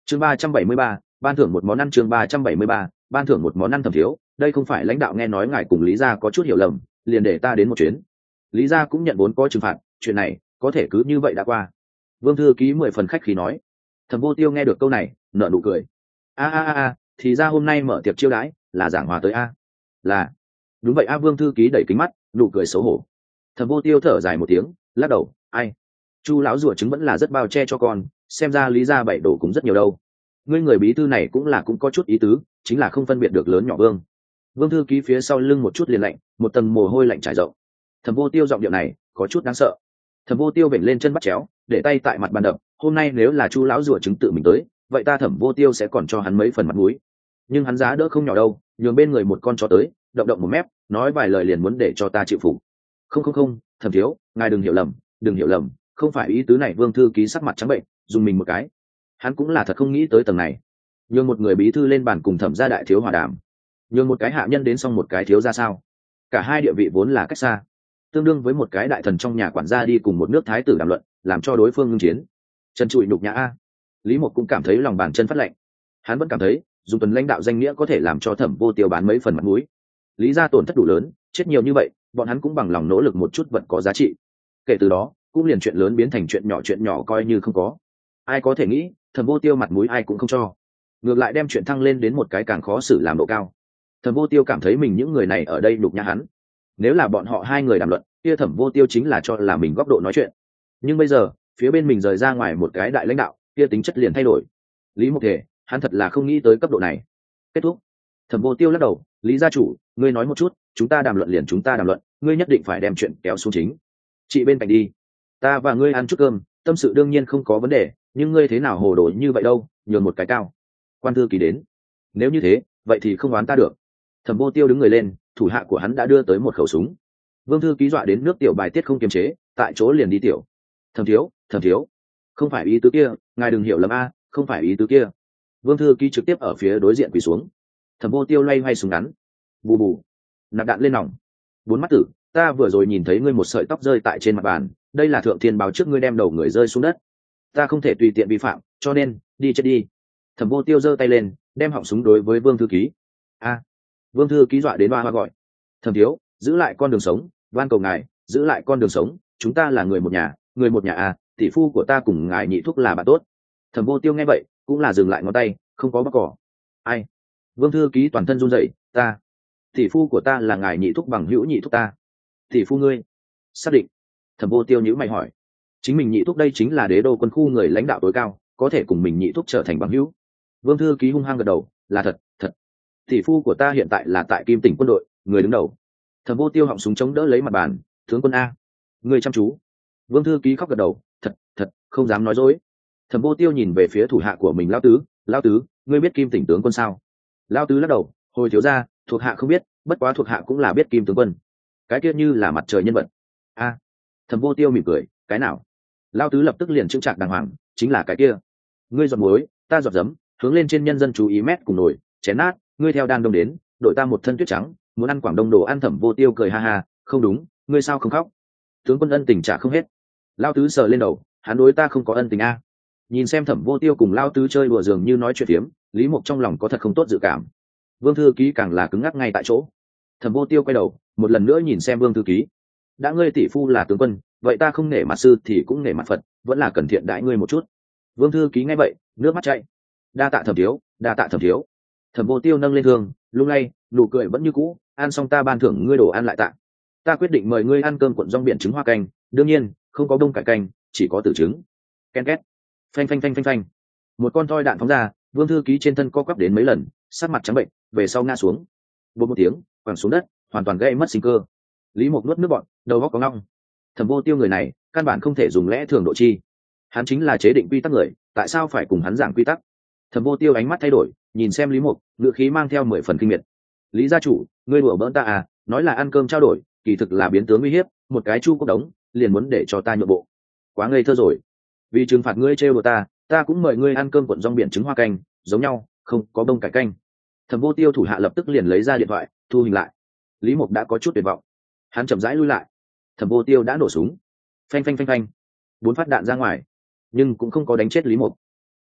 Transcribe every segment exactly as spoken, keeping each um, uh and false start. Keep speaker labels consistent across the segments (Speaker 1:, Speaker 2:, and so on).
Speaker 1: chương ba trăm bảy mươi ba, ban thưởng một món ăn. chương ba trăm bảy mươi ba, ban thưởng một món ăn. Thẩm thiếu, đây không phải lãnh đạo nghe nói ngài cùng lý gia có chút hiểu lầm, liền để ta đến một chuyến. Lý gia cũng nhận vốn có trừng phạt, chuyện này có thể cứ như vậy đã qua. Vương thư ký mười phần khách khí nói. Thẩm Vô Tiêu nghe được câu này nở nụ cười. a a a a thì ra hôm nay mở tiệc chiêu đãi là giảng hòa tới a. Là đúng vậy a. Vương thư ký đẩy kính mắt nụ cười xấu hổ. Thẩm Vô Tiêu thở dài một tiếng lắc đầu. Ai, chu lão rùa trứng vẫn là rất bao che cho con, xem ra lý gia bảy đồ cũng rất nhiều đâu. Ngươi người bí thư này cũng là cũng có chút ý tứ, chính là không phân biệt được lớn nhỏ. Vương Vương thư ký phía sau lưng một chút liền lạnh, một tầng mồ hôi lạnh trải rộng. Thẩm Vô Tiêu giọng điệu này có chút đáng sợ. Thẩm Vô Tiêu vểnh lên chân bắt chéo, để tay tại mặt bàn đập. Hôm nay nếu là chu lão rùa trứng tự mình tới, vậy ta Thẩm Vô Tiêu sẽ còn cho hắn mấy phần mặt mũi. Nhưng hắn giá đỡ không nhỏ đâu, nhường bên người một con chó tới, động động một mép, nói vài lời liền muốn để cho ta chịu phục. Không không không, Thẩm thiếu, ngài đừng hiểu lầm, đừng hiểu lầm, không phải ý tứ này. Vương thư ký sắc mặt trắng bệnh, dùng mình một cái. Hắn cũng là thật không nghĩ tới tầng này, nhường một người bí thư lên bàn cùng Thẩm gia đại thiếu hòa đàm, nhường một cái hạ nhân đến xong một cái thiếu ra sao? Cả hai địa vị vốn là cách xa, tương đương với một cái đại thần trong nhà quản gia đi cùng một nước thái tử đàm luận, làm cho đối phương ngưng chiến. Trần trụi nhục nhã a. Lý Mộc cũng cảm thấy lòng bàn chân phát lạnh. Hắn vẫn cảm thấy dùng tuần lãnh đạo danh nghĩa có thể làm cho Thẩm Vô Tiêu bán mấy phần mặt mũi. Lý gia tổn thất đủ lớn, chết nhiều như vậy, bọn hắn cũng bằng lòng nỗ lực một chút vật có giá trị. Kể từ đó, cũng liền chuyện lớn biến thành chuyện nhỏ, chuyện nhỏ coi như không có. Ai có thể nghĩ, Thẩm Vô Tiêu mặt mũi ai cũng không cho, ngược lại đem chuyện thăng lên đến một cái càng khó xử làm độ cao. Thẩm Vô Tiêu cảm thấy mình những người này ở đây nhục nhã hắn. Nếu là bọn họ hai người đàm luận, kia Thẩm Vô Tiêu chính là cho là mình góc độ nói chuyện. Nhưng bây giờ, phía bên mình rời ra ngoài một cái đại lãnh đạo, kia tính chất liền thay đổi. Lý Mộc thể, hắn thật là không nghĩ tới cấp độ này. Kết thúc. Thẩm Vô Tiêu lắc đầu. Lý gia chủ, ngươi nói một chút, chúng ta đàm luận liền chúng ta đàm luận, ngươi nhất định phải đem chuyện kéo xuống chính. Chị bên cạnh đi, ta và ngươi ăn chút cơm, tâm sự đương nhiên không có vấn đề, nhưng ngươi thế nào hồ đồ như vậy đâu, nhường một cái cao quan thư ký đến. Nếu như thế, vậy thì không oán ta được. Thẩm Vô Tiêu đứng người lên, thủ hạ của hắn đã đưa tới một khẩu súng. Vương thư ký dọa đến nước tiểu bài tiết không kiềm chế, tại chỗ liền đi tiểu. Thẩm thiếu, thẩm thiếu, không phải ý tứ kia, ngài đừng hiểu lầm a, không phải ý tứ kia. Vương thư ký trực tiếp ở phía đối diện quỳ xuống. Thẩm Vô Tiêu loay hoay súng ngắn, bù bù, nạp đạn lên nòng. Bốn mắt tử, ta vừa rồi nhìn thấy ngươi một sợi tóc rơi tại trên mặt bàn, đây là thượng thiên báo trước ngươi đem đầu người rơi xuống đất, ta không thể tùy tiện vi phạm, cho nên đi chết đi. Thẩm Vô Tiêu giơ tay lên, đem họng súng đối với Vương thư ký. A. Vương thư ký dọa đến ba hoa gọi. Thẩm thiếu, giữ lại con đường sống, van cầu ngài giữ lại con đường sống, chúng ta là người một nhà, người một nhà à, tỷ phu của ta cùng ngài nhị thúc là bạn tốt. Thẩm Vô Tiêu nghe vậy cũng là dừng lại ngón tay, không có bóc cỏ. Ai? Vương thư ký toàn thân run rẩy. Ta, tỷ phu của ta là ngài nhị thúc bằng hữu nhị thúc ta. Tỷ phu ngươi? Xác định. Thẩm Vô Tiêu nhíu mày hỏi. Chính mình nhị thúc đây chính là đế đô quân khu người lãnh đạo tối cao, có thể cùng mình nhị thúc trở thành bằng hữu. Vương thư ký hung hăng gật đầu. Là thật, thật. Tỷ phu của ta hiện tại là tại Kim Tỉnh quân đội, người đứng đầu. Thẩm Vô Tiêu họng súng chống đỡ lấy mặt bàn. Tướng quân a, người chăm chú. Vương thư ký khóc gật đầu. Thật, thật, không dám nói dối. Thẩm Vô Tiêu nhìn về phía thủ hạ của mình. Lão tứ, lão tứ, ngươi biết Kim Tỉnh tướng quân sao? Lão tứ lắc đầu. Hồi thiếu gia, thuộc hạ không biết, bất quá thuộc hạ cũng là biết Kim tướng quân. Cái kia như là mặt trời nhân vật. A. Thẩm Vô Tiêu mỉm cười. Cái nào? Lão tứ lập tức liền chững chạc đàng hoàng. Chính là cái kia. Ngươi giọt muối, ta giọt giấm, hướng lên trên nhân dân chú ý mét cùng nổi chén nát. Ngươi theo đan đông đến, đội ta một thân tuyết trắng, muốn ăn Quảng Đông đồ ăn. Thẩm Vô Tiêu cười ha ha. Không đúng, ngươi sao không khóc? Tướng quân ân tình trả không hết. Lão tứ sờ lên đầu. Hắn đối ta không có ân tình a. Nhìn xem Thẩm Vô Tiêu cùng Lão tứ chơi đùa dường như nói chuyện phiếm, Lý Mộc trong lòng có thật không tốt dự cảm. Vương thư ký càng là cứng ngắc ngay tại chỗ. Thẩm Vô Tiêu quay đầu một lần nữa nhìn xem Vương thư ký. Đã ngươi tỷ phu là tướng quân, vậy ta không nể mặt sư thì cũng nể mặt Phật, vẫn là cần thiện đãi ngươi một chút. Vương thư ký nghe vậy nước mắt chảy. Đa tạ Thẩm thiếu, đa tạ Thẩm thiếu. Thẩm Vô Tiêu nâng lên thương, lung lay, nụ cười vẫn như cũ. Ăn xong ta ban thưởng ngươi đồ ăn lại tạ. Ta quyết định mời ngươi ăn cơm cuộn rong biển trứng hoa canh, đương nhiên không có đông cải canh, chỉ có tử trứng. Ken két. Phanh phanh phanh phanh phanh. Một con toi đạn phóng ra, Vương thư ký trên thân co quắp đến mấy lần, sắc mặt trắng bệnh, về sau ngã xuống. Bột một tiếng, quẳng xuống đất, hoàn toàn gây mất sinh cơ. Lý Mộc nuốt nước bọt, đầu óc có ngọng. Thẩm Vô Tiêu người này, căn bản không thể dùng lẽ thường độ chi. Hắn chính là chế định quy tắc người, tại sao phải cùng hắn giảng quy tắc? Thẩm Vô Tiêu ánh mắt thay đổi, nhìn xem Lý Mộc, ngựa khí mang theo mười phần kinh miệt. Lý gia chủ, ngươi đùa bỡn ta à? Nói là ăn cơm trao đổi, kỳ thực là biến tướng uy hiếp, một cái chu cốc đống, liền muốn để cho ta nhượng bộ. Quá ngây thơ rồi. Vì trừng phạt ngươi trêu đùa ta, ta cũng mời ngươi ăn cơm cuộn rong biển trứng hoa canh, giống nhau, không có đông cải canh. Thẩm Vô Tiêu thủ hạ lập tức liền lấy ra điện thoại, thu hình lại. Lý Mộc đã có chút tuyệt vọng, hắn chậm rãi lui lại. Thẩm Vô Tiêu đã nổ súng, phanh phanh phanh phanh, bốn phát đạn ra ngoài, nhưng cũng không có đánh chết Lý Mộc,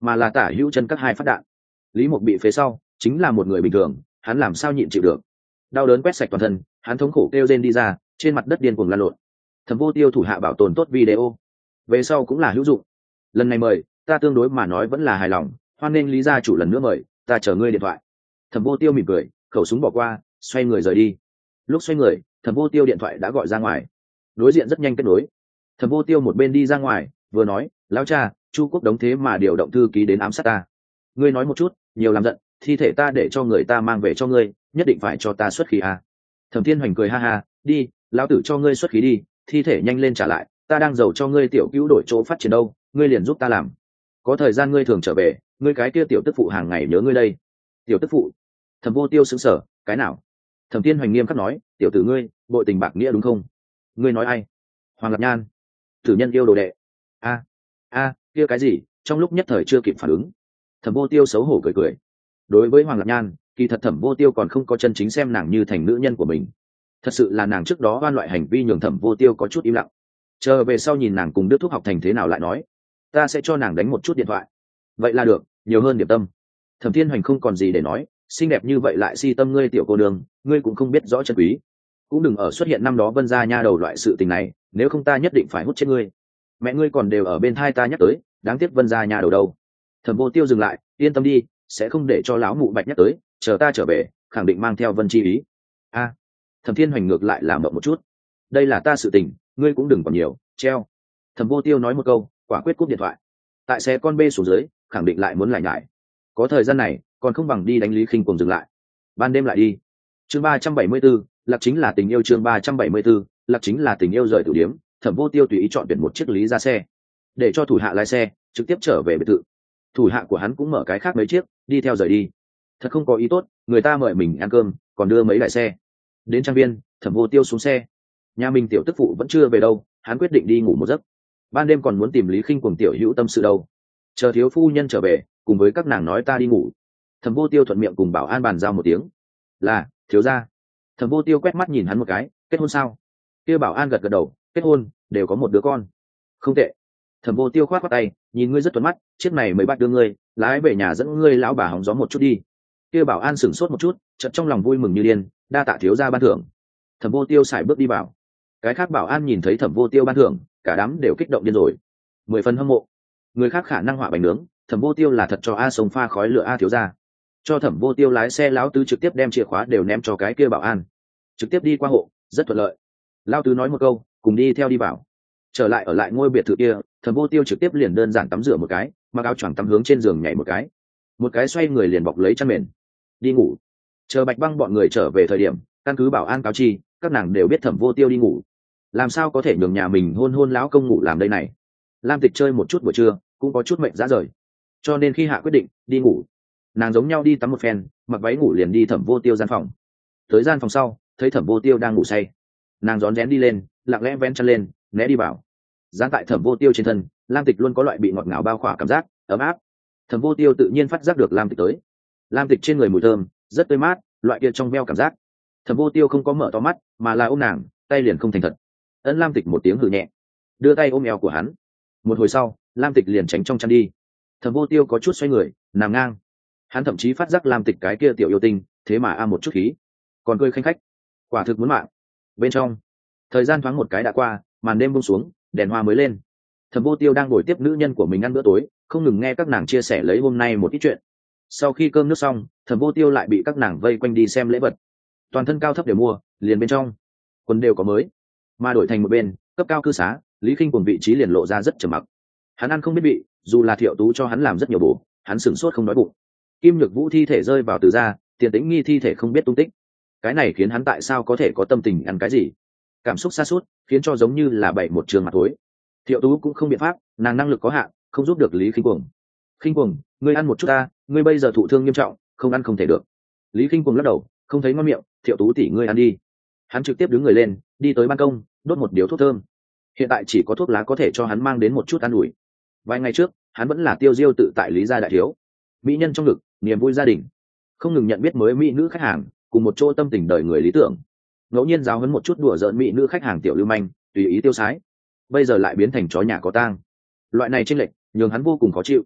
Speaker 1: mà là tả hữu chân các hai phát đạn. Lý Mục bị phế sau chính là một người bình thường, hắn làm sao nhịn chịu được. Đau đớn quét sạch toàn thân, hắn thống khổ kêu rên đi ra, trên mặt đất điên cuồng lăn lộn. Thẩm Vô Tiêu thủ hạ bảo tồn tốt video, về sau cũng là hữu dụng. Lần này mời, ta tương đối mà nói vẫn là hài lòng, hoan nghênh Lý gia chủ lần nữa mời, ta chờ ngươi điện thoại. Thẩm Vô Tiêu mỉm cười, khẩu súng bỏ qua, xoay người rời đi. Lúc xoay người, Thẩm Vô Tiêu điện thoại đã gọi ra ngoài, đối diện rất nhanh kết nối. Thẩm Vô Tiêu một bên đi ra ngoài, vừa nói, lão cha, Chu Quốc đống thế mà điều động thư ký đến ám sát ta. Ngươi nói một chút, nhiều làm giận, thi thể ta để cho người ta mang về cho ngươi, nhất định phải cho ta xuất khí à. Thẩm Thiên Hoành cười ha ha, đi, lão tử cho ngươi xuất khí đi, thi thể nhanh lên trả lại, ta đang giàu cho ngươi tiểu cứu đổi chỗ phát triển đâu, ngươi liền giúp ta làm. Có thời gian ngươi thường trở về, ngươi cái kia tiểu tức phụ hàng ngày nhớ ngươi đây. Tiểu tức phụ? Thẩm Vô Tiêu sững sờ, cái nào? Thẩm Thiên Hoành nghiêm khắc nói, tiểu tử ngươi, bội tình bạc nghĩa đúng không? Ngươi nói ai? Hoàng Lập Nhan. Tử nhân yêu đồ đệ. A, a, kia cái gì? Trong lúc nhất thời chưa kịp phản ứng. Thẩm Vô Tiêu xấu hổ cười cười. Đối với Hoàng Lập Nhan, kỳ thật Thẩm Vô Tiêu còn không có chân chính xem nàng như thành nữ nhân của mình. Thật sự là nàng trước đó oan loại hành vi nhường Thẩm Vô Tiêu có chút im lặng. Chờ về sau nhìn nàng cùng Đức Thúc học thành thế nào lại nói, ta sẽ cho nàng đánh một chút điện thoại. Vậy là được, nhiều hơn điểm tâm. Thẩm Thiên Hoành không còn gì để nói, xinh đẹp như vậy lại si tâm ngươi tiểu cô đường, ngươi cũng không biết rõ chân quý. Cũng đừng ở xuất hiện năm đó Vân gia nha đầu loại sự tình này, nếu không ta nhất định phải hút chết ngươi. Mẹ ngươi còn đều ở bên thai ta nhắc tới, đáng tiếc Vân gia nha đầu đâu. Thẩm Vô Tiêu dừng lại, yên tâm đi, sẽ không để cho lão mụ bạch nhắc tới, chờ ta trở về, khẳng định mang theo Vân chi ý. A, Thẩm Thiên Hoành ngược lại làm mộng một chút, đây là ta sự tình, ngươi cũng đừng còn nhiều, treo. Thẩm Vô Tiêu nói một câu, quả quyết cúp điện thoại. Tại xe con bê xuống dưới, khẳng định lại muốn lại nhải. Có thời gian này, còn không bằng đi đánh Lý Khinh cùng dừng lại. Ban đêm lại đi. Chương ba trăm bảy mươi 4, lạc chính là tình yêu chương ba trăm bảy mươi 4, lạc chính là tình yêu rời tử điếm. Thẩm Vô Tiêu tùy ý chọn tuyển một chiếc Lý ra xe, để cho thủ hạ lái xe trực tiếp trở về biệt thự. Thủ hạ của hắn cũng mở cái khác mấy chiếc, đi theo rời đi. Thật không có ý tốt, người ta mời mình ăn cơm, còn đưa mấy đại xe. Đến trang viên, Thẩm Vô Tiêu xuống xe. Nhà mình tiểu tức phụ vẫn chưa về đâu, hắn quyết định đi ngủ một giấc. Ban đêm còn muốn tìm Lý Khinh cùng tiểu hữu tâm sự đâu. Chờ thiếu phu nhân trở về, cùng với các nàng nói ta đi ngủ. Thẩm Vô Tiêu thuận miệng cùng bảo an bàn giao một tiếng. Là, thiếu gia. Thẩm Vô Tiêu quét mắt nhìn hắn một cái, kết hôn sao? Kia bảo an gật gật đầu, kết hôn, đều có một đứa con. Không tệ. Thẩm Vô Tiêu khoát khoát tay, nhìn ngươi rất tuấn mắt, chiếc này mới bắt đưa ngươi, lái về nhà dẫn ngươi lão bà hóng gió một chút đi. Kia bảo an sửng sốt một chút, chợt trong lòng vui mừng như điên, đa tạ thiếu gia ban thưởng. Thẩm Vô Tiêu xài bước đi vào. Cái khác bảo an nhìn thấy Thẩm Vô Tiêu ban thưởng, cả đám đều kích động điên rồi, mười phần hâm mộ. Người khác khả năng họa bánh nướng, Thẩm Vô Tiêu là thật cho a sông pha khói lửa a thiếu gia. Cho Thẩm Vô Tiêu lái xe, lão tứ trực tiếp đem chìa khóa đều ném cho cái kia bảo an, trực tiếp đi qua hộ, rất thuận lợi. Lão tứ nói một câu, cùng đi theo đi vào. Trở lại ở lại ngôi biệt thự kia, Thẩm Vô Tiêu trực tiếp liền đơn giản tắm rửa một cái, mặc áo choàng tắm hướng trên giường nhảy một cái, một cái xoay người liền bọc lấy chăn mền, đi ngủ. Chờ Bạch Băng bọn người trở về thời điểm, căn cứ bảo an cáo chi, các nàng đều biết Thẩm Vô Tiêu đi ngủ. Làm sao có thể nhường nhà mình hôn hôn lão công ngủ làm đây này. Lam Tịch chơi một chút buổi trưa, cũng có chút mệnh dã rời, cho nên khi hạ quyết định đi ngủ, nàng giống nhau đi tắm một phen, mặc váy ngủ liền đi Thẩm Vô Tiêu gian phòng. Tới gian phòng sau, thấy Thẩm Vô Tiêu đang ngủ say, nàng rón rén đi lên, lặng lẽ vén chân lên, né đi vào. Dán tại Thẩm Vô Tiêu trên thân, Lam Tịch luôn có loại bị ngọt ngào bao khỏa cảm giác ấm áp. Thẩm Vô Tiêu tự nhiên phát giác được Lam Tịch tới. Lam Tịch trên người mùi thơm rất tươi mát, loại kia trong veo cảm giác. Thẩm Vô Tiêu không có mở to mắt, mà là ôm nàng, tay liền không thành thật. Ấn Lam Tịch một tiếng hừ nhẹ, đưa tay ôm eo của hắn. Một hồi sau, Lam Tịch liền tránh trong chăn đi. Thẩm Vô Tiêu có chút xoay người, nằm ngang. Hắn thậm chí phát giác Lam Tịch cái kia tiểu yêu tinh, thế mà a một chút khí, còn cười khanh khách, quả thực muốn mạng. Bên trong, thời gian thoáng một cái đã qua, màn đêm buông xuống, đèn hoa mới lên. Thẩm Vô Tiêu đang ngồi tiếp nữ nhân của mình ăn bữa tối, không ngừng nghe các nàng chia sẻ lấy hôm nay một ít chuyện. Sau khi cơm nước xong, Thẩm Vô Tiêu lại bị các nàng vây quanh đi xem lễ vật. Toàn thân cao thấp đều mua, liền bên trong quần đều có mới, mà đổi thành một bên cấp cao cư xá, Lý Khinh cùng vị trí liền lộ ra rất trầm mặc. Hắn ăn không biết vị, dù là Thiệu Tú cho hắn làm rất nhiều bổ, hắn sửng sốt không nói bụng. Kim Nhược Vũ thi thể rơi vào từ ra, Tiền Tĩnh Nghi thi thể không biết tung tích. Cái này khiến hắn tại sao có thể có tâm tình ăn cái gì? Cảm xúc sa sút khiến cho giống như là bảy một trường mặt tối. Thiệu Tú cũng không biện pháp, nàng năng lực có hạn, không giúp được Lý Khinh Cuồng. Khinh Cuồng, ngươi ăn một chút ta, ngươi bây giờ thụ thương nghiêm trọng, không ăn không thể được. Lý Khinh Cuồng lắc đầu, không thấy ngon miệng. Thiệu Tú tỷ ngươi ăn đi. Hắn trực tiếp đứng người lên, đi tới ban công, đốt một điếu thuốc thơm. Hiện tại chỉ có thuốc lá có thể cho hắn mang đến một chút an ủi. Vài ngày trước, hắn vẫn là tiêu diêu tự tại Lý gia đại thiếu, mỹ nhân trong ngực, niềm vui gia đình, không ngừng nhận biết mới mỹ nữ khách hàng, cùng một chỗ tâm tình đời người lý tưởng. Ngẫu nhiên giáo huấn một chút đùa giỡn mỹ nữ khách hàng tiểu lưu manh, tùy ý tiêu sái. Bây giờ lại biến thành chó nhà có tang. Loại này chênh lệch, nhường hắn vô cùng khó chịu.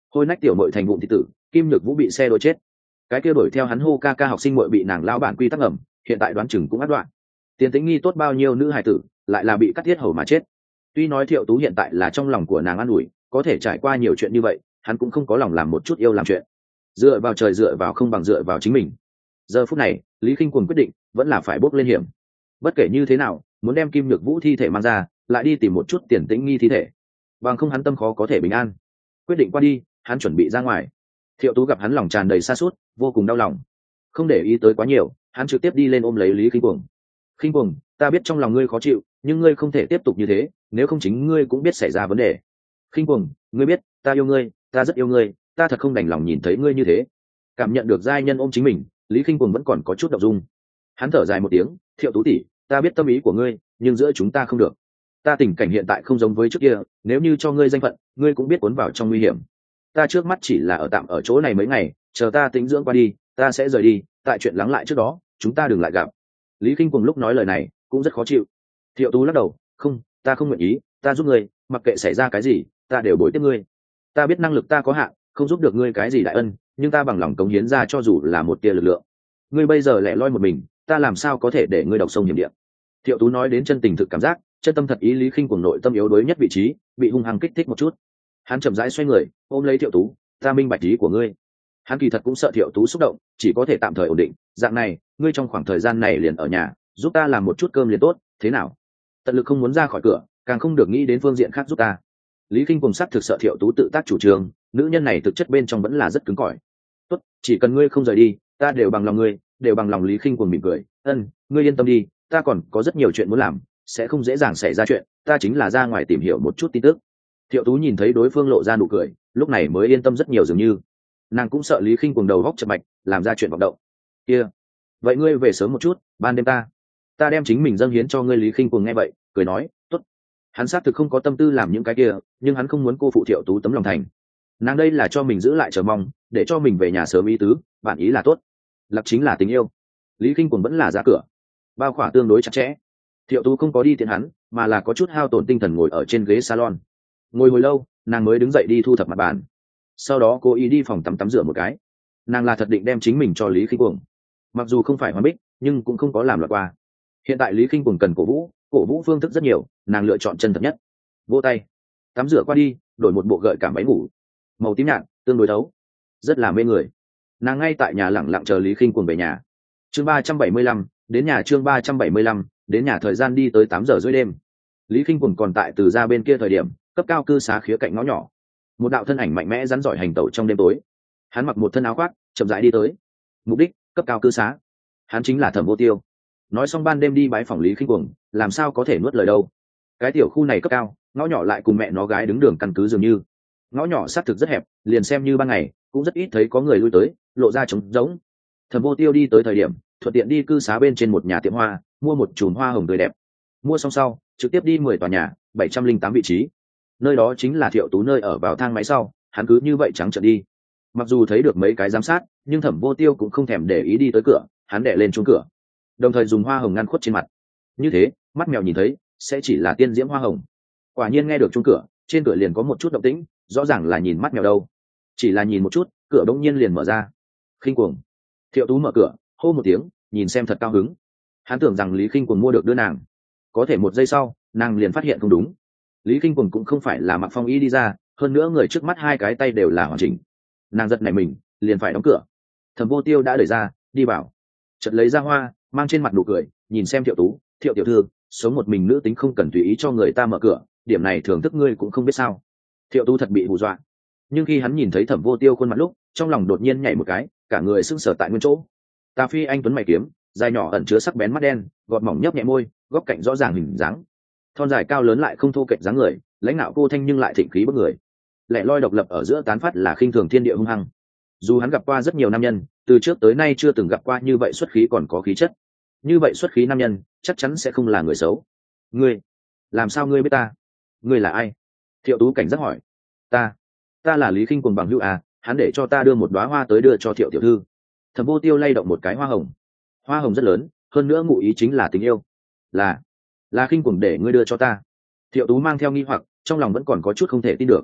Speaker 1: hôi nách tiểu mội thành vụn thị tử, Kim Nhược Vũ bị xe đuổi chết, cái kia đuổi theo hắn hô ca ca học sinh muội bị nàng lão bản quy tắc ẩm, hiện tại đoán chừng cũng át đoạn. Tiền Tĩnh Nghi tốt bao nhiêu nữ hài tử, lại là bị cắt thiết hầu mà chết. Tuy nói Thiệu Tú hiện tại là trong lòng của nàng an ủi, có thể trải qua nhiều chuyện như vậy, hắn cũng không có lòng làm một chút yêu làm chuyện. Dựa vào trời dựa vào không bằng dựa vào chính mình. Giờ phút này, Lý Khinh Cuồng quyết định, vẫn là phải bước lên hiểm. Bất kể như thế nào, muốn đem Kim Nhược Vũ thi thể mang ra, lại đi tìm một chút Tiền Tĩnh Nghi thi thể. Bằng không hắn tâm khó có thể bình an. Quyết định qua đi, hắn chuẩn bị ra ngoài. Thiệu Tú gặp hắn lòng tràn đầy sa sút, vô cùng đau lòng. Không để ý tới quá nhiều, hắn trực tiếp đi lên ôm lấy Lý Khinh Cuồng. Khinh Cuồng, ta biết trong lòng ngươi khó chịu, nhưng ngươi không thể tiếp tục như thế, nếu không chính ngươi cũng biết xảy ra vấn đề. Khinh Cuồng, ngươi biết, ta yêu ngươi, ta rất yêu ngươi, ta thật không đành lòng nhìn thấy ngươi như thế. Cảm nhận được giai nhân ôm chính mình, Lý Khinh Cuồng vẫn còn có chút động dung. Hắn thở dài một tiếng, Thiệu Tú tỷ, ta biết tâm ý của ngươi, nhưng giữa chúng ta không được. Ta tình cảnh hiện tại không giống với trước kia, nếu như cho ngươi danh phận, ngươi cũng biết cuốn vào trong nguy hiểm. Ta trước mắt chỉ là ở tạm ở chỗ này mấy ngày, chờ ta tĩnh dưỡng qua đi, ta sẽ rời đi, tại chuyện lắng lại trước đó, chúng ta đừng lại gặp. Lý Khinh Cuồng lúc nói lời này cũng rất khó chịu. Thiệu Tú lắc đầu, không, ta không nguyện ý, ta giúp ngươi, mặc kệ xảy ra cái gì, ta đều bồi tiếp ngươi. Ta biết năng lực ta có hạn, không giúp được ngươi cái gì đại ân, nhưng ta bằng lòng cống hiến ra cho dù là một tia lực lượng. Ngươi bây giờ lẻ loi một mình, ta làm sao có thể để ngươi độc sông hiểm địa. Thiệu Tú nói đến chân tình thực cảm giác, chân tâm thật ý. Lý Khinh Cuồng nội tâm yếu đuối nhất vị trí, bị hung hăng kích thích một chút. Hắn chậm rãi xoay người, ôm lấy Thiệu Tú, ta minh bạch ý của ngươi. Hắn kỳ thật cũng sợ Thiệu Tú xúc động, chỉ có thể tạm thời ổn định, dạng này, ngươi trong khoảng thời gian này liền ở nhà, giúp ta làm một chút cơm liền tốt, thế nào? Tận lực không muốn ra khỏi cửa, càng không được nghĩ đến phương diện khác giúp ta. Lý Khinh Cuồng sắc thực sợ Thiệu Tú tự tác chủ trương, nữ nhân này thực chất bên trong vẫn là rất cứng cỏi. Tốt, chỉ cần ngươi không rời đi, ta đều bằng lòng ngươi, đều bằng lòng. Lý Khinh Cuồng mỉm cười, ân, ngươi yên tâm đi, ta còn có rất nhiều chuyện muốn làm, sẽ không dễ dàng xảy ra chuyện, ta chính là ra ngoài tìm hiểu một chút tin tức. Thiệu Tú nhìn thấy đối phương lộ ra nụ cười, lúc này mới yên tâm rất nhiều, dường như nàng cũng sợ Lý Khinh Cuồng đầu góc chập mạch, làm ra chuyện vọng động. Kia, vậy ngươi về sớm một chút, ban đêm ta, ta đem chính mình dâng hiến cho ngươi. Lý Khinh Cuồng nghe vậy, cười nói, tốt. Hắn xác thực không có tâm tư làm những cái kia, nhưng hắn không muốn cô phụ Thiệu Tú tấm lòng thành. Nàng đây là cho mình giữ lại chờ mong, để cho mình về nhà sớm ý tứ, bản ý là tốt, lập chính là tình yêu. Lý Khinh Cuồng vẫn là ra cửa, bao khỏa tương đối chặt chẽ. Thiệu Tú không có đi tiện hắn, mà là có chút hao tổn tinh thần ngồi ở trên ghế salon. Ngồi hồi lâu, nàng mới đứng dậy đi thu thập mặt bàn, sau đó cô ý đi phòng tắm tắm rửa một cái. Nàng là thật định đem chính mình cho Lý Khinh Cuồng, mặc dù không phải Hoa Bích, nhưng cũng không có làm loạt qua. Hiện tại Lý Khinh Cuồng cần cổ vũ, cổ vũ phương thức rất nhiều, nàng lựa chọn chân thật nhất. Vỗ tay, tắm rửa qua đi, đổi một bộ gợi cảm váy ngủ, màu tím nhạt, tương đối thấu, rất là mê người. Nàng ngay tại nhà lẳng lặng chờ Lý Khinh Cuồng về nhà. Chương ba trăm bảy mươi lăm, đến nhà. Chương ba trăm bảy mươi lăm, đến nhà. Thời gian đi tới tám giờ rưỡi đêm. Lý Khinh Cuồng còn tại từ ra bên kia thời điểm, cấp cao cư xá khía cạnh ngõ nhỏ, một đạo thân ảnh mạnh mẽ rắn giỏi hành tẩu trong đêm tối. Hắn mặc một thân áo khoác, chậm rãi đi tới. Mục đích, cấp cao cư xá. Hắn chính là Thẩm Vô Tiêu. Nói xong ban đêm đi bái phòng Lý Khinh Cuồng, làm sao có thể nuốt lời đâu. Cái tiểu khu này cấp cao, ngõ nhỏ lại cùng mẹ nó gái đứng đường căn cứ dường như. Ngõ nhỏ xác thực rất hẹp, liền xem như ban ngày cũng rất ít thấy có người lui tới, lộ ra trống rỗng. Thẩm Vô Tiêu đi tới thời điểm, thuận tiện đi cư xá bên trên một nhà tiệm hoa, mua một chùm hoa hồng tươi đẹp. Mua xong sau, trực tiếp đi mười tòa nhà, bảy trăm linh tám vị trí. Nơi đó chính là Thiệu Tú nơi ở. Vào thang máy sau, hắn cứ như vậy trắng trợn đi. Mặc dù thấy được mấy cái giám sát, nhưng Thẩm Vô Tiêu cũng không thèm để ý đi tới cửa, hắn đè lên chuông cửa, đồng thời dùng hoa hồng ngăn khuất trên mặt. Như thế, mắt mèo nhìn thấy sẽ chỉ là tiên diễm hoa hồng. Quả nhiên nghe được chuông cửa, trên cửa liền có một chút động tĩnh, rõ ràng là nhìn mắt mèo đâu. Chỉ là nhìn một chút, cửa đống nhiên liền mở ra. Khinh Cuồng. Thiệu Tú mở cửa, hô một tiếng, nhìn xem thật cao hứng. Hắn tưởng rằng Lý Khinh Cuồng mua được đưa nàng, có thể một giây sau, nàng liền phát hiện không đúng. Lý Khinh Cuồng cũng không phải là mặc phong y đi ra, hơn nữa người trước mắt hai cái tay đều là hoàn chỉnh. Nàng giật nảy mình, liền phải đóng cửa. Thẩm Vô Tiêu đã đẩy ra, đi vào, chợt lấy ra hoa, mang trên mặt nụ cười, nhìn xem Thiệu Tú, Thiệu tiểu thư, sống một mình nữ tính không cần tùy ý cho người ta mở cửa, điểm này thưởng thức ngươi cũng không biết sao. Thiệu Tú thật bị hù dọa, nhưng khi hắn nhìn thấy Thẩm Vô Tiêu khuôn mặt lúc, trong lòng đột nhiên nhảy một cái, cả người sững sờ tại nguyên chỗ. Tà phi anh tuấn mày kiếm, dài nhỏ ẩn chứa sắc bén mắt đen, gọt mỏng nhấp nhẹ môi, góc cạnh rõ ràng hình dáng, thon dài cao lớn lại không thô kệch dáng người, lãnh đạo cô thanh nhưng lại thịnh khí bức người. Lẻ loi độc lập ở giữa tán phát là khinh thường thiên địa hung hăng. Dù hắn gặp qua rất nhiều nam nhân, từ trước tới nay chưa từng gặp qua như vậy xuất khí còn có khí chất. Như vậy xuất khí nam nhân, chắc chắn sẽ không là người xấu. Ngươi, làm sao ngươi biết ta? Ngươi là ai? Thiệu Tú cảnh giác hỏi. Ta, ta là Lý Khinh Cuồng bằng hữu à? Hắn để cho ta đưa một đóa hoa tới đưa cho Thiệu tiểu thư. Thẩm Vô Tiêu lay động một cái hoa hồng. Hoa hồng rất lớn, hơn nữa ngụ ý chính là tình yêu. Là, là Khinh Cuồng để ngươi đưa cho ta. Thiệu Tú mang theo nghi hoặc, trong lòng vẫn còn có chút không thể tin được.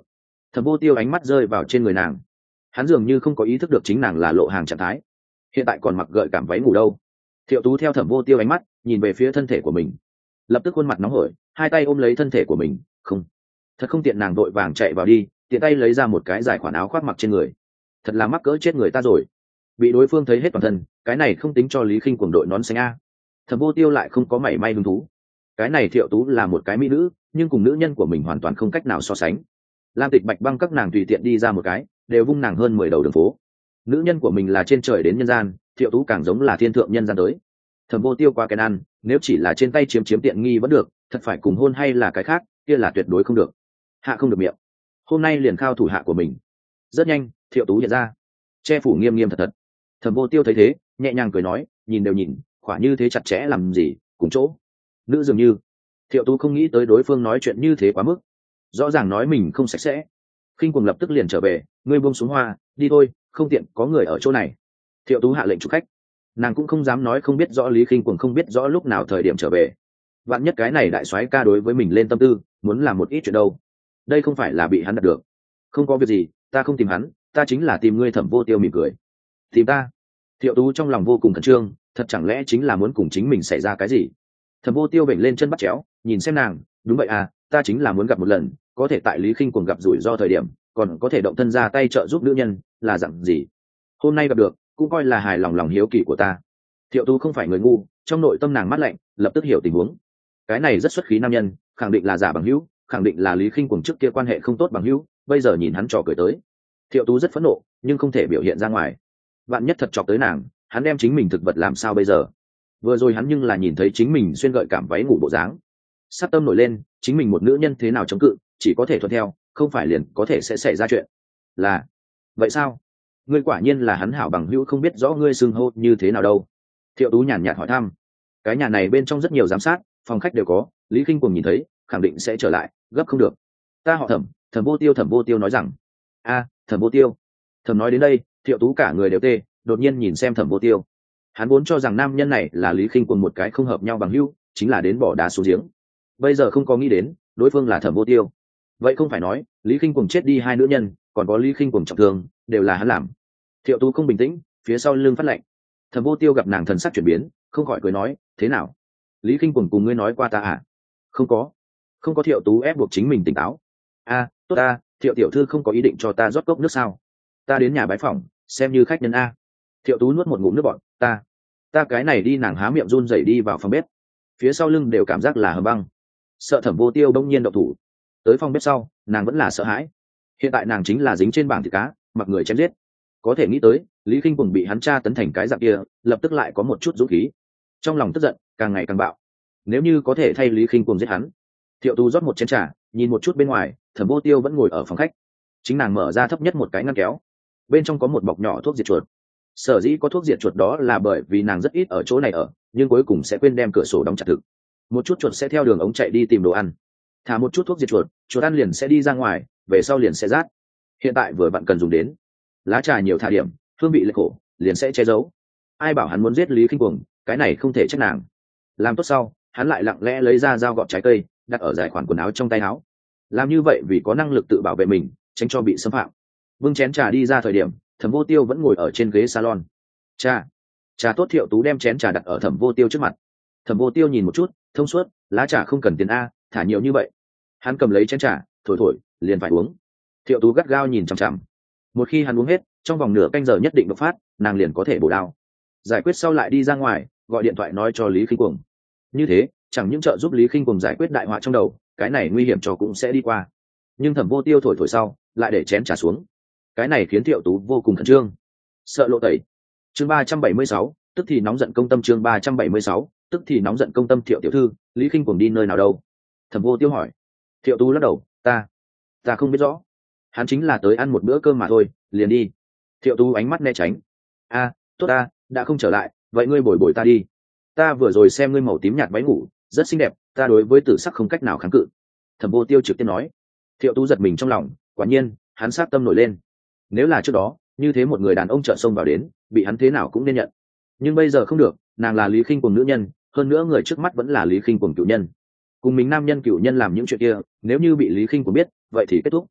Speaker 1: Thẩm Vô Tiêu ánh mắt rơi vào trên người nàng, hắn dường như không có ý thức được chính nàng là lộ hàng trạng thái, hiện tại còn mặc gợi cảm váy ngủ đâu. Thiệu Tú theo Thẩm Vô Tiêu ánh mắt nhìn về phía thân thể của mình, lập tức khuôn mặt nóng hổi, hai tay ôm lấy thân thể của mình. Không, thật không tiện, nàng đội vàng chạy vào đi, tiện tay lấy ra một cái dài khoản áo khoác mặc trên người. Thật là mắc cỡ chết người ta rồi, bị đối phương thấy hết toàn thân. Cái này không tính cho Lý Khinh Cuồng đội nón xanh a. Thẩm Vô Tiêu lại không có mảy may hứng thú. Cái này Thiệu Tú là một cái mỹ nữ, nhưng cùng nữ nhân của mình hoàn toàn không cách nào so sánh. Lam Tịch, Bạch Băng các nàng tùy tiện đi ra một cái đều vung nàng hơn mười đầu đường phố. Nữ nhân của mình là trên trời đến nhân gian, Thiệu Tú càng giống là thiên thượng nhân gian tới. Thẩm Vô Tiêu qua cái ăn, nếu chỉ là trên tay chiếm chiếm tiện nghi vẫn được, thật phải cùng hôn hay là cái khác, kia là tuyệt đối không được. Hạ không được miệng, hôm nay liền khao thủ hạ của mình. Rất nhanh, Thiệu Tú hiện ra, che phủ nghiêm nghiêm thật thật. Thẩm Vô Tiêu thấy thế, nhẹ nhàng cười nói, nhìn đều nhìn, khỏa như thế chặt chẽ làm gì, cùng chỗ. Nữ dường như. Thiệu Tú không nghĩ tới đối phương nói chuyện như thế quá mức, rõ ràng nói mình không sạch sẽ. Khinh Cuồng lập tức liền trở về, ngươi buông xuống hoa, đi thôi, không tiện có người ở chỗ này. Thiệu Tú hạ lệnh chụp khách, nàng cũng không dám nói không biết rõ Lý Khinh Cuồng không biết rõ lúc nào thời điểm trở về. Vạn nhất cái này đại soái ca đối với mình lên tâm tư, muốn làm một ít chuyện đâu. Đây không phải là bị hắn đặt được. Không có việc gì, ta không tìm hắn, ta chính là tìm ngươi. Thẩm Vô Tiêu mỉm cười. Tìm ta? Thiệu Tú trong lòng vô cùng khẩn trương, thật chẳng lẽ chính là muốn cùng chính mình xảy ra cái gì? Thẩm Vô Tiêu vểnh lên chân bắt chéo, nhìn xem nàng, đúng vậy à, ta chính là muốn gặp một lần, có thể tại Lý Khinh Cuồng gặp rủi ro thời điểm, còn có thể động thân ra tay trợ giúp nữ nhân, là dạng gì? Hôm nay gặp được, cũng coi là hài lòng lòng hiếu kỳ của ta. Thiệu Tú không phải người ngu, trong nội tâm nàng mát lạnh, lập tức hiểu tình huống. Cái này rất xuất khí nam nhân, khẳng định là giả bằng hữu, khẳng định là Lý Khinh Cuồng trước kia quan hệ không tốt bằng hữu, bây giờ nhìn hắn trò cười tới. Thiệu Tú rất phẫn nộ, nhưng không thể biểu hiện ra ngoài. Vạn nhất thật chọc tới nàng, hắn đem chính mình thực vật làm sao bây giờ? Vừa rồi hắn nhưng là nhìn thấy chính mình xuyên gợi cảm váy ngủ bộ dáng, sát tâm nổi lên, chính mình một nữ nhân thế nào chống cự, chỉ có thể thuận theo, không phải liền có thể sẽ xảy ra chuyện. Là vậy sao? Ngươi quả nhiên là hắn hảo bằng hữu, không biết rõ ngươi xưng hô như thế nào đâu. Thiệu Tú nhàn nhạt hỏi thăm. Cái nhà này bên trong rất nhiều giám sát, phòng khách đều có, Lý Khinh Cuồng nhìn thấy khẳng định sẽ trở lại, gấp không được. Ta họ Thẩm, Thẩm Vô Tiêu. Thẩm Vô Tiêu nói rằng. A, Thẩm Vô Tiêu. Thẩm nói đến đây, Thiệu Tú cả người đều tê, đột nhiên nhìn xem Thẩm Vô Tiêu. Hắn vốn cho rằng nam nhân này là Lý Khinh Cuồng một cái không hợp nhau bằng hữu, chính là đến bỏ đá xuống giếng. Bây giờ không có nghĩ đến đối phương là Thẩm Vô Tiêu. Vậy không phải nói Lý Khinh Cuồng chết đi hai nữ nhân, còn có Lý Khinh Cuồng trọng thương, đều là hắn làm. Thiệu Tú không bình tĩnh, phía sau lưng phát lạnh. Thẩm Vô Tiêu gặp nàng thần sắc chuyển biến, không khỏi cười nói, thế nào? Lý Khinh Cuồng cùng ngươi nói qua ta à? Không có. Không có. Thiệu Tú ép buộc chính mình tỉnh táo. A, tốt ta, Thiệu tiểu thư không có ý định cho ta rót cốc nước sao? Ta đến nhà bái phỏng, xem như khách nhân a. Thiệu Tú nuốt một ngụm nước bọt, ta, ta cái này đi. Nàng há miệng run rẩy đi vào phòng bếp, phía sau lưng đều cảm giác là hầm băng, sợ Thẩm Vô Tiêu đông nhiên động thủ. Tới phòng bếp sau, nàng vẫn là sợ hãi. Hiện tại nàng chính là dính trên bảng thịt cá, mặc người chém giết. Có thể nghĩ tới Lý Khinh Cuồng bị hắn tra tấn thành cái dạng kia, lập tức lại có một chút dũng khí, trong lòng tức giận càng ngày càng bạo. Nếu như có thể thay Lý Khinh Cuồng giết hắn. Thiệu Tú rót một chén trà, nhìn một chút bên ngoài, Thẩm Vô Tiêu vẫn ngồi ở phòng khách. Chính nàng mở ra thấp nhất một cái ngăn kéo, bên trong có một bọc nhỏ thuốc diệt chuột. Sở dĩ có thuốc diệt chuột đó là bởi vì nàng rất ít ở chỗ này ở, nhưng cuối cùng sẽ quên đem cửa sổ đóng chặt thực. Một chút chuột sẽ theo đường ống chạy đi tìm đồ ăn, thả một chút thuốc diệt chuột, chuột ăn liền sẽ đi ra ngoài, về sau liền sẽ rát. Hiện tại vừa bạn cần dùng đến, lá trà nhiều thả điểm, hương vị lệch khổ, liền sẽ che giấu. Ai bảo hắn muốn giết Lý Khinh Cuồng, cái này không thể trách nàng. Làm tốt sau, hắn lại lặng lẽ lấy ra dao gọt trái cây, đặt ở giải khoản quần áo trong tay áo. Làm như vậy vì có năng lực tự bảo vệ mình, tránh cho bị xâm phạm. Bưng chén trà đi ra thời điểm, Thẩm Vô Tiêu vẫn ngồi ở trên ghế salon. Trà, trà tốt. Thiệu Tú đem chén trà đặt ở Thẩm Vô Tiêu trước mặt. Thẩm Vô Tiêu nhìn một chút, thông suốt, lá trà không cần tiền a, thả nhiều như vậy. Hắn cầm lấy chén trà, thổi thổi, liền phải uống. Thiệu Tú gắt gao nhìn chằm chằm. Một khi hắn uống hết, trong vòng nửa canh giờ nhất định bộc phát, nàng liền có thể bổ đao. Giải quyết sau lại đi ra ngoài, gọi điện thoại nói cho Lý Khinh Cuồng. Như thế, chẳng những trợ giúp Lý Khinh Cuồng giải quyết đại họa trong đầu, cái này nguy hiểm cho cũng sẽ đi qua. Nhưng Thẩm Vô Tiêu thổi thổi sau, lại để chén trà xuống. Cái này khiến Thiệu Tú vô cùng khẩn trương, sợ lộ tẩy. Chương ba trăm bảy mươi sáu, tức thì nóng giận công tâm. Chương ba trăm bảy mươi sáu, tức thì nóng giận công tâm. Thiệu tiểu thư, Lý Khinh Cuồng đi nơi nào đâu? Thẩm Vô Tiêu hỏi. Thiệu Tú lắc đầu, ta, ta không biết rõ. Hắn chính là tới ăn một bữa cơm mà thôi, liền đi. Thiệu Tú ánh mắt né tránh. A, tốt ta, đã không trở lại, vậy ngươi bồi bồi ta đi. Ta vừa rồi xem ngươi màu tím nhạt váy ngủ, rất xinh đẹp, ta đối với tử sắc không cách nào kháng cự. Thẩm Vô Tiêu trực tiếp nói. Thiệu Tú giật mình trong lòng, quả nhiên, hắn sát tâm nổi lên. Nếu là trước đó, như thế một người đàn ông trợn xông vào đến, bị hắn thế nào cũng nên nhận. Nhưng bây giờ không được, nàng là Lý Khinh Cuồng nữ nhân, hơn nữa người trước mắt vẫn là Lý Khinh Cuồng cựu nhân. Cùng mình nam nhân cựu nhân làm những chuyện kia, nếu như bị Lý Khinh Cuồng biết, vậy thì kết thúc.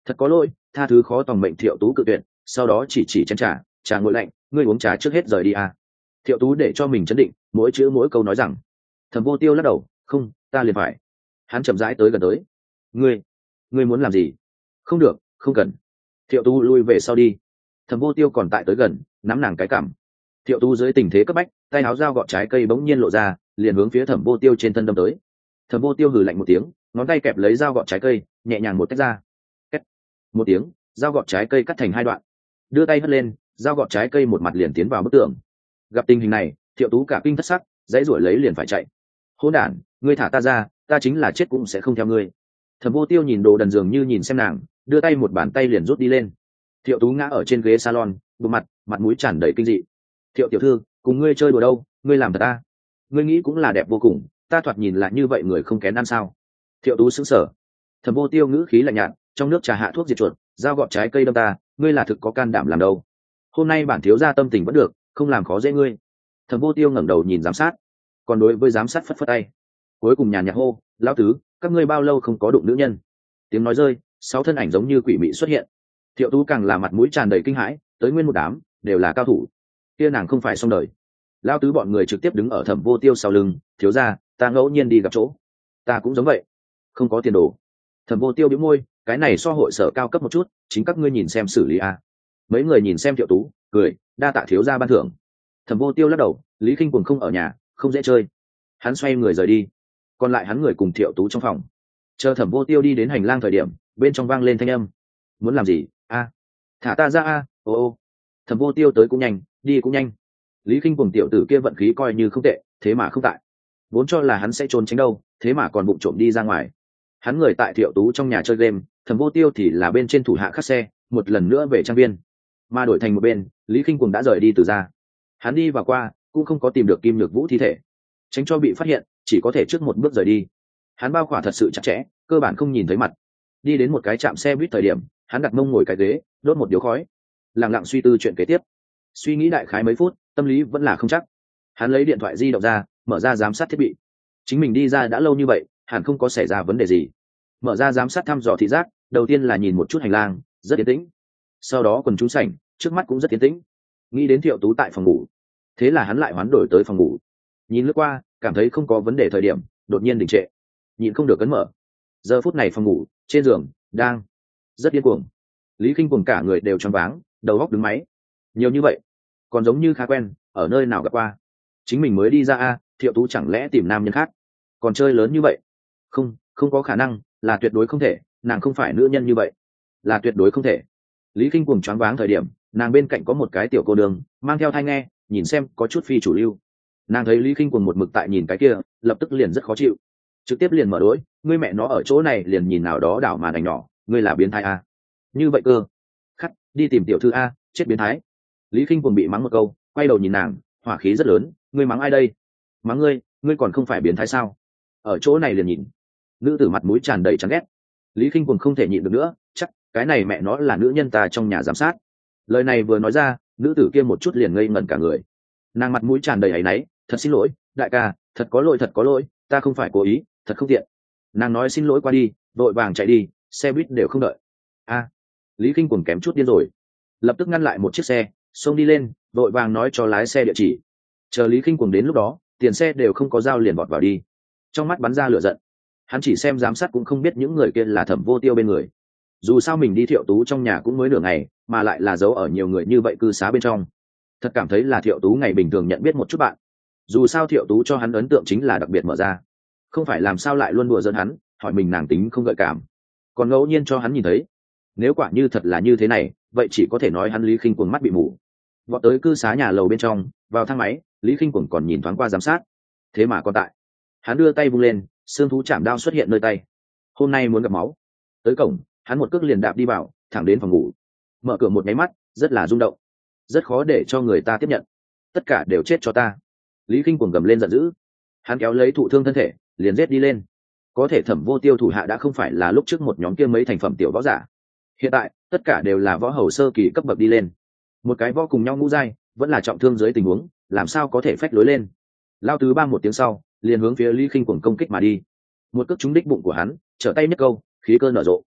Speaker 1: Thật có lỗi, tha thứ khó tòng mệnh. Thiệu Tú cự tuyệt, sau đó chỉ chỉ chén trà, trà nguội lạnh, ngươi uống trà trước hết rời đi à. Thiệu Tú để cho mình chấn định, mỗi chữ mỗi câu nói rằng. Thẩm Vô Tiêu lắc đầu, không, ta liền phải. Hắn chậm rãi tới gần tới. Ngươi, ngươi muốn làm gì? Không được, không cần. Thiệu Tú lui về sau đi. Thẩm Vô Tiêu còn tại tới gần, nắm nàng cái cằm. Thiệu Tú dưới tình thế cấp bách, tay áo dao gọt trái cây bỗng nhiên lộ ra, liền hướng phía Thẩm Vô Tiêu trên thân đâm tới. Thẩm Vô Tiêu hừ lạnh một tiếng, ngón tay kẹp lấy dao gọt trái cây, nhẹ nhàng một tách ra. Két. Một tiếng, dao gọt trái cây cắt thành hai đoạn. Đưa tay hất lên, dao gọt trái cây một mặt liền tiến vào bức tường. Gặp tình hình này, Thiệu Tú cả kinh thất sắc, dãy ruổi lấy liền phải chạy. Hỗn đản, ngươi thả ta ra, ta chính là chết cũng sẽ không theo ngươi. Thẩm Vô Tiêu nhìn Đồ Đần dường như nhìn xem nàng, đưa tay một bàn tay liền rút đi lên. Thiệu Tú ngã ở trên ghế salon, bộ mặt mặt mũi tràn đầy kinh dị. Thiệu tiểu thư, cùng ngươi chơi đùa đâu, ngươi làm thật ta. Ngươi nghĩ cũng là đẹp vô cùng, ta thoạt nhìn là như vậy người không kén ăn sao? Thiệu Tú sững sờ. Thẩm Vô Tiêu ngữ khí lạnh nhạt, trong nước trà hạ thuốc diệt chuột, dao gọt trái cây đâm ta, ngươi là thực có can đảm làm đâu? Hôm nay bản thiếu gia tâm tình vẫn được, không làm khó dễ ngươi. Thẩm Vô Tiêu ngẩng đầu nhìn giám sát, còn đối với giám sát phất phất tay. Cuối cùng nhàn nhạt hô, lão tứ, các ngươi bao lâu không có đụng nữ nhân? Tiếng nói rơi, sáu thân ảnh giống như quỷ mị xuất hiện. Thiệu Tú càng là mặt mũi tràn đầy kinh hãi, tới nguyên một đám đều là cao thủ. Kia nàng không phải xong đời. Lão tứ bọn người trực tiếp đứng ở Thẩm Vô Tiêu sau lưng, thiếu gia, ta ngẫu nhiên đi gặp chỗ. Ta cũng giống vậy, không có tiền đồ. Thẩm Vô Tiêu bĩu môi, cái này so hội sở cao cấp một chút, chính các ngươi nhìn xem xử lý a. Mấy người nhìn xem Thiệu Tú, cười, đa tạ thiếu gia ban thưởng. Thẩm Vô Tiêu lắc đầu, Lý Kinh Cuồng không ở nhà, không dễ chơi. Hắn xoay người rời đi, còn lại hắn người cùng Thiệu Tú trong phòng. Chờ Thẩm Vô Tiêu đi đến hành lang thời điểm, bên trong vang lên thanh âm. Muốn làm gì? A, thả ta ra a. Ô ô. Thẩm Vô Tiêu tới cũng nhanh, đi cũng nhanh. Lý Kinh Cuồng tiểu tử kia vận khí coi như không tệ, thế mà không tại. Vốn cho là hắn sẽ trốn tránh đâu, thế mà còn bụng trộm đi ra ngoài. Hắn người tại Thiệu Tú trong nhà chơi game, Thẩm Vô Tiêu thì là bên trên thủ hạ khắc xe, một lần nữa về trang viên. Mà đổi thành một bên, Lý Kinh Cuồng đã rời đi từ ra. Hắn đi vào qua, cũng không có tìm được Kim Nhược Vũ thi thể, tránh cho bị phát hiện, chỉ có thể trước một bước rời đi. Hắn bao khỏa thật sự chặt chẽ, cơ bản không nhìn thấy mặt. Đi đến một cái trạm xe buýt thời điểm, hắn đặt mông ngồi cái ghế, đốt một điếu khói, lặng lặng suy tư chuyện kế tiếp. Suy nghĩ đại khái mấy phút, tâm lý vẫn là không chắc. Hắn lấy điện thoại di động ra, mở ra giám sát thiết bị. Chính mình đi ra đã lâu như vậy, hẳn không có xảy ra vấn đề gì. Mở ra giám sát thăm dò thị giác, đầu tiên là nhìn một chút hành lang, rất yên tĩnh. Sau đó quần chúng sảnh, trước mắt cũng rất yên tĩnh. Nghĩ đến Thiệu Tú tại phòng ngủ, thế là hắn lại hoán đổi tới phòng ngủ. Nhìn lướt qua, cảm thấy không có vấn đề thời điểm, đột nhiên đình trệ, nhìn không được cấn mở. Giờ phút này phòng ngủ, trên giường đang rất điên cuồng. Lý Kinh Cuồng cả người đều choáng váng, đầu óc đứng máy. Nhiều như vậy, còn giống như khá quen, ở nơi nào gặp qua. Chính mình mới đi ra a, Thiệu Tú chẳng lẽ tìm nam nhân khác, còn chơi lớn như vậy? Không, không có khả năng, là tuyệt đối không thể, nàng không phải nữ nhân như vậy, là tuyệt đối không thể. Lý Kinh Cuồng choáng váng thời điểm, nàng bên cạnh có một cái tiểu cô đường, mang theo thai nghe, nhìn xem có chút phi chủ lưu. Nàng thấy Lý Kinh Cuồng một mực tại nhìn cái kia, lập tức liền rất khó chịu, trực tiếp liền mở đối, ngươi mẹ nó ở chỗ này liền nhìn nào đó đảo màn ảnh nhỏ, ngươi là biến thái a? Như vậy cơ? Khắc, đi tìm tiểu thư a, chết biến thái. Lý Kinh Cuồng bị mắng một câu, quay đầu nhìn nàng, hỏa khí rất lớn, ngươi mắng ai đây? Mắng ngươi, ngươi còn không phải biến thái sao? Ở chỗ này liền nhìn. Nữ tử mặt mũi tràn đầy chán ghét. Lý Kinh Cuồng không thể nhịn được nữa, chắc cái này mẹ nó là nữ nhân ta trong nhà giám sát. Lời này vừa nói ra, nữ tử kia một chút liền ngây ngẩn cả người. Nàng mặt mũi tràn đầy áy náy, thật xin lỗi, đại ca, thật có lỗi thật có lỗi, ta không phải cố ý, thật không tiện. Nàng nói xin lỗi qua đi, vội vàng chạy đi, xe buýt đều không đợi. A, Lý Kinh Cuồng kém chút điên rồi, lập tức ngăn lại một chiếc xe, xông đi lên, vội vàng nói cho lái xe địa chỉ. Chờ Lý Kinh Cuồng đến lúc đó, tiền xe đều không có giao liền bọt vào đi, trong mắt bắn ra lửa giận. Hắn chỉ xem giám sát cũng không biết những người kia là Thẩm Vô Tiêu bên người. Dù sao mình đi Thiệu Tú trong nhà cũng mới nửa ngày, mà lại là giấu ở nhiều người như vậy cư xá bên trong, thật cảm thấy là Thiệu Tú ngày bình thường nhận biết một chút bạn. Dù sao Thiệu Tú cho hắn ấn tượng chính là đặc biệt mở ra, không phải làm sao lại luôn đùa giỡn hắn, hỏi mình nàng tính không gợi cảm, còn ngẫu nhiên cho hắn nhìn thấy. Nếu quả như thật là như thế này, vậy chỉ có thể nói hắn Lý Kinh Cuồng mắt bị mù. Vọt tới cư xá nhà lầu bên trong, vào thang máy, Lý Kinh Cuồng còn nhìn thoáng qua giám sát, thế mà còn tại. Hắn đưa tay vung lên, xương thú chạm đao xuất hiện nơi tay. Hôm nay muốn gặp máu. Tới cổng, hắn một cước liền đạp đi vào, thẳng đến phòng ngủ. Mở cửa một máy mắt, rất là rung động, rất khó để cho người ta tiếp nhận. Tất cả đều chết cho ta. Lý Kinh Cuồng gầm lên giận dữ. Hắn kéo lấy thụ thương thân thể, liền giết đi lên. Có thể Thẩm Vô Tiêu thủ hạ đã không phải là lúc trước một nhóm kia mấy thành phẩm tiểu võ giả. Hiện tại, tất cả đều là võ hầu sơ kỳ cấp bậc đi lên. Một cái võ cùng nhau ngũ giai, vẫn là trọng thương dưới tình huống, làm sao có thể phách lối lên. Lao tứ bang một tiếng sau, liền hướng phía Lý Kinh Cuồng công kích mà đi. Một cước trúng đích bụng của hắn, trở tay nhất câu, khí cơ nở rộ.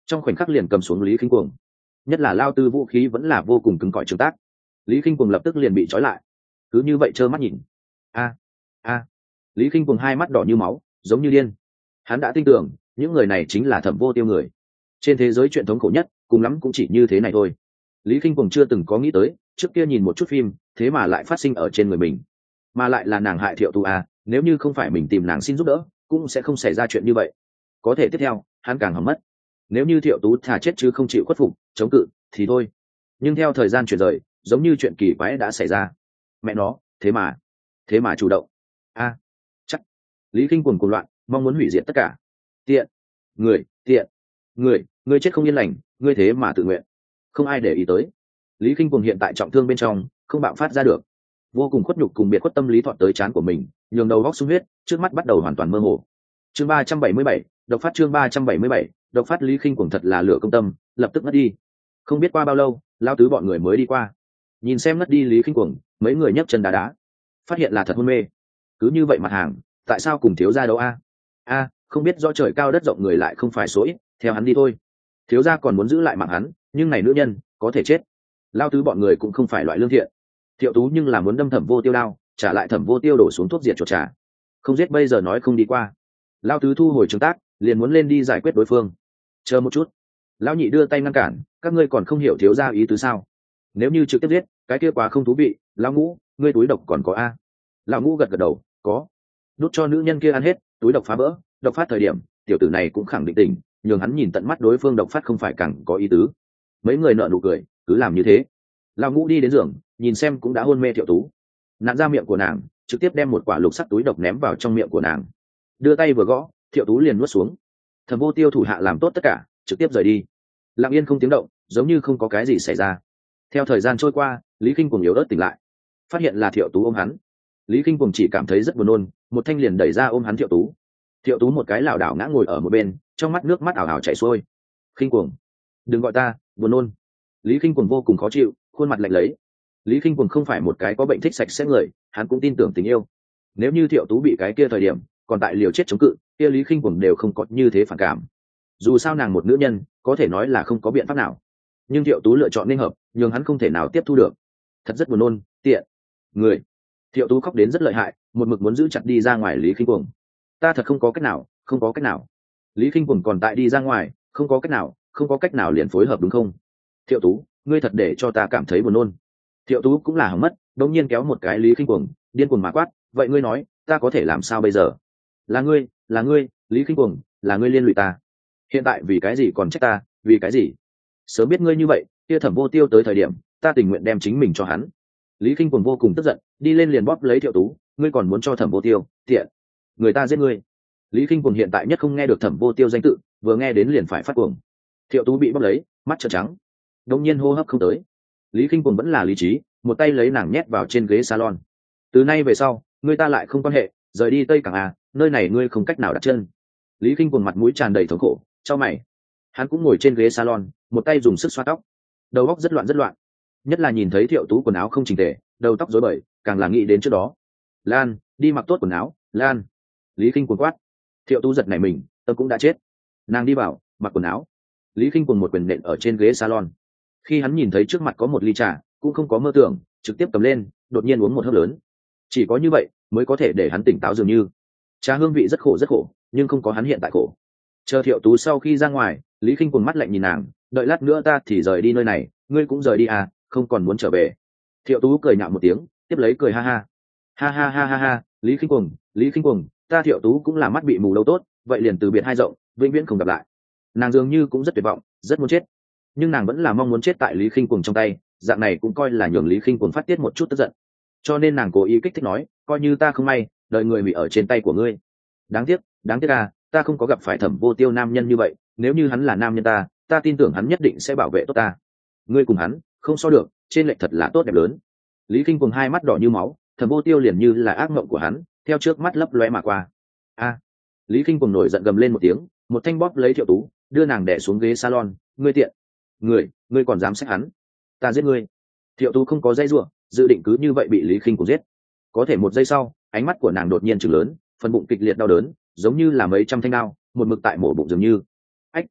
Speaker 1: trong khoảnh khắc liền cầm xuống Lý Khinh Cuồng. Nhất là lao tư vũ khí vẫn là vô cùng cứng cỏi trường tác, Lý Khinh Cuồng lập tức liền bị trói lại, cứ như vậy trơ mắt nhìn. A a Lý Khinh Cuồng hai mắt đỏ như máu, giống như điên. Hắn đã tin tưởng những người này chính là Thẩm Vô Tiêu người. Trên thế giới chuyện thống khổ nhất cùng lắm cũng chỉ như thế này thôi. Lý Khinh Cuồng chưa từng có nghĩ tới trước kia nhìn một chút phim thế mà lại phát sinh ở trên người mình, mà lại là nàng hại Thiệu Tú à. Nếu như không phải mình tìm nàng xin giúp đỡ cũng sẽ không xảy ra chuyện như vậy. Có thể tiếp theo hắn càng hỏng mất. Nếu như Thiệu Tú thà chết chứ không chịu khuất phục chống cự thì thôi, nhưng theo thời gian chuyển rời giống như chuyện kỳ quái đã xảy ra. Mẹ nó, thế mà thế mà chủ động. A chắc. Lý Khinh Cuồng cuồng loạn, mong muốn hủy diệt tất cả. Tiện người, tiện người, ngươi chết không yên lành, ngươi thế mà tự nguyện. Không ai để ý tới. Lý Khinh Cuồng hiện tại trọng thương bên trong không bạo phát ra được, vô cùng khuất nhục cùng biệt khuất tâm lý thọt tới trán của mình, nhường đầu góc sung huyết, trước mắt bắt đầu hoàn toàn mơ hồ. Chương ba trăm bảy mươi bảy, độc phát. Chương ba trăm bảy mươi bảy, độc phát. Lý Khinh Cuồng thật là lửa công tâm, lập tức ngất đi. Không biết qua bao lâu, lao tứ bọn người mới đi qua, nhìn xem ngất đi Lý Khinh Cuồng, mấy người nhấc chân đá đá, phát hiện là thật hôn mê. Cứ như vậy mặt hàng, tại sao cùng thiếu gia đấu a? A, không biết do trời cao đất rộng người lại không phải số ít, theo hắn đi thôi. Thiếu gia còn muốn giữ lại mạng hắn, nhưng này nữ nhân có thể chết. Lao tứ bọn người cũng không phải loại lương thiện. Thiệu Tú nhưng là muốn đâm Thẩm Vô Tiêu đao, trả lại Thẩm Vô Tiêu đổ xuống thuốc diệt chuột trà. Không giết bây giờ nói không đi qua. Lao tứ thu hồi trường tác, liền muốn lên đi giải quyết đối phương. Chờ một chút. Lão nhị đưa tay ngăn cản, các ngươi còn không hiểu thiếu gia ý tứ sao? Nếu như trực tiếp giết, cái kia quá không thú vị. Lão ngũ, ngươi túi độc còn có a? Lão ngũ gật gật đầu, có. Đút cho nữ nhân kia ăn hết, túi độc phá vỡ, độc phát thời điểm, tiểu tử này cũng khẳng định tỉnh, nhường hắn nhìn tận mắt đối phương độc phát không phải càng có ý tứ. Mấy người nợ nụ cười, cứ làm như thế. Lão ngũ đi đến giường, nhìn xem cũng đã hôn mê Thiệu Tú, nạn ra miệng của nàng, trực tiếp đem một quả lục sắc túi độc ném vào trong miệng của nàng, đưa tay vừa gõ, Thiệu Tú liền nuốt xuống. Thẩm Vô Tiêu thủ hạ làm tốt tất cả, trực tiếp rời đi, lặng yên không tiếng động, giống như không có cái gì xảy ra. Theo thời gian trôi qua, Lý Khinh Cuồng yếu ớt tỉnh lại, phát hiện là Thiệu Tú ôm hắn. Lý Khinh Cuồng chỉ cảm thấy rất buồn nôn, một thanh liền đẩy ra ôm hắn Thiệu Tú. Thiệu Tú một cái lảo đảo ngã ngồi ở một bên, trong mắt nước mắt ảo ảo chảy xuôi. Khinh Cuồng, đừng gọi ta, buồn nôn. Lý Khinh Cuồng vô cùng khó chịu, khuôn mặt lạnh lấy. Lý Khinh Cuồng không phải một cái có bệnh thích sạch sẽ người, hắn cũng tin tưởng tình yêu. Nếu như Thiệu Tú bị cái kia thời điểm còn tại liều chết chống cự, kia Lý Khinh Cuồng đều không có như thế phản cảm. Dù sao nàng một nữ nhân, có thể nói là không có biện pháp nào. Nhưng Thiệu Tú lựa chọn nên hợp, nhưng hắn không thể nào tiếp thu được. Thật rất buồn nôn, tiện người. Thiệu Tú khóc đến rất lợi hại, một mực muốn giữ chặt đi ra ngoài Lý Khinh Cuồng. Ta thật không có cách nào, không có cách nào. Lý Khinh Cuồng còn tại đi ra ngoài, không có cách nào, không có cách nào liền phối hợp đúng không? Thiệu Tú, ngươi thật để cho ta cảm thấy buồn nôn. Thiệu Tú cũng là hỏng mất, đột nhiên kéo một cái Lý Khinh Cuồng, điên cuồng mà quát, vậy ngươi nói, ta có thể làm sao bây giờ? Là ngươi, là ngươi, Lý Khinh Cuồng, là ngươi liên lụy ta. Hiện tại vì cái gì còn trách ta, vì cái gì? Sớm biết ngươi như vậy, kia Thẩm Vô Tiêu tới thời điểm, ta tình nguyện đem chính mình cho hắn. Lý Khinh Cuồng vô cùng tức giận, đi lên liền bóp lấy Thiệu Tú, ngươi còn muốn cho Thẩm Vô Tiêu, tiện, người ta giết ngươi. Lý Khinh Cuồng hiện tại nhất không nghe được Thẩm Vô Tiêu danh tự, vừa nghe đến liền phải phát cuồng. Thiệu Tú bị bóp lấy, mắt trợn trắng, đột nhiên hô hấp không tới. Lý Khinh Cuồng vẫn là lý trí, một tay lấy nàng nhét vào trên ghế salon. Từ nay về sau, ngươi ta lại không quan hệ, rời đi Tây Cảng à, nơi này ngươi không cách nào đặt chân. Lý Khinh Cuồng mặt mũi tràn đầy thống khổ, chau mày. Hắn cũng ngồi trên ghế salon, một tay dùng sức xoa tóc, đầu óc rất loạn rất loạn. Nhất là nhìn thấy Thiệu Tú quần áo không chỉnh tề, đầu tóc rối bời, càng là nghĩ đến trước đó. Lan, đi mặc tốt quần áo, Lan. Lý Khinh Cuồng quát. Thiệu Tú giật nảy mình, tâm cũng đã chết. Nàng đi vào, mặc quần áo. Lý Khinh Cuồng một quyền nện ở trên ghế salon. Khi hắn nhìn thấy trước mặt có một ly trà, cũng không có mơ tưởng, trực tiếp cầm lên, đột nhiên uống một hớp lớn. Chỉ có như vậy mới có thể để hắn tỉnh táo dường như. Trà hương vị rất khổ rất khổ, nhưng không có hắn hiện tại khổ. Chờ Thiệu Tú sau khi ra ngoài, Lý Khinh Cuồng mắt lạnh nhìn nàng, đợi lát nữa ta thì rời đi nơi này, ngươi cũng rời đi à, không còn muốn trở về. Thiệu Tú cười nhạo một tiếng, tiếp lấy cười ha ha. Ha ha ha ha ha, Lý Khinh Cuồng, Lý Khinh Cuồng, ta Thiệu Tú cũng là mắt bị mù lâu tốt, vậy liền từ biệt hai rộng, vĩnh viễn không gặp lại. Nàng dường như cũng rất tuyệt vọng, rất muốn chết, nhưng nàng vẫn là mong muốn chết tại Lý Khinh Cuồng trong tay, dạng này cũng coi là nhường Lý Khinh Cuồng phát tiết một chút tức giận. Cho nên nàng cố ý kích thích nói, coi như ta không may, đợi người bị ở trên tay của ngươi. Đáng tiếc, đáng tiếc à, ta không có gặp phải Thẩm Vô Tiêu nam nhân như vậy, nếu như hắn là nam nhân ta, ta tin tưởng hắn nhất định sẽ bảo vệ tốt ta. Ngươi cùng hắn, không so được, trên lệch thật là tốt đẹp lớn. Lý Khinh Cuồng hai mắt đỏ như máu, Thẩm Vô Tiêu liền như là ác mộng của hắn, theo trước mắt lấp lóe mà qua. A! Lý Khinh Cuồng nổi giận gầm lên một tiếng, một thanh bóp lấy Thiệu Tú, đưa nàng đè xuống ghế salon, ngươi tiện, người, ngươi còn dám xét hắn, ta giết ngươi. Thiệu Tú không có dây rủa, dự định cứ như vậy bị Lý Khinh Cuồng giết. Có thể một giây sau, ánh mắt của nàng đột nhiên trừng lớn, phần bụng kịch liệt đau đớn, giống như là mấy trăm thanh đao, một mực tại mổ bụng dường như. Ách!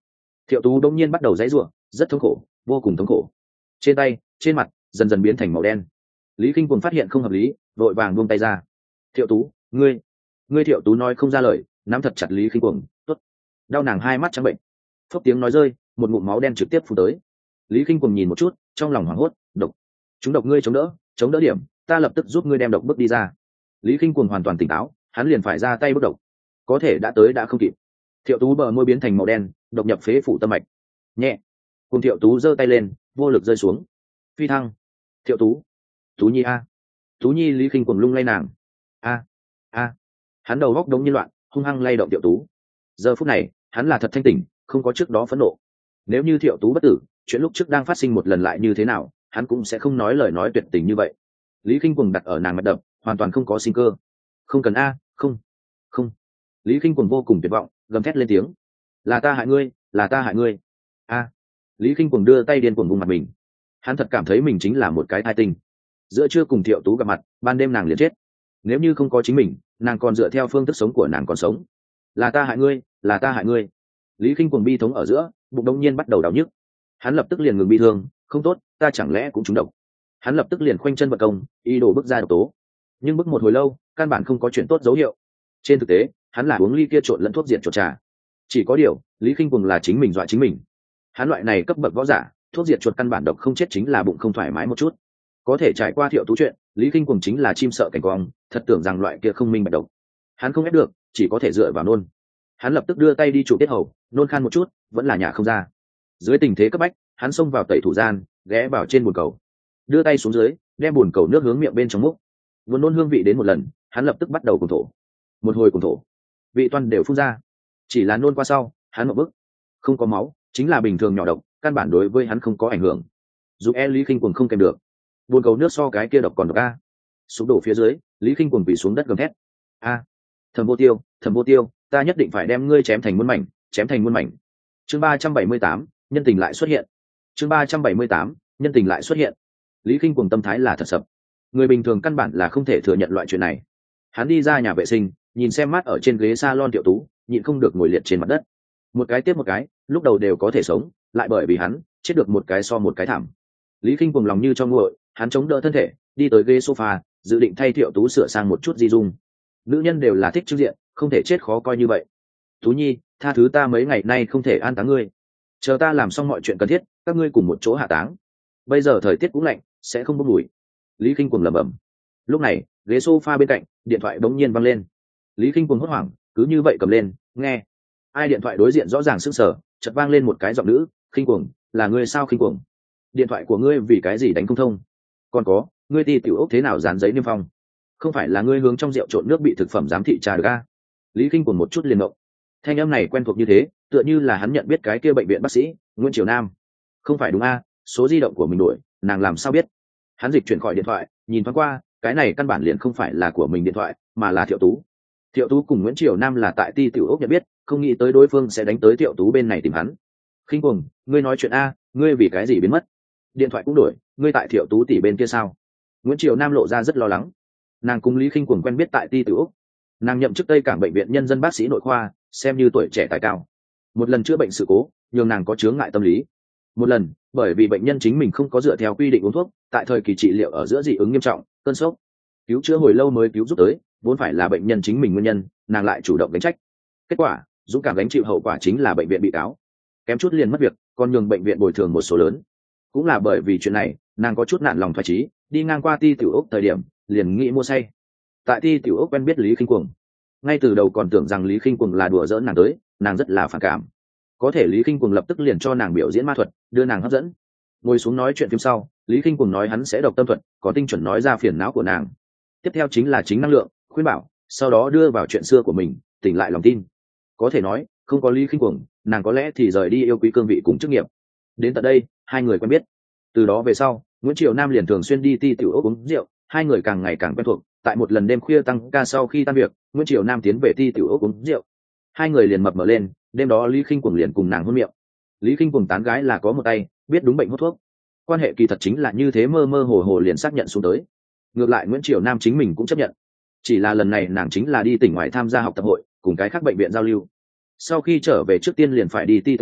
Speaker 1: Thiệu Tú đông nhiên bắt đầu dãy ruộng, rất thống khổ, vô cùng thống khổ. Trên tay, trên mặt dần dần biến thành màu đen. Lý Kinh Cuồng phát hiện không hợp lý, vội vàng buông tay ra. Thiệu Tú, ngươi, ngươi Thiệu Tú nói không ra lời, nắm thật chặt Lý Kinh Cuồng, tốt. Đau nàng hai mắt trắng bệnh. Phốc tiếng nói rơi, một ngụm máu đen trực tiếp phun tới. Lý Kinh Cuồng nhìn một chút, trong lòng hoảng hốt, độc. Chúng độc ngươi chống đỡ, chống đỡ điểm, ta lập tức giúp ngươi đem độc bước đi ra. Lý Kinh Cuồng hoàn toàn tỉnh táo, hắn liền phải ra tay bước độc. Có thể đã tới đã không kịp. Thiệu Tú bờ môi biến thành màu đen, độc nhập phế phủ tâm mạch. Nhẹ. Cùng Thiệu Tú giơ tay lên, vô lực rơi xuống. Phi thăng. Thiệu Tú. Tú Nhi a. Tú Nhi. Lý Kinh Cuồng lung lay nàng. A. A. Hắn đầu góc đống như loạn, hung hăng lay động Thiệu Tú. Giờ phút này, hắn là thật thanh tỉnh, không có trước đó phẫn nộ. Nếu như Thiệu Tú bất tử, chuyện lúc trước đang phát sinh một lần lại như thế nào, hắn cũng sẽ không nói lời nói tuyệt tình như vậy. Lý Kinh Cuồng đặt ở nàng mặt đập, hoàn toàn không có sinh cơ. Không cần a, không, không. Lý Kinh Cuồng vô cùng tuyệt vọng, gầm thét lên tiếng. Là ta hại ngươi, là ta hại ngươi. A. Lý Kinh Cuồng đưa tay điên cuồng vùng mặt mình. Hắn thật cảm thấy mình chính là một cái thai tinh. Giữa trưa cùng Thiệu Tú gặp mặt, ban đêm nàng liền chết. Nếu như không có chính mình, nàng còn dựa theo phương thức sống của nàng còn sống. Là ta hại ngươi, là ta hại ngươi. Lý Kinh Cuồng bi thống ở giữa, bụng đống nhiên bắt đầu đau nhức. Hắn lập tức liền ngừng bi thương, không tốt, ta chẳng lẽ cũng trúng độc. Hắn lập tức liền khoanh chân vật công, ý đồ bước ra độc tố. Nhưng bước một hồi lâu, căn bản không có chuyện tốt dấu hiệu. Trên thực tế, hắn là uống ly kia trộn lẫn thuốc diệt chuột trà. Chỉ có điều, Lý Kinh Cuồng là chính mình dọa chính mình. Hắn loại này cấp bậc võ giả, thuốc diệt chuột căn bản độc không chết chính là bụng không thoải mái một chút. Có thể trải qua Thiệu Tú chuyện, Lý Kinh Cuồng chính là chim sợ cảnh quang, thật tưởng rằng loại kia không minh bạch độc. Hắn không ép được, chỉ có thể dựa vào nôn. Hắn lập tức đưa tay đi chụp tiết hầu, nôn khan một chút, vẫn là nhả không ra. Dưới tình thế cấp bách, hắn xông vào tẩy thủ gian, ghé vào trên bồn cầu, đưa tay xuống dưới, đem bồn cầu nước hướng miệng bên trong múc. Vừa nôn hương vị đến một lần, hắn lập tức bắt đầu cùng thổ. Một hồi cùng thổ, vị toan đều phun ra. Chỉ là nôn qua sau, hắn một bức, không có máu, chính là bình thường nhỏ độc, căn bản đối với hắn không có ảnh hưởng. Dù e Lý Kinh Cuồng không kèm được, bồn cầu nước so cái kia độc còn độc a. Sụp đổ phía dưới, Lý Kinh Cuồng bị xuống đất gầm thét. A, Thẩm Vô Tiêu, Thẩm Vô Tiêu, ta nhất định phải đem ngươi chém thành muôn mảnh, chém thành muôn mảnh. Chương ba trăm bảy mươi tám, nhân tình lại xuất hiện. Chương ba trăm bảy mươi tám, nhân tình lại xuất hiện. Lý Kinh Cuồng tâm thái là thật sập. Người bình thường căn bản là không thể thừa nhận loại chuyện này. Hắn đi ra nhà vệ sinh, nhìn xem mát ở trên ghế salon Thiệu Tú, nhịn không được ngồi liệt trên mặt đất. Một cái tiếp một cái, lúc đầu đều có thể sống, lại bởi vì hắn chết được một cái so một cái thảm. Lý Kinh Cuồng lòng như cho nguội, hắn chống đỡ thân thể, đi tới ghế sofa, dự định thay Thiệu Tú sửa sang một chút di dung. Nữ nhân đều là thích trưng diện, không thể chết khó coi như vậy. Tú Nhi, tha thứ ta mấy ngày nay không thể an táng ngươi. Chờ ta làm xong mọi chuyện cần thiết, các ngươi cùng một chỗ hạ táng. Bây giờ thời tiết cũng lạnh, sẽ không bốc mùi. Lý Kinh Cuồng lẩm bẩm. Lúc này, ghế sofa bên cạnh, điện thoại bỗng nhiên văng lên. Lý Kinh Cuồng hốt hoảng, cứ như vậy cầm lên, nghe. Ai điện thoại đối diện rõ ràng sững sờ, chợt vang lên một cái giọng nữ, "Kinh Cuồng, là ngươi sao Kinh Cuồng? Điện thoại của ngươi vì cái gì đánh không thông? Còn có, ngươi ti tiểu ốc thế nào dán giấy niêm phong? Không phải là ngươi hướng trong rượu trộn nước bị thực phẩm giám thị tra được a?" Lý Kinh Cuồng một chút liền ngộng. Thanh âm này quen thuộc như thế, tựa như là hắn nhận biết cái kia bệnh viện bác sĩ Nguyễn Triều Nam. Không phải đúng a? Số di động của mình đổi, nàng làm sao biết? Hắn dịch chuyển khỏi điện thoại, nhìn thoáng qua, cái này căn bản liền không phải là của mình điện thoại, mà là Thiệu Tú. Thiệu Tú cùng Nguyễn Triều Nam là tại ti tiểu ốc nhận biết, không nghĩ tới đối phương sẽ đánh tới Thiệu Tú bên này tìm hắn. Kinh Cuồng, ngươi nói chuyện a, ngươi vì cái gì biến mất? Điện thoại cũng đổi, ngươi tại Thiệu Tú tỷ bên kia sao? Nguyễn Triều Nam lộ ra rất lo lắng. Nàng cùng Lý Kinh Cuồng quen biết tại ti tiểu ốc. Nàng nhậm chức Tây Cảng bệnh viện nhân dân bác sĩ nội khoa, xem như tuổi trẻ tài cao. Một lần chữa bệnh sự cố, nhường nàng có chướng ngại tâm lý. Một lần, bởi vì bệnh nhân chính mình không có dựa theo quy định uống thuốc, tại thời kỳ trị liệu ở giữa dị ứng nghiêm trọng, cơn sốc. Cứu chữa hồi lâu mới cứu giúp tới, vốn phải là bệnh nhân chính mình nguyên nhân, nàng lại chủ động gánh trách. Kết quả, dũng cảm gánh chịu hậu quả chính là bệnh viện bị cáo, kém chút liền mất việc, còn nhường bệnh viện bồi thường một số lớn. Cũng là bởi vì chuyện này, nàng có chút nản lòng thoái chí, đi ngang qua ti tiểu ốc thời điểm, liền nghĩ mua say. Tại ti tiểu ốc quen biết Lý Kinh Cuồng, ngay từ đầu còn tưởng rằng Lý Kinh Cuồng là đùa giỡn nàng tới, nàng rất là phản cảm. Có thể Lý Kinh Cuồng lập tức liền cho nàng biểu diễn ma thuật, đưa nàng hấp dẫn. Ngồi xuống nói chuyện phim sau, Lý Kinh Cuồng nói hắn sẽ độc tâm thuật, có tinh chuẩn nói ra phiền não của nàng. Tiếp theo chính là chính năng lượng, khuyên bảo, sau đó đưa vào chuyện xưa của mình, tỉnh lại lòng tin. Có thể nói, không có Lý Kinh Cuồng, nàng có lẽ thì rời đi yêu quý cương vị cùng chức nghiệp. Đến tận đây, hai người quen biết. Từ đó về sau, Nguyễn Triều Nam liền thường xuyên đi ti tiểu ốc uống rượu, hai người càng ngày càng quen thuộc. Tại một lần đêm khuya tăng ca sau khi tan việc, Nguyễn Triều Nam tiến về ti tiểu ốc uống rượu, hai người liền mập mờ lên. Đêm đó Lý Kinh Cuồng liền cùng nàng hôn miệng. Lý Kinh Cuồng tán gái là có một tay, biết đúng bệnh hút thuốc. Quan hệ kỳ thật chính là như thế, mơ mơ hồ hồ liền xác nhận xuống tới. Ngược lại Nguyễn Triều Nam chính mình cũng chấp nhận. Chỉ là lần này nàng chính là đi tỉnh ngoài tham gia học tập hội, cùng cái khác bệnh viện giao lưu. Sau khi trở về trước tiên liền phải đi ti tiểu ốc,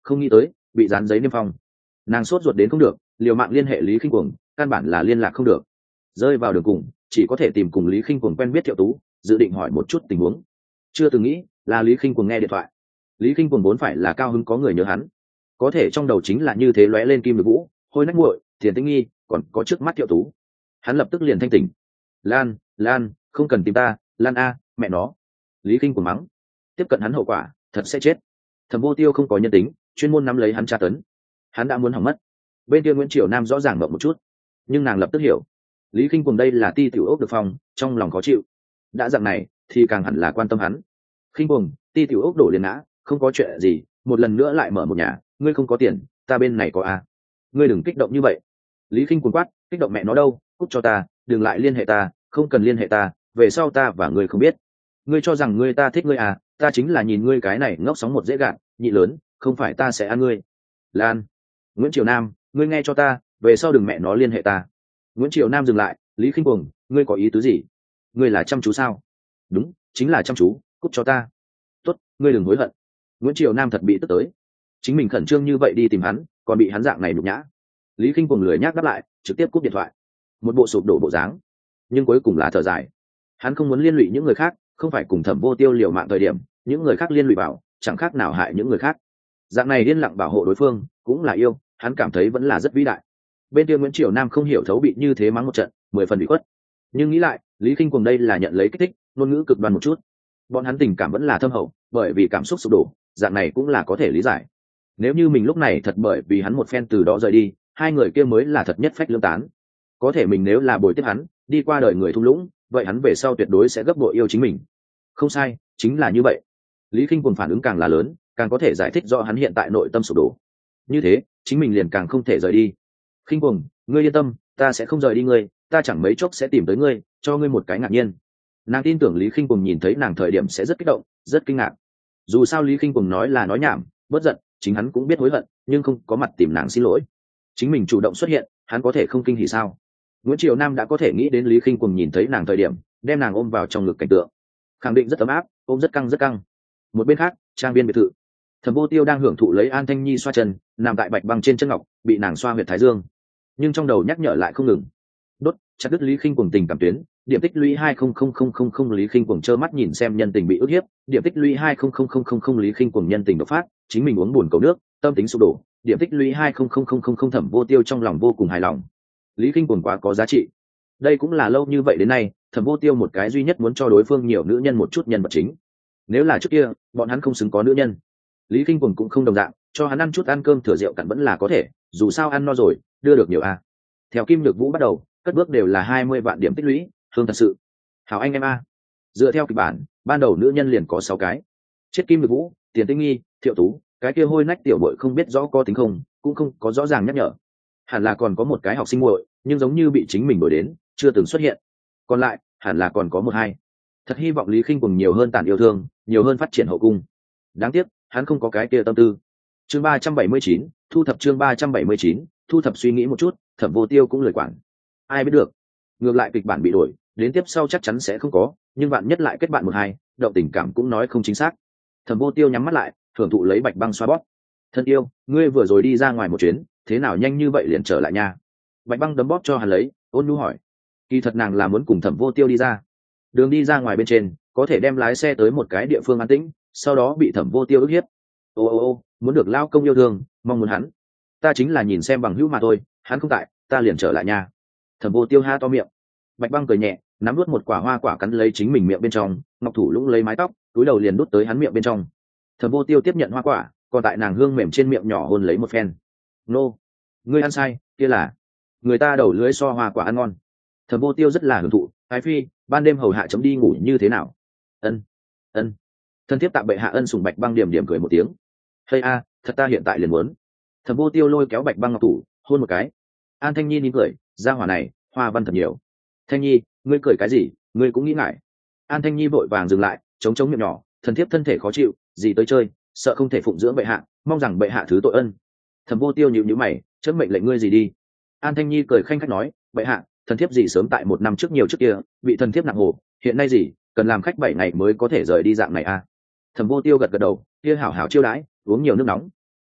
Speaker 1: không nghĩ tới bị dán giấy niêm phong. Nàng sốt ruột đến không được, liều mạng liên hệ Lý Khinh Cuồng, căn bản là liên lạc không được. Rơi vào đường cùng, chỉ có thể tìm cùng Lý Khinh Cuồng quen biết Thiệu Tú, dự định hỏi một chút tình huống. Chưa từng nghĩ là Lý Khinh Cuồng nghe điện thoại. Lý Khinh Cuồng vốn phải là cao hứng có người nhớ hắn, có thể trong đầu chính là như thế lóe lên Kim Lực Vũ, Hôi Nách Muội, Thiền Tĩnh Nghi, còn có trước mắt Thiệu Tú. Hắn lập tức liền thanh tỉnh. Lan, Lan, không cần tìm ta, Lan a, mẹ nó. Lý Khinh Cuồng mắng. Tiếp cận hắn hậu quả, thật sẽ chết. Thẩm Vô Tiêu không có nhân tính, chuyên môn nắm lấy hắn tra tấn. Hắn đã muốn hỏng mất. Bên kia Nguyễn Triều Nam rõ ràng mộng một chút, nhưng nàng lập tức hiểu. Lý Khinh Cuồng đây là ti tiểu ốc được phòng, trong lòng khó chịu. Đã dạng này, thì càng hẳn là quan tâm hắn. Khinh Cuồng, ti tiểu ốc đổ liền ngã, không có chuyện gì, một lần nữa lại mở một nhà, ngươi không có tiền, ta bên này có a. Ngươi đừng kích động như vậy. Lý Khinh Cuồng quát, kích động mẹ nó đâu, cút cho ta, đừng lại liên hệ ta, không cần liên hệ ta, về sau ta và ngươi không biết. Ngươi cho rằng ngươi ta thích ngươi à, ta chính là nhìn ngươi cái này ngốc sóng một dễ gạn, nhị lớn, không phải ta sẽ ăn ngươi. Lan, Nguyễn Triều Nam, ngươi nghe cho ta, về sau đừng mẹ nó liên hệ ta. Nguyễn Triều Nam dừng lại, Lý Khinh Cuồng, ngươi có ý tứ gì? Ngươi là chăm chú sao? Đúng, chính là chăm chú, cút cho ta. Tốt, ngươi đừng hối hận. Nguyễn Triều Nam thật bị tức tới, chính mình khẩn trương như vậy đi tìm hắn, còn bị hắn dạng này nhục nhã. Lý Khinh Cuồng lười nhác đáp lại, trực tiếp cúp điện thoại. Một bộ sụp đổ bộ dáng, nhưng cuối cùng là thở dài. Hắn không muốn liên lụy những người khác, không phải cùng Thẩm Vô Tiêu liều mạng thời điểm, những người khác liên lụy vào, chẳng khác nào hại những người khác. Dạng này yên lặng bảo hộ đối phương, cũng là yêu, hắn cảm thấy vẫn là rất vĩ đại. Bên kia Nguyễn Triều Nam không hiểu thấu bị như thế mắng một trận, mười phần bị khuất. Nhưng nghĩ lại, Lý Khinh Cuồng đây là nhận lấy kích thích, ngôn ngữ cực đoan một chút. Bọn hắn tình cảm vẫn là thâm hậu, bởi vì cảm xúc sụp đổ, dạng này cũng là có thể lý giải. Nếu như mình lúc này thật bởi vì hắn một phen từ đó rời đi, hai người kia mới là thật nhất phách lưỡng tán. Có thể mình nếu là bồi tiếp hắn, đi qua đời người thung lũng, vậy hắn về sau tuyệt đối sẽ gấp bội yêu chính mình. Không sai, chính là như vậy. Lý Khinh Cuồng phản ứng càng là lớn, càng có thể giải thích rõ hắn hiện tại nội tâm sụp đổ. Như thế, chính mình liền càng không thể rời đi. Khinh Cuồng, ngươi yên tâm, ta sẽ không rời đi ngươi, ta chẳng mấy chốc sẽ tìm tới ngươi, cho ngươi một cái ngạc nhiên. Nàng tin tưởng Lý Khinh Cuồng nhìn thấy nàng thời điểm sẽ rất kích động, rất kinh ngạc. Dù sao Lý Khinh Cuồng nói là nói nhảm, bất giận, chính hắn cũng biết hối hận, nhưng không có mặt tìm nàng xin lỗi. Chính mình chủ động xuất hiện, hắn có thể không kinh hỉ sao? Nguyễn Triều Nam đã có thể nghĩ đến Lý Khinh Cuồng nhìn thấy nàng thời điểm, đem nàng ôm vào trong ngực cảnh tượng, khẳng định rất ấm áp, ôm rất căng rất căng. Một bên khác, trang viên biệt thự, Thẩm Vô Tiêu đang hưởng thụ lấy An Thanh Nhi xoa chân, nằm tại bạch băng trên chân ngọc, bị nàng xoa huyệt thái dương, nhưng trong đầu nhắc nhở lại không ngừng. Đốt, chặt đứt Lý Khinh Cuồng tình cảm tuyến, điểm tích lũy hai không không không không không Lý Khinh Cuồng trơ mắt nhìn xem nhân tình bị ức hiếp, điểm tích lũy hai không không không không không Lý Khinh Cuồng nhân tình đột phát, chính mình uống buồn cầu nước, tâm tính sụp đổ, điểm tích lũy hai không không không không không Thẩm Vô Tiêu trong lòng vô cùng hài lòng. Lý Khinh Cuồng quá có giá trị. Đây cũng là lâu như vậy đến nay, Thẩm Vô Tiêu một cái duy nhất muốn cho đối phương nhiều nữ nhân một chút nhân vật chính. Nếu là trước kia, bọn hắn không xứng có nữ nhân. Lý Khinh Cuồng cũng không đồng dạng, cho hắn ăn chút ăn cơm thừa rượu cặn vẫn là có thể, dù sao ăn no rồi, đưa được nhiều a. Theo Kim Lực Vũ bắt đầu, cất bước đều là hai mươi vạn điểm tích lũy, hương thật sự. Hảo anh em a. Dựa theo kịch bản, ban đầu nữ nhân liền có sáu cái. Chết Kim Lực Vũ, Tiền Tĩnh Nghi, Thiệu Tú, cái kia hôi nách tiểu bội không biết rõ có tính không, cũng không có rõ ràng nhắc nhở. Hẳn là còn có một cái học sinh muội, nhưng giống như bị chính mình đuổi đến, chưa từng xuất hiện. Còn lại, hẳn là còn có một hai. Thật hy vọng Lý Khinh Cuồng nhiều hơn tản yêu thương, nhiều hơn phát triển hậu cung. Đáng tiếc, hắn không có cái kia tâm tư. Chương ba trăm bảy mươi chín, thu thập chương ba trăm bảy mươi chín, thu thập suy nghĩ một chút, Thẩm Vô Tiêu cũng lười quản. Ai biết được. Ngược lại kịch bản bị đổi, đến tiếp sau chắc chắn sẽ không có, nhưng bạn nhất lại kết bạn một hai, động tình cảm cũng nói không chính xác. Thẩm Vô Tiêu nhắm mắt lại, thưởng thụ lấy bạch băng xoa bóp. Thân yêu, ngươi vừa rồi đi ra ngoài một chuyến, thế nào nhanh như vậy liền trở lại nha? Bạch băng đấm bóp cho hắn lấy, ôn nhu hỏi. Kỳ thật nàng là muốn cùng Thẩm Vô Tiêu đi ra. Đường đi ra ngoài bên trên, có thể đem lái xe tới một cái địa phương an tĩnh, sau đó bị Thẩm Vô Tiêu ức hiếp. Ô ô ô, muốn được lao công yêu thương, mong muốn hắn. Ta chính là nhìn xem bằng hữu mà thôi, hắn không tại, ta liền trở lại nhà. Thẩm Vô Tiêu ha to miệng. Bạch băng cười nhẹ, nắm nuốt một quả hoa quả cắn lấy chính mình miệng bên trong, ngọc thủ lũng lấy mái tóc, túi đầu liền đút tới hắn miệng bên trong. Thẩm Vô Tiêu tiếp nhận hoa quả, còn tại nàng hương mềm trên miệng nhỏ hôn lấy một phen. Nô, ngươi ăn sai, kia là người ta đầu lưới so hoa quả ăn ngon. Thẩm Vô Tiêu rất là hưởng thụ. Ái phi, ban đêm hầu hạ chấm đi ngủ như thế nào? Ân, ân. Thân thiết tạm bệ hạ ân sùng bạch băng điểm điểm cười một tiếng. Hay a, thật ta hiện tại liền muốn. Thẩm Vô Tiêu lôi kéo bạch băng ngọc thủ, hôn một cái. An Thanh Nhi nín cười, ra hỏa này, hoa văn thật nhiều. Thanh Nhi, ngươi cười cái gì? Ngươi cũng nghĩ ngại. An Thanh Nhi vội vàng dừng lại, chống chống miệng nhỏ, thần thiếp thân thể khó chịu, gì tới chơi, sợ không thể phụng dưỡng bệ hạ, mong rằng bệ hạ thứ tội ân. Thẩm Vô Tiêu nhíu nhíu mày, chấm mệnh lệnh ngươi gì đi. An Thanh Nhi cười khanh khách nói, bệ hạ, thần thiếp gì sớm tại một năm trước nhiều trước kia, bị thần thiếp nặng hồ, hiện nay gì, cần làm khách bảy ngày mới có thể rời đi dạng này a. À? Thẩm Vô Tiêu gật gật đầu, kia hảo hảo chiêu đãi, uống nhiều nước nóng.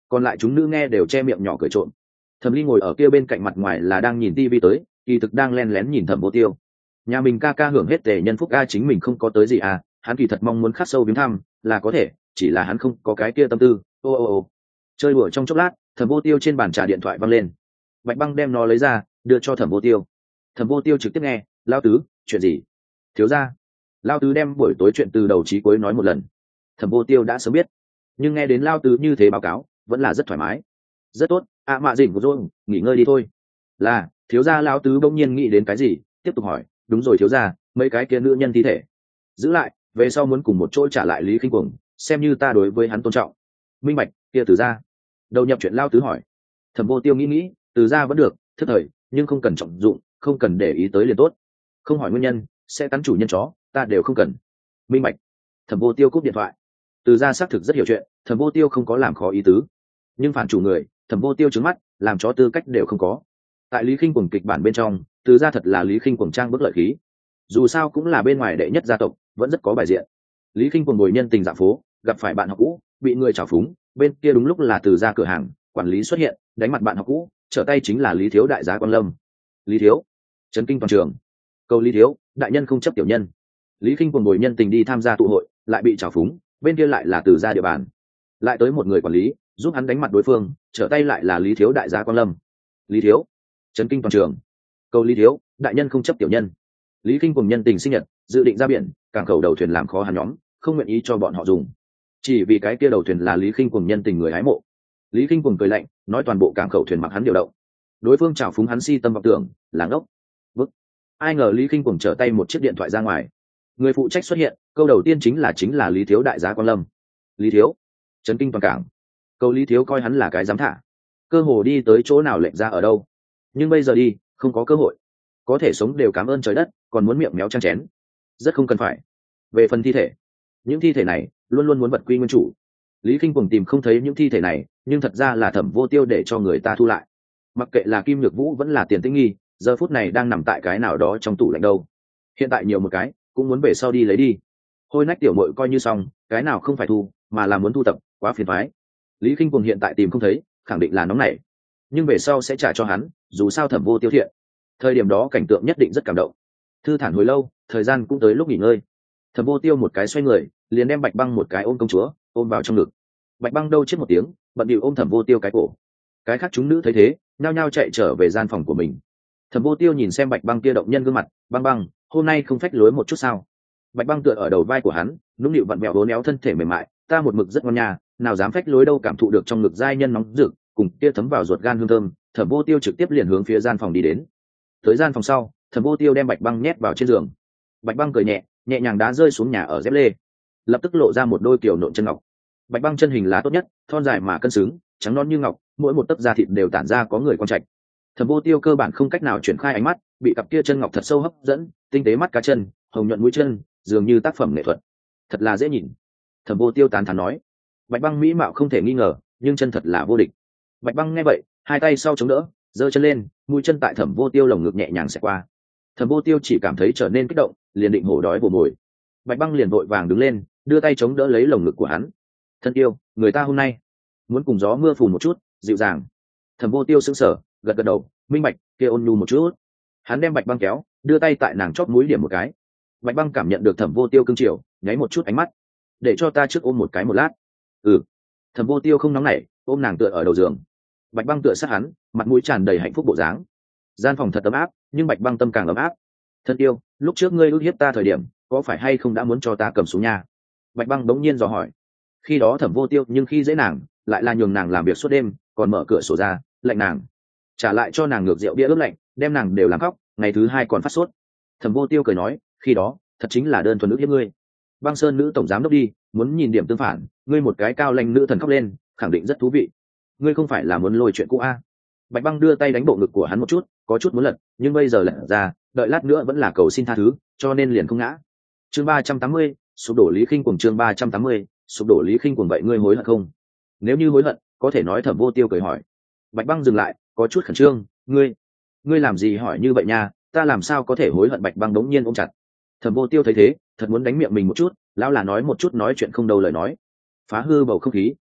Speaker 1: còn lại chúng nữ nghe đều che miệng nhỏ cười trộm. Thẩm ly ngồi ở kia bên cạnh, mặt ngoài là đang nhìn tivi tới, kỳ thực đang len lén nhìn Thẩm Vô Tiêu. Nhà mình ca ca hưởng hết tề nhân phúc, a chính mình không có tới gì à, hắn kỳ thật mong muốn khắc sâu viếng thăm là có thể, chỉ là hắn không có cái kia tâm tư. Ô ô ô chơi đùa trong chốc lát, Thẩm Vô Tiêu trên bàn trà điện thoại văng lên. Bạch Băng đem nó lấy ra đưa cho Thẩm Vô Tiêu. Thẩm Vô Tiêu trực tiếp nghe. Lao tứ, chuyện gì? Thiếu gia. Lao tứ đem buổi tối chuyện từ đầu chí cuối nói một lần. Thẩm Vô Tiêu đã sớm biết, nhưng nghe đến Lao tứ như thế báo cáo vẫn là rất thoải mái. Rất tốt, ạ mạ dỉnh của rồi, nghỉ ngơi đi thôi. Là thiếu gia. Lao tứ bỗng nhiên nghĩ đến cái gì, tiếp tục hỏi. Đúng rồi thiếu gia, mấy cái kia nữ nhân thi thể giữ lại, về sau muốn cùng một chỗ trả lại Lý Khinh Cuồng, xem như ta đối với hắn tôn trọng. Minh bạch. Kia từ gia đầu nhập chuyện. Lao tứ hỏi. Thẩm Vô Tiêu nghĩ nghĩ, từ gia vẫn được, thức thời, nhưng không cần trọng dụng, không cần để ý tới liền tốt. Không hỏi nguyên nhân sẽ cắn chủ nhân chó, ta đều không cần. Minh bạch. Thẩm Vô Tiêu cúp điện thoại. Từ gia xác thực rất hiểu chuyện, Thẩm Vô Tiêu không có làm khó ý tứ, nhưng phản chủ người Thẩm Vô Tiêu trứng mắt, làm chó tư cách đều không có. Tại Lý Khinh Cuồng kịch bản bên trong, từ gia thật là Lý Khinh Cuồng trang bức lợi khí, dù sao cũng là bên ngoài đệ nhất gia tộc, vẫn rất có bài diện. Lý Khinh Cuồng ngồi nhân tình dạo phố, gặp phải bạn học cũ, bị người trào phúng, bên kia đúng lúc là từ gia cửa hàng quản lý xuất hiện, đánh mặt bạn học cũ, trở tay chính là Lý Thiếu đại giá Quan Lâm. Lý Thiếu chấn kinh toàn trường. Cầu Lý Thiếu đại nhân không chấp tiểu nhân. Lý Khinh Cuồng ngồi nhân tình đi tham gia tụ hội, lại bị trào phúng, bên kia lại là từ gia địa bàn, lại tới một người quản lý giúp hắn đánh mặt đối phương, trở tay lại là Lý Thiếu đại gia Quan Lâm. Lý Thiếu chấn kinh toàn trường. Cầu Lý Thiếu đại nhân không chấp tiểu nhân. Lý Khinh Cuồng nhân tình sinh nhật, dự định ra biển, cảng khẩu đầu thuyền làm khó hắn nhóm, không nguyện ý cho bọn họ dùng, chỉ vì cái kia đầu thuyền là Lý Khinh Cuồng nhân tình người hái mộ. Lý Khinh Cuồng cười lạnh, nói toàn bộ cảng khẩu thuyền mặc hắn điều động. Đối phương trào phúng hắn si tâm vọng tưởng, là ngốc. Bức. Ai ngờ Lý Khinh Cuồng trở tay một chiếc điện thoại ra ngoài, người phụ trách xuất hiện, câu đầu tiên chính là chính là Lý Thiếu đại giá Quan Lâm. Lý Thiếu chấn kinh toàn cảng. Câu Lý Thiếu coi hắn là cái dám thả, cơ hồ đi tới chỗ nào lệnh ra ở đâu. Nhưng bây giờ đi, không có cơ hội, có thể sống đều cảm ơn trời đất, còn muốn miệng méo trang chén, rất không cần phải. Về phần thi thể, những thi thể này luôn luôn muốn vật quy nguyên chủ. Lý Khinh Cuồng tìm không thấy những thi thể này, nhưng thật ra là Thẩm Vô Tiêu để cho người ta thu lại. Mặc kệ là Kim Nhược Vũ vẫn là Tiền Tĩnh Nghi, giờ phút này đang nằm tại cái nào đó trong tủ lạnh đâu. Hiện tại nhiều một cái, cũng muốn về sau đi lấy đi. Hôi nách tiểu muội coi như xong, cái nào không phải thu, mà là muốn thu tập, quá phiền toái. Lý Khinh Cuồng hiện tại tìm không thấy, khẳng định là nóng nảy, nhưng về sau sẽ trả cho hắn, dù sao Thẩm Vô Tiêu thiện. Thời điểm đó cảnh tượng nhất định rất cảm động. Thư thản hồi lâu, thời gian cũng tới lúc nghỉ ngơi. Thẩm Vô Tiêu một cái xoay người, liền đem Bạch Băng một cái ôm công chúa, ôm vào trong ngực. Bạch Băng đâu chết một tiếng, bận điệu ôm Thẩm Vô Tiêu cái cổ. Cái khác chúng nữ thấy thế, nhao nhao chạy trở về gian phòng của mình. Thẩm Vô Tiêu nhìn xem Bạch Băng kia động nhân gương mặt, băng băng, hôm nay không phách lối một chút sao? Bạch Băng tựa ở đầu vai của hắn, nũng nịu vặn vẹo uốn éo thân thể mềm mại, ta một mực rất ngon nhà, nào dám phách lối đâu, cảm thụ được trong ngực giai nhân nóng rực, cùng kia thấm vào ruột gan hương thơm. Thẩm Vô Tiêu trực tiếp liền hướng phía gian phòng đi đến. Tới gian phòng sau, Thẩm Vô Tiêu đem Bạch Băng nhét vào trên giường. Bạch Băng cười nhẹ, nhẹ nhàng đá rơi xuống nhà ở dép lê, lập tức lộ ra một đôi kiểu nộn chân ngọc. Bạch Băng chân hình là tốt nhất, thon dài mà cân xứng, trắng non như ngọc, mỗi một tấc da thịt đều tản ra có người quan trạch. Thẩm Vô Tiêu cơ bản không cách nào chuyển khai ánh mắt, bị cặp kia chân ngọc thật sâu hấp dẫn, tinh tế mắt cá chân, hồng nhuận mũi chân, dường như tác phẩm nghệ thuật, thật là dễ nhìn. Thẩm Vô Tiêu tán thán nói. Bạch Băng mỹ mạo không thể nghi ngờ, nhưng chân thật là vô địch. Bạch Băng nghe vậy, hai tay sau chống đỡ, giơ chân lên, mũi chân tại Thẩm Vô Tiêu lồng ngực nhẹ nhàng xẹt qua. Thẩm Vô Tiêu chỉ cảm thấy trở nên kích động, liền định hổ đói bổ mồi. Bạch Băng liền vội vàng đứng lên, đưa tay chống đỡ lấy lồng ngực của hắn. Thân yêu, người ta hôm nay muốn cùng gió mưa phùn một chút, dịu dàng. Thẩm Vô Tiêu sững sờ, gật gật đầu, minh bạch, kia ôn nhu một chút. Hắn đem Bạch Băng kéo, đưa tay tại nàng chóp mũi điểm một cái. Bạch Băng cảm nhận được Thẩm Vô Tiêu cương chiều, nháy một chút ánh mắt, để cho ta trước ôm một cái một lát. Ừ. Thẩm Vô Tiêu không nóng nảy, ôm nàng tựa ở đầu giường. Bạch Băng tựa sát hắn, mặt mũi tràn đầy hạnh phúc bộ dáng. Gian phòng thật ấm áp, nhưng Bạch Băng tâm càng ấm áp. Thân yêu, lúc trước ngươi ức hiếp ta thời điểm, có phải hay không đã muốn cho ta cầm xuống nhà? Bạch Băng đống nhiên dò hỏi. Khi đó Thẩm Vô Tiêu nhưng khi dễ nàng, lại là nhường nàng làm việc suốt đêm, còn mở cửa sổ ra, lạnh nàng, trả lại cho nàng ngược rượu bia ướp lạnh, đem nàng đều làm khóc, ngày thứ hai còn phát sốt. Thẩm Vô Tiêu cười nói, khi đó thật chính là đơn thuần ức hiếp ngươi. Băng Sơn nữ tổng giám đốc đi, muốn nhìn điểm tương phản, ngươi một cái cao lãnh nữ thần khóc lên, khẳng định rất thú vị. Ngươi không phải là muốn lôi chuyện cũ a? Bạch Băng đưa tay đánh bộ ngực của hắn một chút, có chút muốn lật, nhưng bây giờ lật ra, đợi lát nữa vẫn là cầu xin tha thứ, cho nên liền không ngã. Chương ba trăm tám mươi, sụp đổ Lý Khinh Cuồng. Chương ba trăm tám mươi, sụp đổ Lý Khinh Cuồng. Vậy ngươi hối hận không? Nếu như hối hận, có thể nói. Thẩm Vô Tiêu cười hỏi. Bạch Băng dừng lại, có chút khẩn trương, ngươi, ngươi làm gì hỏi như vậy nha? Ta làm sao có thể hối hận? Bạch Băng đống nhiên ôm chặt. Thẩm Vô Tiêu thấy thế, thật muốn đánh miệng mình một chút, lão là nói một chút nói chuyện không đâu lời nói, phá hư bầu không khí.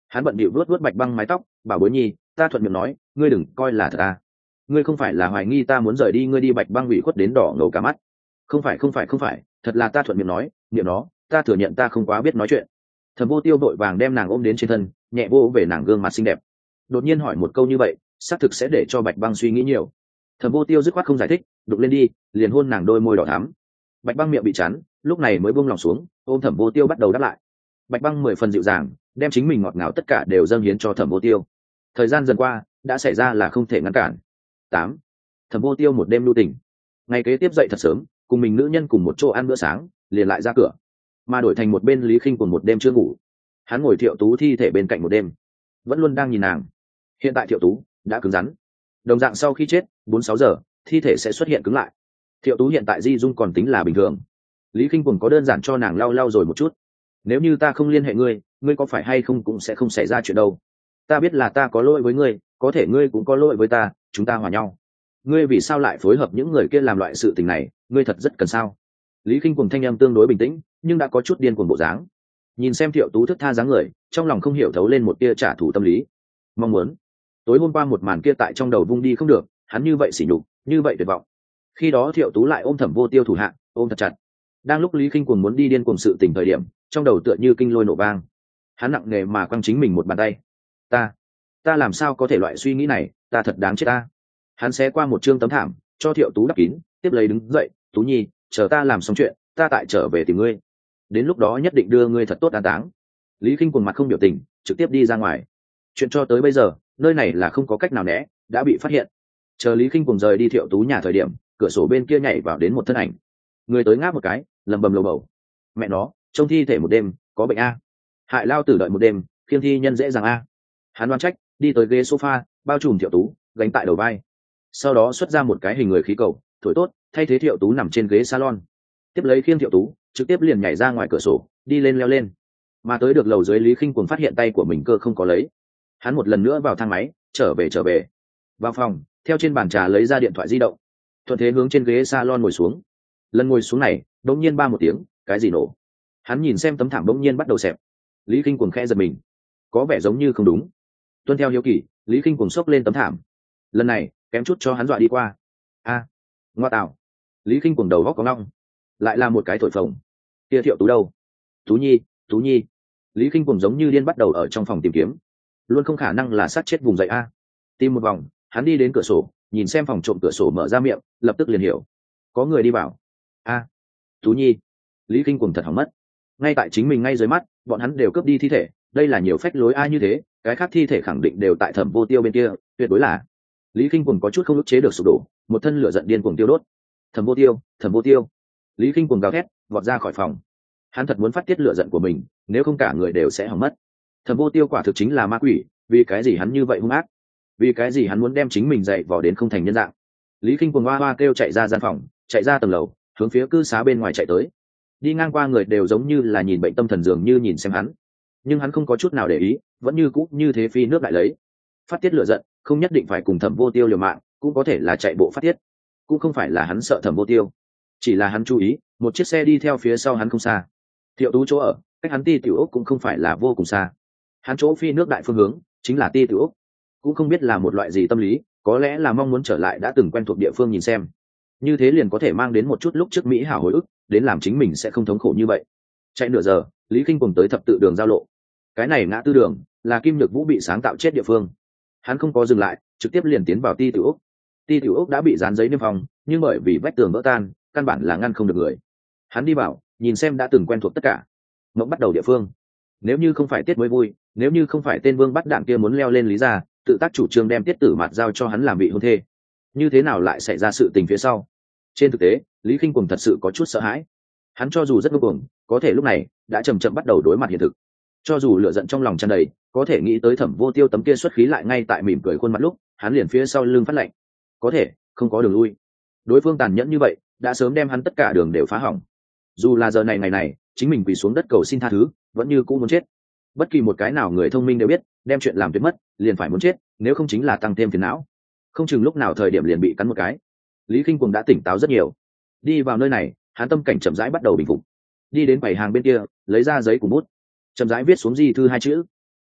Speaker 1: Hắn bận bịu vuốt vuốt Bạch Băng mái tóc, bảo bối nhi, ta thuận miệng nói, ngươi đừng coi là thật ta. Ngươi không phải là hoài nghi ta muốn rời đi ngươi đi. Bạch Băng ủy khuất đến đỏ ngầu cả mắt. Không phải không phải không phải, thật là ta thuận miệng nói, miệng nó, ta thừa nhận ta không quá biết nói chuyện. Thẩm Vô Tiêu vội vàng đem nàng ôm đến trên thân, nhẹ vô về nàng gương mặt xinh đẹp. Đột nhiên hỏi một câu như vậy, xác thực sẽ để cho Bạch Băng suy nghĩ nhiều. Thẩm Vô Tiêu dứt khoát không giải thích, đụng lên đi, liền hôn nàng đôi môi đỏ thắm. Bạch Băng miệng bị chắn, lúc này mới buông lòng xuống, ôm Thẩm Vô Tiêu bắt đầu đáp lại. Bạch Băng mười phần dịu dàng, đem chính mình ngọt ngào tất cả đều dâng hiến cho Thẩm Vô Tiêu. Thời gian dần qua, đã xảy ra là không thể ngăn cản. Tám. Thẩm Vô Tiêu một đêm lưu tình. Ngày kế tiếp dậy thật sớm, cùng mình nữ nhân cùng một chỗ ăn bữa sáng, liền lại ra cửa. Mà đổi thành một bên Lý Khinh cùng một đêm chưa ngủ. Hắn ngồi Thiệu Tú thi thể bên cạnh một đêm, vẫn luôn đang nhìn nàng. Hiện tại Thiệu Tú đã cứng rắn, đồng dạng sau khi chết bốn sáu giờ thi thể sẽ xuất hiện cứng lại. Thiệu Tú hiện tại di dung còn tính là bình thường. Lý Khinh cùng có đơn giản cho nàng lau lau rồi một chút. Nếu như ta không liên hệ ngươi, ngươi có phải hay không cũng sẽ không xảy ra chuyện đâu. Ta biết là ta có lỗi với ngươi, có thể ngươi cũng có lỗi với ta, chúng ta hòa nhau. Ngươi vì sao lại phối hợp những người kia làm loại sự tình này, ngươi thật rất cần sao. Lý Khinh cùng thanh âm tương đối bình tĩnh, nhưng đã có chút điên cuồng bộ dáng. Nhìn xem Thiệu Tú thức tha dáng người, trong lòng không hiểu thấu lên một tia trả thù tâm lý. Mong muốn tối hôm qua một màn kia tại trong đầu vung đi không được, hắn như vậy sỉ nhục, như vậy tuyệt vọng. Khi đó Thiệu Tú lại ôm Thẩm Vô Tiêu thủ hạ, ôm thật chặt. Đang lúc Lý Khinh cùng muốn đi điên cuồng sự tình thời điểm, trong đầu tựa như kinh lôi nổ vang. Hắn nặng nề mà quăng chính mình một bàn tay. Ta, ta làm sao có thể loại suy nghĩ này, ta thật đáng chết ta. Hắn xé qua một trương tấm thảm, cho Thiệu Tú đắp kín, tiếp lấy đứng dậy, Tú Nhi, chờ ta làm xong chuyện, ta tại trở về tìm ngươi. Đến lúc đó nhất định đưa ngươi thật tốt an táng. Lý Khinh cùng mặt không biểu tình, trực tiếp đi ra ngoài. Chuyện cho tới bây giờ, nơi này là không có cách nào né, đã bị phát hiện. Chờ Lý Khinh cùng rời đi Thiệu Tú nhà thời điểm, cửa sổ bên kia nhảy vào đến một thân ảnh. Người tới ngáp một cái, lầm bầm lầu bầu. Mẹ nó, trông thi thể một đêm, có bệnh a. Hại lao tử đợi một đêm, khiêng thi nhân dễ dàng a. Hắn đoán trách, đi tới ghế sofa, bao trùm Thiệu Tú, gánh tại đầu vai. Sau đó xuất ra một cái hình người khí cầu, thổi tốt, thay thế Thiệu Tú nằm trên ghế salon. Tiếp lấy khiêng Thiệu Tú, trực tiếp liền nhảy ra ngoài cửa sổ, đi lên leo lên. Mà tới được lầu dưới, Lý Khinh cuồng phát hiện tay của mình cơ không có lấy. Hắn một lần nữa vào thang máy, trở về trở về. Vào phòng, theo trên bàn trà lấy ra điện thoại di động, thuận thế hướng trên ghế salon ngồi xuống. Lần ngồi xuống này, đống nhiên ba một tiếng, cái gì nổ? Hắn nhìn xem tấm thảm đống nhiên bắt đầu xẹp. Lý Khinh cuồng khẽ giật mình, có vẻ giống như không đúng. Tuân theo hiếu kỳ, Lý Khinh cuồng xốc lên tấm thảm. Lần này, kém chút cho hắn dọa đi qua. A, ngoa tạo! Lý Khinh cuồng đầu góc có ngọng, lại là một cái thổi phồng. Kia Thiệu Tú đâu? Tú Nhi, Tú Nhi! Lý Khinh cuồng giống như điên bắt đầu ở trong phòng tìm kiếm. Luôn không khả năng là sát chết vùng dậy a. Tìm một vòng, hắn đi đến cửa sổ, nhìn xem phòng trộm cửa sổ mở ra miệng, lập tức liền hiểu, có người đi vào. A, Tú Nhi! Lý Khinh cuồng thật hỏng mất. Ngay tại chính mình ngay dưới mắt, bọn hắn đều cướp đi thi thể, đây là nhiều phách lối ai như thế, cái khác thi thể khẳng định đều tại Thẩm Vô Tiêu bên kia, tuyệt đối là. Lý Khinh cuồng có chút không ức chế được sụp đổ, một thân lửa giận điên cuồng tiêu đốt. Thẩm Vô Tiêu, Thẩm Vô Tiêu! Lý Khinh cuồng gào thét, vọt ra khỏi phòng. Hắn thật muốn phát tiết lửa giận của mình, nếu không cả người đều sẽ hỏng mất. Thẩm Vô Tiêu quả thực chính là ma quỷ, vì cái gì hắn như vậy hung ác? Vì cái gì hắn muốn đem chính mình dạy vò đến không thành nhân dạng? Lý Khinh cuồng hoa hoa kêu chạy ra gian phòng, chạy ra tầng lầu, hướng phía cư xá bên ngoài chạy tới. Đi ngang qua người đều giống như là nhìn bệnh tâm thần dường như nhìn xem hắn, nhưng hắn không có chút nào để ý, vẫn như cũ như thế phi nước lại lấy. Phát tiết lửa giận, không nhất định phải cùng Thẩm Vô Tiêu liều mạng, cũng có thể là chạy bộ phát tiết. Cũng không phải là hắn sợ Thẩm Vô Tiêu, chỉ là hắn chú ý, một chiếc xe đi theo phía sau hắn không xa. Thiệu Tú chỗ ở, cách hắn Ti Tiểu Ốc cũng không phải là vô cùng xa. Hắn chỗ phi nước đại phương hướng chính là Ti Tiểu Ốc. Cũng không biết là một loại gì tâm lý, có lẽ là mong muốn trở lại đã từng quen thuộc địa phương nhìn xem. Như thế liền có thể mang đến một chút lúc trước mỹ hảo hồi ức, đến làm chính mình sẽ không thống khổ như vậy. Chạy nửa giờ, Lý Khinh cùng tới thập tự đường giao lộ. Cái này ngã tư đường là Kim Nhược Vũ bị sáng tạo chết địa phương. Hắn không có dừng lại, trực tiếp liền tiến vào Ti Tiểu Ốc. Ti Tiểu Ốc đã bị dán giấy niêm phong, nhưng bởi vì vách tường vỡ tan, căn bản là ngăn không được người. Hắn đi vào, nhìn xem đã từng quen thuộc tất cả. Mộng bắt đầu địa phương. Nếu như không phải tiết mới vui, nếu như không phải tên vương bắt đạn kia muốn leo lên Lý gia, tự tác chủ trương đem tiết tử mạt giao cho hắn làm vị hôn thê, như thế nào lại xảy ra sự tình phía sau? Trên thực tế, Lý Khinh Cuồng thật sự có chút sợ hãi. Hắn cho dù rất ngông cuồng, có thể lúc này đã chậm chậm bắt đầu đối mặt hiện thực. Cho dù lửa giận trong lòng tràn đầy, có thể nghĩ tới Thẩm Vô Tiêu tấm kia xuất khí lại ngay tại mỉm cười khuôn mặt lúc, hắn liền phía sau lưng phát lạnh. Có thể không có đường lui. Đối phương tàn nhẫn như vậy, đã sớm đem hắn tất cả đường đều phá hỏng. Dù là giờ này ngày này, chính mình quỳ xuống đất cầu xin tha thứ, vẫn như cũ muốn chết. Bất kỳ một cái nào người thông minh đều biết, đem chuyện làm tuyệt mất, liền phải muốn chết, nếu không chính là tăng thêm phiền não. Không chừng lúc nào thời điểm liền bị cắn một cái. Lý Khinh Cuồng đã tỉnh táo rất nhiều. Đi vào nơi này, hắn tâm cảnh chậm rãi bắt đầu bình phục. Đi đến bảy hàng bên kia, lấy ra giấy cùng bút, chậm rãi viết xuống di thư hai chữ.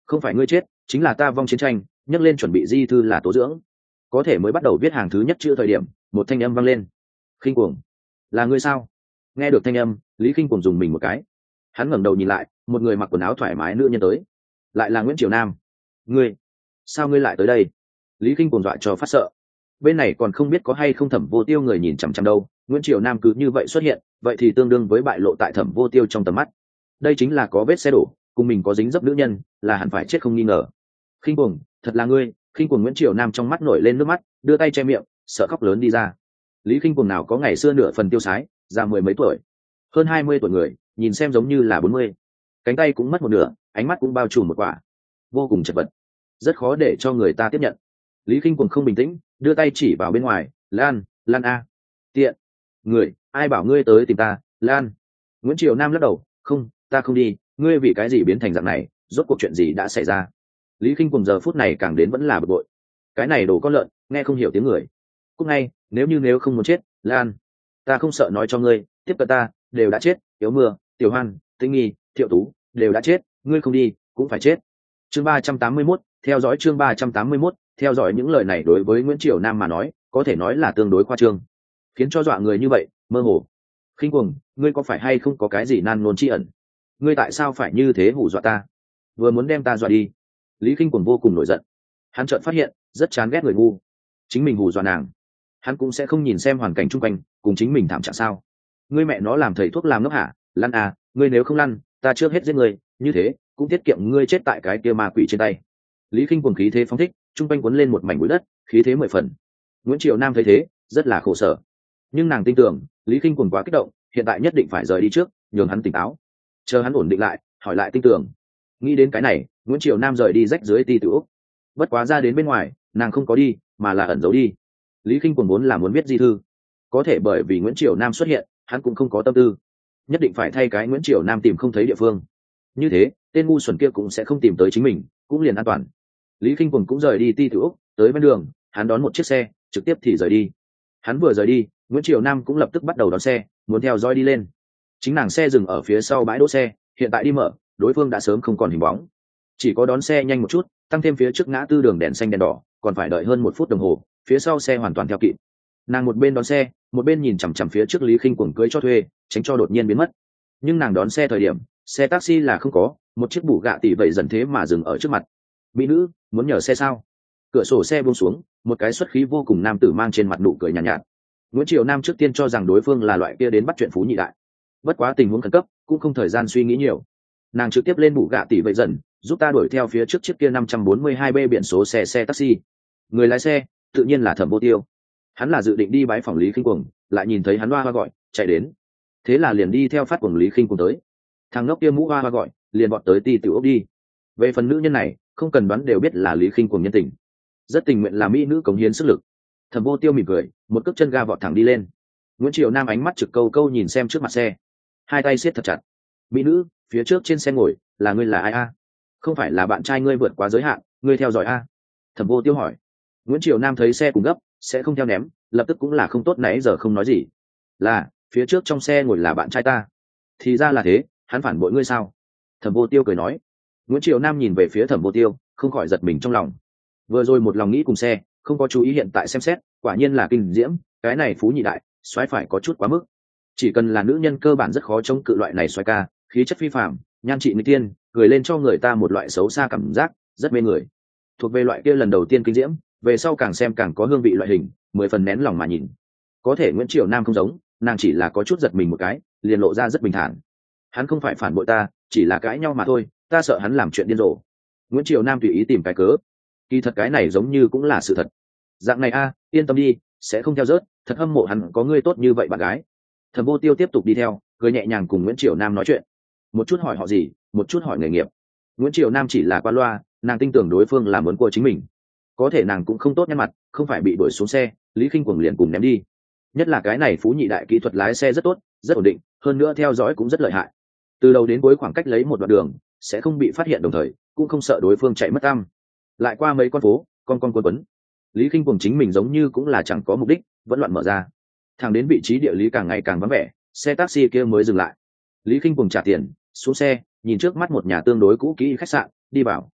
Speaker 1: không phải ngươi chết chính là ta vong chiến tranh, nhắc lên chuẩn bị di thư là tố dưỡng. Có thể mới bắt đầu viết hàng thứ nhất chữ thời điểm, một thanh âm vang lên. Khinh cuồng, là ngươi sao? Nghe được thanh âm, Lý Khinh cuồng dùng mình một cái. Hắn ngẩng đầu nhìn lại, một người mặc quần áo thoải mái nữ nhân tới, lại là Nguyễn Triều Nam. Ngươi, sao ngươi lại tới đây? Lý Khinh cuồng dọa cho phát sợ. Bên này còn không biết có hay không Thẩm Vô Tiêu người nhìn chằm chằm đâu, Nguyễn Triều Nam cứ như vậy xuất hiện, vậy thì tương đương với bại lộ tại Thẩm Vô Tiêu trong tầm mắt. Đây chính là có vết xe đổ, cùng mình có dính dấp nữ nhân, là hẳn phải chết không nghi ngờ. Khinh cuồng, thật là ngươi? Khinh cuồng Nguyễn Triều Nam trong mắt nổi lên nước mắt, đưa tay che miệng, sợ khóc lớn đi ra. Lý Khinh cuồng nào có ngày xưa nửa phần tiêu sái, già mười mấy tuổi, hơn hai mươi tuổi người, nhìn xem giống như là bốn mươi. Cánh tay cũng mất một nửa, ánh mắt cũng bao trùm một quả, vô cùng chật vật, rất khó để cho người ta tiếp nhận. Lý Khinh cuồng không bình tĩnh, đưa tay chỉ vào bên ngoài. Lan, Lan a, tiện người, ai bảo ngươi tới tìm ta? Lan. Nguyễn Triều Nam lắc đầu, không, ta không đi. Ngươi vì cái gì biến thành dạng này? Rốt cuộc chuyện gì đã xảy ra? Lý Khinh cuồng giờ phút này càng đến vẫn là bực bội. Cái này đồ con lợn, nghe không hiểu tiếng người. Cúc ngay, nếu như nếu không muốn chết, Lan, ta không sợ nói cho ngươi, tiếp cận ta, đều đã chết. Yếu Mưa, Tiểu Hoan, Tinh Nghi, Thiệu Tú, đều đã chết. Ngươi không đi, cũng phải chết. Chương ba trăm tám mươi mốt, theo dõi chương ba trăm tám mươi mốt, theo dõi. Những lời này đối với Nguyễn Triều Nam mà nói, có thể nói là tương đối khoa trương, khiến cho dọa người như vậy mơ hồ. Khinh cuồng, ngươi có phải hay không có cái gì nan nôn tri ẩn? Ngươi tại sao phải như thế hù dọa ta, vừa muốn đem ta dọa đi? Lý Khinh cuồng vô cùng nổi giận. Hắn chợt phát hiện rất chán ghét người ngu, chính mình hù dọa nàng, hắn cũng sẽ không nhìn xem hoàn cảnh chung quanh cùng chính mình thảm trạng sao? Ngươi mẹ nó làm thầy thuốc làm ngốc hả? Lăn à, ngươi nếu không lăn, ta trước hết giết ngươi, như thế cũng tiết kiệm ngươi chết tại cái kia ma quỷ trên tay. Lý Khinh cuồng khí thế phóng thích, chung quanh cuốn lên một mảnh bụi đất, khí thế mười phần. Nguyễn Triều Nam thấy thế rất là khổ sở, nhưng nàng tin tưởng Lý Khinh cuồng quá kích động, hiện tại nhất định phải rời đi trước, nhường hắn tỉnh táo, chờ hắn ổn định lại hỏi lại tin tưởng. Nghĩ đến cái này, Nguyễn Triều Nam rời đi rách dưới ti tử úc. Bất quá ra đến bên ngoài, nàng không có đi mà là ẩn giấu đi. Lý Khinh cuồng muốn là muốn viết di thư, có thể bởi vì Nguyễn Triều Nam xuất hiện, hắn cũng không có tâm tư, nhất định phải thay cái Nguyễn Triều Nam tìm không thấy địa phương, như thế tên ngu xuẩn kia cũng sẽ không tìm tới chính mình, cũng liền an toàn. Lý Khinh cuồng cũng rời đi ti tử úc, tới bên đường hắn đón một chiếc xe trực tiếp thì rời đi. Hắn vừa rời đi, Nguyễn Triều Nam cũng lập tức bắt đầu đón xe, muốn theo dõi đi lên. Chính nàng xe dừng ở phía sau bãi đỗ xe, hiện tại đi mở, đối phương đã sớm không còn hình bóng, chỉ có đón xe nhanh một chút, tăng thêm phía trước ngã tư đường đèn xanh đèn đỏ, còn phải đợi hơn một phút đồng hồ, phía sau xe hoàn toàn theo kịp. Nàng một bên đón xe, một bên nhìn chằm chằm phía trước Lý Khinh cuồng cưới cho thuê, tránh cho đột nhiên biến mất. Nhưng nàng đón xe thời điểm, xe taxi là không có, một chiếc bù gạ tỷ vậy dần thế mà dừng ở trước mặt. Mỹ nữ, muốn nhờ xe sao? Cửa sổ xe buông xuống, một cái xuất khí vô cùng nam tử mang trên mặt nụ cười nhàn nhạt, nhạt. Nguyễn Triều Nam trước tiên cho rằng đối phương là loại kia đến bắt chuyện phú nhị đại, bất quá tình huống khẩn cấp, cũng không thời gian suy nghĩ nhiều. Nàng trực tiếp lên bù gạ tỷ vậy dần, giúp ta đuổi theo phía trước chiếc kia năm trăm bốn mươi hai B biển số xe xe taxi. Người lái xe tự nhiên là Thẩm Vô Tiêu. Hắn là dự định đi bái phòng Lý Khinh cuồng, lại nhìn thấy hắn hoa hoa gọi chạy đến, thế là liền đi theo phát cuồng Lý Khinh cuồng tới. Thằng ngốc kia mũ hoa hoa gọi liền bọn tới ti tiểu ốc đi. Về phần nữ nhân này, không cần đoán đều biết là Lý Khinh cuồng nhân tình, rất tình nguyện là mỹ nữ cống hiến sức lực. Thẩm Vô Tiêu mỉm cười, một cước chân ga vọt thẳng đi lên. Nguyễn Triều Nam ánh mắt trực câu câu nhìn xem trước mặt xe, hai tay siết thật chặt. Mỹ nữ, phía trước trên xe ngồi là ngươi là ai a? Không phải là bạn trai ngươi vượt quá giới hạn, ngươi theo dõi a? Thẩm Vô Tiêu hỏi. Nguyễn Triều Nam thấy xe cùng gấp, sẽ không theo ném, lập tức cũng là không tốt nãy giờ không nói gì. Là, phía trước trong xe ngồi là bạn trai ta. Thì ra là thế, hắn phản bội ngươi sao? Thẩm Vô Tiêu cười nói. Nguyễn Triều Nam nhìn về phía Thẩm Vô Tiêu, không khỏi giật mình trong lòng. Vừa rồi một lòng nghĩ cùng xe, không có chú ý hiện tại xem xét, quả nhiên là kinh diễm, cái này phú nhị đại, soái phải có chút quá mức. Chỉ cần là nữ nhân cơ bản rất khó chống cự loại này soái ca, khí chất phi phàm, nhan trị người tiên, cười lên cho người ta một loại xấu xa cảm giác, rất mê người. Thuộc về loại kia lần đầu tiên kinh diễm, về sau càng xem càng có hương vị loại hình, mười phần nén lòng mà nhìn. Có thể Nguyễn Triều Nam không giống, nàng chỉ là có chút giật mình một cái, liền lộ ra rất bình thản. Hắn không phải phản bội ta, chỉ là cãi nhau mà thôi, ta sợ hắn làm chuyện điên rồ. Nguyễn Triều Nam tùy ý tìm cái cớ, kỳ thật cái này giống như cũng là sự thật. Dạng này a, yên tâm đi, sẽ không theo rớt, thật hâm mộ hắn có ngươi tốt như vậy bạn gái. Thẩm Vô Tiêu tiếp tục đi theo, cười nhẹ nhàng cùng Nguyễn Triều Nam nói chuyện, một chút hỏi họ gì, một chút hỏi nghề nghiệp. Nguyễn Triều Nam chỉ là qua loa, nàng tin tưởng đối phương là muốn của chính mình, có thể nàng cũng không tốt nhăn mặt, không phải bị đuổi xuống xe, Lý Khinh cuồng liền cùng ném đi. Nhất là cái này phú nhị đại kỹ thuật lái xe rất tốt, rất ổn định, hơn nữa theo dõi cũng rất lợi hại, từ đầu đến cuối khoảng cách lấy một đoạn đường, sẽ không bị phát hiện, đồng thời cũng không sợ đối phương chạy mất tăm. Lại qua mấy con phố, con con quấn quấn, Lý Khinh cuồng chính mình giống như cũng là chẳng có mục đích, vẫn loạn mở ra, thẳng đến vị trí địa lý càng ngày càng vắng vẻ, xe taxi kia mới dừng lại. Lý Khinh cuồng trả tiền, xuống xe, nhìn trước mắt một nhà tương đối cũ kỹ khách sạn, đi vào.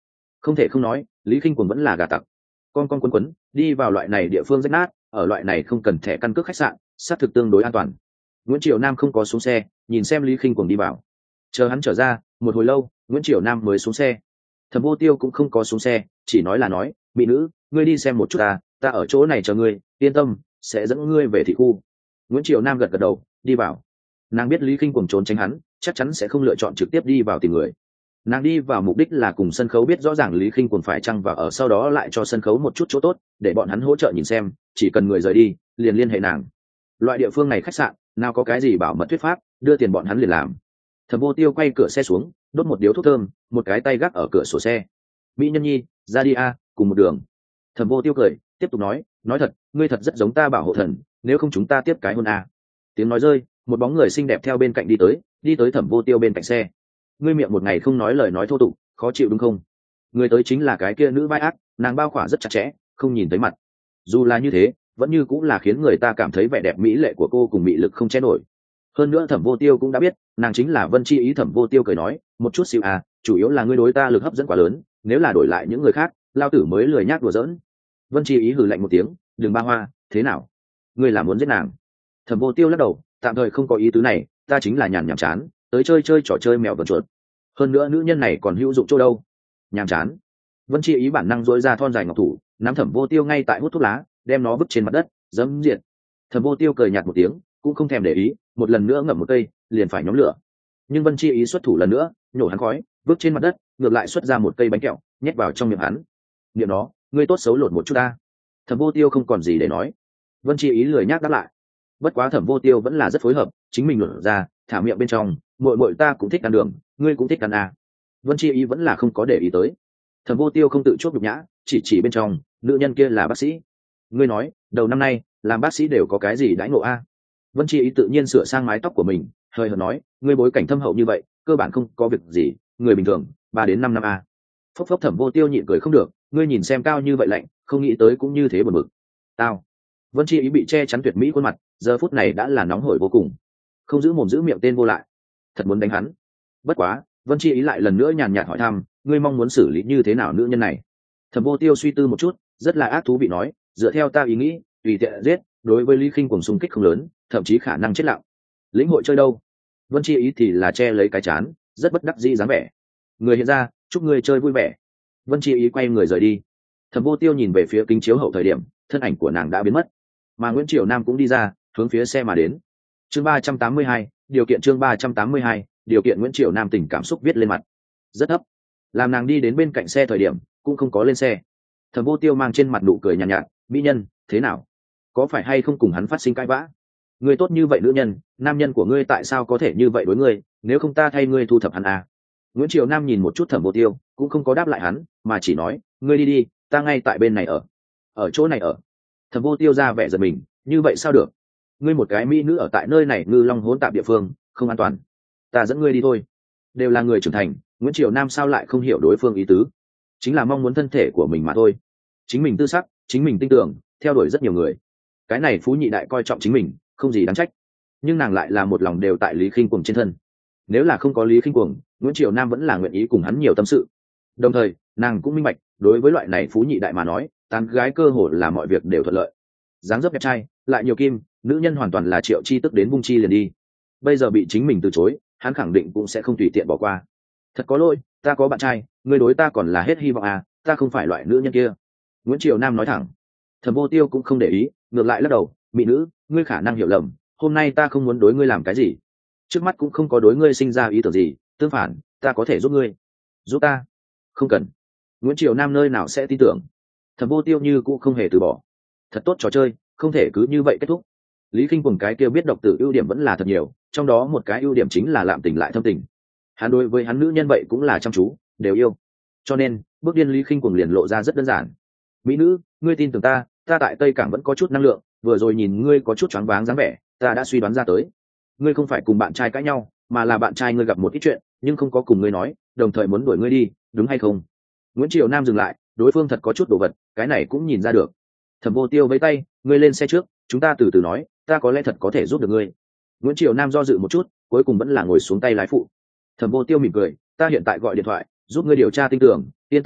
Speaker 1: Không thể không nói, Lý Khinh Quần vẫn là gà tặc. Con con quấn quấn đi vào loại này địa phương rách nát, ở loại này không cần thẻ căn cước khách sạn, xác thực tương đối an toàn. Nguyễn Triều Nam không có xuống xe, nhìn xem Lý Khinh Quần đi vào. Chờ hắn trở ra, một hồi lâu, Nguyễn Triều Nam mới xuống xe. Thẩm Vô Tiêu cũng không có xuống xe, chỉ nói là nói, mỹ nữ, ngươi đi xem một chút ta, ta ở chỗ này chờ ngươi, yên tâm, sẽ dẫn ngươi về thị khu. Nguyễn Triều Nam gật gật đầu, đi vào. Nàng biết Lý Khinh Quần trốn tránh hắn, chắc chắn sẽ không lựa chọn trực tiếp đi vào tìm người. Nàng đi vào mục đích là cùng sân khấu biết rõ ràng Lý Khinh Quần phải chăng vào ở, sau đó lại cho sân khấu một chút chỗ tốt, để bọn hắn hỗ trợ nhìn xem, chỉ cần người rời đi, liền liên hệ nàng. Loại địa phương này khách sạn, nào có cái gì bảo mật thuyết pháp, đưa tiền bọn hắn liền làm. Thẩm Vô Tiêu quay cửa xe xuống, đốt một điếu thuốc thơm, một cái tay gác ở cửa sổ xe. Mỹ Nhân Nhi, ra đi a, cùng một đường. Thẩm Vô Tiêu cười, tiếp tục nói, nói thật, ngươi thật rất giống ta bảo hộ thần, nếu không chúng ta tiếp cái hôn a. Tiếng nói rơi, một bóng người xinh đẹp theo bên cạnh đi tới, đi tới Thẩm Vô Tiêu bên cạnh xe. Ngươi miệng một ngày không nói lời nói thô tục, khó chịu đúng không? Người tới chính là cái kia nữ vai ác, nàng bao khỏa rất chặt chẽ, không nhìn thấy mặt. Dù là như thế, vẫn như cũng là khiến người ta cảm thấy vẻ đẹp mỹ lệ của cô cùng mị lực không che nổi. Hơn nữa Thẩm Vô Tiêu cũng đã biết, nàng chính là Vân Chi Ý. Thẩm Vô Tiêu cười nói, một chút xíu à, chủ yếu là ngươi đối ta lực hấp dẫn quá lớn, nếu là đổi lại những người khác, lao tử mới lười nhác đùa giỡn. Vân Chi Ý hừ lạnh một tiếng, đừng ba hoa, thế nào? Ngươi là muốn giết nàng? Thẩm Vô Tiêu lắc đầu, tạm thời không có ý tứ này, ta chính là nhàn nhảm chán, tới chơi chơi trò chơi mèo vờn chuột. Hơn nữa nữ nhân này còn hữu dụng chỗ đâu? Nhàm chán. Vân Chi Ý bản năng dỗi ra thon dài ngọc thủ, nắm Thẩm Vô Tiêu ngay tại hút thuốc lá, đem nó vứt trên mặt đất, dẫm diện. Thẩm Vô Tiêu cười nhạt một tiếng, cũng không thèm để ý, một lần nữa ngậm một cây, liền phải nhóm lửa. Nhưng Vân Chi Ý xuất thủ lần nữa, nhổ hắn khói, vứt trên mặt đất, ngược lại xuất ra một cây bánh kẹo, nhét vào trong miệng hắn. Niệm nó, ngươi tốt xấu lột một chút ta. Thẩm Vô Tiêu không còn gì để nói. Vân Chi Ý lười nhác đáp lại. Bất quá Thẩm Vô Tiêu vẫn là rất phối hợp, chính mình lột ra, thả miệng bên trong, muội muội ta cũng thích ăn đường, ngươi cũng thích ăn à. Vân Chi Ý vẫn là không có để ý tới. Thẩm Vô Tiêu không tự chuốc nhục nhã, chỉ chỉ bên trong, nữ nhân kia là bác sĩ. Ngươi nói, đầu năm nay, làm bác sĩ đều có cái gì đãi ngộ a? Vân Chi Ý tự nhiên sửa sang mái tóc của mình, hơi hợt nói, ngươi bối cảnh thâm hậu như vậy, cơ bản không có việc gì, người bình thường, ba đến năm năm a. Phốc phốc. Thẩm Vô Tiêu nhịn cười không được, ngươi nhìn xem cao như vậy lạnh, không nghĩ tới cũng như thế buồn bực. Tao. Vân Chi Ý bị che chắn tuyệt mỹ khuôn mặt, giờ phút này đã là nóng hổi vô cùng. Không giữ mồm giữ miệng tên vô lại, thật muốn đánh hắn. Bất quá, Vân Chi Ý lại lần nữa nhàn nhạt hỏi thăm, ngươi mong muốn xử lý như thế nào nữ nhân này? Thẩm Vô Tiêu suy tư một chút, rất là ác thú vị nói, dựa theo ta ý nghĩ, tùy tiện giết, đối với Lý Khinh Quần xung kích không lớn, thậm chí khả năng chết lặng. Lĩnh hội chơi đâu? Vân Chi Ý thì là che lấy cái chán, rất bất đắc dĩ dáng vẻ. Người hiện ra, chúc ngươi chơi vui vẻ. Vân Chi Ý quay người rời đi. Thẩm Vô Tiêu nhìn về phía kính chiếu hậu thời điểm, thân ảnh của nàng đã biến mất, mà Nguyễn Triều Nam cũng đi ra, hướng phía xe mà đến. Chương ba trăm tám mươi hai, điều kiện chương ba trăm tám mươi hai, điều kiện Nguyễn Triều Nam tình cảm xúc viết lên mặt, rất thấp. Làm nàng đi đến bên cạnh xe thời điểm, cũng không có lên xe. Thẩm Vô Tiêu mang trên mặt nụ cười nhàn nhạt, nhạt, mỹ nhân, thế nào? Có phải hay không cùng hắn phát sinh cãi vã? Ngươi tốt như vậy nữ nhân, nam nhân của ngươi tại sao có thể như vậy đối ngươi? Nếu không ta thay ngươi thu thập hắn à? Nguyễn Triều Nam nhìn một chút Thẩm Vô Tiêu, cũng không có đáp lại hắn, mà chỉ nói, ngươi đi đi, ta ngay tại bên này ở, ở chỗ này ở. Thẩm Vô Tiêu ra vẻ giật mình, như vậy sao được? Ngươi một cái mỹ nữ ở tại nơi này ngư long hỗn tạp địa phương, không an toàn. Ta dẫn ngươi đi thôi. Đều là người trưởng thành, Nguyễn Triều Nam sao lại không hiểu đối phương ý tứ? Chính là mong muốn thân thể của mình mà thôi. Chính mình tư sắc, chính mình tin tưởng, theo đuổi rất nhiều người. Cái này phú nhị đại coi trọng chính mình, không gì đáng trách. Nhưng nàng lại là một lòng đều tại Lý Khinh Cuồng trên thân. Nếu là không có Lý Khinh Cuồng, Nguyễn Triều Nam vẫn là nguyện ý cùng hắn nhiều tâm sự. Đồng thời, nàng cũng minh bạch, đối với loại này phú nhị đại mà nói, tán gái cơ hội là mọi việc đều thuận lợi. Dáng dấp đẹp trai, lại nhiều kim, nữ nhân hoàn toàn là triệu chi tức đến vung chi liền đi. Bây giờ bị chính mình từ chối, hắn khẳng định cũng sẽ không tùy tiện bỏ qua. Thật có lỗi, ta có bạn trai, người đối ta còn là hết hy vọng à, ta không phải loại nữ nhân kia. Nguyễn Triều Nam nói thẳng. Thẩm Vô Tiêu cũng không để ý, ngược lại lắc đầu, mỹ nữ, ngươi khả năng hiểu lầm, hôm nay ta không muốn đối ngươi làm cái gì, trước mắt cũng không có đối ngươi sinh ra ý tưởng gì, tương phản, ta có thể giúp ngươi. Giúp ta? Không cần. Nguyễn Triều Nam nơi nào sẽ tin tưởng. Thẩm Vô Tiêu như cũng không hề từ bỏ. Thật tốt trò chơi, không thể cứ như vậy kết thúc. Lý Khinh Quần cái kia biết độc tử ưu điểm vẫn là thật nhiều, trong đó một cái ưu điểm chính là lạm tình lại thâm tình. Hắn đối với hắn nữ nhân vậy cũng là chăm chú, đều yêu. Cho nên, bước điên Lý Khinh Quần liền lộ ra rất đơn giản. Mỹ nữ, ngươi tin tưởng ta, ta tại Tây Cảng vẫn có chút năng lượng, vừa rồi nhìn ngươi có chút choáng váng dáng vẻ, ta đã suy đoán ra tới. Ngươi không phải cùng bạn trai cãi nhau, mà là bạn trai ngươi gặp một ít chuyện, nhưng không có cùng ngươi nói, đồng thời muốn đuổi ngươi đi, đúng hay không? Nguyễn Triều Nam dừng lại, đối phương thật có chút đồ vật, cái này cũng nhìn ra được. Thẩm Vô Tiêu với tay, ngươi lên xe trước, chúng ta từ từ nói, ta có lẽ thật có thể giúp được ngươi. Nguyễn Triều Nam do dự một chút, cuối cùng vẫn là ngồi xuống tay lái phụ. Thẩm Vô Tiêu mỉm cười, ta hiện tại gọi điện thoại, giúp ngươi điều tra tin tưởng, yên tâm,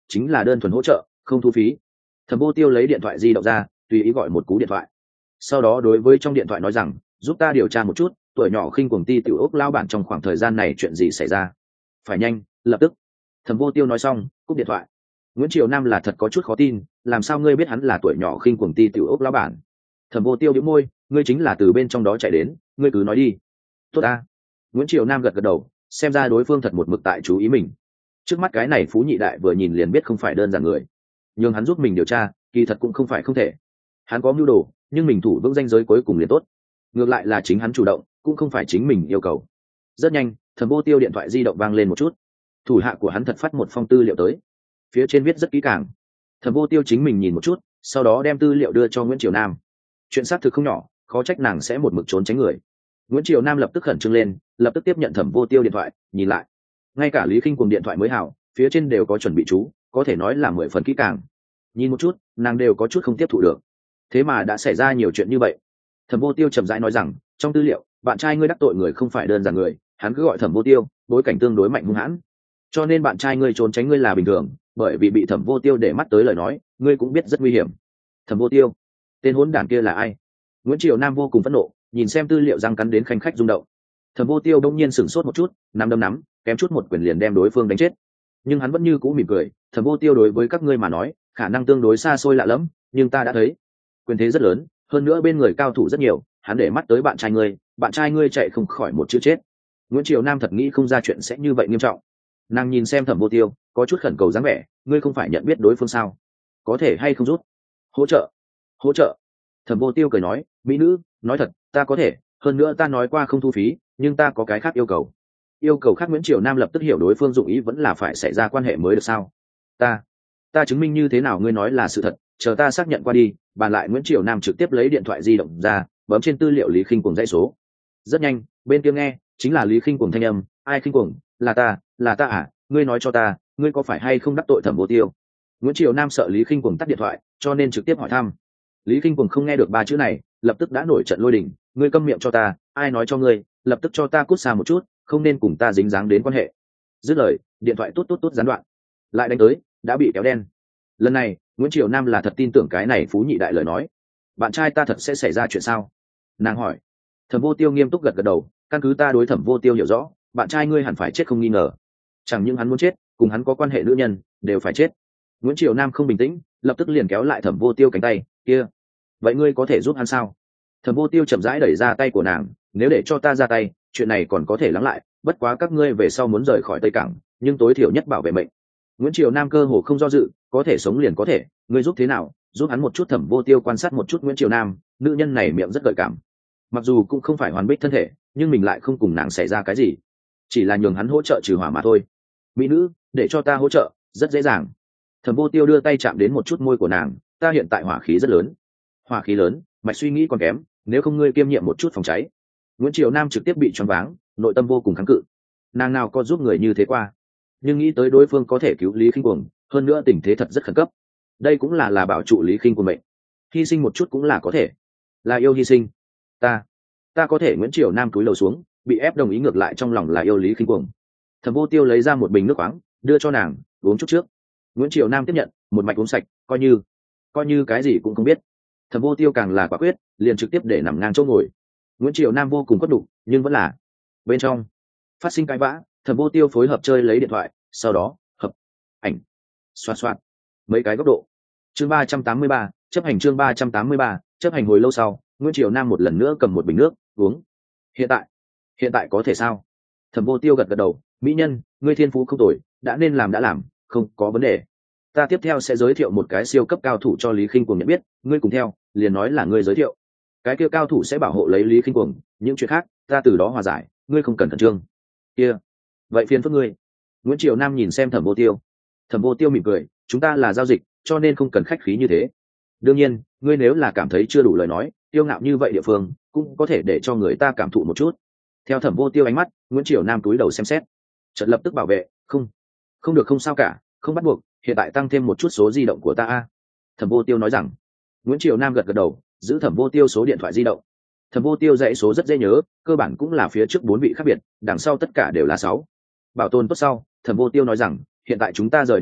Speaker 1: chính là đơn thuần hỗ trợ, không thu phí. Thẩm Vô Tiêu lấy điện thoại di động ra, tùy ý gọi một cú điện thoại, sau đó đối với trong điện thoại nói rằng, giúp ta điều tra một chút tuổi nhỏ khinh cuồng ti tiểu ốc lao bản trong khoảng thời gian này chuyện gì xảy ra. Phải nhanh, lập tức. Thẩm Vô Tiêu nói xong cúp điện thoại. Nguyễn Triều Nam là thật có chút khó tin, làm sao ngươi biết hắn là tuổi nhỏ khinh cuồng ti tiểu ốc lao bản? Thẩm Vô Tiêu nhếch môi, ngươi chính là từ bên trong đó chạy đến, ngươi cứ nói đi. Tốt a. Nguyễn Triều Nam gật gật đầu, xem ra đối phương thật một mực tại chú ý mình. Trước mắt cái này phú nhị đại vừa nhìn liền biết không phải đơn giản người, nhưng hắn giúp mình điều tra kỳ thật cũng không phải không thể. Hắn có mưu đồ, nhưng mình thủ vững danh giới cuối cùng liền tốt. Ngược lại là chính hắn chủ động, cũng không phải chính mình yêu cầu. Rất nhanh, Thẩm Vô Tiêu điện thoại di động vang lên một chút, thủ hạ của hắn thật phát một phong tư liệu tới, phía trên viết rất kỹ càng. Thẩm Vô Tiêu chính mình nhìn một chút, sau đó đem tư liệu đưa cho Nguyễn Triều Nam. Chuyện xác thực không nhỏ, khó trách nàng sẽ một mực trốn tránh người. Nguyễn Triều Nam lập tức khẩn trương lên, lập tức tiếp nhận Thẩm Vô Tiêu điện thoại, nhìn lại, ngay cả Lý Khinh Cuồng điện thoại mới hảo, phía trên đều có chuẩn bị chú, có thể nói là mười phần kỹ càng. Nhìn một chút, nàng đều có chút không tiếp thụ được, thế mà đã xảy ra nhiều chuyện như vậy. Thẩm Vô Tiêu chậm rãi nói rằng, trong tư liệu, bạn trai ngươi đắc tội người không phải đơn giản người, hắn cứ gọi Thẩm Vô Tiêu, bối cảnh tương đối mạnh hung hãn, cho nên bạn trai ngươi trốn tránh ngươi là bình thường, bởi vì bị Thẩm Vô Tiêu để mắt tới lời nói, ngươi cũng biết rất nguy hiểm. Thẩm Vô Tiêu, tên hỗn đản kia là ai? Nguyễn Triều Nam vô cùng phẫn nộ, nhìn xem tư liệu răng cắn đến khanh khách rung động. Thẩm Vô Tiêu đông nhiên sửng sốt một chút, nắm đấm nắm, kém chút một quyền liền đem đối phương đánh chết. Nhưng hắn vẫn như cũ mỉm cười, Thẩm Vô Tiêu đối với các ngươi mà nói, khả năng tương đối xa xôi lạ lẫm, nhưng ta đã thấy, quyền thế rất lớn, hơn nữa bên người cao thủ rất nhiều, hắn để mắt tới bạn trai ngươi, bạn trai ngươi chạy không khỏi một chữ chết. Nguyễn Triều Nam thật nghĩ không ra chuyện sẽ như vậy nghiêm trọng. Nàng nhìn xem Thẩm Vô Tiêu, có chút khẩn cầu dáng vẻ, ngươi không phải nhận biết đối phương sao? Có thể hay không rút? Hỗ trợ, hỗ trợ. Thẩm Vô Tiêu cười nói, mỹ nữ, nói thật, ta có thể, hơn nữa ta nói qua không thu phí, nhưng ta có cái khác yêu cầu. Yêu cầu khác. Nguyễn Triều Nam lập tức hiểu đối phương dụng ý vẫn là phải xảy ra quan hệ mới được sao? Ta, ta chứng minh như thế nào ngươi nói là sự thật, chờ ta xác nhận qua đi. Bàn lại. Nguyễn Triều Nam trực tiếp lấy điện thoại di động ra, bấm trên tư liệu Lý Khinh Cuồng dãy số. Rất nhanh, bên kia nghe chính là Lý Khinh Cuồng thanh âm, ai Khinh Cuồng, là ta, là ta à, ngươi nói cho ta, ngươi có phải hay không đắc tội Thẩm Vô Tiêu? Nguyễn Triều Nam sợ Lý Khinh Cuồng tắt điện thoại, cho nên trực tiếp hỏi thăm. Lý Khinh Cuồng không nghe được ba chữ này, lập tức đã nổi trận lôi đình, ngươi câm miệng cho ta, ai nói cho ngươi, lập tức cho ta cút xa một chút, không nên cùng ta dính dáng đến quan hệ. Dứt lời, điện thoại tút tút tút gián đoạn. Lại đánh tới, đã bị kéo đen. Lần này, Nguyễn Triều Nam là thật tin tưởng cái này phú nhị đại lời nói. Bạn trai ta thật sẽ xảy ra chuyện sao? Nàng hỏi. Thẩm Vô Tiêu nghiêm túc gật gật đầu, căn cứ ta đối Thẩm Vô Tiêu hiểu rõ, bạn trai ngươi hẳn phải chết không nghi ngờ. Chẳng những hắn muốn chết, cùng hắn có quan hệ nữ nhân đều phải chết. Nguyễn Triều Nam không bình tĩnh, lập tức liền kéo lại Thẩm Vô Tiêu cánh tay kia. Vậy ngươi có thể giúp hắn sao? Thẩm Vô Tiêu chậm rãi đẩy ra tay của nàng, nếu để cho ta ra tay, chuyện này còn có thể lắng lại, bất quá các ngươi về sau muốn rời khỏi Tây Cảng, nhưng tối thiểu nhất bảo vệ mệnh. Nguyễn Triều Nam cơ hồ không do dự, có thể sống liền có thể, ngươi giúp thế nào? Giúp hắn một chút. Thẩm Vô Tiêu quan sát một chút Nguyễn Triều Nam, nữ nhân này miệng rất gợi cảm, mặc dù cũng không phải hoàn bích thân thể, nhưng mình lại không cùng nàng xảy ra cái gì, chỉ là nhường hắn hỗ trợ trừ hỏa mà thôi. Mỹ nữ, để cho ta hỗ trợ, rất dễ dàng. Thẩm Vô Tiêu đưa tay chạm đến một chút môi của nàng, ta hiện tại hỏa khí rất lớn. Hỏa khí lớn, mạch suy nghĩ còn kém, nếu không ngươi kiêm nhiệm một chút phòng cháy. Nguyễn Triều Nam trực tiếp bị choáng váng, nội tâm vô cùng kháng cự. Nàng nào có giúp người như thế qua, nhưng nghĩ tới đối phương có thể cứu Lý Khinh Cuồng, hơn nữa tình thế thật rất khẩn cấp, đây cũng là là bảo trụ Lý Khinh Cuồng mệnh, hy sinh một chút cũng là có thể, là yêu hy sinh. Ta, ta có thể. Nguyễn Triều Nam cúi đầu xuống, bị ép đồng ý, ngược lại trong lòng là yêu Lý Khinh Cuồng. Thẩm Vô Tiêu lấy ra một bình nước khoáng, đưa cho nàng, uống chút trước. Nguyễn Triều Nam tiếp nhận, một mạch uống sạch, coi như coi như cái gì cũng không biết. Thẩm Vô Tiêu càng là quả quyết, liền trực tiếp để nằm ngang chỗ ngồi. Nguyễn Triều Nam vô cùng khuất đục, nhưng vẫn là bên trong phát sinh cãi vã. Thẩm Vô Tiêu phối hợp chơi lấy điện thoại, sau đó hợp ảnh xoạt xoạt mấy cái góc độ. Chương ba trăm tám mươi ba, chấp hành. Chương ba trăm tám mươi ba, chấp hành. Hồi lâu sau, Nguyễn Triều Nam một lần nữa cầm một bình nước uống. Hiện tại, hiện tại có thể sao? Thẩm Vô Tiêu gật gật đầu, mỹ nhân, ngươi thiên phú không tồi, đã nên làm đã làm, không có vấn đề. Ta tiếp theo sẽ giới thiệu một cái siêu cấp cao thủ cho Lý Khinh Cuồng nhận biết, ngươi cùng theo, liền nói là ngươi giới thiệu. Cái kia cao thủ sẽ bảo hộ lấy Lý Khinh Cuồng, những chuyện khác, ta từ đó hòa giải, ngươi không cần khẩn trương. Kia, vậy phiền phức ngươi. Nguyễn Triều Nam nhìn xem Thẩm Vô Tiêu. Thẩm Vô Tiêu mỉm cười, chúng ta là giao dịch, cho nên không cần khách khí như thế. Đương nhiên, ngươi nếu là cảm thấy chưa đủ lời nói, tiêu ngạo như vậy địa phương, cũng có thể để cho người ta cảm thụ một chút. Theo Thẩm Vô Tiêu ánh mắt, Nguyễn Triều Nam túi đầu xem xét, chợt lập tức bảo vệ, không, không được, không sao cả, không bắt buộc, hiện tại tăng thêm một chút số di động của ta a. Thẩm Vô Tiêu nói rằng. Nguyễn Triều Nam gật gật đầu, giữ Thẩm Vô Tiêu số điện thoại di động. Thẩm Vô Tiêu dãy số rất dễ nhớ, cơ bản cũng là phía trước bốn vị khác biệt, đằng sau tất cả đều là sáu. Bảo tồn tốt sau, Thẩm Vô Tiêu nói rằng, hiện tại chúng ta rời đi trước,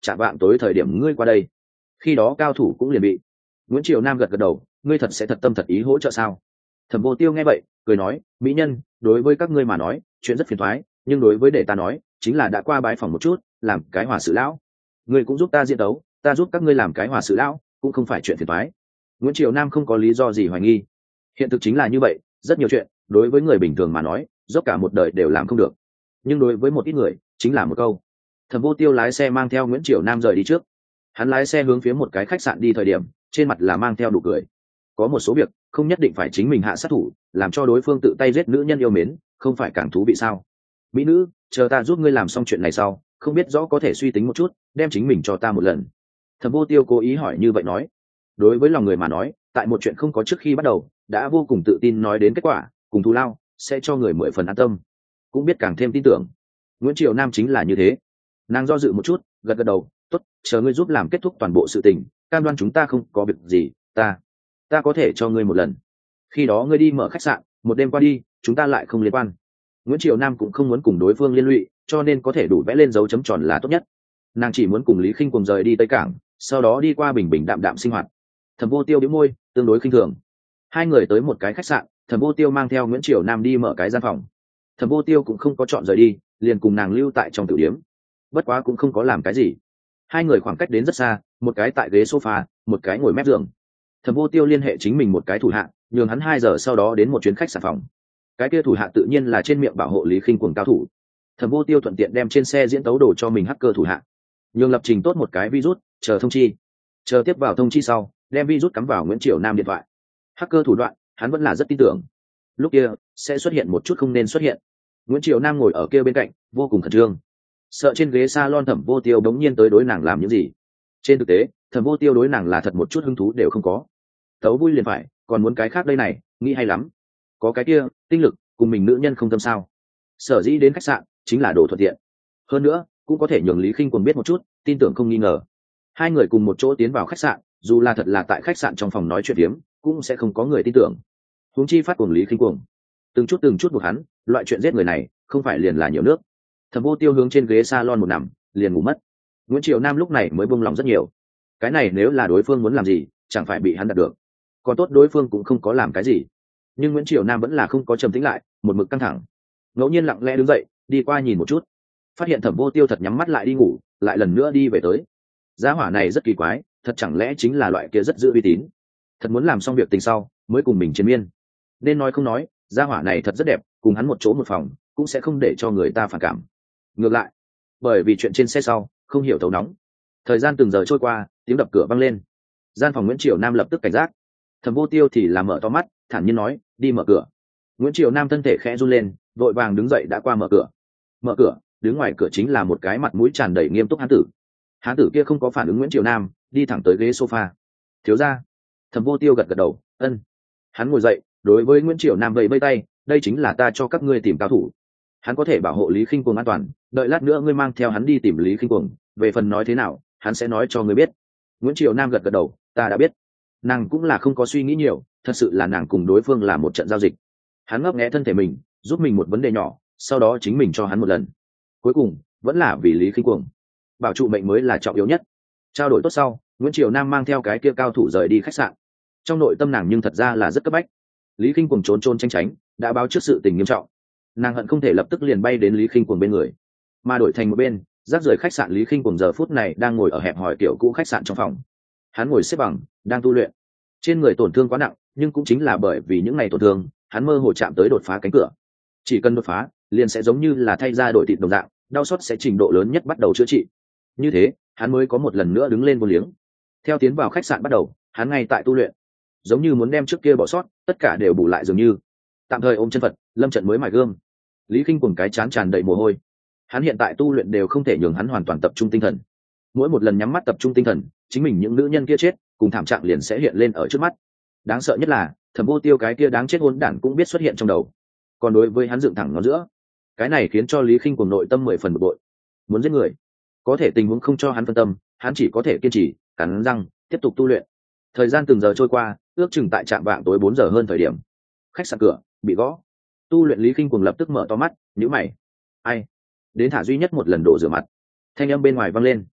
Speaker 1: chạm vạng tối thời điểm ngươi qua đây, khi đó cao thủ cũng liền bị. Nguyễn Triều Nam gật gật đầu, ngươi thật sẽ thật tâm thật ý hỗ trợ sao? Thẩm Vô Tiêu nghe vậy cười nói, mỹ nhân, đối với các ngươi mà nói chuyện rất phiền toái, nhưng đối với để ta nói chính là đã qua bái phòng một chút, làm cái hòa sự lão. Ngươi cũng giúp ta diễn đấu, ta giúp các ngươi làm cái hòa sự lão, cũng không phải chuyện phiền toái. Nguyễn Triều Nam không có lý do gì hoài nghi, hiện thực chính là như vậy, rất nhiều chuyện đối với người bình thường mà nói dốc cả một đời đều làm không được, nhưng đối với một ít người chính là một câu. Thẩm Vô Tiêu lái xe mang theo Nguyễn Triều Nam rời đi trước. Hắn lái xe hướng phía một cái khách sạn đi thời điểm trên mặt là mang theo đủ cười. Có một số việc không nhất định phải chính mình hạ sát thủ, làm cho đối phương tự tay giết nữ nhân yêu mến không phải càng thú vị sao? Mỹ nữ, chờ ta giúp ngươi làm xong chuyện này sau, không biết rõ có thể suy tính một chút đem chính mình cho ta một lần. Thẩm Vô Tiêu cố ý hỏi như vậy nói. Đối với lòng người mà nói, tại một chuyện không có trước khi bắt đầu đã vô cùng tự tin nói đến kết quả cùng thù lao sẽ cho người mười phần an tâm, cũng biết càng thêm tin tưởng. Nguyễn Triều Nam chính là như thế. Nàng do dự một chút gật gật đầu, tốt, chờ ngươi giúp làm kết thúc toàn bộ sự tình, cam đoan chúng ta không có việc gì, ta ta có thể cho ngươi một lần. Khi đó ngươi đi mở khách sạn một đêm qua đi, chúng ta lại không liên quan. Nguyễn Triều Nam cũng không muốn cùng đối phương liên lụy, cho nên có thể đủ vẽ lên dấu chấm tròn là tốt nhất. Nàng chỉ muốn cùng Lý Khinh cùng rời đi Tây Cảng, sau đó đi qua bình bình đạm đạm sinh hoạt. Thẩm Vô Tiêu bĩu môi tương đối khinh thường. Hai người tới một cái khách sạn, Thẩm Vô Tiêu mang theo Nguyễn Triều Nam đi mở cái gian phòng. Thẩm Vô Tiêu cũng không có chọn rời đi, liền cùng nàng lưu tại trong tiểu điếm. Bất quá cũng không có làm cái gì. Hai người khoảng cách đến rất xa, một cái tại ghế sofa, một cái ngồi mép giường. Thẩm Vô Tiêu liên hệ chính mình một cái thủ hạ, nhường hắn hai giờ sau đó đến một chuyến khách sạn phòng. Cái kia thủ hạ tự nhiên là trên miệng bảo hộ Lý Khinh Cuồng cao thủ. Thẩm Vô Tiêu thuận tiện đem trên xe diễn tấu đồ cho mình hacker thủ hạ, nhường lập trình tốt một cái virus, chờ thông chi. Chờ tiếp vào thông chi sau, đem virus cắm vào Nguyễn Triều Nam điện thoại. Hacker thủ đoạn, hắn vẫn là rất tin tưởng. Lúc kia sẽ xuất hiện một chút không nên xuất hiện. Nguyễn Triều Nam ngồi ở kia bên cạnh, vô cùng khẩn trương, sợ trên ghế salon Thẩm Vô Tiêu đống nhiên tới đối nàng làm những gì. Trên thực tế, Thẩm Vô Tiêu đối nàng là thật một chút hứng thú đều không có. Tấu vui liền phải, còn muốn cái khác đây này, nghĩ hay lắm. Có cái kia, tinh lực, cùng mình nữ nhân không tâm sao? Sở dĩ đến khách sạn chính là đồ thuận tiện. Hơn nữa, cũng có thể nhường Lý Khinh Cuồng biết một chút, tin tưởng không nghi ngờ. Hai người cùng một chỗ tiến vào khách sạn, dù là thật là tại khách sạn trong phòng nói chuyện phiếm, cũng sẽ không có người tin tưởng. Huống chi phát cuồng Lý Khinh Cuồng, từng chút từng chút buộc hắn, loại chuyện giết người này, không phải liền là nhiều nước. Thẩm Vô Tiêu hướng trên ghế salon một nằm, liền ngủ mất. Nguyễn Triều Nam lúc này mới buông lòng rất nhiều. Cái này nếu là đối phương muốn làm gì, chẳng phải bị hắn đạt được. Còn tốt đối phương cũng không có làm cái gì. Nhưng Nguyễn Triều Nam vẫn là không có trầm tĩnh lại, một mực căng thẳng. Ngẫu nhiên lặng lẽ đứng dậy, đi qua nhìn một chút, phát hiện Thẩm Vô Tiêu thật nhắm mắt lại đi ngủ, lại lần nữa đi về tới. Gia hỏa này rất kỳ quái, thật chẳng lẽ chính là loại kia rất giữ uy tín, thật muốn làm xong việc tình sau mới cùng mình chiến miên. Nên nói không nói, gia hỏa này thật rất đẹp, cùng hắn một chỗ một phòng cũng sẽ không để cho người ta phản cảm. Ngược lại, bởi vì chuyện trên xe sau không hiểu thấu nóng. Thời gian từng giờ trôi qua, tiếng đập cửa vang lên. Gian phòng Nguyễn Triều Nam lập tức cảnh giác. Thẩm Vô Tiêu thì làm mở to mắt, thản nhiên nói, đi mở cửa. Nguyễn Triều Nam thân thể khẽ run lên, vội vàng đứng dậy đã qua mở cửa. Mở cửa, đứng ngoài cửa chính là một cái mặt mũi tràn đầy nghiêm túc hán tử. Hán tử kia không có phản ứng Nguyễn Triều Nam, đi thẳng tới ghế sofa. Thiếu gia. Thẩm Vô Tiêu gật gật đầu, ân. Hắn ngồi dậy, đối với Nguyễn Triều Nam vẫy vẫy tay, đây chính là ta cho các ngươi tìm cao thủ. Hắn có thể bảo hộ Lý Khinh Cuồng an toàn, đợi lát nữa ngươi mang theo hắn đi tìm Lý Khinh Cuồng, về phần nói thế nào, hắn sẽ nói cho ngươi biết. Nguyễn Triều Nam gật gật đầu, ta đã biết. Nàng cũng là không có suy nghĩ nhiều, thật sự là nàng cùng đối phương là một trận giao dịch. Hắn ngấp nghé thân thể mình, giúp mình một vấn đề nhỏ, sau đó chính mình cho hắn một lần. Cuối cùng vẫn là vì Lý Khinh Cuồng, bảo trụ mệnh mới là trọng yếu nhất. Trao đổi tốt sau, Nguyễn Triều Nam mang theo cái kia cao thủ rời đi khách sạn. Trong nội tâm nàng nhưng thật ra là rất cấp bách. Lý Khinh Cuồng trốn trốn tránh tránh, đã báo trước sự tình nghiêm trọng. Nàng hận không thể lập tức liền bay đến Lý Khinh Cuồng bên người, mà đổi thành một bên, rác rời khách sạn Lý Khinh Cuồng giờ phút này đang ngồi ở hẹp hòi kiểu cũ khách sạn trong phòng. Hắn ngồi xếp bằng, đang tu luyện. Trên người tổn thương quá nặng, nhưng cũng chính là bởi vì những ngày tổn thương, hắn mơ hồ chạm tới đột phá cánh cửa. Chỉ cần đột phá, liền sẽ giống như là thay ra đổi thịt đồng dạng, đau xót sẽ trình độ lớn nhất bắt đầu chữa trị. Như thế, hắn mới có một lần nữa đứng lên vô liếng. Theo tiến vào khách sạn bắt đầu, hắn ngay tại tu luyện, giống như muốn đem trước kia bỏ sót tất cả đều bù lại dường như. Tạm thời ôm chân Phật, lâm trận mới mài gương. Lý Khinh Cuồng cái chán tràn đầy mồ hôi. Hắn hiện tại tu luyện đều không thể nhường hắn hoàn toàn tập trung tinh thần. Mỗi một lần nhắm mắt tập trung tinh thần, chính mình những nữ nhân kia chết, cùng thảm trạng liền sẽ hiện lên ở trước mắt. Đáng sợ nhất là, Thẩm Vô Tiêu cái kia đáng chết hỗn đản cũng biết xuất hiện trong đầu. Còn đối với hắn dựng thẳng nó giữa, cái này khiến cho Lý Khinh Cuồng nội tâm mười phần bực bội. Muốn giết người, có thể tình huống không cho hắn phân tâm, hắn chỉ có thể kiên trì, cắn răng, tiếp tục tu luyện. Thời gian từng giờ trôi qua, ước chừng tại trạm vạng tối bốn giờ hơn thời điểm, khách sạn cửa bị gõ. Tu luyện Lý Khinh Cuồng lập tức mở to mắt, nhíu mày. Ai? Đến thả duy nhất một lần đổ rửa mặt. Thanh âm bên ngoài vang lên.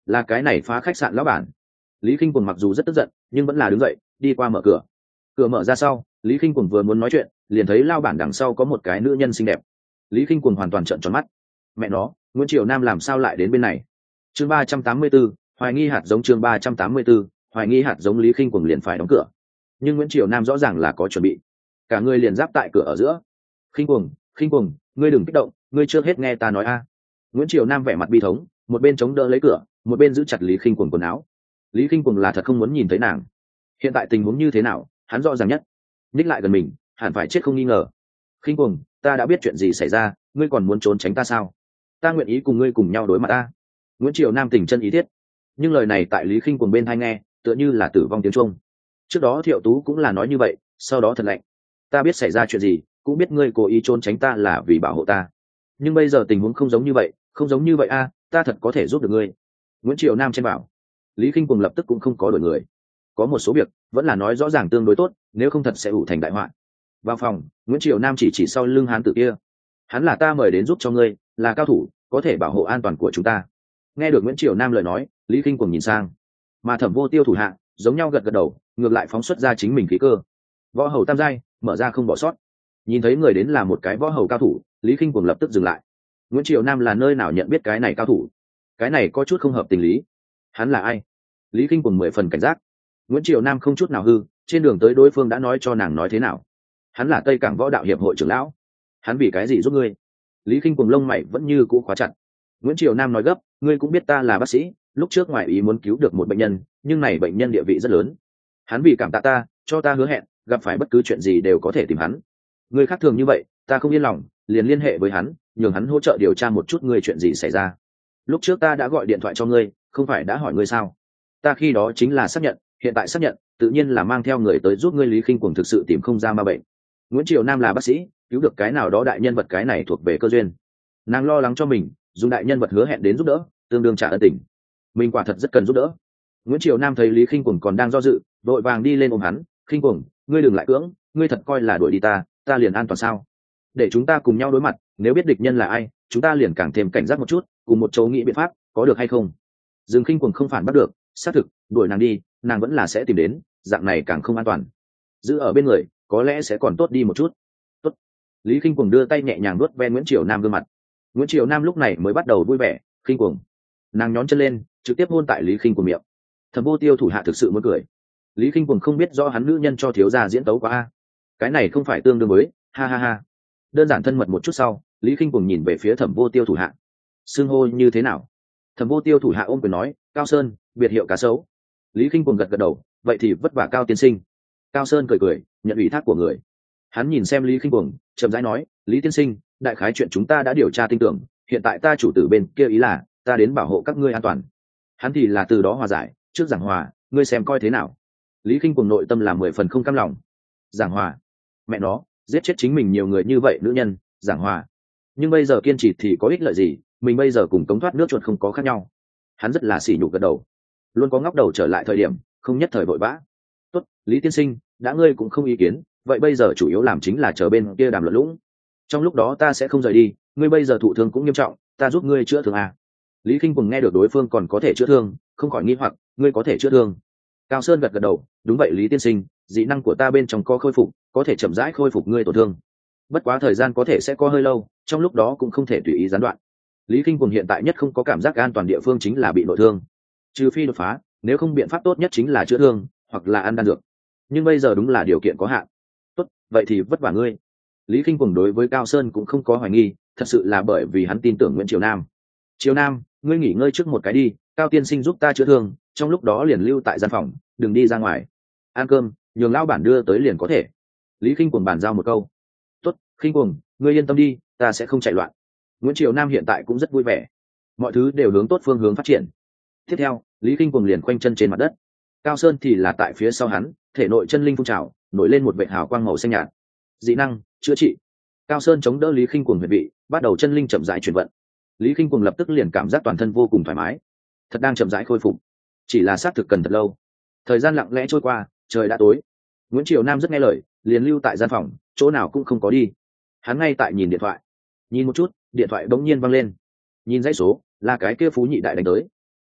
Speaker 1: là cái này phá khách sạn lão bản. Lý Khinh Quần mặc dù rất tức giận nhưng vẫn là đứng dậy đi qua mở cửa. Cửa mở ra sau, Lý Khinh Quần vừa muốn nói chuyện liền thấy lao bản đằng sau có một cái nữ nhân xinh đẹp. Lý Khinh Quần hoàn toàn trợn tròn mắt. Mẹ nó, Nguyễn Triều Nam làm sao lại đến bên này? Chương ba trăm tám mươi 34, hoài nghi hạt giống. Chương ba trăm tám mươi 34, hoài nghi hạt giống. Lý Khinh Quần liền phải đóng cửa, nhưng Nguyễn Triều Nam rõ ràng là có chuẩn bị, cả người liền giáp tại cửa ở giữa. Khinh Quần, Khinh Quần, ngươi đừng kích động, ngươi chưa hết nghe ta nói a. Nguyễn Triều Nam vẻ mặt bi thống, một bên chống đỡ lấy cửa, một bên giữ chặt Lý Khinh Quần quần áo. Lý Khinh Quần là thật không muốn nhìn thấy nàng. Hiện tại tình huống như thế nào, hắn rõ ràng nhất. Ních lại gần mình, hẳn phải chết không nghi ngờ. Khinh Quần, ta đã biết chuyện gì xảy ra, ngươi còn muốn trốn tránh ta sao? Ta nguyện ý cùng ngươi cùng nhau đối mặt ta. Nguyễn Triều Nam tình chân ý thiết, nhưng lời này tại Lý Khinh Quần bên tai nghe, tựa như là tử vong tiếng chuông. Trước đó Thiệu Tú cũng là nói như vậy, sau đó thật lạnh. Ta biết xảy ra chuyện gì, cũng biết ngươi cố ý trốn tránh ta là vì bảo hộ ta, nhưng bây giờ tình huống không giống như vậy, không giống như vậy a, ta thật có thể giúp được ngươi. Nguyễn Triều Nam chen bảo. Lý Khinh Quần lập tức cũng không có đổi người. Có một số việc vẫn là nói rõ ràng tương đối tốt, nếu không thật sẽ ủ thành đại họa. Vào phòng, Nguyễn Triều Nam chỉ chỉ sau lưng hắn tự kia. Hắn là ta mời đến giúp cho ngươi, là cao thủ, có thể bảo hộ an toàn của chúng ta. Nghe được Nguyễn Triều Nam lời nói, Lý Khinh Quần nhìn sang, mà Thẩm Vô Tiêu thủ hạ giống nhau gật gật đầu, ngược lại phóng xuất ra chính mình khí cơ. Võ hầu tam giai, mở ra không bỏ sót. Nhìn thấy người đến là một cái võ hầu cao thủ, Lý Khinh Quần lập tức dừng lại. Nguyễn Triều Nam là nơi nào nhận biết cái này cao thủ? Cái này có chút không hợp tình lý. Hắn là ai? Lý Khinh Quần mười phần cảnh giác. Nguyễn Triều Nam không chút nào hư, trên đường tới đối phương đã nói cho nàng nói thế nào. Hắn là Tây Cảng Võ Đạo Hiệp hội trưởng lão. Hắn vì cái gì giúp ngươi? Lý Khinh Quần lông mày vẫn như cũ khóa chặt. Nguyễn Triều Nam nói gấp, ngươi cũng biết ta là bác sĩ, lúc trước ngoại ý muốn cứu được một bệnh nhân, nhưng này bệnh nhân địa vị rất lớn. Hắn vì cảm tạ ta, cho ta hứa hẹn, gặp phải bất cứ chuyện gì đều có thể tìm hắn. Ngươi khác thường như vậy, ta không yên lòng, liền liên hệ với hắn, nhường hắn hỗ trợ điều tra một chút ngươi chuyện gì xảy ra. Lúc trước ta đã gọi điện thoại cho ngươi, không phải đã hỏi ngươi sao? Ta khi đó chính là xác nhận, hiện tại xác nhận, tự nhiên là mang theo người tới giúp ngươi. Lý Khinh Quần thực sự tìm không ra ma bệnh. Nguyễn Triều Nam là bác sĩ, cứu được cái nào đó đại nhân vật, cái này thuộc về cơ duyên. Nàng lo lắng cho mình, dùng đại nhân vật hứa hẹn đến giúp đỡ, tương đương trả ân tình. Mình quả thật rất cần giúp đỡ. Nguyễn Triều Nam thấy Lý Khinh Quần còn đang do dự, vội vàng đi lên ôm hắn. Khinh Quần, ngươi đừng lại cưỡng, ngươi thật coi là đuổi đi ta, ta liền an toàn sao? Để chúng ta cùng nhau đối mặt, nếu biết địch nhân là ai, chúng ta liền càng thêm cảnh giác một chút, cùng một chỗ nghĩ biện pháp, có được hay không? Dương Khinh Quần không phản bắt được, xác thực, đuổi nàng đi, nàng vẫn là sẽ tìm đến, dạng này càng không an toàn. Giữ ở bên người, có lẽ sẽ còn tốt đi một chút. Tốt. Lý Khinh Quần đưa tay nhẹ nhàng nuốt ve Nguyễn Triều Nam gương mặt. Nguyễn Triều Nam lúc này mới bắt đầu vui vẻ. Khinh Quần, nàng nhón chân lên, trực tiếp hôn tại Lý Khinh Quần miệng. Thẩm Vô Tiêu thủ hạ thực sự muốn cười. Lý Khinh Quần không biết do hắn nữ nhân cho thiếu gia diễn tấu quá a. Cái này không phải tương đương với, ha ha ha. Đơn giản thân mật một chút sau, Lý Khinh Quần nhìn về phía Thẩm Vô Tiêu thủ hạ. Xưng hô như thế nào? Thẩm Vô Tiêu thủ hạ ôm quyền nói, Cao Sơn, biệt hiệu Cá Sấu. Lý Khinh Quần gật gật đầu, vậy thì vất vả Cao tiên sinh. Cao Sơn cười cười, nhận ủy thác của người. Hắn nhìn xem Lý Khinh Quần, chậm rãi nói, Lý tiên sinh, đại khái chuyện chúng ta đã điều tra tin tưởng, hiện tại ta chủ tử bên kia ý là ta đến bảo hộ các ngươi an toàn. Hắn thì là từ đó hòa giải, trước giảng hòa, ngươi xem coi thế nào. Lý Khinh Quần nội tâm là mười phần không cam lòng. Giảng hòa? Mẹ nó, giết chết chính mình nhiều người như vậy nữ nhân, giảng hòa. Nhưng bây giờ kiên trì thì có ích lợi gì, mình bây giờ cùng cống thoát nước chuột không có khác nhau. Hắn rất là sỉ nhục gật đầu. Luôn có ngóc đầu trở lại thời điểm, không nhất thời vội vã. Tốt, Lý tiên sinh, đã ngươi cũng không ý kiến, vậy bây giờ chủ yếu làm chính là chờ bên kia đàm luận lũng. Trong lúc đó ta sẽ không rời đi, ngươi bây giờ thụ thương cũng nghiêm trọng, ta giúp ngươi chữa thương à. Lý Khinh Quần nghe được đối phương còn có thể chữa thương, không khỏi nghi hoặc, ngươi có thể chữa thương? Cao Sơn gật gật đầu, đúng vậy Lý tiên sinh, dị năng của ta bên trong có khôi phục, có thể chậm rãi khôi phục ngươi tổn thương. Bất quá thời gian có thể sẽ có hơi lâu, trong lúc đó cũng không thể tùy ý gián đoạn. Lý Khinh Quần hiện tại nhất không có cảm giác an toàn địa phương chính là bị nội thương, trừ phi đột phá, nếu không biện pháp tốt nhất chính là chữa thương hoặc là ăn đan dược. Nhưng bây giờ đúng là điều kiện có hạn. Tốt, vậy thì vất vả ngươi. Lý Khinh Quần đối với Cao Sơn cũng không có hoài nghi, thật sự là bởi vì hắn tin tưởng Nguyễn Triều Nam. Triều Nam, ngươi nghỉ ngơi trước một cái đi, Cao tiên sinh giúp ta chữa thương, trong lúc đó liền lưu tại gian phòng, đừng đi ra ngoài. Ăn cơm, nhường lão bản đưa tới liền có thể. Lý Khinh Quần bàn giao một câu. Tốt, Khinh Quần, ngươi yên tâm đi, ta sẽ không chạy loạn. Nguyễn Triều Nam hiện tại cũng rất vui vẻ, mọi thứ đều hướng tốt phương hướng phát triển. Tiếp theo, Lý Khinh Quần liền khoanh chân trên mặt đất. Cao Sơn thì là tại phía sau hắn, thể nội chân linh phun trào, nổi lên một vệt hào quang màu xanh nhạt. Dị năng, chữa trị. Cao Sơn chống đỡ Lý Khinh Quần huyệt vị, bắt đầu chân linh chậm rãi chuyển vận. Lý Khinh Quần lập tức liền cảm giác toàn thân vô cùng thoải mái, thật đang chậm rãi khôi phục. Chỉ là xác thực cần thật lâu. Thời gian lặng lẽ trôi qua, trời đã tối. Nguyễn Triều Nam rất nghe lời, liền lưu tại gian phòng, chỗ nào cũng không có đi. Hắn ngay tại nhìn điện thoại. Nhìn một chút, điện thoại bỗng nhiên văng lên. Nhìn dãy số, là cái kia Phú Nhị đại đánh tới.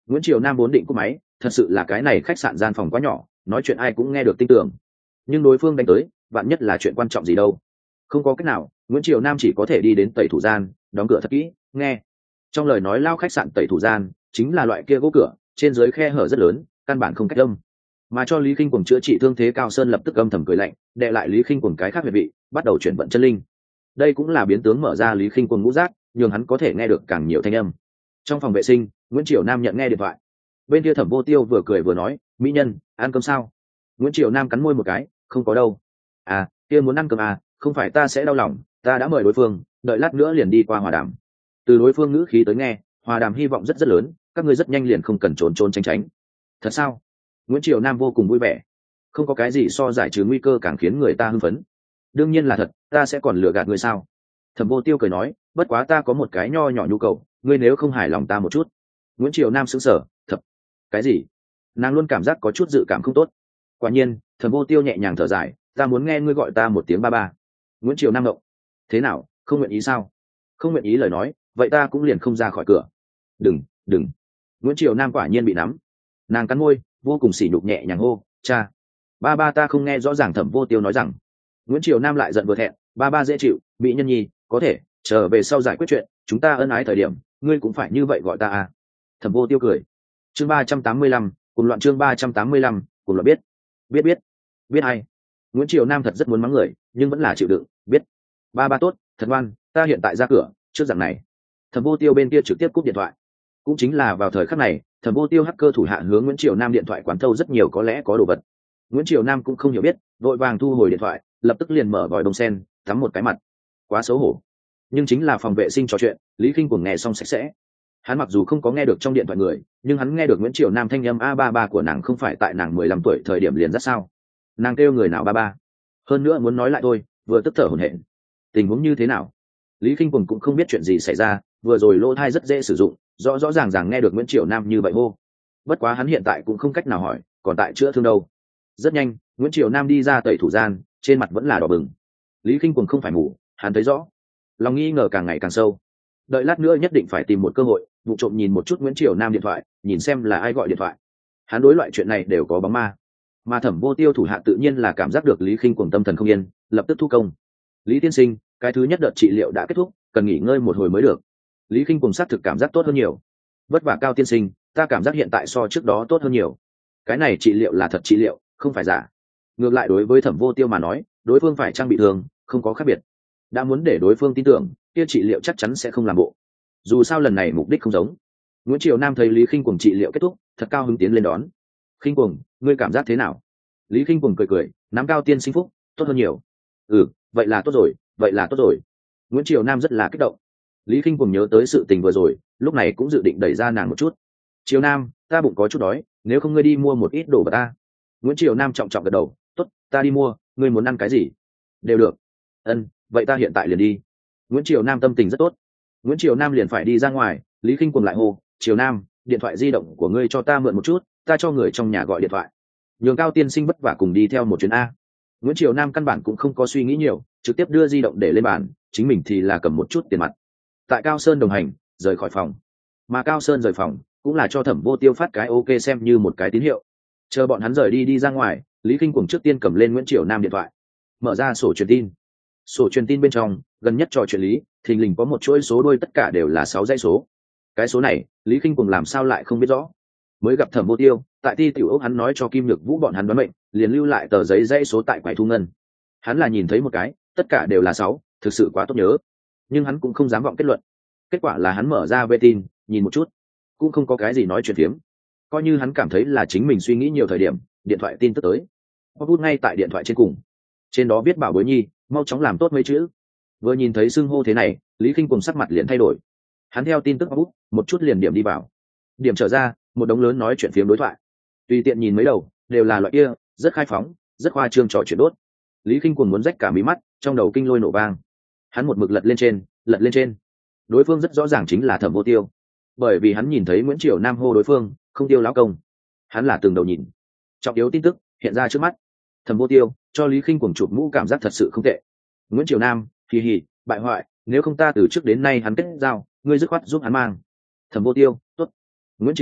Speaker 1: Nguyễn Triều Nam vốn định cúp máy, thật sự là cái này khách sạn gian phòng quá nhỏ, nói chuyện ai cũng nghe được tin tưởng. Nhưng đối phương đánh tới, vạn nhất là chuyện quan trọng gì đâu. Không có cách nào, Nguyễn Triều Nam chỉ có thể đi đến tẩy thủ gian, đóng cửa thật kỹ, nghe. Trong lời nói lao khách sạn tẩy thủ gian, chính là loại kia gỗ cửa, trên dưới khe hở rất lớn, căn bản không cách âm. Mà cho Lý Khinh Cuồng chữa trị thương thế, Cao Sơn lập tức âm thầm cười lạnh, đè lại Lý Khinh Cuồng cái khác huyệt vị, bắt đầu chuyển vận chân linh. Đây cũng là biến tướng mở ra Lý Khinh Cuồng ngũ giác, nhường hắn có thể nghe được càng nhiều thanh âm. Trong phòng vệ sinh, Nguyễn Triều Nam nhận nghe điện thoại. Bên kia Thẩm Vô Tiêu vừa cười vừa nói, mỹ nhân, ăn cơm sao? Nguyễn Triều Nam cắn môi một cái, không có đâu. À, kia muốn ăn cơm à, không phải ta sẽ đau lòng, ta đã mời đối phương, đợi lát nữa liền đi qua hòa đàm. Từ đối phương ngữ khí tới nghe, hòa đàm hy vọng rất rất lớn, các ngươi rất nhanh liền không cần trốn trốn tránh tránh. Thật sao? Nguyễn Triều Nam vô cùng vui vẻ. Không có cái gì so giải trừ nguy cơ càng khiến người ta hưng phấn. Đương nhiên là thật, ta sẽ còn lừa gạt ngươi sao? Thẩm Vô Tiêu cười nói, bất quá ta có một cái nho nhỏ nhu cầu, ngươi nếu không hài lòng ta một chút. Nguyễn Triều Nam sững sờ, thập cái gì? Nàng luôn cảm giác có chút dự cảm không tốt. Quả nhiên, Thẩm Vô Tiêu nhẹ nhàng thở dài, ta muốn nghe ngươi gọi ta một tiếng ba ba. Nguyễn Triều Nam ngộng, thế nào, không nguyện ý sao? Không nguyện ý lời nói, vậy ta cũng liền không ra khỏi cửa. Đừng, đừng. Nguyễn Triều Nam quả nhiên bị nắm. Nàng cắn môi, vô cùng sỉ nhục nhẹ nhàng hô, cha. Ba ba ta không nghe rõ ràng. Thẩm Vô Tiêu nói rằng. Nguyễn Triều Nam lại giận vừa thẹn, ba ba dễ chịu, bị nhân nhi, có thể trở về sau giải quyết chuyện, chúng ta ân ái thời điểm, ngươi cũng phải như vậy gọi ta à? Thẩm Vô Tiêu cười. Chương ba trăm tám mươi lăm, cùng loạn chương ba trăm tám mươi lăm, cùng loạn biết. Biết biết. Biết hay. Nguyễn Triều Nam thật rất muốn mắng người, nhưng vẫn là chịu đựng, biết. Ba ba tốt, thật ngoan, ta hiện tại ra cửa, trước rằng này. Thẩm Vô Tiêu bên kia trực tiếp cúp điện thoại. Cũng chính là vào thời khắc này, Thẩm Vô Tiêu hacker thủ hạ hướng Nguyễn Triều Nam điện thoại quán thâu rất nhiều có lẽ có đồ vật. Nguyễn Triều Nam cũng không hiểu biết, vội vàng thu hồi điện thoại, lập tức liền mở vòi đông sen, tắm một cái mặt. Quá xấu hổ. Nhưng chính là phòng vệ sinh trò chuyện, Lý Khinh Cuồng nghe xong sạch sẽ. Hắn mặc dù không có nghe được trong điện thoại người, nhưng hắn nghe được Nguyễn Triều Nam thanh âm a ba ba của nàng không phải tại nàng mười lăm tuổi thời điểm liền rất sao? Nàng kêu người nào ba ba? Hơn nữa muốn nói lại thôi, vừa tức thở hổn hển. Tình huống như thế nào? Lý Khinh Cuồng cũng không biết chuyện gì xảy ra, vừa rồi lỗ thai rất dễ sử dụng, rõ rõ ràng ràng nghe được Nguyễn Triều Nam như vậy hô. Bất quá hắn hiện tại cũng không cách nào hỏi, còn tại chữa thương đâu. Rất nhanh, Nguyễn Triều Nam đi ra tẩy thủ gian, trên mặt vẫn là đỏ bừng. Lý Khinh Cuồng không phải mù, hắn thấy rõ. Lòng nghi ngờ càng ngày càng sâu. Đợi lát nữa nhất định phải tìm một cơ hội, vụ trộm nhìn một chút Nguyễn Triều Nam điện thoại, nhìn xem là ai gọi điện thoại. Hắn đối loại chuyện này đều có bóng ma. Mà Thẩm Vô Tiêu thủ hạ tự nhiên là cảm giác được Lý Khinh Cuồng tâm thần không yên, lập tức thu công. Lý tiên sinh, cái thứ nhất đợt trị liệu đã kết thúc, cần nghỉ ngơi một hồi mới được. Lý Khinh Cuồng xác thực cảm giác tốt hơn nhiều. Vất vả Cao tiên sinh, ta cảm giác hiện tại so trước đó tốt hơn nhiều. Cái này trị liệu là thật trị liệu, không phải giả. Ngược lại đối với Thẩm Vô Tiêu mà nói, đối phương phải trang bị thương, không có khác biệt. Đã muốn để đối phương tin tưởng, kia trị liệu chắc chắn sẽ không làm bộ. Dù sao lần này mục đích không giống. Nguyễn Triều Nam thấy Lý Khinh Cuồng trị liệu kết thúc, thật cao hứng tiến lên đón. Khinh Cuồng, ngươi cảm giác thế nào? Lý Khinh Cuồng cười cười, nắm Cao tiên sinh phúc, tốt hơn nhiều. Ừ, vậy là tốt rồi, vậy là tốt rồi. Nguyễn Triều Nam rất là kích động. Lý Khinh Cuồng nhớ tới sự tình vừa rồi, lúc này cũng dự định đẩy ra nàng một chút. Triều Nam, ta bụng có chút đói, nếu không ngươi đi mua một ít đồ vật ta. Nguyễn Triều Nam trọng trọng gật đầu, tốt, ta đi mua, ngươi muốn ăn cái gì? Đều được. Ân, vậy ta hiện tại liền đi. Nguyễn Triều Nam tâm tình rất tốt. Nguyễn Triều Nam liền phải đi ra ngoài, Lý Khinh Cuồng lại hô, Triều Nam, điện thoại di động của ngươi cho ta mượn một chút, ta cho người trong nhà gọi điện thoại. Nhường Cao tiên sinh vất vả cùng đi theo một chuyến a. Nguyễn Triều Nam căn bản cũng không có suy nghĩ nhiều, trực tiếp đưa di động để lên bàn, chính mình thì là cầm một chút tiền mặt. Tại Cao Sơn đồng hành, rời khỏi phòng. Mà Cao Sơn rời phòng, cũng là cho Thẩm Vô Tiêu phát cái ok xem như một cái tín hiệu. Chờ bọn hắn rời đi đi ra ngoài, Lý Khinh Cuồng trước tiên cầm lên Nguyễn Triều Nam điện thoại, mở ra sổ truyền tin. Sổ truyền tin bên trong, gần nhất trò chuyện lý, thình lình có một chuỗi số đuôi tất cả đều là sáu dãy số. Cái số này, Lý Khinh Cuồng làm sao lại không biết rõ? Mới gặp Thẩm Vô Tiêu, tại Ti tiểu ốc hắn nói cho Kim Nhược Vũ bọn hắn đoán mệnh, liền lưu lại tờ giấy dãy số tại quầy thu ngân. Hắn là nhìn thấy một cái, tất cả đều là sáu, thực sự quá tốt nhớ. Nhưng hắn cũng không dám vọng kết luận. Kết quả là hắn mở ra vệ tin, nhìn một chút, cũng không có cái gì nói chuyện phiếm. Coi như hắn cảm thấy là chính mình suy nghĩ nhiều thời điểm, điện thoại tin tức tới. Hoa bút ngay tại điện thoại trên cùng. Trên đó viết bảo bối nhi, mau chóng làm tốt mấy chữ. Vừa nhìn thấy xưng hô thế này, Lý Khinh Cuồng sắc mặt liền thay đổi. Hắn theo tin tức hoa bút, một chút liền điểm đi vào. Điểm trở ra, một đống lớn nói chuyện phiếm đối thoại. Tùy tiện nhìn mấy đầu, đều là loại kia, rất khai phóng, rất khoa trương trò chuyện đốt. Lý Khinh Cuồng muốn rách cả mí mắt, trong đầu kinh lôi nổ vang. Hắn một mực lật lên trên, lật lên trên. Đối phương rất rõ ràng chính là Thẩm Vô Tiêu, bởi vì hắn nhìn thấy Nguyễn Triều Nam hô đối phương, không Tiêu lão công. Hắn là từng đầu nhìn. Trọng yếu tin tức hiện ra trước mắt. Thẩm Vô Tiêu cho Lý Khinh Cuồng chụp mũ cảm giác thật sự không tệ. Nguyễn Triều Nam, kỳ hỉ, bại hoại, nếu không ta từ trước đến nay hắn kết giao, ngươi dứt khoát giúp hắn mang. Thẩm Vô Tiêu, tốt. Nguyễn Triều Nam,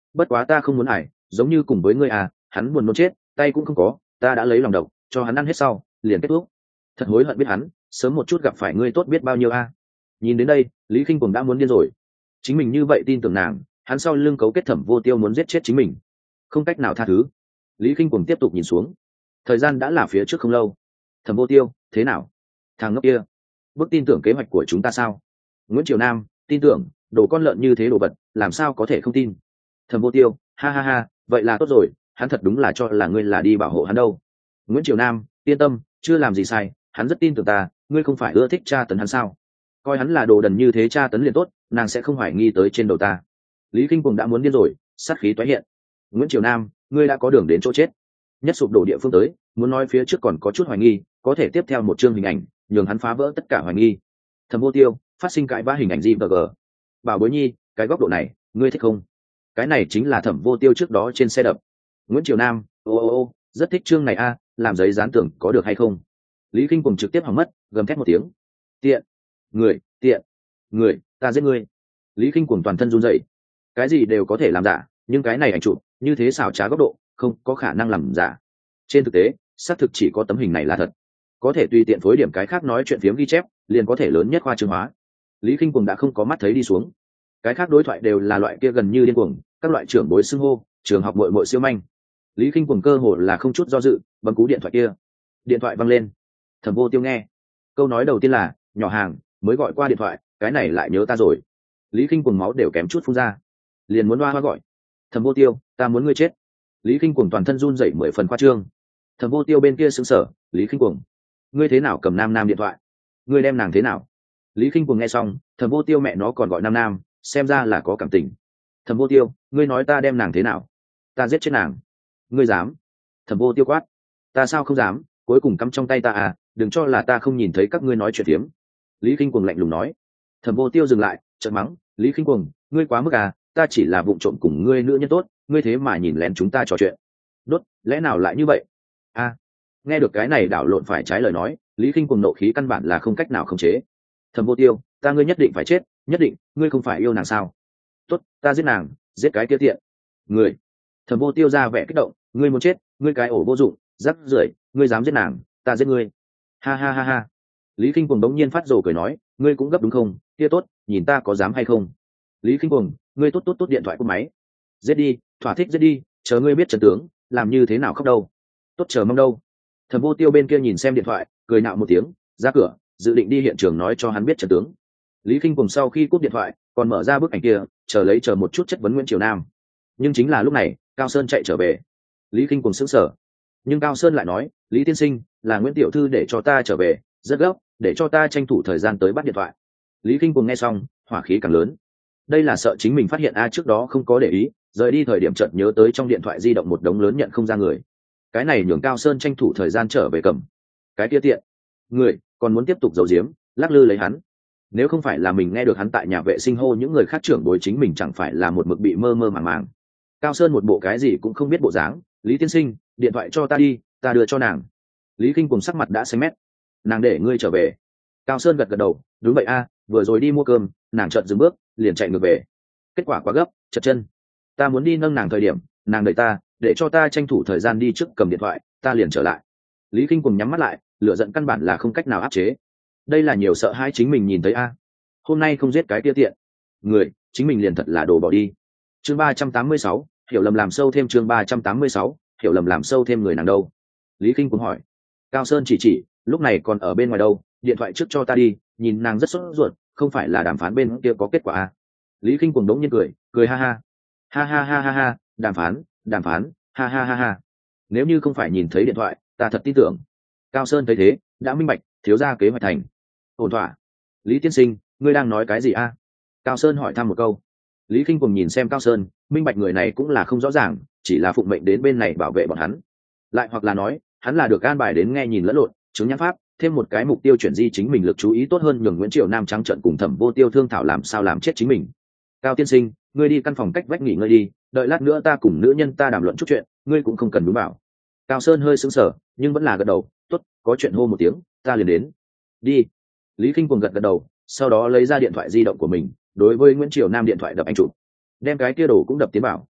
Speaker 1: bất quá ta không muốn ải giống như cùng với ngươi à, hắn buồn nôn chết, tay cũng không có, ta đã lấy lòng độc cho hắn ăn hết sau liền kết thúc. Thật hối hận biết hắn sớm một chút gặp phải ngươi tốt biết bao nhiêu a. Nhìn đến đây Lý Kinh Cuồng đã muốn điên rồi, chính mình như vậy tin tưởng nàng, hắn sau lưng cấu kết Thẩm Vô Tiêu muốn giết chết chính mình, không cách nào tha thứ. Lý Kinh Cuồng tiếp tục nhìn xuống, thời gian đã là phía trước không lâu. Thẩm Vô Tiêu, thế nào? Thằng ngốc kia bước tin tưởng kế hoạch của chúng ta sao? Nguyễn Triều Nam, tin tưởng, đồ con lợn như thế đồ vật làm sao có thể không tin. Thẩm Vô Tiêu, ha ha ha, vậy là tốt rồi, hắn thật đúng là cho là ngươi là đi bảo hộ hắn đâu. Nguyễn Triều Nam, yên tâm, chưa làm gì sai, hắn rất tin tưởng ta, ngươi không phải ưa thích tra tấn hắn sao? Coi hắn là đồ đần như thế tra tấn liền tốt, nàng sẽ không hoài nghi tới trên đầu ta. Lý Kinh Cuồng đã muốn điên rồi, sát khí toái hiện. Nguyễn Triều Nam, ngươi đã có đường đến chỗ chết, nhất sụp đổ địa phương tới, muốn nói phía trước còn có chút hoài nghi, có thể tiếp theo một chương hình ảnh nhường hắn phá vỡ tất cả hoài nghi. Thẩm Vô Tiêu phát sinh cãi vã hình ảnh gì vờ gờ. Bảo Bối Nhi, cái góc độ này ngươi thích không? Cái này chính là Thẩm Vô Tiêu trước đó trên xe đập. Nguyễn Triều Nam, ô ô ô, rất thích chương này a, làm giấy dán tưởng có được hay không? Lý Kinh Cuồng trực tiếp hỏng mất, gầm thét một tiếng. Tiện, người, tiện, người, ta giết ngươi. Lý Kinh Cuồng toàn thân run rẩy. Cái gì đều có thể làm giả, nhưng cái này ảnh chụp như thế xảo trá góc độ không có khả năng làm giả. Trên thực tế xác thực chỉ có tấm hình này là thật, có thể tùy tiện phối điểm cái khác nói chuyện phiếm ghi chép liền có thể lớn nhất khoa trương hóa. Lý Kinh Cuồng đã không có mắt thấy đi xuống, cái khác đối thoại đều là loại kia gần như điên cuồng, các loại trưởng bối xưng hô, trường học muội muội siêu manh. Lý Kinh Cuồng cơ hồ là không chút do dự bấm cú điện thoại kia. Điện thoại văng lên, Thẩm Vô Tiêu nghe, câu nói đầu tiên là nhỏ hàng, mới gọi qua điện thoại, cái này lại nhớ ta rồi. Lý Kinh Cuồng máu đều kém chút phun ra, liền muốn hoa hoa gọi. Thẩm Vô Tiêu, ta muốn ngươi chết. Lý Kinh Cuồng toàn thân run rẩy mười phần khoa trương. Thẩm Vô Tiêu bên kia sững sờ, Lý Kinh Cuồng, ngươi thế nào cầm nam nam điện thoại, ngươi đem nàng thế nào? Lý Kinh Cuồng nghe xong, Thẩm Vô Tiêu mẹ nó còn gọi nam nam, xem ra là có cảm tình. Thẩm Vô Tiêu, ngươi nói ta đem nàng thế nào? Ta giết chết nàng. Ngươi dám? Thẩm Vô Tiêu quát. Ta sao không dám, cuối cùng cắm trong tay ta à, đừng cho là ta không nhìn thấy các ngươi nói chuyện tiếm. Lý Kinh Cuồng lạnh lùng nói. Thẩm Vô Tiêu dừng lại, trợn mắng, Lý Kinh Cuồng, ngươi quá mức à, ta chỉ là vụng trộm cùng ngươi nữ nhân tốt, ngươi thế mà nhìn lén chúng ta trò chuyện. Đốt, lẽ nào lại như vậy? A. À, nghe được cái này đảo lộn phải trái lời nói, Lý Kinh Cuồng nộ khí căn bản là không cách nào khống chế. Thẩm Vô Tiêu, ta ngươi nhất định phải chết, nhất định, ngươi không phải yêu nàng sao? Tốt, ta giết nàng, giết cái kia tiện. Người. Thẩm Vô Tiêu ra vẻ kích động, ngươi muốn chết, ngươi cái ổ vô dụng, rắc rưởi, ngươi dám giết nàng, ta giết ngươi. Ha ha ha ha. Lý Kinh Cuồng đống nhiên phát rồ cười nói, ngươi cũng gấp đúng không? Kia tốt, nhìn ta có dám hay không? Lý Kinh Cuồng, ngươi tốt tốt tốt điện thoại của máy. Giết đi, thỏa thích giết đi, chờ ngươi biết trận tướng, làm như thế nào khóc đâu. Tốt chờ mong đâu. Thẩm Vô Tiêu bên kia nhìn xem điện thoại, cười nạo một tiếng, ra cửa, dự định đi hiện trường nói cho hắn biết trận tướng. Lý Kinh Cuồng sau khi cúp điện thoại, còn mở ra bức ảnh kia, chờ lấy chờ một chút chất vấn Nguyễn Triều Nam. Nhưng chính là lúc này, Cao Sơn chạy trở về. Lý Kinh Cuồng sững sờ, nhưng Cao Sơn lại nói, Lý tiên sinh, là Nguyễn tiểu thư để cho ta trở về, rất gấp, để cho ta tranh thủ thời gian tới bắt điện thoại. Lý Kinh Cuồng nghe xong, hỏa khí càng lớn. Đây là sợ chính mình phát hiện a trước đó không có để ý, rời đi thời điểm chợt nhớ tới trong điện thoại di động một đống lớn nhận không ra người. Cái này nhường Cao Sơn tranh thủ thời gian trở về cầm. Cái kia tiện người còn muốn tiếp tục giấu giếm, lắc lư lấy hắn. Nếu không phải là mình nghe được hắn tại nhà vệ sinh hô những người khác trưởng bối, chính mình chẳng phải là một mực bị mơ mơ màng màng. Cao Sơn một bộ cái gì cũng không biết bộ dáng, Lý tiên sinh, điện thoại cho ta đi, ta đưa cho nàng. Lý Kinh Cuồng sắc mặt đã xanh mét. Nàng để ngươi trở về. Cao Sơn gật gật đầu, đúng vậy a, vừa rồi đi mua cơm, nàng chợt dừng bước, liền chạy ngược về. Kết quả quá gấp, chật chân. Ta muốn đi nâng nàng thời điểm, nàng đợi ta, để cho ta tranh thủ thời gian đi trước cầm điện thoại, ta liền trở lại. Lý Kinh Cuồng nhắm mắt lại, lửa giận căn bản là không cách nào áp chế. Đây là nhiều sợ hãi chính mình nhìn thấy a. Hôm nay không giết cái tia tiện người, chính mình liền thật là đồ bỏ đi. Chương ba trăm tám mươi sáu, hiểu lầm làm sâu thêm chương ba trăm tám mươi sáu, hiểu lầm làm sâu thêm người nàng đâu? Lý Kinh Cuồng hỏi. Cao Sơn chỉ chỉ, lúc này còn ở bên ngoài đâu, điện thoại trước cho ta đi, nhìn nàng rất sốt ruột, không phải là đàm phán bên kia có kết quả à? Lý Kinh Cuồng đống nhiên cười, cười ha ha. Ha ha ha ha ha, đàm phán, đàm phán, ha ha ha ha. Nếu như không phải nhìn thấy điện thoại, ta thật tin tưởng. Cao Sơn thấy thế, đã minh bạch, thiếu gia kế hoạch thành. Ổn thỏa. Lý tiên sinh, ngươi đang nói cái gì a? À? Cao Sơn hỏi thăm một câu. Lý Kinh Cuồng nhìn xem Cao Sơn, minh bạch người này cũng là không rõ ràng, chỉ là phụng mệnh đến bên này bảo vệ bọn hắn. Lại hoặc là nói, hắn là được an bài đến nghe nhìn lẫn lộn, chứng nhãn pháp, thêm một cái mục tiêu chuyển di chính mình lực chú ý tốt hơn, nhường Nguyễn Triều Nam trắng trợn cùng Thẩm Vô Tiêu thương thảo làm sao làm chết chính mình. Cao tiên sinh, ngươi đi căn phòng cách vách nghỉ ngơi đi, đợi lát nữa ta cùng nữ nhân ta đàm luận chút chuyện, ngươi cũng không cần đúng bảo. Cao Sơn hơi sững sờ, nhưng vẫn là gật đầu, tốt, có chuyện hô một tiếng, ta liền đến. Đi. Lý Kinh Cuồng gật gật đầu, sau đó lấy ra điện thoại di động của mình, đối với Nguyễn Triều Nam điện thoại đập anh chụp, đem cái kia đồ cũng đập tiến bảo.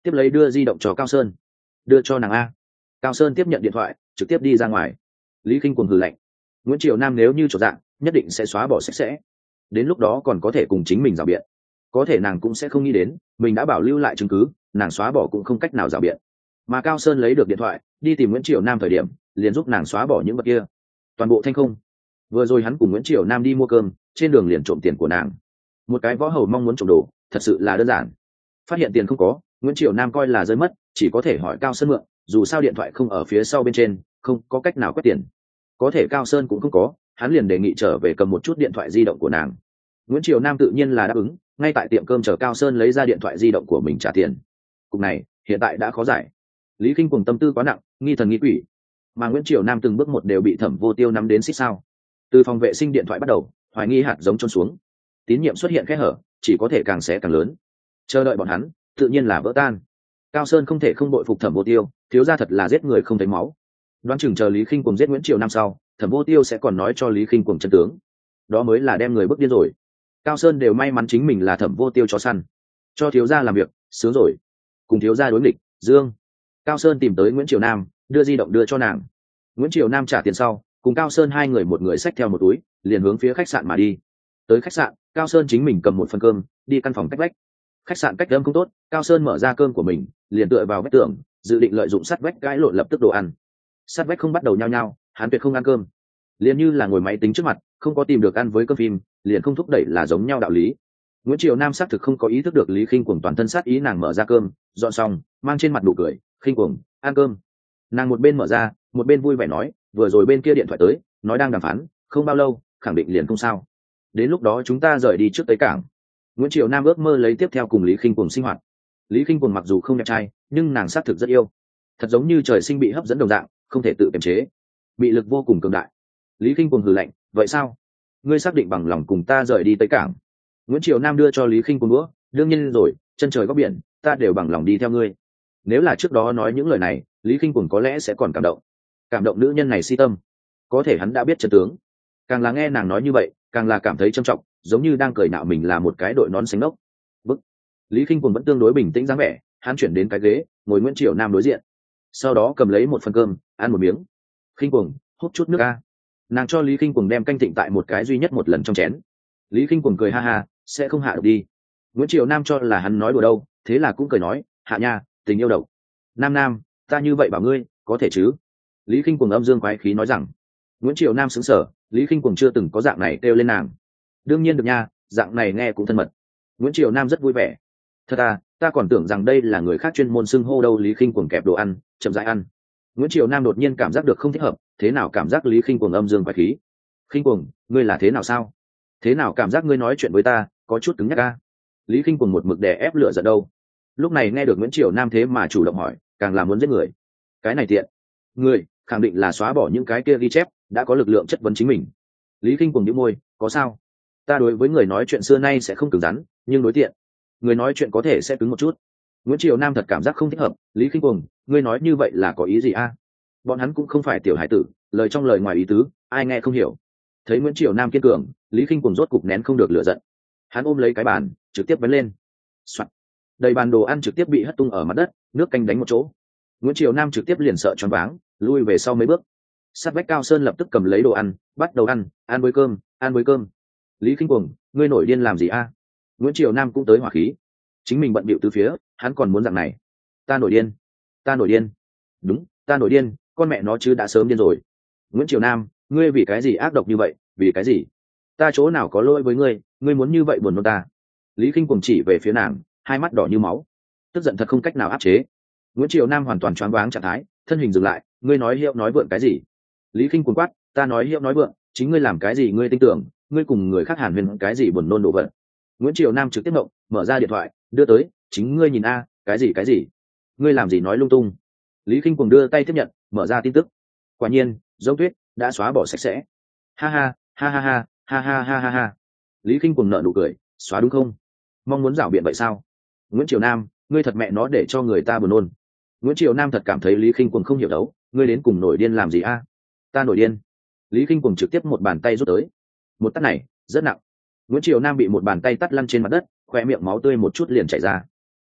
Speaker 1: tiếp lấy đưa di động cho Cao Sơn. Đưa cho nàng a. Cao Sơn tiếp nhận điện thoại, trực tiếp đi ra ngoài. Lý Kinh Cuồng hừ lạnh. Nguyễn Triều Nam nếu như trọn dạng, nhất định sẽ xóa bỏ sạch sẽ. Đến lúc đó còn có thể cùng chính mình rào biện. Có thể nàng cũng sẽ không nghĩ đến, mình đã bảo lưu lại chứng cứ, nàng xóa bỏ cũng không cách nào rào biện. Mà Cao Sơn lấy được điện thoại, đi tìm Nguyễn Triều Nam thời điểm, liền giúp nàng xóa bỏ những vật kia. Toàn bộ thanh không. Vừa rồi hắn cùng Nguyễn Triều Nam đi mua cơm, trên đường liền trộm tiền của nàng. Một cái võ hầu mong muốn trộm đồ, thật sự là đơn giản. Phát hiện tiền không có, Nguyễn Triều Nam coi là rơi mất, chỉ có thể hỏi Cao Sơn mượn, dù sao điện thoại không ở phía sau bên trên, không có cách nào quét tiền. Có thể Cao Sơn cũng không có, hắn liền đề nghị trở về cầm một chút điện thoại di động của nàng. Nguyễn Triều Nam tự nhiên là đáp ứng, ngay tại tiệm cơm chờ Cao Sơn lấy ra điện thoại di động của mình trả tiền. Cục này hiện tại đã khó giải. Lý Kinh Cuồng tâm tư quá nặng, nghi thần nghi quỷ, mà Nguyễn Triều Nam từng bước một đều bị Thẩm Vô Tiêu nắm đến xích sao. Từ phòng vệ sinh điện thoại bắt đầu, hoài nghi hạt giống trôn xuống, tín nhiệm xuất hiện kẽ hở, chỉ có thể càng xé càng lớn. Chờ đợi bọn hắn, tự nhiên là vỡ tan. Cao Sơn không thể không bội phục Thẩm Vô Tiêu, thiếu gia thật là giết người không thấy máu. Đoán chừng chờ Lý Kinh Cuồng giết Nguyễn Triều Nam sau, Thẩm Vô Tiêu sẽ còn nói cho Lý Kinh Cuồng chân tướng. Đó mới là đem người bước điên rồi. Cao Sơn đều may mắn chính mình là Thẩm Vô Tiêu chó săn, cho thiếu gia làm việc, sướng rồi. Cùng thiếu gia đối nghịch, Dương. Cao Sơn tìm tới Nguyễn Triều Nam, đưa di động đưa cho nàng. Nguyễn Triều Nam trả tiền sau, cùng Cao Sơn hai người một người xách theo một túi, liền hướng phía khách sạn mà đi. Tới khách sạn, Cao Sơn chính mình cầm một phần cơm, đi căn phòng cách vách. Khách sạn cách âm không tốt, Cao Sơn mở ra cơm của mình, liền tựa vào vách tường, dự định lợi dụng sắt vách gãi lộn lập tức đồ ăn. Sắt vách không bắt đầu nhao nhao, hắn tuyệt không ăn cơm. Liền như là ngồi máy tính trước mặt, không có tìm được ăn với cơm phim, liền không thúc đẩy là giống nhau đạo lý. Nguyễn Triều Nam xác thực không có ý thức được Lý Kinh Cuồng toàn thân sát ý, nàng mở ra cơm, dọn xong, mang trên mặt nụ cười, "Kinh Cuồng, ăn cơm." Nàng một bên mở ra, một bên vui vẻ nói, "Vừa rồi bên kia điện thoại tới, nói đang đàm phán, không bao lâu, khẳng định liền không sao. Đến lúc đó chúng ta rời đi trước tới cảng." Nguyễn Triều Nam ước mơ lấy tiếp theo cùng Lý Kinh Cuồng sinh hoạt. Lý Kinh Cuồng mặc dù không đẹp trai, nhưng nàng xác thực rất yêu, thật giống như trời sinh bị hấp dẫn đồng dạng, không thể tự kiềm chế, bị lực vô cùng cường đại. Lý Kinh Cuồng hừ lạnh, "Vậy sao? Ngươi xác định bằng lòng cùng ta rời đi tới cảng?" Nguyễn Triều Nam đưa cho Lý Kinh Cuồng đũa, "Đương nhiên rồi, chân trời góc biển, ta đều bằng lòng đi theo ngươi." Nếu là trước đó nói những lời này, Lý Kinh Cuồng có lẽ sẽ còn cảm động, cảm động nữ nhân này si tâm. Có thể hắn đã biết chân tướng, càng là nghe nàng nói như vậy, càng là cảm thấy trân trọng, giống như đang cười nạo mình là một cái đội nón xanh nốc. Bức. Lý Kinh Cuồng vẫn tương đối bình tĩnh dáng vẻ, hắn chuyển đến cái ghế, ngồi Nguyễn Triều Nam đối diện, sau đó cầm lấy một phần cơm, ăn một miếng. "Kinh Cuồng, hút chút nước a." Nàng cho Lý Kinh Cuồng đem canh thịnh tại một cái duy nhất một lần trong chén. Lý Kinh Cuồng cười ha ha, "Sẽ không hạ độc đi." Nguyễn Triều Nam cho là hắn nói đùa đâu, thế là cũng cười nói, "Hạ nha, tình yêu độc." "Nam Nam, ta như vậy bảo ngươi, có thể chứ?" Lý Kinh Cuồng âm dương quái khí nói rằng. Nguyễn Triều Nam sững sờ, Lý Kinh Cuồng chưa từng có dạng này kêu lên nàng. "Đương nhiên được nha, dạng này nghe cũng thân mật." Nguyễn Triều Nam rất vui vẻ. "Thật à, ta còn tưởng rằng đây là người khác chuyên môn xưng hô đâu." Lý Kinh Cuồng kẹp đồ ăn, chậm rãi ăn. Nguyễn Triều Nam đột nhiên cảm giác được không thích hợp, thế nào cảm giác Lý Kinh Cuồng âm dương quái khí. "Kinh Cuồng, ngươi là thế nào sao? Thế nào cảm giác ngươi nói chuyện với ta có chút cứng nhắc a?" Lý Kinh Cuồng một mực đè ép lửa giận đâu. Lúc này nghe được Nguyễn Triều Nam thế mà chủ động hỏi, càng là muốn giết người. Cái này tiện. Người khẳng định là xóa bỏ những cái kia ghi chép, đã có lực lượng chất vấn chính mình. Lý Kinh Cuồng nhíu môi, "Có sao? Ta đối với người nói chuyện xưa nay sẽ không cứng rắn, nhưng đối tiện, người nói chuyện có thể sẽ cứng một chút." Nguyễn Triều Nam thật cảm giác không thích hợp, "Lý Kinh Cuồng, ngươi nói như vậy là có ý gì a?" Bọn hắn cũng không phải tiểu hải tử, lời trong lời ngoài ý tứ, ai nghe không hiểu. Thấy Nguyễn Triều Nam kiên cường, Lý Kinh Cuồng rốt cục nén không được lửa giận. Hắn ôm lấy cái bàn, trực tiếp vén lên. Soạt. Đầy bàn đồ ăn trực tiếp bị hất tung ở mặt đất, nước canh đánh một chỗ. Nguyễn Triều Nam trực tiếp liền sợ choáng váng, lui về sau mấy bước. Sát vách Cao Sơn lập tức cầm lấy đồ ăn, bắt đầu ăn, ăn với cơm, ăn với cơm. "Lý Kinh Cuồng, ngươi nổi điên làm gì a?" Nguyễn Triều Nam cũng tới hỏa khí. Chính mình bận bịu từ phía, hắn còn muốn dạng này. "Ta nổi điên, ta nổi điên." "Đúng, ta nổi điên, con mẹ nó chứ đã sớm điên rồi." "Nguyễn Triều Nam, ngươi vì cái gì ác độc như vậy, vì cái gì? Ta chỗ nào có lỗi với ngươi, ngươi muốn như vậy buồn nôn ta?" Lý Kinh Cuồng chỉ về phía nàng, hai mắt đỏ như máu, tức giận thật không cách nào áp chế. Nguyễn Triều Nam hoàn toàn choáng váng trạng thái, thân hình dừng lại, "Ngươi nói hiệu nói vượn cái gì?" Lý Kinh Cuồng quát, "Ta nói hiệu nói vượn, chính ngươi làm cái gì ngươi tin tưởng, ngươi cùng người khác hàn huyên cái gì buồn nôn đồ vật." Nguyễn Triều Nam trực tiếp động, mở ra điện thoại, đưa tới, "Chính ngươi nhìn a, cái gì cái gì? Ngươi làm gì nói lung tung?" Lý Kinh Cuồng đưa tay tiếp nhận, mở ra tin tức. Quả nhiên, giống tuyết đã xóa bỏ sạch sẽ. Ha ha, ha ha ha, ha ha ha ha ha. Lý Kinh Cuồng nở nụ cười, "Xóa đúng không? Mong muốn rảo biện vậy sao?" Nguyễn Triều Nam, ngươi thật mẹ nó để cho người ta buồn nôn. Nguyễn Triều Nam thật cảm thấy Lý Kinh Cuồng không hiểu đấu, ngươi đến cùng nổi điên làm gì a? Ta nổi điên. Lý Kinh Cuồng trực tiếp một bàn tay rút tới. Một tát này, rất nặng. Nguyễn Triều Nam bị một bàn tay tát lăn trên mặt đất, khoe miệng máu tươi một chút liền chảy ra.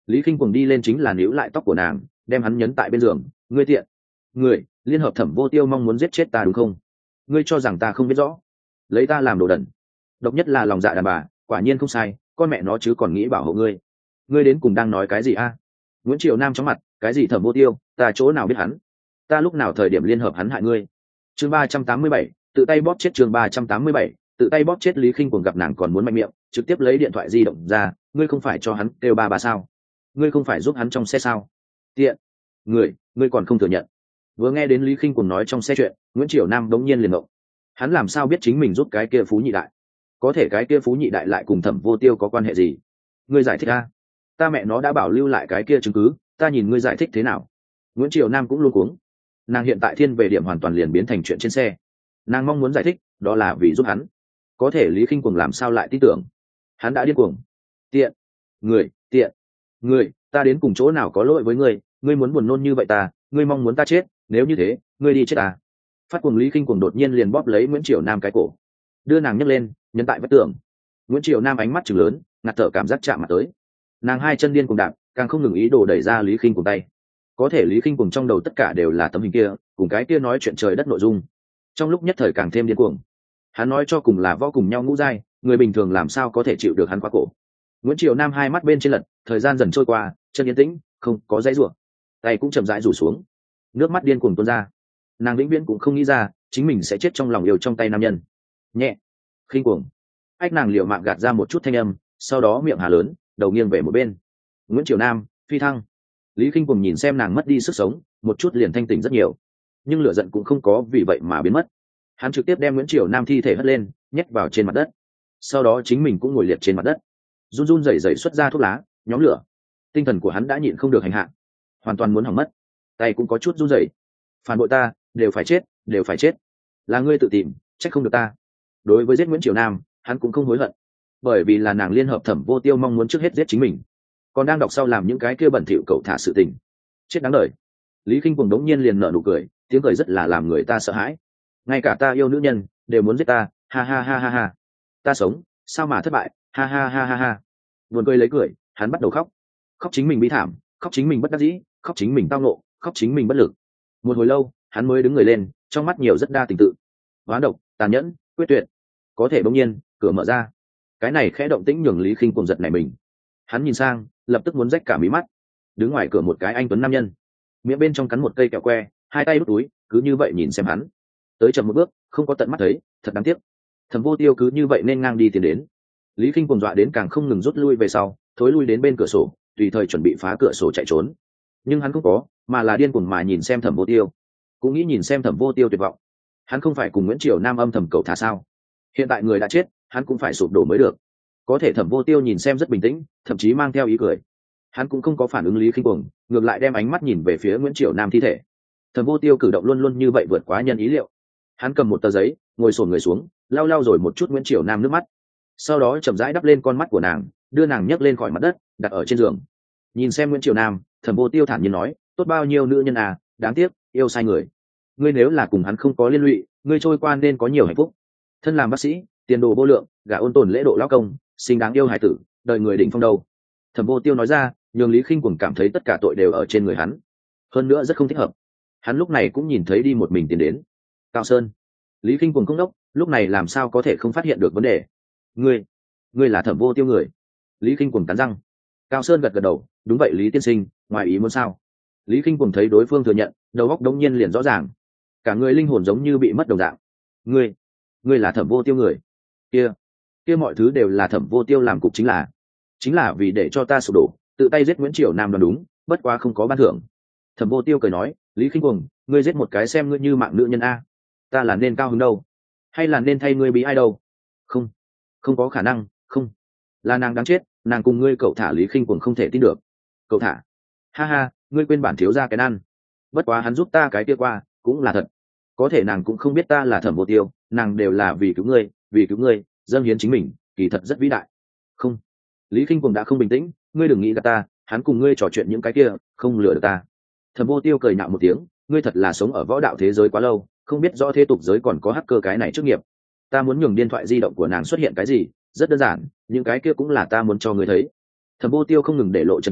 Speaker 1: Lý Kinh Cuồng đi lên chính là níu lại tóc của nàng, đem hắn nhấn tại bên giường. Ngươi tiện người, liên hợp Thẩm Vô Tiêu mong muốn giết chết ta đúng không? Ngươi cho rằng ta không biết rõ? Lấy ta làm đồ đần. Độc nhất là lòng dạ đàn bà, quả nhiên không sai, con mẹ nó chứ còn nghĩ bảo hộ ngươi. Ngươi đến cùng đang nói cái gì a? Nguyễn Triều Nam chóng mặt, cái gì Thẩm Vô Tiêu, ta chỗ nào biết hắn? Ta lúc nào thời điểm liên hợp hắn hại ngươi? Chương ba trăm tám mươi bảy, tự tay bóp chết. Chương ba trăm tám mươi bảy, tự tay bóp chết. Lý Kinh Cuồng gặp nàng còn muốn mạnh miệng, trực tiếp lấy điện thoại di động ra. Ngươi không phải cho hắn kêu ba ba sao? Ngươi không phải giúp hắn trong xe sao? Tiện người, ngươi còn không thừa nhận. Vừa nghe đến Lý Kinh Cuồng nói trong xe chuyện, Nguyễn Triều Nam đống nhiên liền ngộng. Hắn làm sao biết chính mình giúp cái kia Phú Nhị Đại? Có thể cái kia Phú Nhị Đại lại cùng Thẩm Vô Tiêu có quan hệ gì? Ngươi giải thích a? Ta mẹ nó đã bảo lưu lại cái kia chứng cứ, ta nhìn ngươi giải thích thế nào? Nguyễn Triều Nam cũng luôn cuống. Nàng hiện tại thiên về điểm hoàn toàn liền biến thành chuyện trên xe. Nàng mong muốn giải thích, đó là vì giúp hắn. Có thể Lý Kinh Cuồng làm sao lại tin tưởng? Hắn đã điên cuồng. Tiện người, tiện người, ta đến cùng chỗ nào có lỗi với ngươi? Ngươi muốn buồn nôn như vậy ta, ngươi mong muốn ta chết, nếu như thế, ngươi đi chết ta. Phát cuồng Lý Kinh Cuồng đột nhiên liền bóp lấy Nguyễn Triều Nam cái cổ, đưa nàng nhấc lên, nhấn tại vách tường. Nguyễn Triều Nam ánh mắt trừng lớn, ngạt thở cảm giác chạm mặt tới. Nàng hai chân điên cuồng đạp, càng không ngừng ý đồ đẩy ra Lý Kinh Cuồng tay. Có thể Lý Kinh Cuồng trong đầu tất cả đều là tấm hình kia, cùng cái kia nói chuyện trời đất nội dung. Trong lúc nhất thời càng thêm điên cuồng. Hắn nói cho cùng là võ cùng nhau ngũ giai, người bình thường làm sao có thể chịu được hắn quá cổ. Nguyễn Triều Nam hai mắt bên trên lật, thời gian dần trôi qua, chân yên tĩnh, không có dãy rủa, tay cũng chậm rãi rủ xuống, nước mắt điên cuồng tuôn ra. Nàng vĩnh viễn cũng không nghĩ ra chính mình sẽ chết trong lòng yêu trong tay nam nhân. Nhẹ, khinh cuồng, ách nàng liều mạng gạt ra một chút thanh âm, sau đó miệng hà lớn, đầu nghiêng về một bên. Nguyễn Triều Nam phi thăng. Lý Kinh Cuồng nhìn xem nàng mất đi sức sống, một chút liền thanh tỉnh rất nhiều, nhưng lửa giận cũng không có vì vậy mà biến mất. Hắn trực tiếp đem Nguyễn Triều Nam thi thể hất lên, nhét vào trên mặt đất, sau đó chính mình cũng ngồi liệt trên mặt đất, run run rẩy rẩy xuất ra thuốc lá, nhóm lửa. Tinh thần của hắn đã nhịn không được hành hạ, hoàn toàn muốn hỏng mất, tay cũng có chút run rẩy. Phản bội ta, đều phải chết, đều phải chết. Là ngươi tự tìm, trách không được ta. Đối với giết Nguyễn Triều Nam, hắn cũng không hối hận, bởi vì là nàng liên hợp Thẩm Vô Tiêu mong muốn trước hết giết chính mình, còn đang đọc sau làm những cái kia bẩn thỉu cậu thả sự tình, chết đáng đời. Lý Kinh Cuồng đống nhiên liền nở nụ cười, tiếng cười rất là làm người ta sợ hãi. Ngay cả ta yêu nữ nhân đều muốn giết ta, ha ha ha ha ha. Ta sống, sao mà thất bại, ha ha ha ha ha. Buồn cười lấy cười, hắn bắt đầu khóc, khóc chính mình bi thảm, khóc chính mình bất đắc dĩ, khóc chính mình tao nộ, khóc chính mình bất lực. Một hồi lâu, hắn mới đứng người lên, trong mắt nhiều rất đa tình tự, hoán độc, tàn nhẫn, quyết tuyệt. Có thể bỗng nhiên, cửa mở ra. Cái này khẽ động tĩnh nhường Lý Kinh Cuồng giật nảy mình. Hắn nhìn sang, lập tức muốn rách cả mí mắt. Đứng ngoài cửa một cái anh tuấn nam nhân, miệng bên trong cắn một cây kẹo que, hai tay đút túi, cứ như vậy nhìn xem hắn. Tới chậm một bước, không có tận mắt thấy, thật đáng tiếc. Thẩm Vô Tiêu cứ như vậy nên ngang đi tiến đến. Lý Kinh Cuồng dọa đến càng không ngừng rút lui về sau, thối lui đến bên cửa sổ, tùy thời chuẩn bị phá cửa sổ chạy trốn. Nhưng hắn không có, mà là điên cuồng mà nhìn xem Thẩm Vô Tiêu, cũng nghĩ nhìn xem Thẩm Vô Tiêu tuyệt vọng. Hắn không phải cùng Nguyễn Triều Nam âm thầm cầu thả sao? Hiện tại người đã chết, hắn cũng phải sụp đổ mới được. Có thể Thẩm Vô Tiêu nhìn xem rất bình tĩnh, thậm chí mang theo ý cười. Hắn cũng không có phản ứng Lý Kinh Cuồng, ngược lại đem ánh mắt nhìn về phía Nguyễn Triều Nam thi thể. Thẩm Vô Tiêu cử động luôn luôn như vậy vượt quá nhân ý liệu. Hắn cầm một tờ giấy, ngồi xổm người xuống, lau lau rồi một chút Nguyễn Triều Nam nước mắt, sau đó chậm rãi đắp lên con mắt của nàng, đưa nàng nhấc lên khỏi mặt đất, đặt ở trên giường. Nhìn xem Nguyễn Triều Nam, Thẩm Vô Tiêu thản nhiên nói, tốt bao nhiêu nữ nhân à, đáng tiếc, yêu sai người. Ngươi nếu là cùng hắn không có liên lụy, ngươi trôi qua nên có nhiều hạnh phúc. Thân làm bác sĩ, tiền đồ vô lượng, gả ôn tồn lễ độ lão công, xinh đáng yêu hài tử, đời người đỉnh phong đâu. Thẩm Vô Tiêu nói ra, nhường Lý Kinh Cuồng cảm thấy tất cả tội đều ở trên người hắn, hơn nữa rất không thích hợp. Hắn lúc này cũng nhìn thấy đi một mình tiến đến Cao Sơn. Lý Kinh Cuồng không đốc, lúc này làm sao có thể không phát hiện được vấn đề. Ngươi, ngươi là Thẩm Vô Tiêu người? Lý Kinh Cuồng cắn răng. Cao Sơn gật gật đầu, đúng vậy Lý tiên sinh, ngoài ý muốn sao? Lý Kinh Cuồng thấy đối phương thừa nhận, đầu óc đống nhiên liền rõ ràng, cả người linh hồn giống như bị mất đồng dạng. Ngươi, ngươi là Thẩm Vô Tiêu người? Kia, kia mọi thứ đều là Thẩm Vô Tiêu làm cục, chính là, chính là vì để cho ta sụp đổ, tự tay giết Nguyễn Triều Nam đoán đúng, bất quá không có ban thưởng. Thẩm Vô Tiêu cười nói, Lý Kinh Cuồng, ngươi giết một cái xem ngươi như mạng nữ nhân a, ta là nên cao hứng đâu, hay là nên thay ngươi bị ai đâu? Không, không có khả năng, không, là nàng đáng chết, nàng cùng ngươi cậu thả. Lý Kinh Cuồng không thể tin được. Cậu thả? Ha ha, ngươi quên bản thiếu gia cái ăn. Bất quá hắn giúp ta cái kia qua, cũng là thật. Có thể nàng cũng không biết ta là Thẩm Vô Tiêu, nàng đều là vì cứu ngươi, vì cứu ngươi, dâng hiến chính mình, kỳ thật rất vĩ đại. Không, Lý Kinh Cuồng đã không bình tĩnh, ngươi đừng nghĩ gạt ta, hắn cùng ngươi trò chuyện những cái kia, không lừa được ta. Thẩm Vô Tiêu cười nhạo một tiếng, ngươi thật là sống ở võ đạo thế giới quá lâu, không biết rõ thế tục giới còn có hacker cái này chức nghiệp. Ta muốn nhường điện thoại di động của nàng xuất hiện cái gì, rất đơn giản, những cái kia cũng là ta muốn cho ngươi thấy. Thẩm Vô Tiêu không ngừng để lộ chân tướng,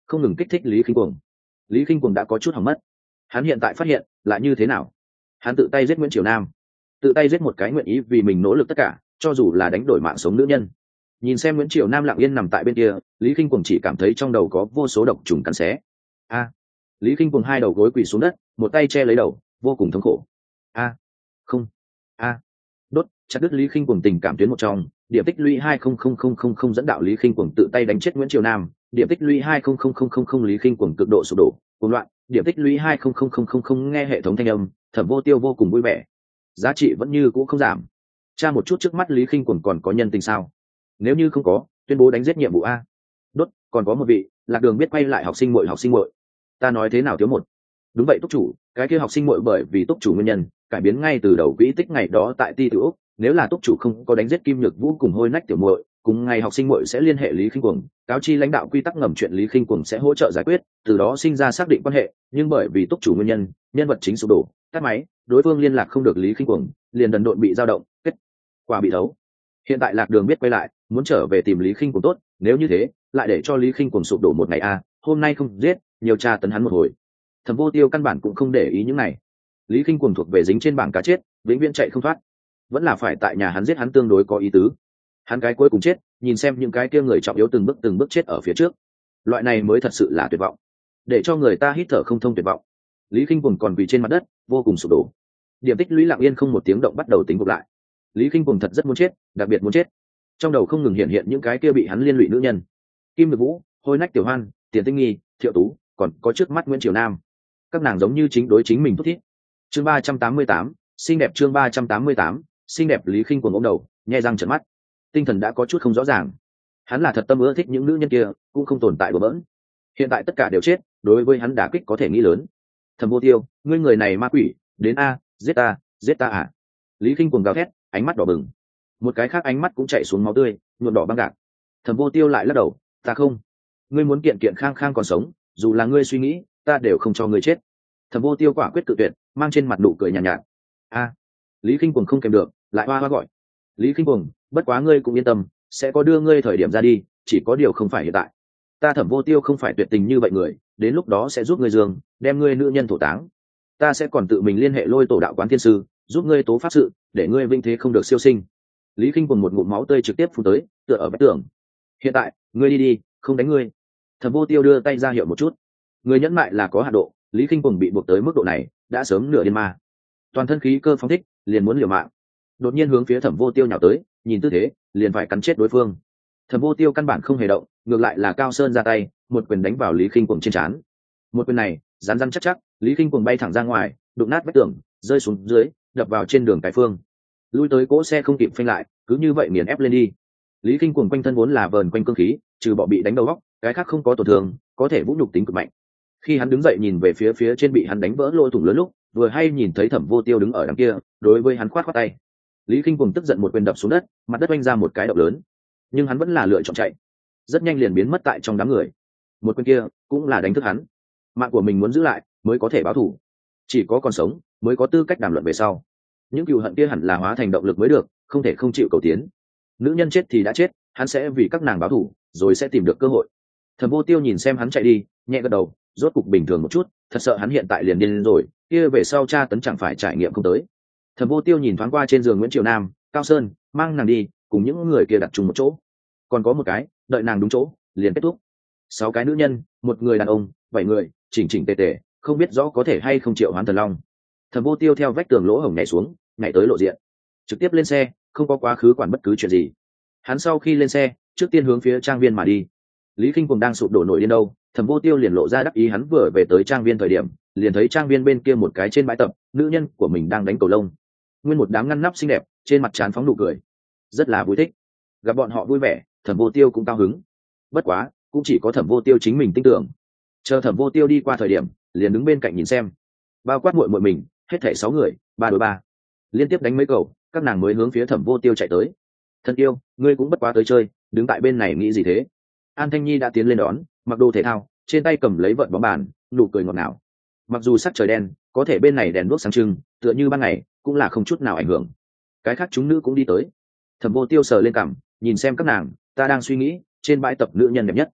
Speaker 1: không ngừng kích thích lý khinh cuồng. Lý khinh cuồng đã có chút hỏng mất. Hắn hiện tại phát hiện lại như thế nào? Hắn tự tay giết Nguyễn Triều Nam, tự tay giết một cái nguyện ý vì mình nỗ lực tất cả, cho dù là đánh đổi mạng sống nữ nhân. Nhìn xem Nguyễn Triều Nam lặng yên nằm tại bên kia, Lý khinh cuồng chỉ cảm thấy trong đầu có vô số độc trùng cắn xé. A! Lý khinh cuồng hai đầu gối quỳ xuống đất, một tay che lấy đầu, vô cùng thống khổ. A! Không! A! Đốt chặt đứt Lý khinh cuồng tình cảm tuyến một trong, điểm tích lũy hai không không không không không dẫn đạo Lý khinh cuồng tự tay đánh chết Nguyễn Triều Nam, điểm tích lũy hai không không không không không Lý khinh cuồng cực độ sụp đổ, cuồng loạn, điểm tích lũy hai không không không không không nghe hệ thống thanh âm, Thẩm Vô Tiêu vô cùng vui vẻ. Giá trị vẫn như cũ không giảm. Tra một chút trước mắt Lý khinh cuồng còn có nhân tình sao? Nếu như không có, tuyên bố đánh giết nhiệm vụ a. Đốt, còn có một vị, Lạc Đường biết quay lại học sinh muội học sinh muội. Ta nói thế nào thiếu một? Đúng vậy túc chủ, cái kia học sinh muội bởi vì túc chủ nguyên nhân, cải biến ngay từ đầu quỹ tích ngày đó tại Ti Tiểu Úc, nếu là túc chủ không có đánh giết Kim Nhược Vũ cùng Hôi Nách tiểu muội, cùng ngày học sinh muội sẽ liên hệ Lý khinh cuồng, cáo chi lãnh đạo quy tắc ngầm chuyện Lý khinh cuồng sẽ hỗ trợ giải quyết, từ đó sinh ra xác định quan hệ, nhưng bởi vì túc chủ nguyên nhân, nhân vật chính sụp đổ, tắt máy, đối phương liên lạc không được Lý khinh cuồng, liền đần độn bị dao động, kết quả bị thấu. Hiện tại Lạc Đường biết quay lại, muốn trở về tìm Lý khinh cuồng tốt, nếu như thế, lại để cho Lý khinh cuồng sụp đổ một ngày a, hôm nay không giết, nhiều tra tấn hắn một hồi. Thẩm Vô Tiêu căn bản cũng không để ý những này. Lý khinh cuồng thuộc về dính trên bảng cá chết, vĩnh viễn chạy không thoát, vẫn là phải tại nhà hắn giết hắn tương đối có ý tứ. Hắn cái cuối cùng chết, nhìn xem những cái kia người trọng yếu từng bước từng bước chết ở phía trước, loại này mới thật sự là tuyệt vọng, để cho người ta hít thở không thông tuyệt vọng. Lý khinh cuồng còn quỳ trên mặt đất, vô cùng sụp đổ. Điểm tích lũy lặng yên không một tiếng động bắt đầu tính gộp lại. Lý khinh cuồng thật rất muốn chết, đặc biệt muốn chết. Trong đầu không ngừng hiện hiện những cái kia bị hắn liên lụy nữ nhân: Kim Nhược Vũ, Hôi Nách tiểu Hoan, Tiền Tinh Nghi, Thiệu Tú, còn có trước mắt Nguyễn Triều Nam. Các nàng giống như chính đối chính mình thúc thiết. Chương ba trăm tám mươi tám, xinh đẹp. Chương ba trăm tám mươi tám, xinh đẹp. Lý khinh cuồng ôm đầu, nhè răng trợn mắt, tinh thần đã có chút không rõ ràng. Hắn là thật tâm ưa thích những nữ nhân kia, cũng không tồn tại bừa bỡn. Hiện tại tất cả đều chết, đối với hắn đả kích có thể nghĩ lớn. Thẩm Vô Tiêu, ngươi người này ma quỷ, đến a, giết ta, giết ta à? Lý khinh cuồng gào thét, ánh mắt đỏ bừng. Một cái khác ánh mắt cũng chảy xuống máu tươi, nhuộm đỏ băng gạc. Thẩm Vô Tiêu lại lắc đầu, ta không. Ngươi muốn kiện kiện khang khang còn sống, dù là ngươi suy nghĩ, ta đều không cho ngươi chết. Thẩm Vô Tiêu quả quyết cự tuyệt, mang trên mặt nụ cười nhàn nhạt, nhạt. A, Lý khinh cuồng không kèm được, lại hoa hoa gọi. Lý khinh cuồng, bất quá ngươi cũng yên tâm, sẽ có đưa ngươi thời điểm ra đi, chỉ có điều không phải hiện tại. Ta Thẩm Vô Tiêu không phải tuyệt tình như vậy người, đến lúc đó sẽ giúp ngươi dương, đem ngươi nữ nhân thổ táng. Ta sẽ còn tự mình liên hệ Lôi Tổ đạo quán thiên sư, giúp ngươi tố pháp sự, để ngươi vinh thế không được siêu sinh. Lý khinh cuồng một ngụm máu tươi trực tiếp phun tới, tựa ở vách tường. Hiện tại, ngươi đi đi, không đánh ngươi. Thẩm Vô Tiêu đưa tay ra hiệu một chút. Người nhẫn mại là có hạn độ, Lý khinh cuồng bị buộc tới mức độ này, đã sớm nửa điên ma. Toàn thân khí cơ phóng thích, liền muốn liều mạng. Đột nhiên hướng phía Thẩm Vô Tiêu nhào tới, nhìn tư thế, liền phải cắn chết đối phương. Thẩm Vô Tiêu căn bản không hề động, ngược lại là Cao Sơn ra tay, một quyền đánh vào Lý khinh cuồng trên trán. Một quyền này, rắn rắn chắc chắc, Lý khinh cuồng bay thẳng ra ngoài, đụng nát vách tường, rơi xuống dưới, đập vào trên đường cái phương. Lui tới cỗ xe không kịp phanh lại, cứ như vậy nghiền ép lên đi. Lý khinh cuồng quanh thân vốn là vờn quanh cương khí, trừ bọ bị đánh đầu góc, cái khác không có tổn thương, có thể vũ nhục tính cực mạnh. Khi hắn đứng dậy nhìn về phía phía trên bị hắn đánh vỡ lỗ thủng lớn lúc, vừa hay nhìn thấy Thẩm Vô Tiêu đứng ở đằng kia, đối với hắn khoát khoát tay. Lý khinh cuồng tức giận một quyền đập xuống đất, mặt đất oanh ra một cái động lớn, nhưng hắn vẫn là lựa chọn chạy, rất nhanh liền biến mất tại trong đám người. Một quyền kia cũng là đánh thức hắn, mạng của mình muốn giữ lại mới có thể báo thù, chỉ có còn sống mới có tư cách đàm luận về sau. Những cừu hận kia hẳn là hóa thành động lực mới được, không thể không chịu cầu tiến. Nữ nhân chết thì đã chết, hắn sẽ vì các nàng báo thù, rồi sẽ tìm được cơ hội. Thẩm Vô Tiêu nhìn xem hắn chạy đi, nhẹ gật đầu, rốt cục bình thường một chút, thật sợ hắn hiện tại liền điên rồi, kia về sau tra tấn chẳng phải trải nghiệm không tới. Thẩm Vô Tiêu nhìn thoáng qua trên giường Nguyễn Triều Nam, Cao Sơn, mang nàng đi, cùng những người kia đặt chung một chỗ. Còn có một cái, đợi nàng đúng chỗ, liền kết thúc. Sáu cái nữ nhân, một người đàn ông, bảy người, chỉnh chỉnh tề tề, không biết rõ có thể hay không triệu hoán thần long. Thẩm Vô Tiêu theo vách tường lỗ hổng nhảy xuống, nhảy tới lộ diện, trực tiếp lên xe, không có quá khứ quản bất cứ chuyện gì. Hắn sau khi lên xe, trước tiên hướng phía trang viên mà đi. Lý khinh cuồng đang sụp đổ nổi điên đâu, Thẩm Vô Tiêu liền lộ ra đắc ý. Hắn vừa về tới trang viên thời điểm, liền thấy trang viên bên kia một cái trên bãi tập, nữ nhân của mình đang đánh cầu lông. Nguyên một đám ngăn nắp xinh đẹp, trên mặt trán phóng nụ cười, rất là vui thích. Gặp bọn họ vui vẻ, Thẩm Vô Tiêu cũng cao hứng. Bất quá, cũng chỉ có Thẩm Vô Tiêu chính mình tin tưởng. Chờ Thẩm Vô Tiêu đi qua thời điểm, liền đứng bên cạnh nhìn xem. Bao quát muội muội mình, hết thảy sáu người, ba đối ba, liên tiếp đánh mấy cầu, các nàng mới hướng phía Thẩm Vô Tiêu chạy tới. Thân yêu, ngươi cũng bất quá tới chơi, đứng tại bên này nghĩ gì thế? An Thanh Nhi đã tiến lên đón, mặc đồ thể thao, trên tay cầm lấy vợt bóng bàn, nụ cười ngọt ngào. Mặc dù sắc trời đen, có thể bên này đèn đuốc sáng trưng, tựa như ban ngày, cũng là không chút nào ảnh hưởng. Cái khác chúng nữ cũng đi tới. Thẩm Vô Tiêu sờ lên cằm, nhìn xem các nàng, ta đang suy nghĩ, trên bãi tập nữ nhân đẹp nhất,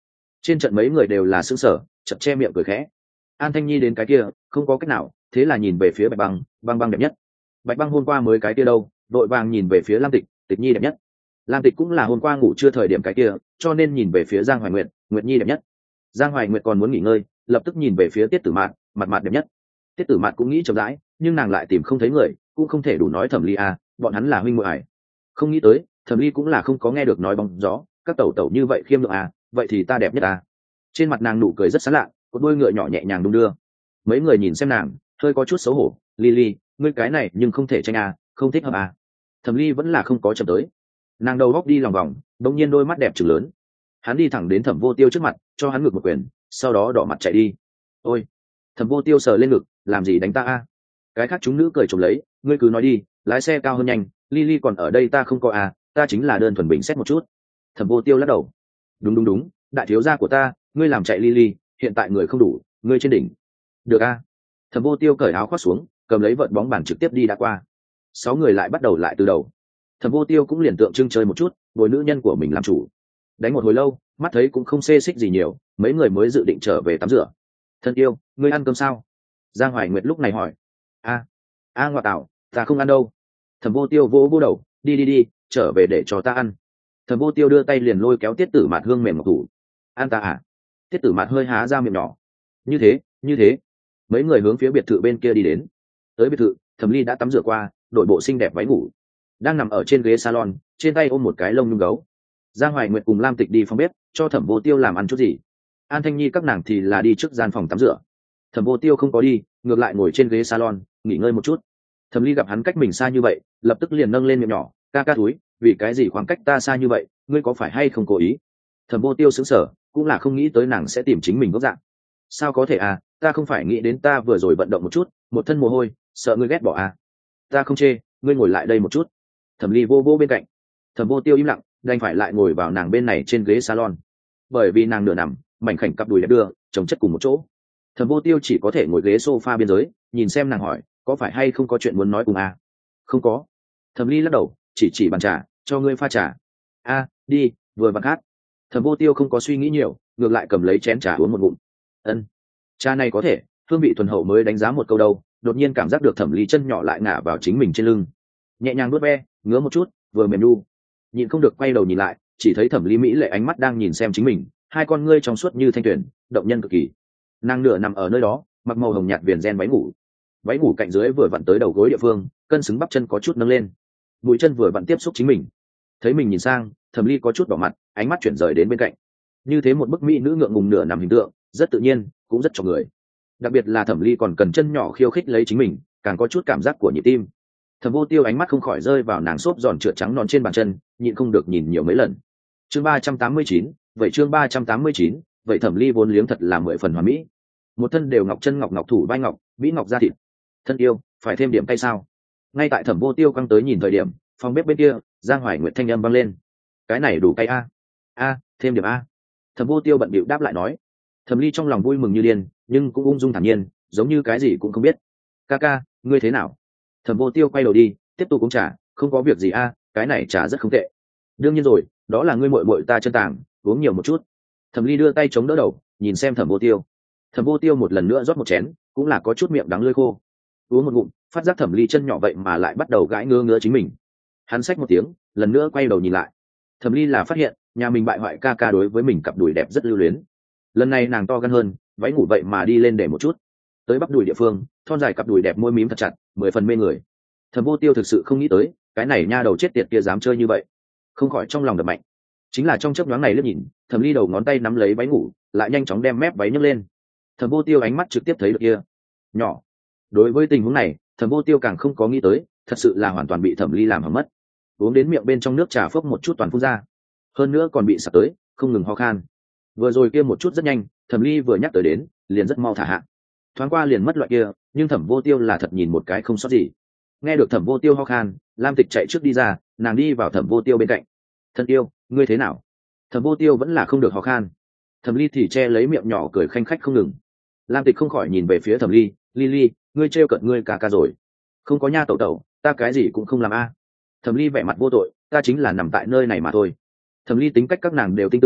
Speaker 1: Trên trận mấy người đều là xương sở, chật che miệng cười khẽ. An Thanh Nhi đến cái kia không có cách nào, thế là nhìn về phía Bạch Băng, Băng Băng đẹp nhất. Bạch Băng hôm qua mới cái kia đâu, đội vàng nhìn về phía Lam Tịch, Tịch Nhi đẹp nhất. Lam Tịch cũng là hôm qua ngủ chưa thời điểm cái kia, cho nên nhìn về phía Giang Hoài Nguyệt, Nguyệt Nhi đẹp nhất. Giang Hoài Nguyệt còn muốn nghỉ ngơi, lập tức nhìn về phía Tiết Tử Mạn, Mặt Mặt đẹp nhất. Tiết Tử Mạn cũng nghĩ chậm rãi, nhưng nàng lại tìm không thấy người, cũng không thể đủ nói Thẩm Ly à, bọn hắn là huynh muội ải. Không nghĩ tới, Thẩm Ly cũng là không có nghe được nói bóng gió, các tẩu tẩu như vậy khiêm lượng à, vậy thì ta đẹp nhất à. Trên mặt nàng nụ cười rất sán lạ, một đôi ngựa nhỏ nhẹ nhàng đung đưa. Mấy người nhìn xem nàng, hơi có chút xấu hổ, Ly, ngươi cái này nhưng không thể tranh à, không thích hợp à. Thẩm Ly vẫn là không có chậm tới. Nàng đầu góc đi lòng vòng, đống nhiên đôi mắt đẹp trừng lớn. Hắn đi thẳng đến Thẩm Vô Tiêu trước mặt, cho hắn ngực một quyền, sau đó đỏ mặt chạy đi. Ôi! Thẩm Vô Tiêu sờ lên ngực, làm gì đánh ta a? Cái khác chúng nữ cười trộm lấy, ngươi cứ nói đi, lái xe cao hơn nhanh, Ly còn ở đây ta không có à, ta chính là đơn thuần bình xét một chút. Thẩm Vô Tiêu lắc đầu. Đúng đúng đúng, đại thiếu gia của ta, ngươi làm chạy Ly, hiện tại người không đủ, ngươi trên đỉnh. Được a. Thẩm Vô Tiêu cởi áo khoác xuống, cầm lấy vợt bóng bàn trực tiếp đi đã qua. Sáu người lại bắt đầu lại từ đầu. Thẩm Vô Tiêu cũng liền tượng trưng chơi một chút, bồi nữ nhân của mình làm chủ. Đánh một hồi lâu, mắt thấy cũng không xê xích gì nhiều, mấy người mới dự định trở về tắm rửa. Thân yêu, ngươi ăn cơm sao? Giang Hoài Nguyệt lúc này hỏi. A, a ngoại tạo, ta không ăn đâu. Thẩm Vô Tiêu vỗ vỗ đầu, đi đi đi, trở về để cho ta ăn. Thẩm Vô Tiêu đưa tay liền lôi kéo Tiết Tử Mạt hương mềm ngọc thủ. Ăn ta à? Tiết Tử Mạt hơi há ra miệng nhỏ. Như thế, như thế. Mấy người hướng phía biệt thự bên kia đi đến. Tới biệt thự, Thẩm Ly đã tắm rửa qua, đội bộ xinh đẹp váy ngủ, đang nằm ở trên ghế salon, trên tay ôm một cái lông nhung gấu. Giang Hoài Nguyệt cùng Lam Tịch đi phòng bếp, cho Thẩm Vô Tiêu làm ăn chút gì. An Thanh Nhi các nàng thì là đi trước gian phòng tắm rửa. Thẩm Vô Tiêu không có đi, ngược lại ngồi trên ghế salon, nghỉ ngơi một chút. Thẩm Ly gặp hắn cách mình xa như vậy, lập tức liền nâng lên miệng nhỏ, ca ca túi, vì cái gì khoảng cách ta xa như vậy, ngươi có phải hay không cố ý? Thẩm Vô Tiêu sững sờ, cũng là không nghĩ tới nàng sẽ tìm chính mình gốc dạng. Sao có thể à, ta không phải nghĩ đến ta vừa rồi vận động một chút, một thân mồ hôi, sợ ngươi ghét bỏ à? Ta không chê, ngươi ngồi lại đây một chút. Thẩm Ly vô vô bên cạnh. Thẩm Vô Tiêu im lặng, đành phải lại ngồi vào nàng bên này trên ghế salon. Bởi vì nàng nửa nằm, mảnh khảnh cặp đùi đẹp đưa, chồng chất cùng một chỗ. Thẩm Vô Tiêu chỉ có thể ngồi ghế sofa biên giới, nhìn xem nàng hỏi, có phải hay không có chuyện muốn nói cùng à? Không có. Thẩm Ly lắc đầu, chỉ chỉ bàn trà, cho ngươi pha trà. A, đi, vừa vặn hát. Thẩm Vô Tiêu không có suy nghĩ nhiều, ngược lại cầm lấy chén trà uống một ngụm. Ân, trà này có thể, hương vị thuần hậu mới đánh giá một câu đâu. Đột nhiên cảm giác được Thẩm Ly chân nhỏ lại ngả vào chính mình trên lưng, nhẹ nhàng nuốt ve, ngứa một chút, vừa mềm nu. Nhịn không được quay đầu nhìn lại, chỉ thấy Thẩm Ly mỹ lệ ánh mắt đang nhìn xem chính mình, hai con ngươi trong suốt như thanh tuyển, động nhân cực kỳ. Nàng nửa nằm ở nơi đó, mặc màu hồng nhạt viền ren váy ngủ, váy ngủ cạnh dưới vừa vặn tới đầu gối địa phương, cân xứng bắp chân có chút nâng lên, mũi chân vừa vặn tiếp xúc chính mình. Thấy mình nhìn sang, Thẩm Ly có chút đỏ mặt, ánh mắt chuyển rời đến bên cạnh. Như thế một bức mỹ nữ ngượng ngùng nửa nằm hình tượng, rất tự nhiên, cũng rất cho người. Đặc biệt là Thẩm Ly còn cần chân nhỏ khiêu khích lấy chính mình, càng có chút cảm giác của nhịp tim. Thẩm Vô Tiêu ánh mắt không khỏi rơi vào nàng xốp giòn trượt trắng non trên bàn chân, nhịn không được nhìn nhiều mấy lần. Chương ba trăm tám mươi chín, vậy chương ba trăm tám mươi chín, vậy Thẩm Ly vốn liếng thật là mười phần hoàn mỹ. Một thân đều ngọc chân ngọc ngọc thủ vai ngọc, mỹ ngọc da thịt. Thân yêu, phải thêm điểm cay sao? Ngay tại Thẩm Vô Tiêu căng tới nhìn thời điểm, phòng bếp bên kia, Giang Hoài Nguyệt thanh âm vang lên. Cái này đủ cay a? A, thêm điểm a. Thẩm Vô Tiêu bận bịu đáp lại nói. Thẩm Ly trong lòng vui mừng như điên, nhưng cũng ung dung thản nhiên, giống như cái gì cũng không biết. Ca ca, ngươi thế nào? Thẩm Vô Tiêu quay đầu đi, tiếp tục uống trà, không có việc gì a, cái này trà rất không tệ. Đương nhiên rồi, đó là ngươi muội muội ta chân tàng, uống nhiều một chút. Thẩm Ly đưa tay chống đỡ đầu, nhìn xem Thẩm Vô Tiêu. Thẩm Vô Tiêu một lần nữa rót một chén, cũng là có chút miệng đắng lưỡi khô. Uống một ngụm, phát giác Thẩm Ly chân nhỏ vậy mà lại bắt đầu gãi ngứa ngứa chính mình. Hắn xách một tiếng, lần nữa quay đầu nhìn lại. Thẩm Ly là phát hiện, nhà mình bại hoại ca ca đối với mình cặp đùi đẹp rất lưu luyến. Lần này nàng to gan hơn, váy ngủ vậy mà đi lên để một chút, tới bắp đùi địa phương, thon dài cặp đùi đẹp môi mím thật chặt, mười phần mê người. Thẩm Vô Tiêu thực sự không nghĩ tới, cái này nha đầu chết tiệt kia dám chơi như vậy, không khỏi trong lòng đập mạnh. Chính là trong chớp nhoáng này liếc nhìn, Thẩm Ly đầu ngón tay nắm lấy váy ngủ, lại nhanh chóng đem mép váy nhấc lên. Thẩm Vô Tiêu ánh mắt trực tiếp thấy được kia nhỏ. Đối với tình huống này, Thẩm Vô Tiêu càng không có nghĩ tới, thật sự là hoàn toàn bị Thẩm Ly làm hỏng mất. Uống đến miệng bên trong nước trà phốc một chút toàn phun ra, hơn nữa còn bị sặc tới, không ngừng ho khan. Vừa rồi kia một chút rất nhanh, Thẩm Ly vừa nhắc tới đến, liền rất mau thả hạ. Thoáng qua liền mất loại kia, nhưng Thẩm Vô Tiêu là thật nhìn một cái không sót gì. Nghe được Thẩm Vô Tiêu ho khan, Lam Tịch chạy trước đi ra, nàng đi vào Thẩm Vô Tiêu bên cạnh. Thân yêu, ngươi thế nào? Thẩm Vô Tiêu vẫn là không được ho khan. Thẩm Ly thì che lấy miệng nhỏ cười khanh khách không ngừng. Lam Tịch không khỏi nhìn về phía Thẩm Ly, Ly Ly, ngươi trêu cợt ngươi ca ca rồi. Không có nha tẩu tẩu, ta cái gì cũng không làm a. Thẩm Ly vẻ mặt vô tội, ta chính là nằm tại nơi này mà thôi. Thẩm Ly tính cách các nàng đều tin tưởng,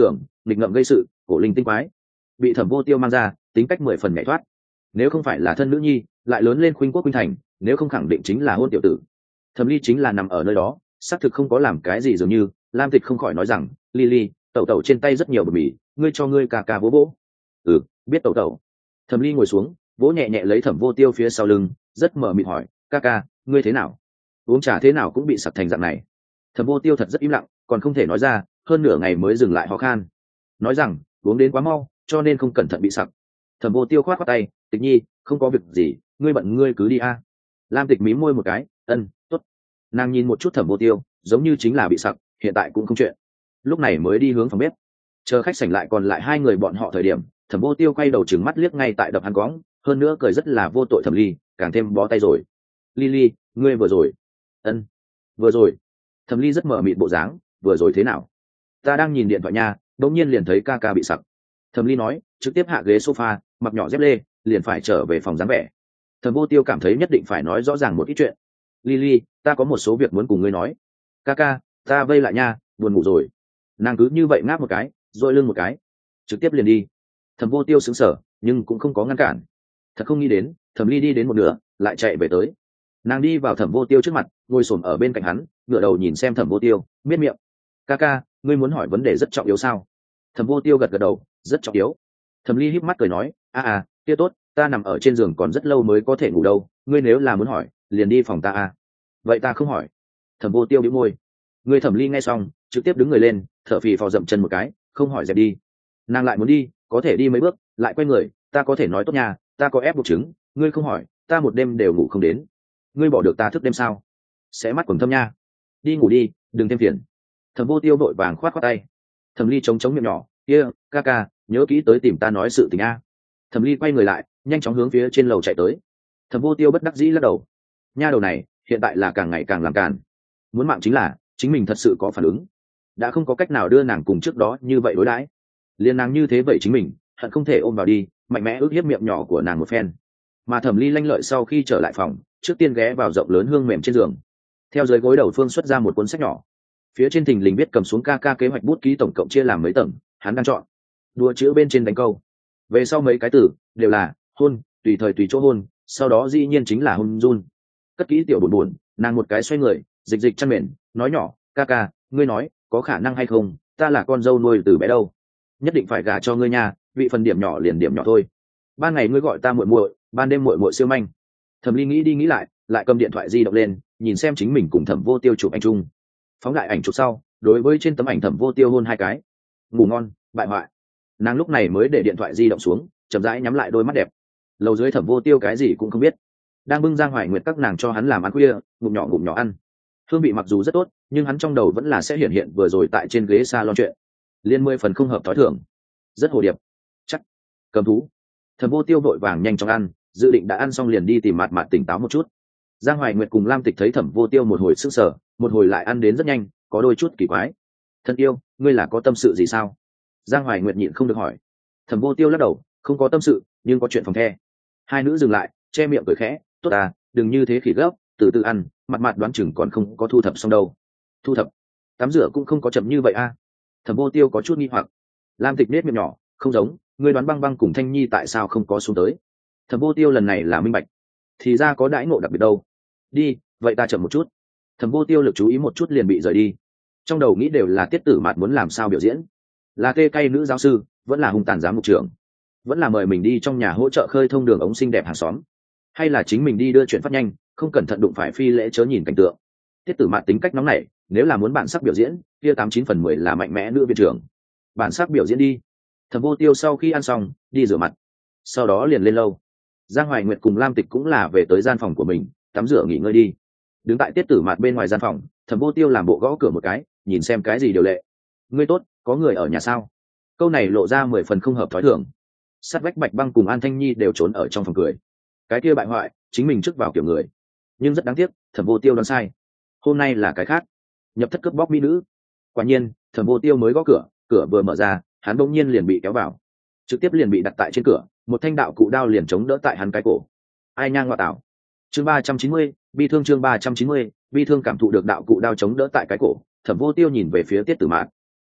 Speaker 1: nghịch ngợm gây sự, cổ linh tinh quái, bị Thẩm Vô Tiêu mang ra, tính cách mười phần nhảy thoát. Nếu không phải là thân nữ nhi, lại lớn lên khuynh quốc khuynh thành, nếu không khẳng định chính là hôn tiểu tử. Thẩm Ly chính là nằm ở nơi đó, xác thực không có làm cái gì dường như. Lam Tịch không khỏi nói rằng, ly ly, tẩu tẩu trên tay rất nhiều bột mì, ngươi cho ngươi cà cà vỗ vỗ. Ừ, biết tẩu tẩu. Thẩm Ly ngồi xuống, vỗ nhẹ nhẹ lấy Thẩm Vô Tiêu phía sau lưng, rất mờ mịt hỏi, ca ca, ngươi thế nào? Uống trà thế nào cũng bị sặc thành dạng này. Thẩm Vô Tiêu thật rất im lặng, còn không thể nói ra, hơn nửa ngày mới dừng lại ho khan, nói rằng uống đến quá mau, cho nên không cẩn thận bị sặc. Thẩm Vô Tiêu khoát khoát tay, Tịch Nhi, không có việc gì, ngươi bận ngươi cứ đi a. Lam Tịch mím môi một cái, ân, tốt. Nàng nhìn một chút Thẩm Vô Tiêu, giống như chính là bị sặc, hiện tại cũng không chuyện. Lúc này mới đi hướng phòng bếp. Chờ khách sảnh lại còn lại hai người bọn họ thời điểm, Thẩm Vô Tiêu quay đầu trừng mắt liếc ngay tại đập hắn cóng, hơn nữa cười rất là vô tội Thẩm Ly, càng thêm bó tay rồi. Ly Ly, ngươi vừa rồi. Ân, vừa rồi. Thẩm Ly rất mờ mịt bộ dáng, vừa rồi thế nào? Ta đang nhìn điện thoại nha, đột nhiên liền thấy ca ca bị sặc. Thẩm Ly nói, trực tiếp hạ ghế sofa, mặc nhỏ dép lê, liền phải trở về phòng dáng vẻ. Thẩm Vô Tiêu cảm thấy nhất định phải nói rõ ràng một ít chuyện. Lily, ta có một số việc muốn cùng ngươi nói. Ca ca, ta vây lại nha, buồn ngủ rồi. Nàng cứ như vậy ngáp một cái, dội lưng một cái, trực tiếp liền đi. Thẩm Vô Tiêu sững sờ, nhưng cũng không có ngăn cản. Thật không nghĩ đến, Thẩm Ly đi đến một nửa, lại chạy về tới. Nàng đi vào Thẩm Vô Tiêu trước mặt, ngồi xổm ở bên cạnh hắn, ngửa đầu nhìn xem Thẩm Vô Tiêu, miết miệng. Ca ca, ngươi muốn hỏi vấn đề rất trọng yếu sao? Thẩm Vô Tiêu gật gật đầu, rất trọng yếu. Thẩm Ly híp mắt cười nói, a à, kia tốt, ta nằm ở trên giường còn rất lâu mới có thể ngủ đâu, ngươi nếu là muốn hỏi, liền đi phòng ta a. Vậy ta không hỏi. Thẩm Vô Tiêu bĩu môi. Người Thẩm Ly nghe xong, trực tiếp đứng người lên, thở phì phò dậm chân một cái, không hỏi dẹp đi. Nàng lại muốn đi, có thể đi mấy bước, lại quay người, ta có thể nói tốt nhà, ta có ép buộc chứng, ngươi không hỏi, ta một đêm đều ngủ không đến. Ngươi bỏ được ta thức đêm sao? Sẽ mắt quầng thâm nha. Đi ngủ đi, đừng thêm phiền. Thẩm Vô Tiêu vội vàng khoát khoát tay. Thẩm Ly chống chống miệng nhỏ, kia, ca ca, nhớ kỹ tới tìm ta nói sự tình a. Thẩm Ly quay người lại, nhanh chóng hướng phía trên lầu chạy tới. Thẩm Vô Tiêu bất đắc dĩ lắc đầu. Nha đầu này, hiện tại là càng ngày càng làm càn. Muốn mạng chính là, chính mình thật sự có phản ứng, đã không có cách nào đưa nàng cùng trước đó như vậy đối đãi. Liên nàng như thế vậy chính mình, hận không thể ôm vào đi, mạnh mẽ ước hiếp miệng nhỏ của nàng một phen. Mà Thẩm Ly lanh lợi sau khi trở lại phòng, trước tiên ghé vào rộng lớn hương mềm trên giường, theo dưới gối đầu phương xuất ra một cuốn sách nhỏ, phía trên thình lình viết cầm xuống ca ca kế hoạch bút ký tổng cộng chia làm mấy tầng, hắn đang chọn đùa chữ bên trên đánh câu, về sau mấy cái từ đều là hôn, tùy thời tùy chỗ hôn, sau đó dĩ nhiên chính là hôn run. Cất kỹ tiểu buồn buồn, nàng một cái xoay người, dịch dịch chăn mền, nói nhỏ, ca ca, ngươi nói có khả năng hay không, ta là con dâu nuôi từ bé đâu, nhất định phải gả cho ngươi nha, vị phần điểm nhỏ liền điểm nhỏ thôi. Ban ngày ngươi gọi ta muội muội, ban đêm muội muội siêu manh. Thẩm Ly nghĩ đi nghĩ lại, lại cầm điện thoại di động lên, nhìn xem chính mình cùng Thẩm Vô Tiêu chụp ảnh chung. Phóng lại ảnh chụp sau, đối với trên tấm ảnh Thẩm Vô Tiêu hôn hai cái. Ngủ ngon, bại hoại. Nàng lúc này mới để điện thoại di động xuống, chậm rãi nhắm lại đôi mắt đẹp. Lầu dưới Thẩm Vô Tiêu cái gì cũng không biết, đang bưng Giang Hoài Nguyệt các nàng cho hắn làm ăn khuya, ngụm nhỏ ngụm nhỏ ăn. Hương vị mặc dù rất tốt, nhưng hắn trong đầu vẫn là sẽ hiện hiện vừa rồi tại trên ghế salon chuyện, liên mười phần không hợp thói thường, rất hồ điệp. Chắc cầm thú. Thẩm Vô Tiêu vội vàng nhanh chóng ăn, dự định đã ăn xong liền đi tìm Mạt Mạt tỉnh táo một chút. Giang Hoài Nguyệt cùng Lam Tịch thấy Thẩm Vô Tiêu một hồi sững sờ, một hồi lại ăn đến rất nhanh, có đôi chút kỳ quái. Thân yêu, ngươi là có tâm sự gì sao? Giang Hoài Nguyệt nhịn không được hỏi. Thẩm Vô Tiêu lắc đầu, không có tâm sự, nhưng có chuyện phòng the. Hai nữ dừng lại, che miệng cười khẽ, tốt à, đừng như thế khỉ gấp, từ từ ăn, Mặt Mặt đoán chừng còn không có thu thập xong đâu. Thu thập? Tắm rửa cũng không có chậm như vậy a. À? Thẩm Vô Tiêu có chút nghi hoặc. Lam Tịch nết miệng nhỏ, không giống, ngươi đoán Băng Băng cùng Thanh Nhi tại sao không có xuống tới? Thẩm Vô Tiêu lần này là minh bạch, thì ra có đãi ngộ đặc biệt đâu. Đi, vậy ta chậm một chút. Thẩm Vô Tiêu lực chú ý một chút liền bị rời đi, trong đầu nghĩ đều là Tiết Tử Mạt muốn làm sao biểu diễn, là tê cay nữ giáo sư, vẫn là hung tàn giám mục trưởng, vẫn là mời mình đi trong nhà hỗ trợ khơi thông đường ống xinh đẹp hàng xóm, hay là chính mình đi đưa chuyện phát nhanh, không cẩn thận đụng phải phi lễ chớ nhìn cảnh tượng. Tiết Tử Mạt tính cách nóng nảy, nếu là muốn bản sắc biểu diễn, kia tám chín phần mười là mạnh mẽ nữ viện trưởng. Bản sắc biểu diễn đi. Thẩm Vô Tiêu sau khi ăn xong, đi rửa mặt, sau đó liền lên lâu. Giang Hoài Nguyệt cùng Lam Tịch cũng là về tới gian phòng của mình, tắm rửa nghỉ ngơi đi. Đứng tại Tiết Tử Mạt bên ngoài gian phòng, Thẩm Vô Tiêu làm bộ gõ cửa một cái, nhìn xem cái gì điều lệ. Ngươi tốt, có người ở nhà sao? Câu này lộ ra mười phần không hợp thói thường. Sát vách Bạch Băng cùng An Thanh Nhi đều trốn ở trong phòng cười. Cái kia bại hoại, chính mình trước vào kiểu người. Nhưng rất đáng tiếc, Thẩm Vô Tiêu đoán sai. Hôm nay là cái khác. Nhập thất cướp bóc mỹ nữ. Quả nhiên, Thẩm Vô Tiêu mới gõ cửa, cửa vừa mở ra, hắn bỗng nhiên liền bị kéo vào. Trực tiếp liền bị đặt tại trên cửa, một thanh đạo cụ đao liền chống đỡ tại hắn cái cổ. Ai nhang ngoại tảo. Chương ba trăm chín mươi, bi thương chương ba trăm chín mươi, bi thương cảm thụ được đạo cụ đao chống đỡ tại cái cổ, Thẩm Vô Tiêu nhìn về phía Tiết Tử Mạt.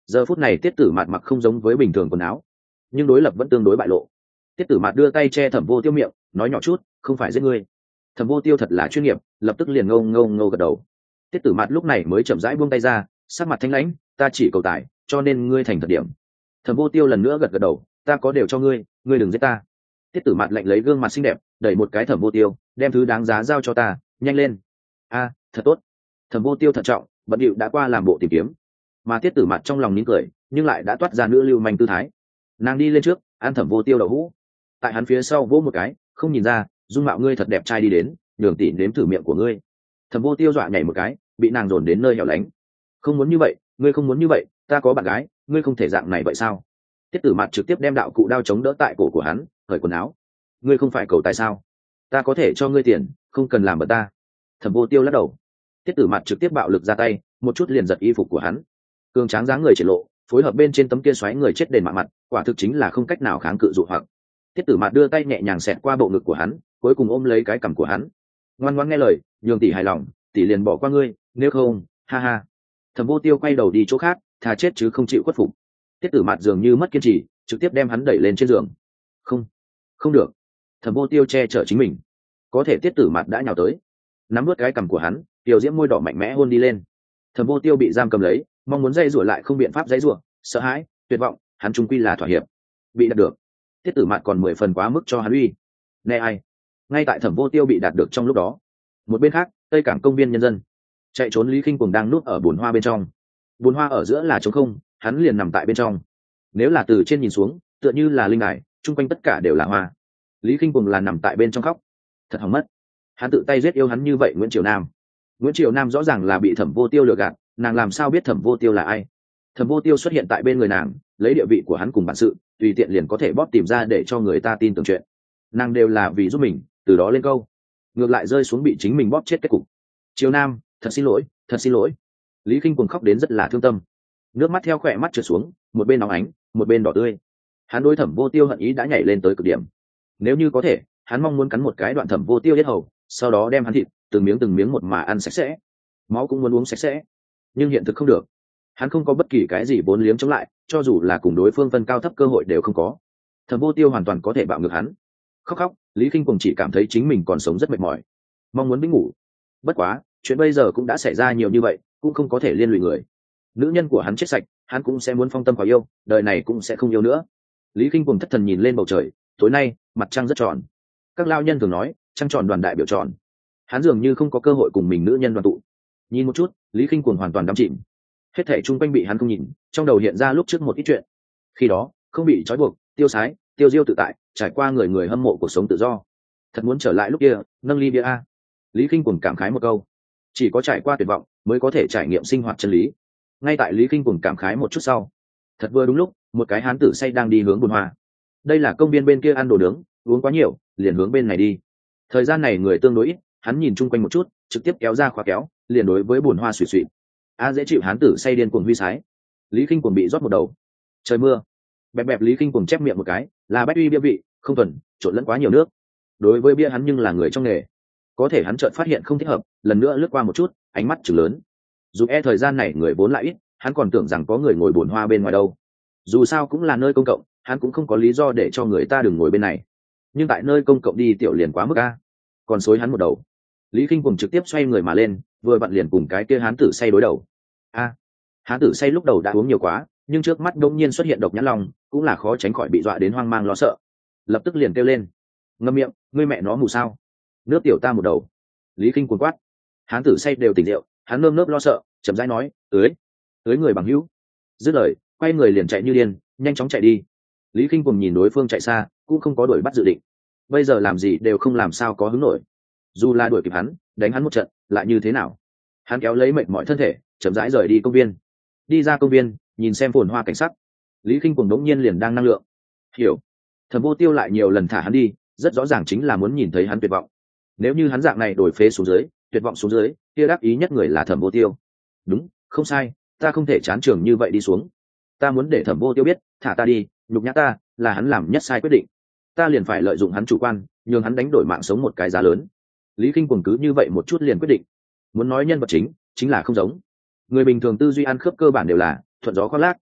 Speaker 1: Giờ phút này tiết tử mạt mặc không giống với bình thường quần áo, nhưng đối lập vẫn tương đối bại lộ. Tiết tử mạt đưa tay che Thẩm Vô Tiêu miệng, nói nhỏ chút, không phải giết ngươi. Thẩm Vô Tiêu thật là chuyên nghiệp, lập tức liền ngâu ngâu ngâu gật đầu. Tiết tử mạt lúc này mới chậm rãi buông tay ra, sắc mặt thanh lãnh, ta chỉ cầu tài, cho nên ngươi thành thật điểm. Thẩm Vô Tiêu lần nữa gật gật đầu, ta có đều cho ngươi, ngươi đừng giết ta. Tiết tử mạt lạnh lấy gương mặt xinh đẹp, đẩy một cái Thẩm Vô Tiêu, đem thứ đáng giá giao cho ta, nhanh lên. A, thật tốt. Thẩm Vô Tiêu thận trọng, bận điệu đã qua làm bộ tìm kiếm, mà Tiết tử mạt trong lòng nín cười, nhưng lại đã toát ra nữ lưu manh tư thái. Nàng đi lên trước, ăn Thẩm Vô Tiêu đậu hũ, tại hắn phía sau vỗ một cái, không nhìn ra, dung mạo ngươi thật đẹp trai đi đến, nhường tỷ nếm thử miệng của ngươi. Thẩm Vô Tiêu dọa nhảy một cái, bị nàng dồn đến nơi hẻo lánh. Không muốn như vậy, ngươi không muốn như vậy, ta có bạn gái, ngươi không thể dạng này vậy sao? Tiết tử mạt trực tiếp đem đạo cụ đao chống đỡ tại cổ của hắn, cởi quần áo. Ngươi không phải cầu tài sao? Ta có thể cho ngươi tiền, không cần làm bẩn ta. Thẩm Vô Tiêu lắc đầu. Tiết tử mạt trực tiếp bạo lực ra tay, một chút liền giật y phục của hắn. Cường tráng dáng người triển lộ, phối hợp bên trên tấm kia xoáy người chết đền mạ mặt, quả thực chính là không cách nào kháng cự dụ hoặc. Tiết tử mạt đưa tay nhẹ nhàng xẹt qua bộ ngực của hắn, cuối cùng ôm lấy cái cằm của hắn. Ngoan ngoãn nghe lời, nhường tỷ hài lòng, tỷ liền bỏ qua ngươi, nếu không, ha ha. Thẩm Vô Tiêu quay đầu đi chỗ khác, thà chết chứ không chịu khuất phục. Tiết tử mạt dường như mất kiên trì, trực tiếp đem hắn đẩy lên trên giường. Không, không được. Thẩm Vô Tiêu che chở chính mình, có thể Tiết tử mạt đã nhào tới, nắm vớt cái cằm của hắn, tiểu diễm môi đỏ mạnh mẽ hôn đi lên. Thẩm Vô Tiêu bị giam cầm lấy, mong muốn dây rủa lại không biện pháp dây rủa, sợ hãi, tuyệt vọng, hắn trung quy là thỏa hiệp. Bị đạt được, Tiết tử mạt còn mười phần quá mức cho hắn uy. Nè ai? Ngay tại Thẩm Vô Tiêu bị đạt được trong lúc đó, một bên khác, tây cảng công viên nhân dân, chạy trốn Lý Khinh Cuồng đang núp ở bồn hoa bên trong. Bồn hoa ở giữa là trống không, hắn liền nằm tại bên trong. Nếu là từ trên nhìn xuống, tựa như là linh đài, chung quanh tất cả đều là hoa. Lý Khinh Cuồng là nằm tại bên trong khóc, thật hỏng mất. Hắn tự tay giết yêu hắn như vậy Nguyễn Triều Nam. Nguyễn Triều Nam rõ ràng là bị Thẩm Vô Tiêu lừa gạt, nàng làm sao biết Thẩm Vô Tiêu là ai? Thẩm Vô Tiêu xuất hiện tại bên người nàng, lấy địa vị của hắn cùng bản sự, tùy tiện liền có thể bóp tìm ra để cho người ta tin tưởng chuyện. Nàng đều là vì giúp mình, từ đó lên câu, ngược lại rơi xuống bị chính mình bóp chết kết cục. Triều Nam, thật xin lỗi, thật xin lỗi. Lý Khinh Cuồng khóc đến rất là thương tâm, nước mắt theo khỏe mắt trượt xuống, một bên nóng ánh, một bên đỏ tươi. Hắn đối Thẩm Vô Tiêu hận ý đã nhảy lên tới cực điểm. Nếu như có thể, hắn mong muốn cắn một cái đoạn Thẩm Vô Tiêu yết hầu, sau đó đem hắn thịt từng miếng từng miếng một mà ăn sạch sẽ, máu cũng muốn uống sạch sẽ. Nhưng hiện thực không được, hắn không có bất kỳ cái gì vốn liếng chống lại, cho dù là cùng đối phương phân cao thấp cơ hội đều không có. Thẩm Vô Tiêu hoàn toàn có thể bạo ngược hắn. Khóc khóc, Lý Khinh Cuồng chỉ cảm thấy chính mình còn sống rất mệt mỏi, mong muốn vĩnh ngủ. Bất quá, chuyện bây giờ cũng đã xảy ra nhiều như vậy, cũng không có thể liên lụy người. Nữ nhân của hắn chết sạch, hắn cũng sẽ muốn phong tâm vào yêu, đời này cũng sẽ không yêu nữa. Lý Khinh Cuồng thất thần nhìn lên bầu trời, tối nay mặt trăng rất tròn. Các lao nhân thường nói, trăng tròn đoàn đại biểu tròn. Hắn dường như không có cơ hội cùng mình nữ nhân đoàn tụ. Nhìn một chút, Lý Khinh Cuồng hoàn toàn đắm chìm. Hết thảy chung quanh bị hắn không nhìn, trong đầu hiện ra lúc trước một ít chuyện. Khi đó, không bị trói buộc, tiêu sái, tiêu diêu tự tại, trải qua người người hâm mộ cuộc sống tự do. Thật muốn trở lại lúc kia, nâng ly bia a. Lý Khinh Cuồng cảm khái một câu, chỉ có trải qua tuyệt vọng mới có thể trải nghiệm sinh hoạt chân lý. Ngay tại Lý Khinh Cuồng cảm khái một chút sau, thật vừa đúng lúc, một cái hán tử say đang đi hướng bồn hoa. Đây là công viên bên kia ăn đồ nướng, uống quá nhiều, liền hướng bên này đi. Thời gian này người tương đối ít, hắn nhìn chung quanh một chút, trực tiếp kéo ra khóa kéo, liền đối với bồn hoa suỵ suỵ. A dễ chịu hán tử say điên cuồng huy sái. Lý Khinh Cuồng bị rót một đầu. Trời mưa. Bẹp bẹp Lý Khinh Cuồng chép miệng một cái, là bách uy bia vị, không thuần, trộn lẫn quá nhiều nước. Đối với bia hắn nhưng là người trong nghề, có thể hắn chợt phát hiện không thích hợp, lần nữa lướt qua một chút, ánh mắt chừng lớn. Dù e thời gian này người vốn lại ít, hắn còn tưởng rằng có người ngồi bồn hoa bên ngoài đâu. Dù sao cũng là nơi công cộng, hắn cũng không có lý do để cho người ta đừng ngồi bên này. Nhưng tại nơi công cộng đi tiểu liền quá mức a. Còn xối hắn một đầu. Lý Khinh Cuồng trực tiếp xoay người mà lên, vừa vặn liền cùng cái kia hán tử say đối đầu. A, hán tử say lúc đầu đã uống nhiều quá, nhưng trước mắt đột nhiên xuất hiện độc nhãn long, cũng là khó tránh khỏi bị dọa đến hoang mang lo sợ. Lập tức liền kêu lên, ngậm miệng, ngươi mẹ nó mù sao? Nước tiểu ta một đầu. Lý Khinh Cuồng quát. Hán tử say đều tỉnh rượu, hắn nơm nớp lo sợ, chậm rãi nói, "Ưới, ưới người bằng hữu." Dứt lời, quay người liền chạy như điên, nhanh chóng chạy đi. Lý Khinh Cuồng nhìn đối phương chạy xa, cũng không có đuổi bắt dự định. Bây giờ làm gì đều không làm sao có hứng nổi. Dù là đuổi kịp hắn, đánh hắn một trận, lại như thế nào? Hắn kéo lấy mệt mỏi thân thể, chậm rãi rời đi công viên. Đi ra công viên, nhìn xem phồn hoa cảnh sắc. Lý Khinh Cuồng đống nhiên liền đang năng lượng. Hiểu. Thẩm Vô Tiêu lại nhiều lần thả hắn đi, rất rõ ràng chính là muốn nhìn thấy hắn tuyệt vọng. Nếu như hắn dạng này đổi phế xuống dưới, tuyệt vọng xuống dưới, kia đáp ý nhất người là Thẩm Vô Tiêu. Đúng, không sai, ta không thể chán trường như vậy đi xuống. Ta muốn để Thẩm Vô Tiêu biết, thả ta đi, nhục nhã ta, là hắn làm nhất sai quyết định. Ta liền phải lợi dụng hắn chủ quan, nhường hắn đánh đổi mạng sống một cái giá lớn. Lý Khinh Cuồng cứ như vậy một chút liền quyết định. Muốn nói nhân vật chính, chính là không giống. Người bình thường tư duy ăn khớp cơ bản đều là thuận gió khoác lác,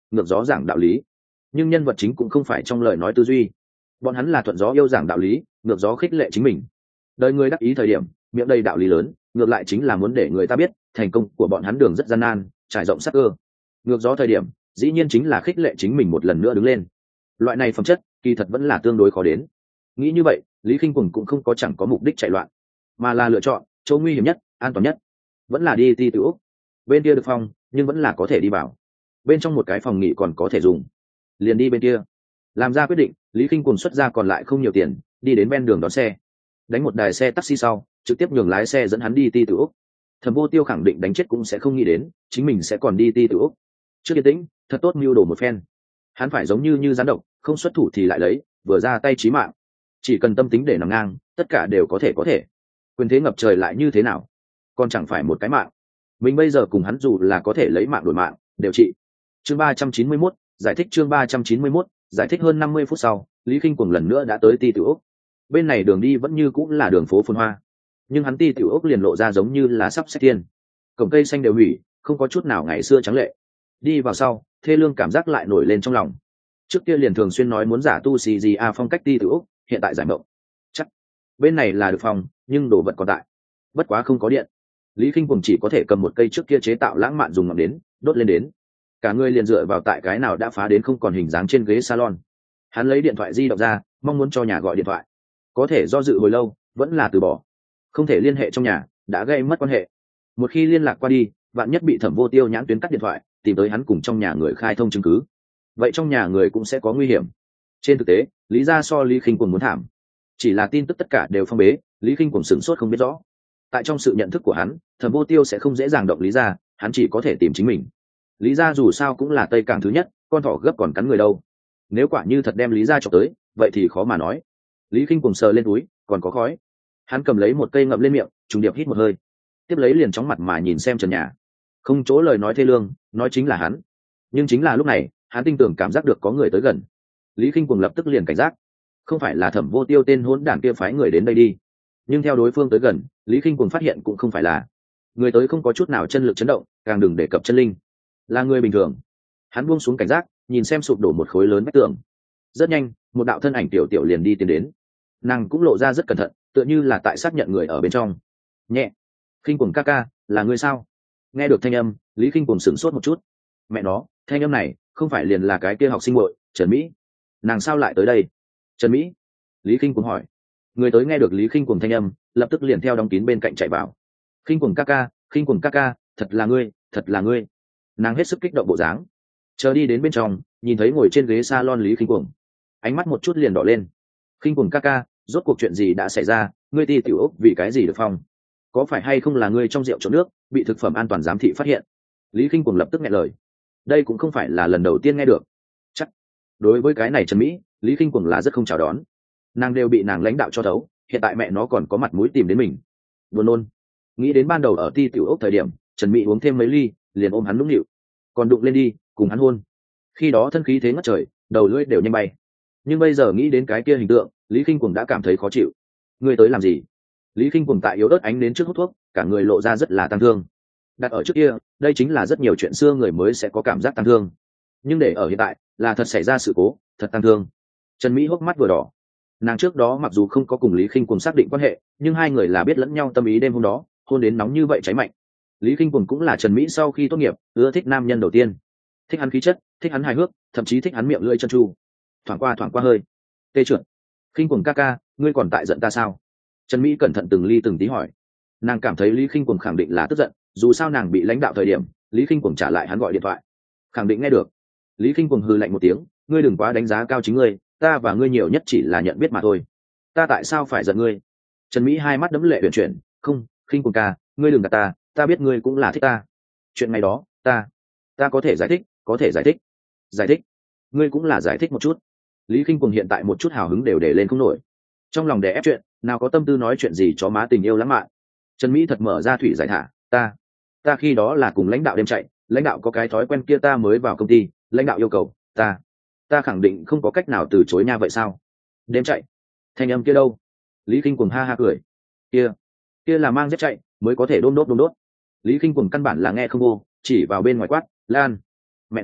Speaker 1: ngược gió giảng đạo lý. Nhưng nhân vật chính cũng không phải trong lời nói tư duy, bọn hắn là thuận gió yêu giảng đạo lý, ngược gió khích lệ chính mình. Đời người đắc ý thời điểm miệng đầy đạo lý lớn, ngược lại chính là muốn để người ta biết thành công của bọn hắn đường rất gian nan, trải rộng sắc cơ. Ngược gió thời điểm dĩ nhiên chính là khích lệ chính mình một lần nữa đứng lên. Loại này phẩm chất kỳ thật vẫn là tương đối khó đến. Nghĩ như vậy, Lý Khinh Quần cũng không có chẳng có mục đích chạy loạn, mà là lựa chọn chỗ nguy hiểm nhất, an toàn nhất, vẫn là đi ti tự úc. Bên kia được phòng nhưng vẫn là có thể đi vào, bên trong một cái phòng nghỉ còn có thể dùng, liền đi bên kia. Làm ra quyết định, Lý Khinh Quần xuất ra còn lại không nhiều tiền, đi đến ven đường đón xe, đánh một đài xe taxi sau trực tiếp nhường lái xe dẫn hắn đi ti tự úc. Thẩm Vô Tiêu khẳng định đánh chết cũng sẽ không nghĩ đến chính mình sẽ còn đi ti tự úc. Trước yên tĩnh thật tốt mưu đồ một phen, hắn phải giống như như gián độc, không xuất thủ thì lại lấy, vừa ra tay chí mạng. Chỉ cần tâm tính để nằm ngang, tất cả đều có thể có thể. Quyền thế ngập trời lại như thế nào, còn chẳng phải một cái mạng. Mình bây giờ cùng hắn dù là có thể lấy mạng đổi mạng đều trị. Chương ba trăm chín mươi mốt, giải thích. Chương ba trăm chín mươi mốt, giải thích. Hơn năm mươi phút sau, Lý Khinh Quần lần nữa đã tới ti tiểu úc. Bên này đường đi vẫn như cũng là đường phố phồn hoa, nhưng hắn ti tiểu úc liền lộ ra giống như là sắp xếp tiên. Cổng cây xanh đều hủy, không có chút nào ngày xưa trắng lệ. Đi vào sau, thê lương cảm giác lại nổi lên trong lòng. Trước kia liền thường xuyên nói muốn giả tu xì gì a phong cách ti tiểu úc, hiện tại giải mộng. Chắc bên này là được phòng, nhưng đồ vật còn tại, bất quá không có điện. Lý Khinh Quần chỉ có thể cầm một cây trước kia chế tạo lãng mạn dùng ngọn đến đốt lên đến, cả người liền dựa vào tại cái nào đã phá đến không còn hình dáng trên ghế salon. Hắn lấy điện thoại di động ra, mong muốn cho nhà gọi điện thoại, có thể do dự hồi lâu vẫn là từ bỏ. Không thể liên hệ trong nhà, đã gây mất quan hệ. Một khi liên lạc qua đi, bạn nhất bị Thẩm Vô Tiêu nhãn tuyến cắt điện thoại, tìm tới hắn cùng trong nhà người khai thông chứng cứ, vậy trong nhà người cũng sẽ có nguy hiểm. Trên thực tế, Lý gia so Lý Khinh Quần muốn thảm, chỉ là tin tức tất cả đều phong bế. Lý Khinh Quần sửng sốt không biết rõ, tại trong sự nhận thức của hắn, Thẩm Vô Tiêu sẽ không dễ dàng động Lý gia, hắn chỉ có thể tìm chính mình. Lý gia dù sao cũng là Tây Cảng thứ nhất, con thỏ gấp còn cắn người đâu. Nếu quả như thật đem Lý gia chọc tới, vậy thì khó mà nói. Lý Khinh Quần sờ lên túi, còn có khói. Hắn cầm lấy một cây ngậm lên miệng, trùng điệp hít một hơi, tiếp lấy liền chóng mặt mà nhìn xem trần nhà. Không chỗ lời nói thê lương, nói chính là hắn. Nhưng chính là lúc này, hắn tin tưởng cảm giác được có người tới gần. Lý Khinh Quần lập tức liền cảnh giác, không phải là Thẩm Vô Tiêu tên hỗn đản kia phái người đến đây đi. Nhưng theo đối phương tới gần, Lý Khinh Quần phát hiện cũng không phải là người tới, không có chút nào chân lực chấn động, càng đừng đề cập chân linh, là người bình thường. Hắn buông xuống cảnh giác, nhìn xem sụp đổ một khối lớn vách tường. Rất nhanh, một đạo thân ảnh tiểu tiểu liền đi tiến đến, nàng cũng lộ ra rất cẩn thận, tựa như là tại xác nhận người ở bên trong. Nhẹ, Khinh Quần ca ca, là người sao? Nghe được thanh âm, Lý Khinh Quần sửng sốt một chút. Mẹ nó, thanh âm này không phải liền là cái kia học sinh muội Trần Mỹ? Nàng sao lại tới đây? Trần Mỹ? Lý Khinh Quần hỏi. Người tới nghe được Lý Khinh Quần thanh âm, lập tức liền theo đóng kín bên cạnh chạy vào. Khinh Quần ca ca, Khinh Quần ca ca, thật là ngươi, thật là ngươi. Nàng hết sức kích động bộ dáng. Chờ đi đến bên trong, nhìn thấy ngồi trên ghế salon Lý Khinh Quần, ánh mắt một chút liền đỏ lên. Khinh Quần ca ca, rốt cuộc chuyện gì đã xảy ra? Ngươi ti tiểu ốc vì cái gì được phong? Có phải hay không là ngươi trong rượu trộn nước, bị thực phẩm an toàn giám thị phát hiện? Lý Khinh Quần lập tức nghẹn lời. Đây cũng không phải là lần đầu tiên nghe được. Chắc đối với cái này Trần Mỹ, Lý Khinh Quần là rất không chào đón. Nàng đều bị nàng lãnh đạo cho thấu, hiện tại mẹ nó còn có mặt mũi tìm đến mình. Buồn nôn. Nghĩ đến ban đầu ở ti tiểu ốc thời điểm, Trần Mỹ uống thêm mấy ly, liền ôm hắn nũng nịu, còn đụng lên đi, cùng hắn hôn. Khi đó thân khí thế ngất trời, đầu lưỡi đều nhanh bay. Nhưng bây giờ nghĩ đến cái kia hình tượng, Lý Khinh Quần đã cảm thấy khó chịu. Ngươi tới làm gì? Lý Khinh Quần tại yếu ớt ánh đến trước hút thuốc, cả người lộ ra rất là tăng thương. Đặt ở trước kia, đây chính là rất nhiều chuyện xưa người mới sẽ có cảm giác tăng thương. Nhưng để ở hiện tại, là thật xảy ra sự cố, thật tăng thương. Trần Mỹ hốc mắt vừa đỏ. Nàng trước đó mặc dù không có cùng Lý Khinh Quần xác định quan hệ, nhưng hai người là biết lẫn nhau tâm ý đêm hôm đó, hôn đến nóng như vậy cháy mạnh. Lý Khinh Quần cũng là Trần Mỹ sau khi tốt nghiệp ưa thích nam nhân đầu tiên, thích hắn khí chất, thích hắn hài hước, thậm chí thích hắn miệng lưỡi chân tru. Thoảng qua thoảng qua hơi tê trượt. Khinh Quần ca ca, ngươi còn tại giận ta sao? Trần Mỹ cẩn thận từng ly từng tí hỏi. Nàng cảm thấy Lý Khinh Quần khẳng định là tức giận, dù sao nàng bị lãnh đạo thời điểm, Lý Khinh Quần trả lại hắn gọi điện thoại, khẳng định nghe được. Lý Khinh Quần hừ lạnh một tiếng, ngươi đừng quá đánh giá cao chính ngươi, ta và ngươi nhiều nhất chỉ là nhận biết mà thôi. Ta tại sao phải giận ngươi? Trần Mỹ hai mắt đẫm lệ huyền chuyển, không, Khinh Quần ca, ngươi đừng gạt ta, ta biết ngươi cũng là thích ta. Chuyện ngày đó, ta, ta có thể giải thích, có thể giải thích, giải thích. Ngươi cũng là giải thích một chút. Lý Khinh Quần hiện tại một chút hào hứng đều để lên không nổi, trong lòng đè ép chuyện, nào có tâm tư nói chuyện gì chó má tình yêu lãng mạn. Trần Mỹ thật mở ra thủy giải thả, ta, ta khi đó là cùng lãnh đạo đêm chạy, lãnh đạo có cái thói quen kia, ta mới vào công ty, lãnh đạo yêu cầu, ta, ta khẳng định không có cách nào từ chối nha, vậy sao? Đêm chạy, thanh âm kia đâu? Lý Khinh Quần ha ha cười, kia, kia là mang dép chạy mới có thể đôm đốt đôm đốt. Lý Khinh Quần căn bản là nghe không vô, chỉ vào bên ngoài quát, Lan, mẹ nó,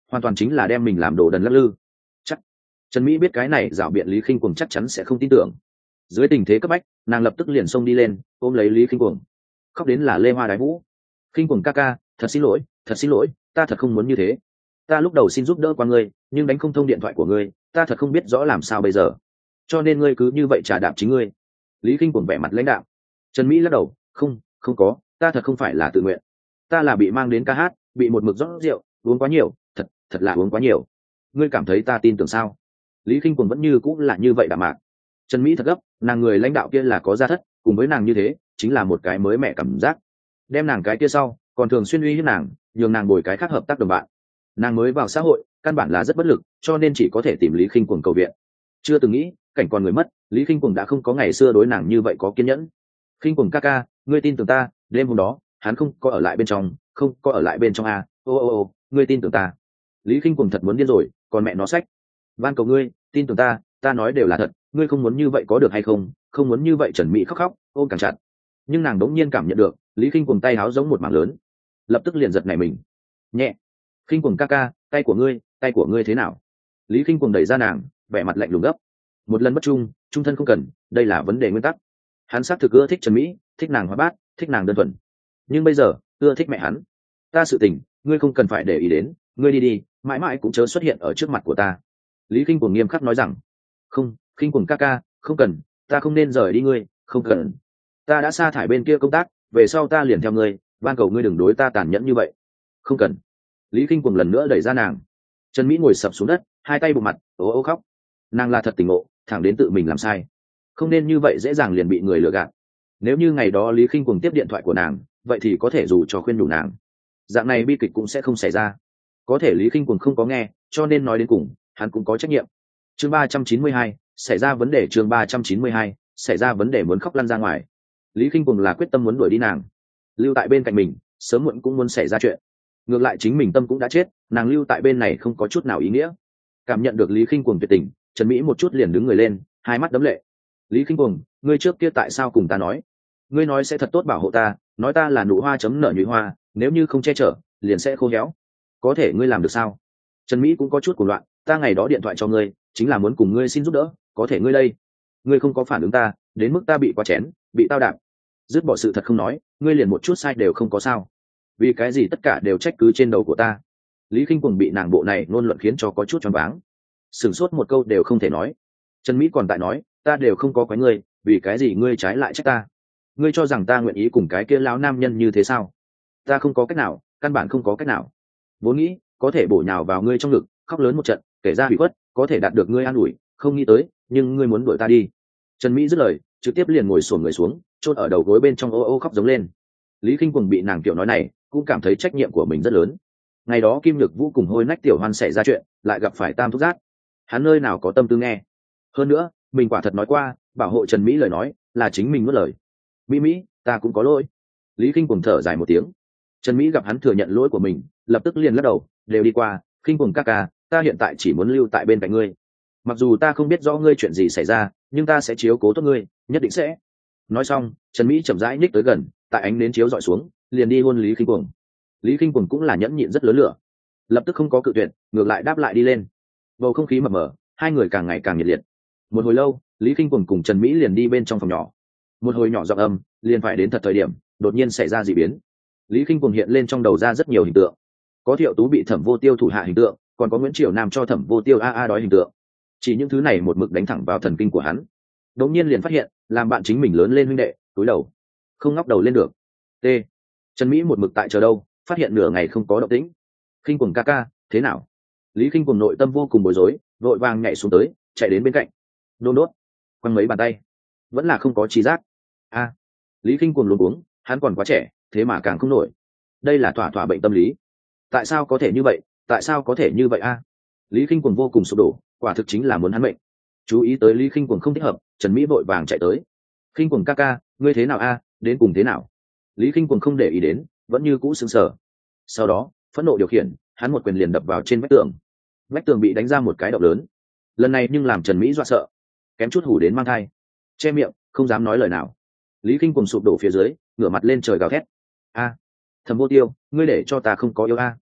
Speaker 1: hoàn toàn chính là đem mình làm đồ đần lắc lư. Chắc Trần Mỹ biết cái này dạo biện Lý Khinh Cuồng chắc chắn sẽ không tin tưởng. Dưới tình thế cấp bách, nàng lập tức liền xông đi lên, ôm lấy Lý Khinh Cuồng, khóc đến là lê hoa đái vũ. Khinh Cuồng ca ca, thật xin lỗi, thật xin lỗi, ta thật không muốn như thế. Ta lúc đầu xin giúp đỡ qua ngươi, nhưng đánh không thông điện thoại của ngươi, ta thật không biết rõ làm sao bây giờ. Cho nên ngươi cứ như vậy trả đạp chính ngươi. Lý Khinh Cuồng vẻ mặt lãnh đạm. Trần Mỹ lắc đầu, không, không có, ta thật không phải là tự nguyện. Ta là bị mang đến ca hát, bị một mực rót rượu, uống quá nhiều, thật, thật là uống quá nhiều. Ngươi cảm thấy ta tin tưởng sao? Lý Khinh Cuồng vẫn như cũng là như vậy đạm mạc. Trần Mỹ thật gấp, nàng người lãnh đạo kia là có gia thất, cùng với nàng như thế, chính là một cái mới mẻ cảm giác. Đem nàng cái kia sau, còn thường xuyên uy hiếp nàng, nhường nàng bồi cái khác hợp tác đồng bạn. Nàng mới vào xã hội, căn bản là rất bất lực, cho nên chỉ có thể tìm Lý Khinh Cuồng cầu viện. Chưa từng nghĩ, cảnh còn người mất, Lý Khinh Cuồng đã không có ngày xưa đối nàng như vậy có kiên nhẫn. Khinh Cuồng ca ca, ngươi tin tưởng ta, đêm hôm đó, hắn không có ở lại bên trong, không có ở lại bên trong a. Ô ô ô, ngươi tin tưởng ta. Lý Khinh Cuồng thật muốn điên rồi, còn mẹ nó sách. Van cầu ngươi, tin tưởng ta, ta nói đều là thật, ngươi không muốn như vậy có được hay không? Không muốn như vậy. Trần Mỹ khóc khóc, ôm càng chặt. Nhưng nàng đống nhiên cảm nhận được, Lý Khinh Cuồng tay háo giống một mảng lớn, lập tức liền giật nảy mình. Nhẹ. Khinh Cuồng ca ca, tay của ngươi, tay của ngươi thế nào? Lý Khinh Cuồng đẩy ra nàng, vẻ mặt lạnh lùng gấp. Một lần bất trung, trung thân không cần, đây là vấn đề nguyên tắc. Hắn xác thực ưa thích Trần Mỹ, thích nàng hóa bát, thích nàng đơn thuần. Nhưng bây giờ, ưa thích mẹ hắn. Ta sự tình, ngươi không cần phải để ý đến, ngươi đi đi, mãi mãi cũng chớ xuất hiện ở trước mặt của ta. Lý Khinh Cuồng nghiêm khắc nói rằng. Không, Khinh Cuồng ca ca, không cần, ta không nên rời đi ngươi, không cần. Ta đã sa thải bên kia công tác, về sau ta liền theo ngươi, van cầu ngươi đừng đối ta tàn nhẫn như vậy. Không cần. Lý Khinh Cuồng lần nữa đẩy ra nàng. Trần Mỹ ngồi sập xuống đất, hai tay bụng mặt, ố ố khóc. Nàng là thật tỉnh ngộ, thẳng đến tự mình làm sai, không nên như vậy dễ dàng liền bị người lừa gạt. Nếu như ngày đó Lý Khinh Cuồng tiếp điện thoại của nàng, vậy thì có thể dù cho khuyên nhủ nàng, dạng này bi kịch cũng sẽ không xảy ra. Có thể Lý Khinh Cuồng không có nghe, cho nên nói đến cùng, hắn cũng có trách nhiệm. Chương ba trăm chín mươi hai, xảy ra vấn đề. Chương ba trăm chín mươi hai, xảy ra vấn đề. Muốn khóc lăn ra ngoài. Lý Khinh Cuồng là quyết tâm muốn đuổi đi nàng, lưu tại bên cạnh mình, sớm muộn cũng muốn xảy ra chuyện. Ngược lại chính mình tâm cũng đã chết, nàng lưu tại bên này không có chút nào ý nghĩa. Cảm nhận được Lý Khinh Cuồng tuyệt tình, Trần Mỹ một chút liền đứng người lên, hai mắt đẫm lệ. Lý Khinh Cuồng, ngươi trước kia tại sao cùng ta nói? Ngươi nói sẽ thật tốt bảo hộ ta, nói ta là nụ hoa chấm nở nhụy hoa, nếu như không che chở, liền sẽ khô héo. Có thể ngươi làm được sao? Trần Mỹ cũng có chút cuồng loạn, ta ngày đó điện thoại cho ngươi, chính là muốn cùng ngươi xin giúp đỡ, có thể ngươi đây, ngươi không có phản ứng ta, đến mức ta bị quá chén, bị tao đạp. Dứt bỏ sự thật không nói, ngươi liền một chút sai đều không có sao? Vì cái gì tất cả đều trách cứ trên đầu của ta? Lý Khinh Cuồng bị nàng bộ này ngôn luận khiến cho có chút choáng váng, sửng sốt một câu đều không thể nói. Trần Mỹ còn tại nói, ta đều không có quái ngươi, vì cái gì ngươi trái lại trách ta? Ngươi cho rằng ta nguyện ý cùng cái kia lão nam nhân như thế sao? Ta không có cách nào, căn bản không có cách nào. Vốn nghĩ có thể bổ nhào vào ngươi trong ngực, khóc lớn một trận, kể ra bị khuất, có thể đạt được ngươi an ủi, không nghĩ tới, nhưng ngươi muốn đuổi ta đi. Trần Mỹ dứt lời, trực tiếp liền ngồi xổm người xuống, chôn ở đầu gối bên trong ô ô khóc giống lên. Lý Khinh Cuồng bị nàng tiểu nói này, cũng cảm thấy trách nhiệm của mình rất lớn. Ngày đó Kim Nhược Vũ cùng Hôi Nách Tiểu Hoan xảy ra chuyện, lại gặp phải Tam Thúc Giác, hắn nơi nào có tâm tư nghe. Hơn nữa, mình quả thật nói qua, bảo hộ Trần Mỹ lời nói, là chính mình nuốt lời. Mỹ Mỹ, ta cũng có lỗi. Lý Khinh Cuồng thở dài một tiếng. Trần Mỹ gặp hắn thừa nhận lỗi của mình, lập tức liền lắc đầu, đều đi qua, Khinh Cuồng ca ca, ta hiện tại chỉ muốn lưu tại bên cạnh ngươi. Mặc dù ta không biết rõ ngươi chuyện gì xảy ra, nhưng ta sẽ chiếu cố tốt ngươi, nhất định sẽ. Nói xong, Trần Mỹ chậm rãi nhích tới gần, tại ánh nến chiếu dọi xuống, liền đi hôn Lý Khinh Cuồng. Lý Khinh Cuồng cũng là nhẫn nhịn rất lớn lửa, lập tức không có cự tuyệt, ngược lại đáp lại đi lên. Bầu không khí mập mờ, hai người càng ngày càng nhiệt liệt. Một hồi lâu, Lý Khinh Cuồng cùng Trần Mỹ liền đi bên trong phòng nhỏ. Một hồi nhỏ giọng âm, liền phải đến thật thời điểm, đột nhiên xảy ra dị biến. Lý Khinh Cuồng hiện lên trong đầu ra rất nhiều hình tượng, có Thiệu Tú bị Thẩm Vô Tiêu thủ hạ hình tượng, còn có Nguyễn Triều Nam cho Thẩm Vô Tiêu a a đói hình tượng. Chỉ những thứ này một mực đánh thẳng vào thần kinh của hắn. Đột nhiên liền phát hiện, làm bạn chính mình lớn lên huynh đệ, cúi đầu, không ngóc đầu lên được. T. Trần Mỹ một mực tại chờ đâu, phát hiện nửa ngày không có động tĩnh. Khinh Cuồng ca ca, thế nào? Lý Khinh Cuồng nội tâm vô cùng bối rối, vội vàng nhảy xuống tới, chạy đến bên cạnh, đôn đốt, quăng mấy bàn tay, vẫn là không có trí giác. A. Lý Khinh Cuồng luống cuống, hắn còn quá trẻ, thế mà càng không nổi. Đây là thỏa thỏa bệnh tâm lý. Tại sao có thể như vậy? Tại sao có thể như vậy a? Lý Khinh Cuồng vô cùng sụp đổ, quả thực chính là muốn hắn mệnh. Chú ý tới Lý Khinh Cuồng không thích hợp, Trần Mỹ vội vàng chạy tới. Khinh Cuồng ca ca, ngươi thế nào a? Đến cùng thế nào? Lý Khinh Cuồng không để ý đến, vẫn như cũ sững sờ. Sau đó, phẫn nộ điều khiển, hắn một quyền liền đập vào trên vách tường. Vách tường bị đánh ra một cái động lớn. Lần này nhưng làm Trần Mỹ dọa sợ, kém chút hủ đến mang thai, che miệng, không dám nói lời nào. Lý Khinh Cuồng sụp đổ phía dưới, ngửa mặt lên trời gào thét. A, Thẩm Vô Tiêu, ngươi để cho ta không có yêu a.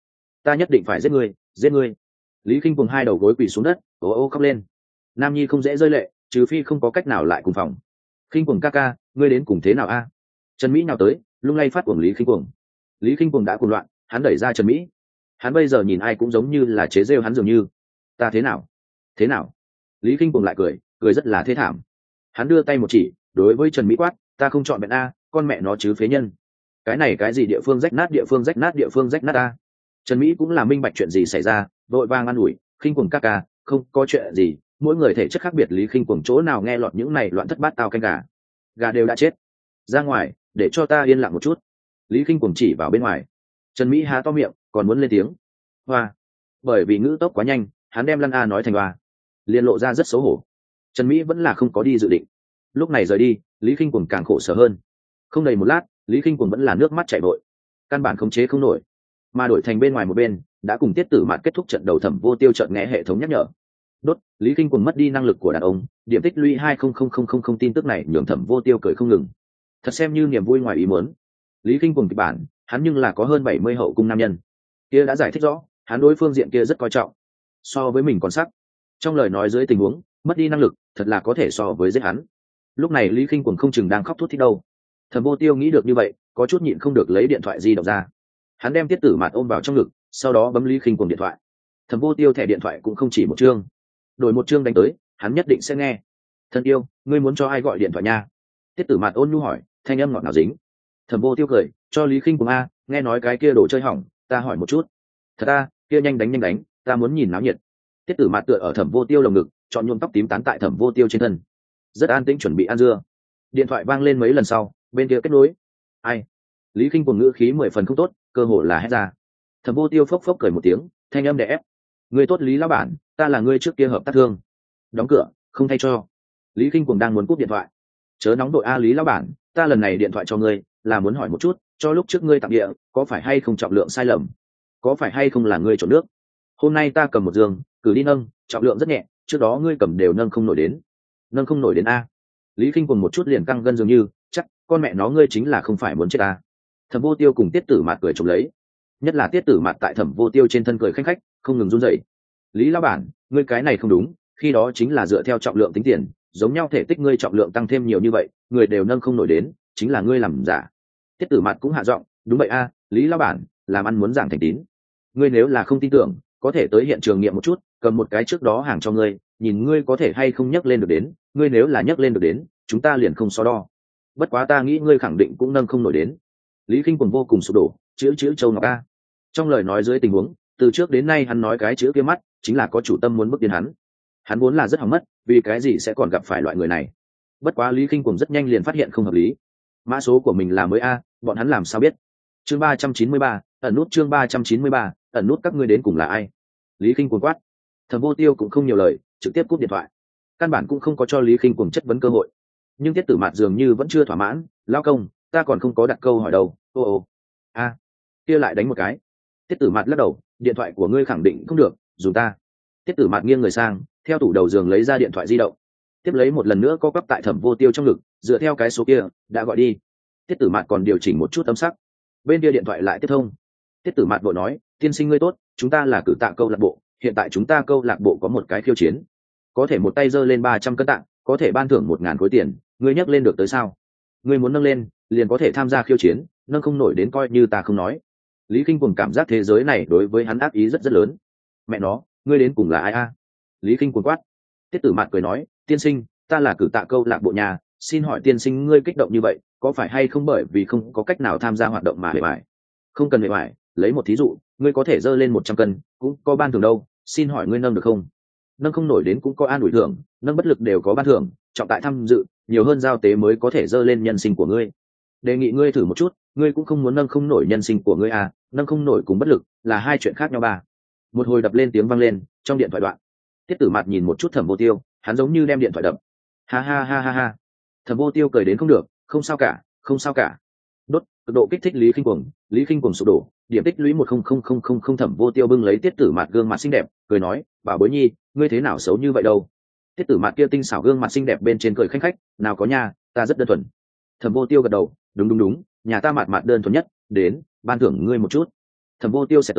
Speaker 1: ta nhất định phải giết ngươi, giết ngươi. Lý Kinh Cuồng hai đầu gối quỳ xuống đất, ồ ô khóc lên. Nam nhi không dễ rơi lệ, trừ phi không có cách nào lại cùng phòng. Kinh Cuồng ca ca, ngươi đến cùng thế nào a? Trần Mỹ nào tới, lung lay phát cuồng Lý Kinh Cuồng. Lý Kinh Cuồng đã cuồng loạn, hắn đẩy ra Trần Mỹ. Hắn bây giờ nhìn ai cũng giống như là chế rêu hắn dường như. Ta thế nào? Thế nào? Lý Kinh Cuồng lại cười, cười rất là thê thảm. Hắn đưa tay một chỉ, đối với Trần Mỹ quát, ta không chọn mẹ a, con mẹ nó chứ phế nhân. Cái này cái gì địa phương rách nát địa phương rách nát địa phương rách nát a. Trần Mỹ cũng là minh bạch chuyện gì xảy ra, vội vàng an ủi, Kinh Cuồng ca ca, không có chuyện gì, mỗi người thể chất khác biệt. Lý Kinh Cuồng chỗ nào nghe lọt những này loạn thất bát tao canh gà. Gà đều đã chết. Ra ngoài, để cho ta yên lặng một chút. Lý Kinh Cuồng chỉ vào bên ngoài. Trần Mỹ há to miệng, còn muốn lên tiếng. Hoa. Bởi vì ngữ tốc quá nhanh, hắn đem lăn a nói thành hoa, liền lộ ra rất xấu hổ. Trần Mỹ vẫn là không có đi dự định. Lúc này rời đi, Lý Kinh Cuồng càng khổ sở hơn. Không đầy một lát, Lý Kinh Cuồng vẫn là nước mắt chảy vội, căn bản khống chế không nổi. Mà đổi thành bên ngoài một bên, đã cùng Tiết Tử Mạn kết thúc trận đầu, Thẩm Vô Tiêu chợt nghe hệ thống nhắc nhở. Đốt, Lý Kinh Cuồng mất đi năng lực của đàn ông, điểm tích lũy hai không không không không không. Tin tức này nhường Thẩm Vô Tiêu cười không ngừng. Thật xem như niềm vui ngoài ý muốn. Lý Kinh Cuồng kịch bản, hắn nhưng là có hơn bảy mươi hậu cung nam nhân. Kia đã giải thích rõ, hắn đối phương diện kia rất coi trọng. So với mình còn sắc. Trong lời nói dưới tình huống, mất đi năng lực, thật là có thể so với giết hắn. Lúc này Lý Kinh Cuồng không chừng đang khóc thút thít đâu. Thẩm Vô Tiêu nghĩ được như vậy, có chút nhịn không được lấy điện thoại di động ra. Hắn đem Tiết Tử Mạn ôm vào trong ngực, sau đó bấm Lý Kinh Cuồng điện thoại. Thẩm Vô Tiêu thẻ điện thoại cũng không chỉ một chương, đổi một chương đánh tới, hắn nhất định sẽ nghe. Thân yêu, ngươi muốn cho ai gọi điện thoại nha? Tiết Tử Mạn ôn nhu hỏi, thanh âm ngọt ngào dính. Thẩm Vô Tiêu cười, cho Lý Kinh Cuồng a, nghe nói cái kia đồ chơi hỏng, ta hỏi một chút. Thật a, kia nhanh đánh nhanh đánh, ta muốn nhìn náo nhiệt. Tiết Tử Mạn tựa ở Thẩm Vô Tiêu lồng ngực, chọn nhuộm tóc tím tán tại Thẩm Vô Tiêu trên thân, rất an tĩnh chuẩn bị ăn dưa. Điện thoại vang lên mấy lần sau, bên kia kết nối. Ai? Lý Kinh Cuồng ngữ khí mười phần không tốt, cơ hồ là hét ra. Thẩm Vô Tiêu phốc phốc cười một tiếng, thanh âm đè ép. Ngươi tốt Lý lão bản, ta là ngươi trước kia hợp tác thương. Đóng cửa, không thay cho. Lý Kinh Cuồng đang muốn cúp điện thoại. Chớ nóng đội a Lý lão bản, ta lần này điện thoại cho ngươi là muốn hỏi một chút, cho lúc trước ngươi tặng địa, có phải hay không trọng lượng sai lầm? Có phải hay không là ngươi trộn nước? Hôm nay ta cầm một giường, cử đi nâng, trọng lượng rất nhẹ, trước đó ngươi cầm đều nâng không nổi đến. Nâng không nổi đến a? Lý Kinh Cuồng một chút liền căng gân dường như, chắc con mẹ nó ngươi chính là không phải muốn chết ta. Thẩm Vô Tiêu cùng Tiết Tử Mạt cười chụp lấy, nhất là Tiết Tử Mạt tại Thẩm Vô Tiêu trên thân cười khanh khách, không ngừng run rẩy. Lý lão bản, ngươi cái này không đúng, khi đó chính là dựa theo trọng lượng tính tiền, giống nhau thể tích ngươi trọng lượng tăng thêm nhiều như vậy, người đều nâng không nổi đến, chính là ngươi làm giả. Tiết Tử Mạt cũng hạ giọng, đúng vậy a, Lý lão bản, làm ăn muốn giảng thành tín. Ngươi nếu là không tin tưởng, có thể tới hiện trường nghiệm một chút, cầm một cái trước đó hàng cho ngươi, nhìn ngươi có thể hay không nhấc lên được đến, ngươi nếu là nhấc lên được đến, chúng ta liền không so đo. Bất quá ta nghĩ ngươi khẳng định cũng nâng không nổi đến. Lý Kinh Cuồng vô cùng sụp đổ, chữ chữ châu ngọc a. Trong lời nói dưới tình huống, từ trước đến nay hắn nói cái chữ kia mắt, chính là có chủ tâm muốn bức điên hắn. Hắn vốn là rất hỏng mất, vì cái gì sẽ còn gặp phải loại người này. Bất quá Lý Kinh Cuồng rất nhanh liền phát hiện không hợp lý. Mã số của mình là mới a, bọn hắn làm sao biết? Chương ba trăm chín mươi ba, ẩn nút chương ba trăm chín mươi ba, ẩn nút các ngươi đến cùng là ai? Lý Kinh Cuồng quát. Thẩm Vô Tiêu cũng không nhiều lời, trực tiếp cúp điện thoại. Căn bản cũng không có cho Lý Kinh Cuồng chất vấn cơ hội. Nhưng Tiết Tử Mạt dường như vẫn chưa thỏa mãn, lão công, ta còn không có đặt câu hỏi đâu. Ô ô. A. Kia lại đánh một cái. Tiết Tử Mạt lắc đầu, điện thoại của ngươi khẳng định không được, dùng ta. Tiết Tử Mạt nghiêng người sang, theo tủ đầu giường lấy ra điện thoại di động, tiếp lấy một lần nữa co quắp tại Thẩm Vô Tiêu trong ngực, dựa theo cái số kia đã gọi đi. Tiết Tử Mạt còn điều chỉnh một chút âm sắc, bên kia điện thoại lại tiếp thông. Tiết Tử Mạt vội nói, tiên sinh ngươi tốt, chúng ta là cử tạ câu lạc bộ, hiện tại chúng ta câu lạc bộ có một cái khiêu chiến, có thể một tay giơ lên ba trăm cân tạ, có thể ban thưởng một ngàn khối tiền, ngươi nhấc lên được tới sao? Ngươi muốn nâng lên, liền có thể tham gia khiêu chiến, nâng không nổi đến coi như ta không nói. Lý Kinh Cuồng cảm giác thế giới này đối với hắn ác ý rất rất lớn. Mẹ nó, ngươi đến cùng là ai a? Lý Kinh Cuồng quát. Tiết Tử Mạt cười nói, tiên sinh, ta là cử tạ câu lạc bộ nhà, xin hỏi tiên sinh ngươi kích động như vậy, có phải hay không bởi vì không có cách nào tham gia hoạt động mà hề bại? Không cần hề bại, lấy một thí dụ, ngươi có thể giơ lên một trăm cân, cũng có ban thưởng đâu, xin hỏi ngươi nâng được không? Nâng không nổi đến cũng có an ủi thưởng, nâng bất lực đều có ban thưởng, trọng tại tham dự, nhiều hơn giao tế mới có thể giơ lên nhân sinh của ngươi. Đề nghị ngươi thử một chút, ngươi cũng không muốn nâng không nổi nhân sinh của ngươi à, nâng không nổi cùng bất lực là hai chuyện khác nhau ba. Một hồi đập lên tiếng vang lên, trong điện thoại đoạn. Tiết Tử Mạt nhìn một chút Thẩm Vô Tiêu, hắn giống như đem điện thoại đập. Ha ha ha ha ha. Thẩm Vô Tiêu cười đến không được, không sao cả, không sao cả. Đốt, cực độ kích thích Lý Kinh Cuồng, Lý Kinh Cuồng sụp đổ, điểm tích lũy một không không không không không. Thẩm Vô Tiêu bưng lấy Tiết Tử Mạt gương mặt xinh đẹp, cười nói, bảo bối nhi, ngươi thế nào xấu như vậy đâu? Tiết Tử Mạt kia tinh xảo gương mặt xinh đẹp bên trên cười khanh khách, nào có nha, ta rất đơn thuần. Thẩm Vô Tiêu gật đầu, đúng đúng đúng, nhà ta Mạt Mạt đơn thuần nhất, đến, ban thưởng ngươi một chút. Thẩm Vô Tiêu sẽ tới,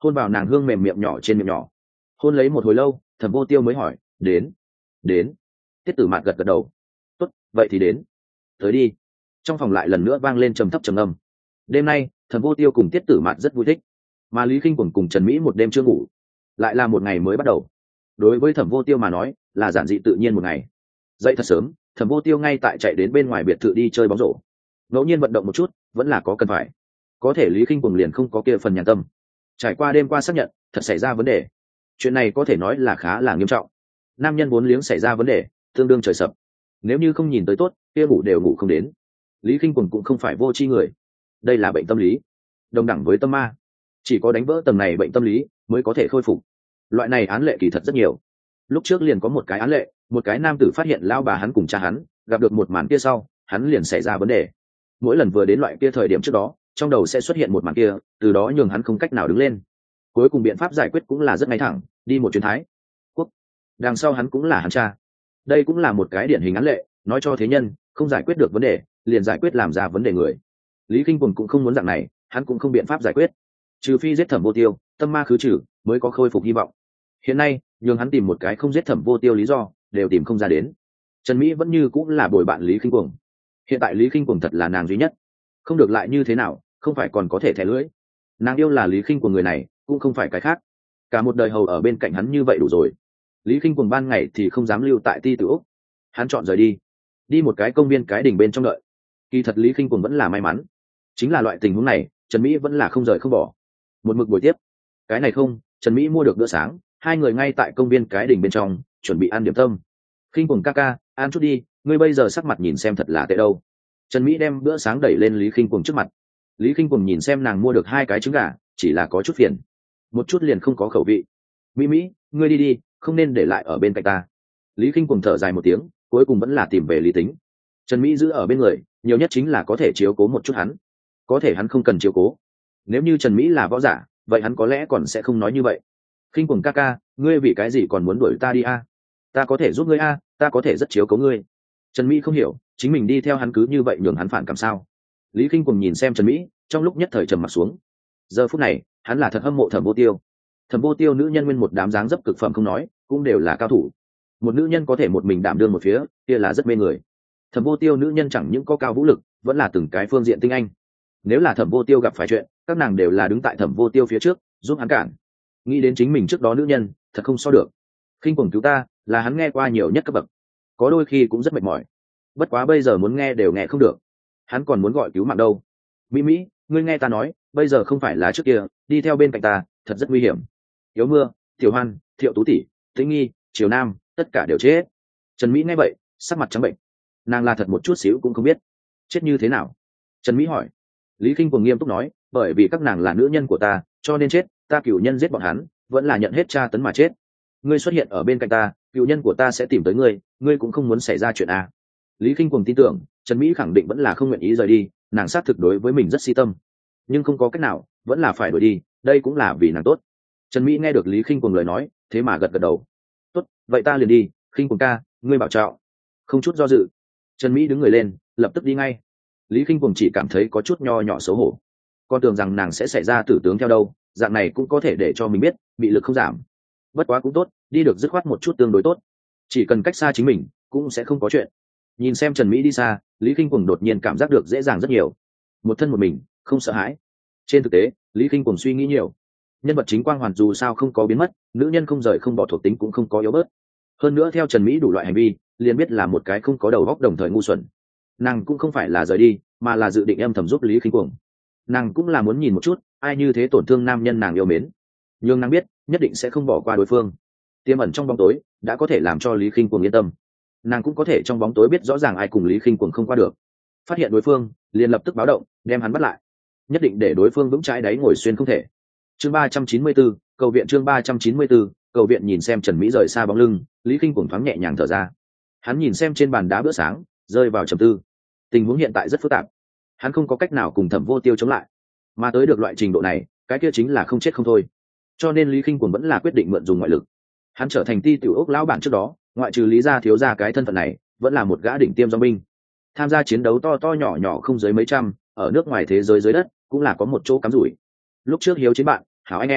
Speaker 1: hôn vào nàng hương mềm miệng nhỏ trên miệng nhỏ. Hôn lấy một hồi lâu, Thẩm Vô Tiêu mới hỏi, đến đến Tiết Tử Mạt gật gật đầu. Tốt, vậy thì đến. Tới đi. Trong phòng lại lần nữa vang lên trầm thấp trầm âm. Đêm nay Thẩm Vô Tiêu cùng Tiết Tử Mạt rất vui thích, mà Lý Khinh Quẩn cùng Trần Mỹ một đêm chưa ngủ, lại là một ngày mới bắt đầu. Đối với Thẩm Vô Tiêu mà nói là giản dị tự nhiên một ngày. Dậy thật sớm, Thẩm Vô Tiêu ngay tại chạy đến bên ngoài biệt thự đi chơi bóng rổ. Ngẫu nhiên vận động một chút vẫn là có cần phải, có thể Lý Khinh Quẩn liền không có kia phần nhàn tâm. Trải qua đêm qua xác nhận thật xảy ra vấn đề, chuyện này có thể nói là khá là nghiêm trọng. Nam nhân vốn liếng xảy ra vấn đề tương đương trời sập, nếu như không nhìn tới tốt kia ngủ đều ngủ không đến. Lý Khinh Quẩn cũng không phải vô tri người, đây là bệnh tâm lý đồng đẳng với tâm ma, chỉ có đánh vỡ tầng này bệnh tâm lý mới có thể khôi phục. Loại này án lệ kỳ thật rất nhiều. Lúc trước liền có một cái án lệ, một cái nam tử phát hiện lao bà hắn cùng cha hắn gặp được một màn kia sau, hắn liền xảy ra vấn đề. Mỗi lần vừa đến loại kia thời điểm trước đó, trong đầu sẽ xuất hiện một màn kia, từ đó nhường hắn không cách nào đứng lên. Cuối cùng biện pháp giải quyết cũng là rất ngay thẳng, đi một chuyến Thái Quốc. Đằng sau hắn cũng là hắn cha. Đây cũng là một cái điển hình án lệ, nói cho thế nhân, không giải quyết được vấn đề, liền giải quyết làm ra vấn đề người. Lý Kinh Quần cũng không muốn dạng này, hắn cũng không biện pháp giải quyết, trừ phi giết Thẩm Vô Tiêu, tâm ma khứ trừ, mới có khôi phục hy vọng. Hiện nay, nhường hắn tìm một cái không giết Thẩm Vô Tiêu lý do, đều tìm không ra đến. Trần Mỹ vẫn như cũng là bồi bạn Lý Kinh Quần. Hiện tại Lý Kinh Quần thật là nàng duy nhất, không được lại như thế nào, không phải còn có thể thẻ lưỡi. Nàng yêu là Lý Kinh Quần người này, cũng không phải cái khác. Cả một đời hầu ở bên cạnh hắn như vậy đủ rồi. Lý Kinh Quần ban ngày thì không dám lưu tại Ti Tử Úc, hắn chọn rời đi, đi một cái công viên cái đỉnh bên trong đợi. Kỳ thật Lý Kinh Quần vẫn là may mắn, chính là loại tình huống này, Trần Mỹ vẫn là không rời không bỏ, một mực buổi tiếp. Cái này không, Trần Mỹ mua được bữa sáng, hai người ngay tại công viên cái đỉnh bên trong chuẩn bị ăn điểm tâm. Kinh Quần ca ca, ăn chút đi, ngươi bây giờ sắc mặt nhìn xem thật là tệ đâu. Trần Mỹ đem bữa sáng đẩy lên Lý Kinh Quần trước mặt. Lý Kinh Quần nhìn xem nàng mua được hai cái trứng gà, chỉ là có chút phiền, một chút liền không có khẩu vị. Mỹ Mỹ, ngươi đi đi, không nên để lại ở bên cạnh ta. Lý Kinh Quần thở dài một tiếng, cuối cùng vẫn là tìm về lý tính. Trần Mỹ giữ ở bên người, nhiều nhất chính là có thể chiếu cố một chút hắn, có thể hắn không cần chiếu cố. Nếu như Trần Mỹ là võ giả, vậy hắn có lẽ còn sẽ không nói như vậy. Kinh Quần ca ca, ngươi vì cái gì còn muốn đuổi ta đi a? Ta có thể giúp ngươi a, ta có thể rất chiếu cố ngươi. Trần Mỹ không hiểu, chính mình đi theo hắn cứ như vậy nhường hắn phản cảm sao? Lý Kinh Quần nhìn xem Trần Mỹ, trong lúc nhất thời trầm mặt xuống. Giờ phút này, hắn là thật hâm mộ Thẩm Vô Tiêu. Thẩm Vô Tiêu nữ nhân nguyên một đám dáng dấp cực phẩm không nói, cũng đều là cao thủ. Một nữ nhân có thể một mình đảm đương một phía, kia là rất mê người. Thẩm Vô Tiêu nữ nhân chẳng những có cao vũ lực, vẫn là từng cái phương diện tinh anh. Nếu là Thẩm Vô Tiêu gặp phải chuyện, các nàng đều là đứng tại Thẩm Vô Tiêu phía trước, giúp hắn cản. Nghĩ đến chính mình trước đó nữ nhân, thật không so được. Khinh Quần cứu ta, là hắn nghe qua nhiều nhất cấp bậc. Có đôi khi cũng rất mệt mỏi. Bất quá bây giờ muốn nghe đều nghe không được. Hắn còn muốn gọi cứu mạng đâu. Mỹ Mỹ, ngươi nghe ta nói, bây giờ không phải là trước kia, đi theo bên cạnh ta, thật rất nguy hiểm. Yếu Mưa, Tiểu Hoan, Thiệu Tú tỷ, Tĩnh Nghi, Triều Nam, tất cả đều chết. Trần Mỹ nghe vậy, sắc mặt trắng bệnh. Nàng là thật một chút xíu cũng không biết chết như thế nào. Trần Mỹ hỏi. Lý Kinh Quần nghiêm túc nói, bởi vì các nàng là nữ nhân của ta, cho nên chết. Ta cửu nhân giết bọn hắn, vẫn là nhận hết tra tấn mà chết. Ngươi xuất hiện ở bên cạnh ta, cửu nhân của ta sẽ tìm tới ngươi, ngươi cũng không muốn xảy ra chuyện à? Lý Kinh Quần tin tưởng, Trần Mỹ khẳng định vẫn là không nguyện ý rời đi, nàng xác thực đối với mình rất si tâm, nhưng không có cách nào, vẫn là phải đuổi đi, đây cũng là vì nàng tốt. Trần Mỹ nghe được Lý Kinh Quần lời nói, thế mà gật gật đầu. Tốt, vậy ta liền đi, Kinh Quần ca, ngươi bảo trọng. Không chút do dự, Trần Mỹ đứng người lên, lập tức đi ngay. Lý Kinh Quần chỉ cảm thấy có chút nho nhỏ xấu hổ, con tưởng rằng nàng sẽ xảy ra tử tướng theo đâu, dạng này cũng có thể để cho mình biết bị lực không giảm. Bất quá cũng tốt, đi được dứt khoát một chút tương đối tốt, chỉ cần cách xa chính mình cũng sẽ không có chuyện. Nhìn xem Trần Mỹ đi xa, Lý Kinh Quần đột nhiên cảm giác được dễ dàng rất nhiều, một thân một mình, không sợ hãi. Trên thực tế, Lý Kinh Quần suy nghĩ nhiều, nhân vật chính quang hoàn dù sao không có biến mất, nữ nhân không rời không bỏ thuộc tính cũng không có yếu bớt. Hơn nữa theo Trần Mỹ đủ loại hành vi, liền biết là một cái không có đầu óc đồng thời ngu xuẩn. Nàng cũng không phải là rời đi, mà là dự định âm thầm giúp Lý Kinh Quần. Nàng cũng là muốn nhìn một chút ai như thế tổn thương nam nhân nàng yêu mến, nhưng nàng biết nhất định sẽ không bỏ qua đối phương. Tiềm ẩn trong bóng tối đã có thể làm cho Lý Kinh Quần yên tâm, nàng cũng có thể trong bóng tối biết rõ ràng ai cùng Lý Kinh Quần không qua được. Phát hiện đối phương liền lập tức báo động, đem hắn bắt lại, nhất định để đối phương vững trái đáy ngồi xuyên không thể. Chương ba trăm chín mươi bốn, cầu viện. Chương ba trăm chín mươi bốn, cầu viện. Nhìn xem Trần Mỹ rời xa bóng lưng, Lý Kinh Quần thoáng nhẹ nhàng thở ra. Hắn nhìn xem trên bàn đá bữa sáng, rơi vào trầm tư. Tình huống hiện tại rất phức tạp, hắn không có cách nào cùng Thẩm Vô Tiêu chống lại, mà tới được loại trình độ này, cái kia chính là không chết không thôi. Cho nên Lý Kinh Quần vẫn là quyết định mượn dùng ngoại lực. Hắn trở thành Ti Tiểu Ốc lão bản trước đó, ngoại trừ Lý gia thiếu gia cái thân phận này, vẫn là một gã đỉnh tiêm do binh, tham gia chiến đấu to to nhỏ nhỏ không dưới mấy trăm, ở nước ngoài thế giới dưới đất cũng là có một chỗ cắm rủi. Lúc trước hiếu chiến bạn, hảo anh em,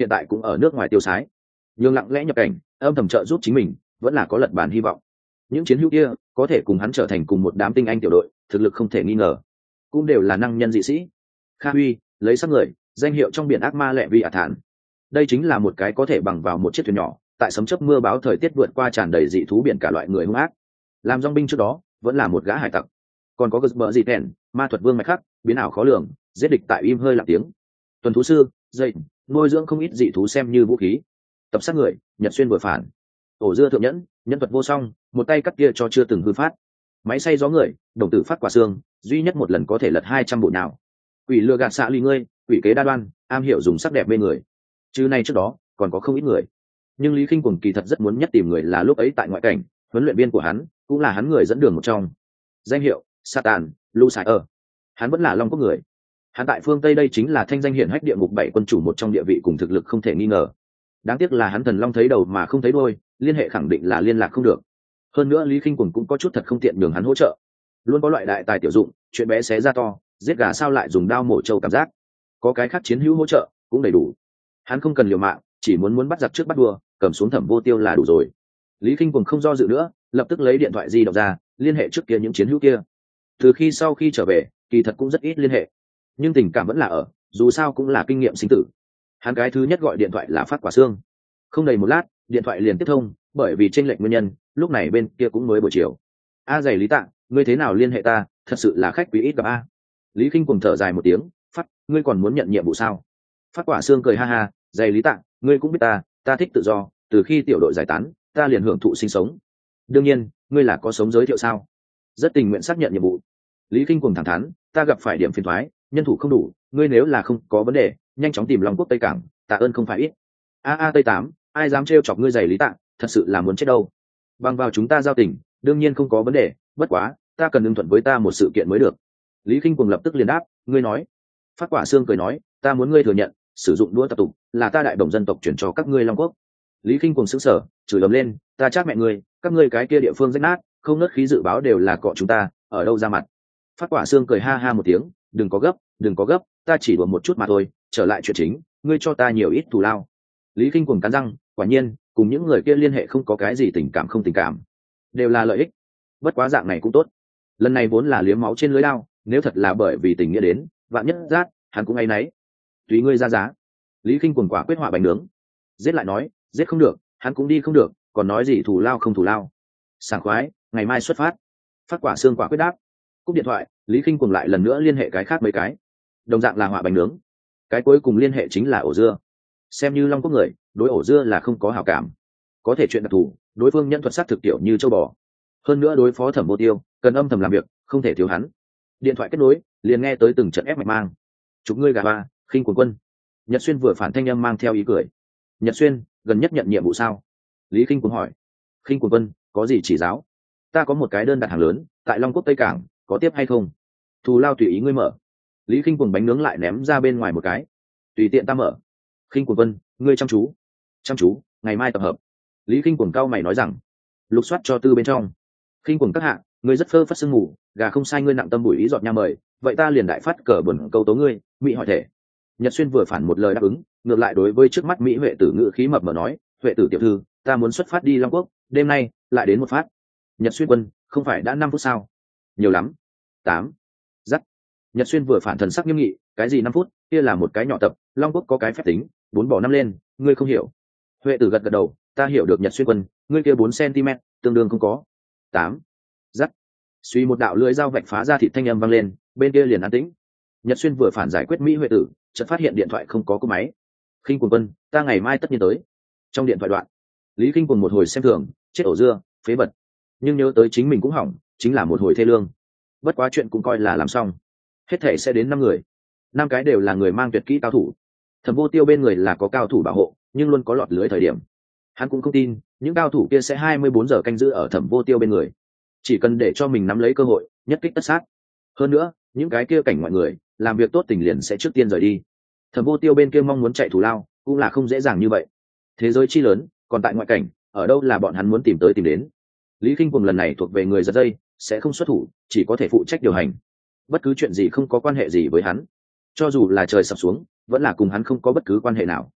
Speaker 1: hiện tại cũng ở nước ngoài tiêu sái nhưng lặng lẽ nhập cảnh âm thầm trợ giúp chính mình vẫn là có lật bàn hy vọng. Những chiến hữu kia có thể cùng hắn trở thành cùng một đám tinh anh tiểu đội, thực lực không thể nghi ngờ, cũng đều là năng nhân dị sĩ. Kha Huy lấy sắc người, danh hiệu trong biển ác ma lệ vi ả thản. Đây chính là một cái có thể bằng vào một chiếc thuyền nhỏ, tại sấm chớp mưa báo thời tiết vượt qua tràn đầy dị thú biển cả loại người hung ác. Làm dòng binh trước đó, vẫn là một gã hải tặc. Còn có Gusber dị thẹn, ma thuật vương mạch khắc, biến ảo khó lường, giết địch tại im hơi lặng tiếng. Tuần thú sư, dậy, nuôi dưỡng không ít dị thú xem như vũ khí. Tập sát người, Nhật xuyên vừa phản. Ổ dưa thượng nhẫn, nhân thuật vô song, một tay cắt kia cho chưa từng hư phát. Máy xay gió người, đồng tử phát quả xương, duy nhất một lần có thể lật hai trăm bộ nào. Quỷ lừa gạt xạ ly ngươi, quỷ kế đa đoan, am hiểu dùng sắc đẹp mê người. Chứ này trước đó, còn có không ít người. Nhưng Lý Khinh Cuồng kỳ thật rất muốn nhất tìm người là lúc ấy tại ngoại cảnh, huấn luyện viên của hắn, cũng là hắn người dẫn đường một trong. Danh hiệu, Satan, Lucifer. Hắn vẫn là Long Quốc người. Hắn tại phương Tây đây chính là thanh danh hiển hách địa ngục bảy quân chủ một trong địa vị cùng thực lực không thể nghi ngờ. Đáng tiếc là hắn thần long thấy đầu mà không thấy đuôi, liên hệ khẳng định là liên lạc không được. Hơn nữa Lý Khinh Cuồng cũng có chút thật không tiện nhường hắn hỗ trợ. Luôn có loại đại tài tiểu dụng, chuyện bé xé ra to, giết gà sao lại dùng đao mổ trâu cảm giác. Có cái khác chiến hữu hỗ trợ, cũng đầy đủ. Hắn không cần liều mạng, chỉ muốn muốn bắt giặc trước bắt đua, cầm xuống Thẩm Vô Tiêu là đủ rồi. Lý Khinh Cuồng không do dự nữa, lập tức lấy điện thoại di động ra, liên hệ trước kia những chiến hữu kia. Từ khi sau khi trở về, kỳ thật cũng rất ít liên hệ, nhưng tình cảm vẫn là ở, dù sao cũng là kinh nghiệm sinh tử. Hắn cái thứ nhất gọi điện thoại là Phát Quả Xương. Không đầy một lát, điện thoại liền tiếp thông, bởi vì chênh lệch nguyên nhân, lúc này bên kia cũng mới buổi chiều. A dày Lý Tạng, ngươi thế nào liên hệ ta, thật sự là khách quý ít gặp a. Lý Khinh Cuồng thở dài một tiếng, Phát, ngươi còn muốn nhận nhiệm vụ sao? Phát Quả Xương cười ha ha, dày Lý Tạng, ngươi cũng biết ta, ta thích tự do, từ khi tiểu đội giải tán, ta liền hưởng thụ sinh sống. Đương nhiên, ngươi là có sống giới thiệu sao? Rất tình nguyện xác nhận nhiệm vụ. Lý Khinh Cuồng thẳng thắn, ta gặp phải điểm phiền toái, nhân thủ không đủ, ngươi nếu là không có vấn đề, nhanh chóng tìm Long Quốc Tây Cảng, tạ ơn không phải ít. A a Tây Tám, ai dám trêu chọc ngươi giày Lý Tạng, thật sự là muốn chết đâu. Bằng vào chúng ta giao tình, đương nhiên không có vấn đề, bất quá, ta cần ưng thuận với ta một sự kiện mới được. Lý Khinh Cuồng lập tức liền đáp, ngươi nói. Phát Quả Xương cười nói, ta muốn ngươi thừa nhận, sử dụng đũa tập tục là ta đại đồng dân tộc chuyển cho các ngươi Long Quốc. Lý Khinh Cuồng sững sờ, chửi ầm lên, ta chắc mẹ ngươi, các ngươi cái kia địa phương rách nát, không nớt khí dự báo đều là cọ chúng ta, ở đâu ra mặt. Phát Quả Xương cười ha ha một tiếng, đừng có gấp, đừng có gấp, ta chỉ đùa một chút mà thôi, trở lại chuyện chính, ngươi cho ta nhiều ít thù lao. Lý Khinh Cuồng cắn răng, quả nhiên, cùng những người kia liên hệ không có cái gì tình cảm không tình cảm, đều là lợi ích. Bất quá dạng này cũng tốt. Lần này vốn là liếm máu trên lưới lao, nếu thật là bởi vì tình nghĩa đến, vạn nhất rát, hắn cũng áy náy. Tùy ngươi ra giá. Lý Khinh Cuồng quả quyết họa bánh nướng. Giết lại nói, giết không được, hắn cũng đi không được, còn nói gì thù lao không thù lao. Sảng khoái, ngày mai xuất phát. Phát Quả Xương quả quyết đáp. Cúp điện thoại, Lý Khinh Cuồng lại lần nữa liên hệ cái khác mấy cái, đồng dạng là họa bánh nướng. Cái cuối cùng liên hệ chính là ổ dưa. Xem như Long Quốc người, đối ổ dưa là không có hảo cảm, có thể chuyện đặc thù, đối phương nhân thuật sát thực tiểu như châu bò. Hơn nữa đối phó Thẩm Vô Tiêu, cần âm thầm làm việc, không thể thiếu hắn. Điện thoại kết nối, liền nghe tới từng trận ép mạch mang. Chúc ngươi gà ba, Khinh Cuồng quân. Nhật Xuyên vừa phản thanh âm mang theo ý cười. Nhật Xuyên, gần nhất nhận nhiệm vụ sao? Lý Khinh Cuồng hỏi. Khinh Cuồng quân, có gì chỉ giáo? Ta có một cái đơn đặt hàng lớn, tại Long Quốc Tây Cảng, có tiếp hay không? Thù lao tùy ý ngươi mở. Lý Khinh Cuồng bánh nướng lại ném ra bên ngoài một cái. Tùy tiện ta mở. Khinh Cuồng quân, ngươi chăm chú. Chăm chú, ngày mai tập hợp. Lý Khinh Cuồng cao mày nói rằng. Lục soát cho tư bên trong. Khinh Cuồng các hạ, ngươi rất phơ phất sương ngủ, gà không sai ngươi nặng tâm bùi ý giọt nha mời, vậy ta liền đại phát cờ buồn câu tố ngươi, mỹ hỏi thể. Nhật Xuyên vừa phản một lời đáp ứng, ngược lại đối với trước mắt mỹ huệ tử ngữ khí mập mờ nói, huệ tử tiểu thư, ta muốn xuất phát đi Long Quốc, đêm nay lại đến một phát. Nhật Xuyên quân, không phải đã năm phút sao? Nhiều lắm. Tám. Dắt. Nhật Xuyên vừa phản thần sắc nghiêm nghị, cái gì năm phút, kia là một cái nhỏ tập, Long Quốc có cái phép tính, bốn bỏ năm lên, ngươi không hiểu. Huệ tử gật gật đầu, ta hiểu được Nhật Xuyên quân, ngươi kia bốn cm, tương đương không có. Tám. Dắt. Suy một đạo lưỡi dao vạch phá ra thịt thanh âm vang lên, bên kia liền an tĩnh. Nhật Xuyên vừa phản giải quyết mỹ huệ tử, chợt phát hiện điện thoại không có cú máy. Khinh Cuồng quân, ta ngày mai tất nhiên tới. Trong điện thoại đoạn, Lý Khinh Cuồng một hồi xem thường, chết ổ dưa, phế vật. Nhưng nhớ tới chính mình cũng hỏng, chính là một hồi thê lương. Bất quá chuyện cũng coi là làm xong. Hết thể sẽ đến năm người, năm cái đều là người mang tuyệt kỹ cao thủ. Thẩm Vô Tiêu bên người là có cao thủ bảo hộ, nhưng luôn có lọt lưới thời điểm. Hắn cũng không tin những cao thủ kia sẽ hai mươi bốn giờ canh giữ ở Thẩm Vô Tiêu bên người. Chỉ cần để cho mình nắm lấy cơ hội, nhất kích tất sát. Hơn nữa, những cái kia cảnh ngoại người, làm việc tốt tình liền sẽ trước tiên rời đi. Thẩm Vô Tiêu bên kia mong muốn chạy thù lao, cũng là không dễ dàng như vậy. Thế giới chi lớn, còn tại ngoại cảnh, ở đâu là bọn hắn muốn tìm tới tìm đến. Lý Khinh Cuồng lần này thuộc về người giật dây, sẽ không xuất thủ, chỉ có thể phụ trách điều hành. Bất cứ chuyện gì không có quan hệ gì với hắn, cho dù là trời sập xuống, vẫn là cùng hắn không có bất cứ quan hệ nào.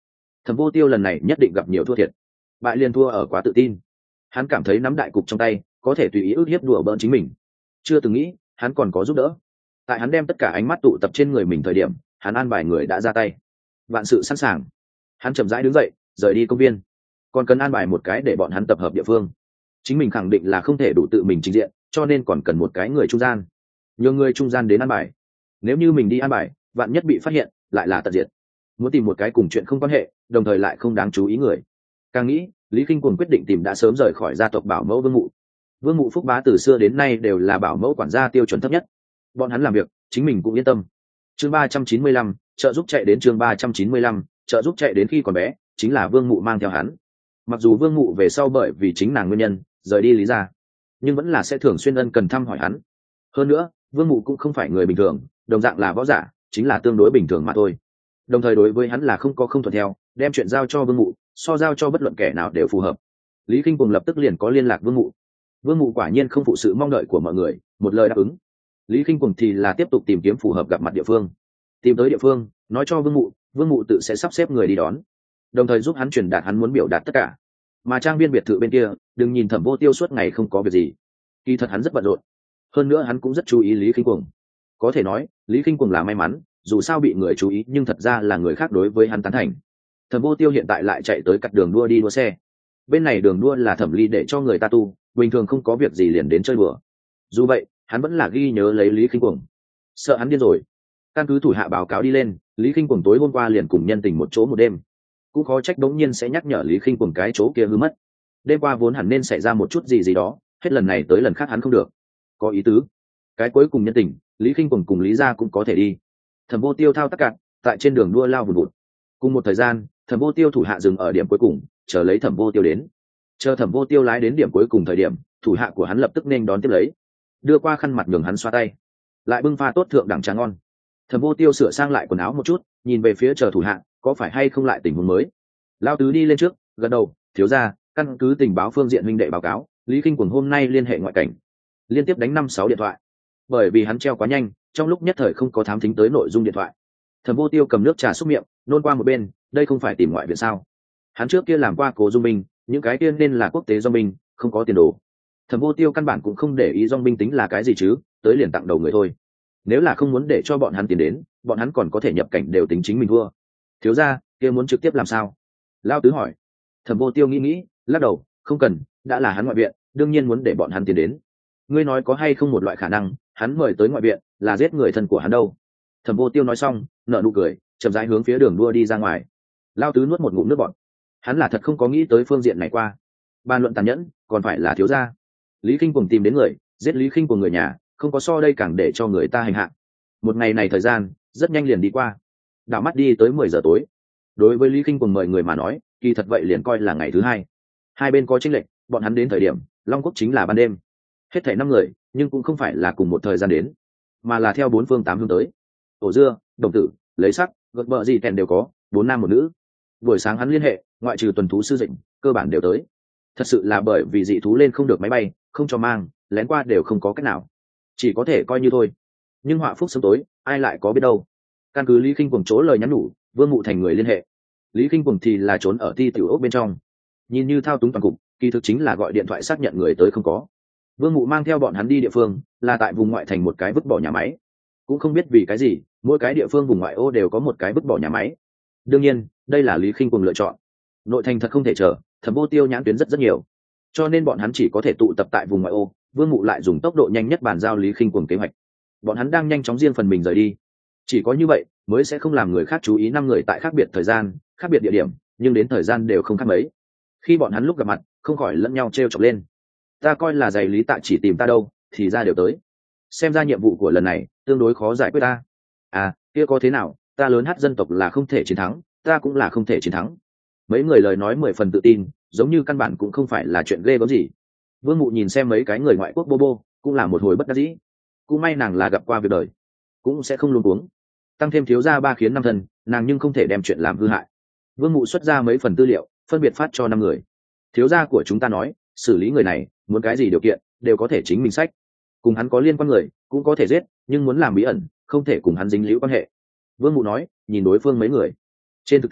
Speaker 1: Thẩm Vô Tiêu lần này nhất định gặp nhiều thua thiệt, bại liền thua ở quá tự tin. Hắn cảm thấy nắm đại cục trong tay có thể tùy ý ức hiếp đùa bỡn chính mình, chưa từng nghĩ hắn còn có giúp đỡ. Tại hắn đem tất cả ánh mắt tụ tập trên người mình thời điểm, hắn an bài người đã ra tay. Vạn sự sẵn sàng, hắn chậm rãi đứng dậy rời đi công viên. Còn cần an bài một cái để bọn hắn tập hợp địa phương. Chính mình khẳng định là không thể đủ tự mình trình diện, cho nên còn cần một cái người trung gian, nhờ người trung gian đến an bài. Nếu như mình đi an bài, vạn nhất bị phát hiện lại là tận diệt. Muốn tìm một cái cùng chuyện không quan hệ, đồng thời lại không đáng chú ý người. Càng nghĩ, Lý Kinh Cuồng quyết định tìm đã sớm rời khỏi gia tộc bảo mẫu Vương Mụ. Vương Mụ Phúc Bá từ xưa đến nay đều là bảo mẫu quản gia tiêu chuẩn thấp nhất, bọn hắn làm việc chính mình cũng yên tâm. Chương ba trăm chín mươi lăm, trợ giúp chạy đến chương ba trăm chín mươi lăm, trợ giúp chạy đến khi còn bé, chính là Vương Mụ mang theo hắn. Mặc dù Vương Mụ về sau bởi vì chính nàng nguyên nhân rời đi Lý gia, nhưng vẫn là sẽ thường xuyên ân cần thăm hỏi hắn. Hơn nữa, Vương Mụ cũng không phải người bình thường, đồng dạng là võ giả, chính là tương đối bình thường mà thôi. Đồng thời đối với hắn là không có không thuận theo, đem chuyện giao cho Vương Mụ, so giao cho bất luận kẻ nào đều phù hợp. Lý Kinh Cuồng lập tức liền có liên lạc Vương Mụ. Vương Mụ quả nhiên không phụ sự mong đợi của mọi người, một lời đáp ứng. Lý Kinh Cuồng thì là tiếp tục tìm kiếm phù hợp gặp mặt địa phương. Tìm tới địa phương, nói cho Vương Mụ, Vương Mụ tự sẽ sắp xếp người đi đón, đồng thời giúp hắn truyền đạt hắn muốn biểu đạt tất cả. Mà trang viên biệt thự bên kia, đừng nhìn Thẩm Vô Tiêu suốt ngày không có việc gì, kỳ thật hắn rất bận rộn. Hơn nữa hắn cũng rất chú ý Lý Kinh Cuồng. Có thể nói, Lý Kinh Cuồng là may mắn, dù sao bị người chú ý nhưng thật ra là người khác đối với hắn tán thành. Thẩm Vô Tiêu hiện tại lại chạy tới cắt đường đua đi đua xe. Bên này đường đua là Thẩm Ly để cho người ta tu, bình thường không có việc gì liền đến chơi đùa. Dù vậy, hắn vẫn là ghi nhớ lấy Lý Kinh Cuồng, sợ hắn điên rồi. Căn cứ thủ hạ báo cáo đi lên, Lý Kinh Cuồng tối hôm qua liền cùng nhân tình một chỗ một đêm, cũng khó trách đống nhiên sẽ nhắc nhở Lý Kinh Cuồng cái chỗ kia hư mất. Đêm qua vốn hẳn nên xảy ra một chút gì gì đó, hết lần này tới lần khác hắn không được. Có ý tứ. Cái cuối cùng nhân tình, Lý Kinh Cuồng cùng Lý gia cũng có thể đi. Thẩm Vô Tiêu thao tác cạn, tại trên đường đua lao vùn vụt. Cùng một thời gian, Thẩm Vô Tiêu thủ hạ dừng ở điểm cuối cùng, chờ lấy Thẩm Vô Tiêu đến. Chờ Thẩm Vô Tiêu lái đến điểm cuối cùng thời điểm, thủ hạ của hắn lập tức nên đón tiếp lấy, đưa qua khăn mặt nhường hắn xoa tay, lại bưng pha tốt thượng đẳng trà ngon. Thẩm Vô Tiêu sửa sang lại quần áo một chút, nhìn về phía chờ thủ hạ, có phải hay không lại tình huống mới. Lao tứ đi lên trước, gật đầu, thiếu gia, căn cứ tình báo phương diện huynh đệ báo cáo, Lý Kinh Cuồng hôm nay liên hệ ngoại cảnh, liên tiếp đánh năm sáu điện thoại. Bởi vì hắn treo quá nhanh, trong lúc nhất thời không có thám thính tới nội dung điện thoại. Thẩm Vô Tiêu cầm nước trà xúc miệng, nôn qua một bên, đây không phải tìm ngoại viện sao? Hắn trước kia làm qua Cố Dung binh, những cái kia nên là quốc tế dòng binh, không có tiền đồ. Thẩm Vô Tiêu căn bản cũng không để ý dòng binh tính là cái gì chứ, tới liền tặng đầu người thôi. Nếu là không muốn để cho bọn hắn tiền đến, bọn hắn còn có thể nhập cảnh đều tính chính mình thua. Thiếu gia, kia muốn trực tiếp làm sao? Lao tứ hỏi. Thẩm Vô Tiêu nghĩ nghĩ, lắc đầu, không cần, đã là hắn ngoại viện, đương nhiên muốn để bọn hắn tiền đến. Ngươi nói có hay không một loại khả năng, hắn mời tới ngoại viện là giết người thân của hắn đâu? Thẩm Vô Tiêu nói xong, nở nụ cười, chậm rãi hướng phía đường đua đi ra ngoài. Lao tứ nuốt một ngụm nước bọt, hắn là thật không có nghĩ tới phương diện này qua. Bàn luận tàn nhẫn, còn phải là thiếu gia. Lý Kinh Cuồng tìm đến người, giết Lý Kinh Cuồng người nhà, không có so đây càng để cho người ta hành hạ. Một ngày này thời gian rất nhanh liền đi qua, đảo mắt đi tới mười giờ tối. Đối với Lý Kinh Cuồng mời người mà nói, kỳ thật vậy liền coi là ngày thứ hai. Hai bên có chênh lệch, bọn hắn đến thời điểm Long Quốc chính là ban đêm. Hết thảy năm người, nhưng cũng không phải là cùng một thời gian đến, mà là theo bốn phương tám hướng tới. Tổ dưa, đồng tử, lấy sắc, gật bợ gì kèn đều có, bốn nam một nữ. Buổi sáng hắn liên hệ, ngoại trừ tuần thú sư dịnh, cơ bản đều tới. Thật sự là bởi vì dị thú lên không được máy bay, không cho mang, lén qua đều không có cách nào, chỉ có thể coi như thôi. Nhưng họa phúc sớm tối, ai lại có biết đâu. Căn cứ Lý Kinh Cuồng chỗ lời nhắn nhủ, Vương Mụ thành người liên hệ. Lý Kinh Cuồng thì là trốn ở ti tiểu ốc bên trong, nhìn như thao túng toàn cục, kỳ thực chính là gọi điện thoại xác nhận người tới không có. Vương Mụ mang theo bọn hắn đi địa phương là tại vùng ngoại thành một cái vứt bỏ nhà máy, cũng không biết vì cái gì mỗi cái địa phương vùng ngoại ô đều có một cái vứt bỏ nhà máy. Đương nhiên đây là Lý Kinh Cuồng lựa chọn, nội thành thật không thể chờ, Thẩm Vô Tiêu nhãn tuyến rất rất nhiều, cho nên bọn hắn chỉ có thể tụ tập tại vùng ngoại ô. Vương Mụ lại dùng tốc độ nhanh nhất bàn giao Lý Kinh Cuồng kế hoạch, bọn hắn đang nhanh chóng riêng phần mình rời đi. Chỉ có như vậy mới sẽ không làm người khác chú ý năm người tại khác biệt thời gian, khác biệt địa điểm, nhưng đến thời gian đều không khác mấy. Khi bọn hắn lúc gặp mặt, không khỏi lẫn nhau trêu chọc lên. Ta coi là giày Lý Tạ chỉ tìm ta đâu, thì ra đều tới. Xem ra nhiệm vụ của lần này tương đối khó giải quyết ta. À, kia có thế nào, ta lớn hát dân tộc là không thể chiến thắng, ta cũng là không thể chiến thắng. Mấy người lời nói mười phần tự tin, giống như căn bản cũng không phải là chuyện ghê gớm gì. Vương Mụ nhìn xem mấy cái người ngoại quốc bô bô, cũng là một hồi bất đắc dĩ. Cũng may nàng là gặp qua việc đời, cũng sẽ không luống cuống. Tăng thêm thiếu gia ba khiến năm thân, nàng nhưng không thể đem chuyện làm hư hại. Vương Mụ xuất ra mấy phần tư liệu, phân biệt phát cho năm người. Thiếu gia của chúng ta nói, xử lý người này, muốn cái gì điều kiện đều có thể chính mình sách. Cùng hắn có liên quan người cũng có thể giết, nhưng muốn làm bí ẩn, không thể cùng hắn dính líu quan hệ. Vương Mụ nói, nhìn đối phương mấy người. Trên thực tế,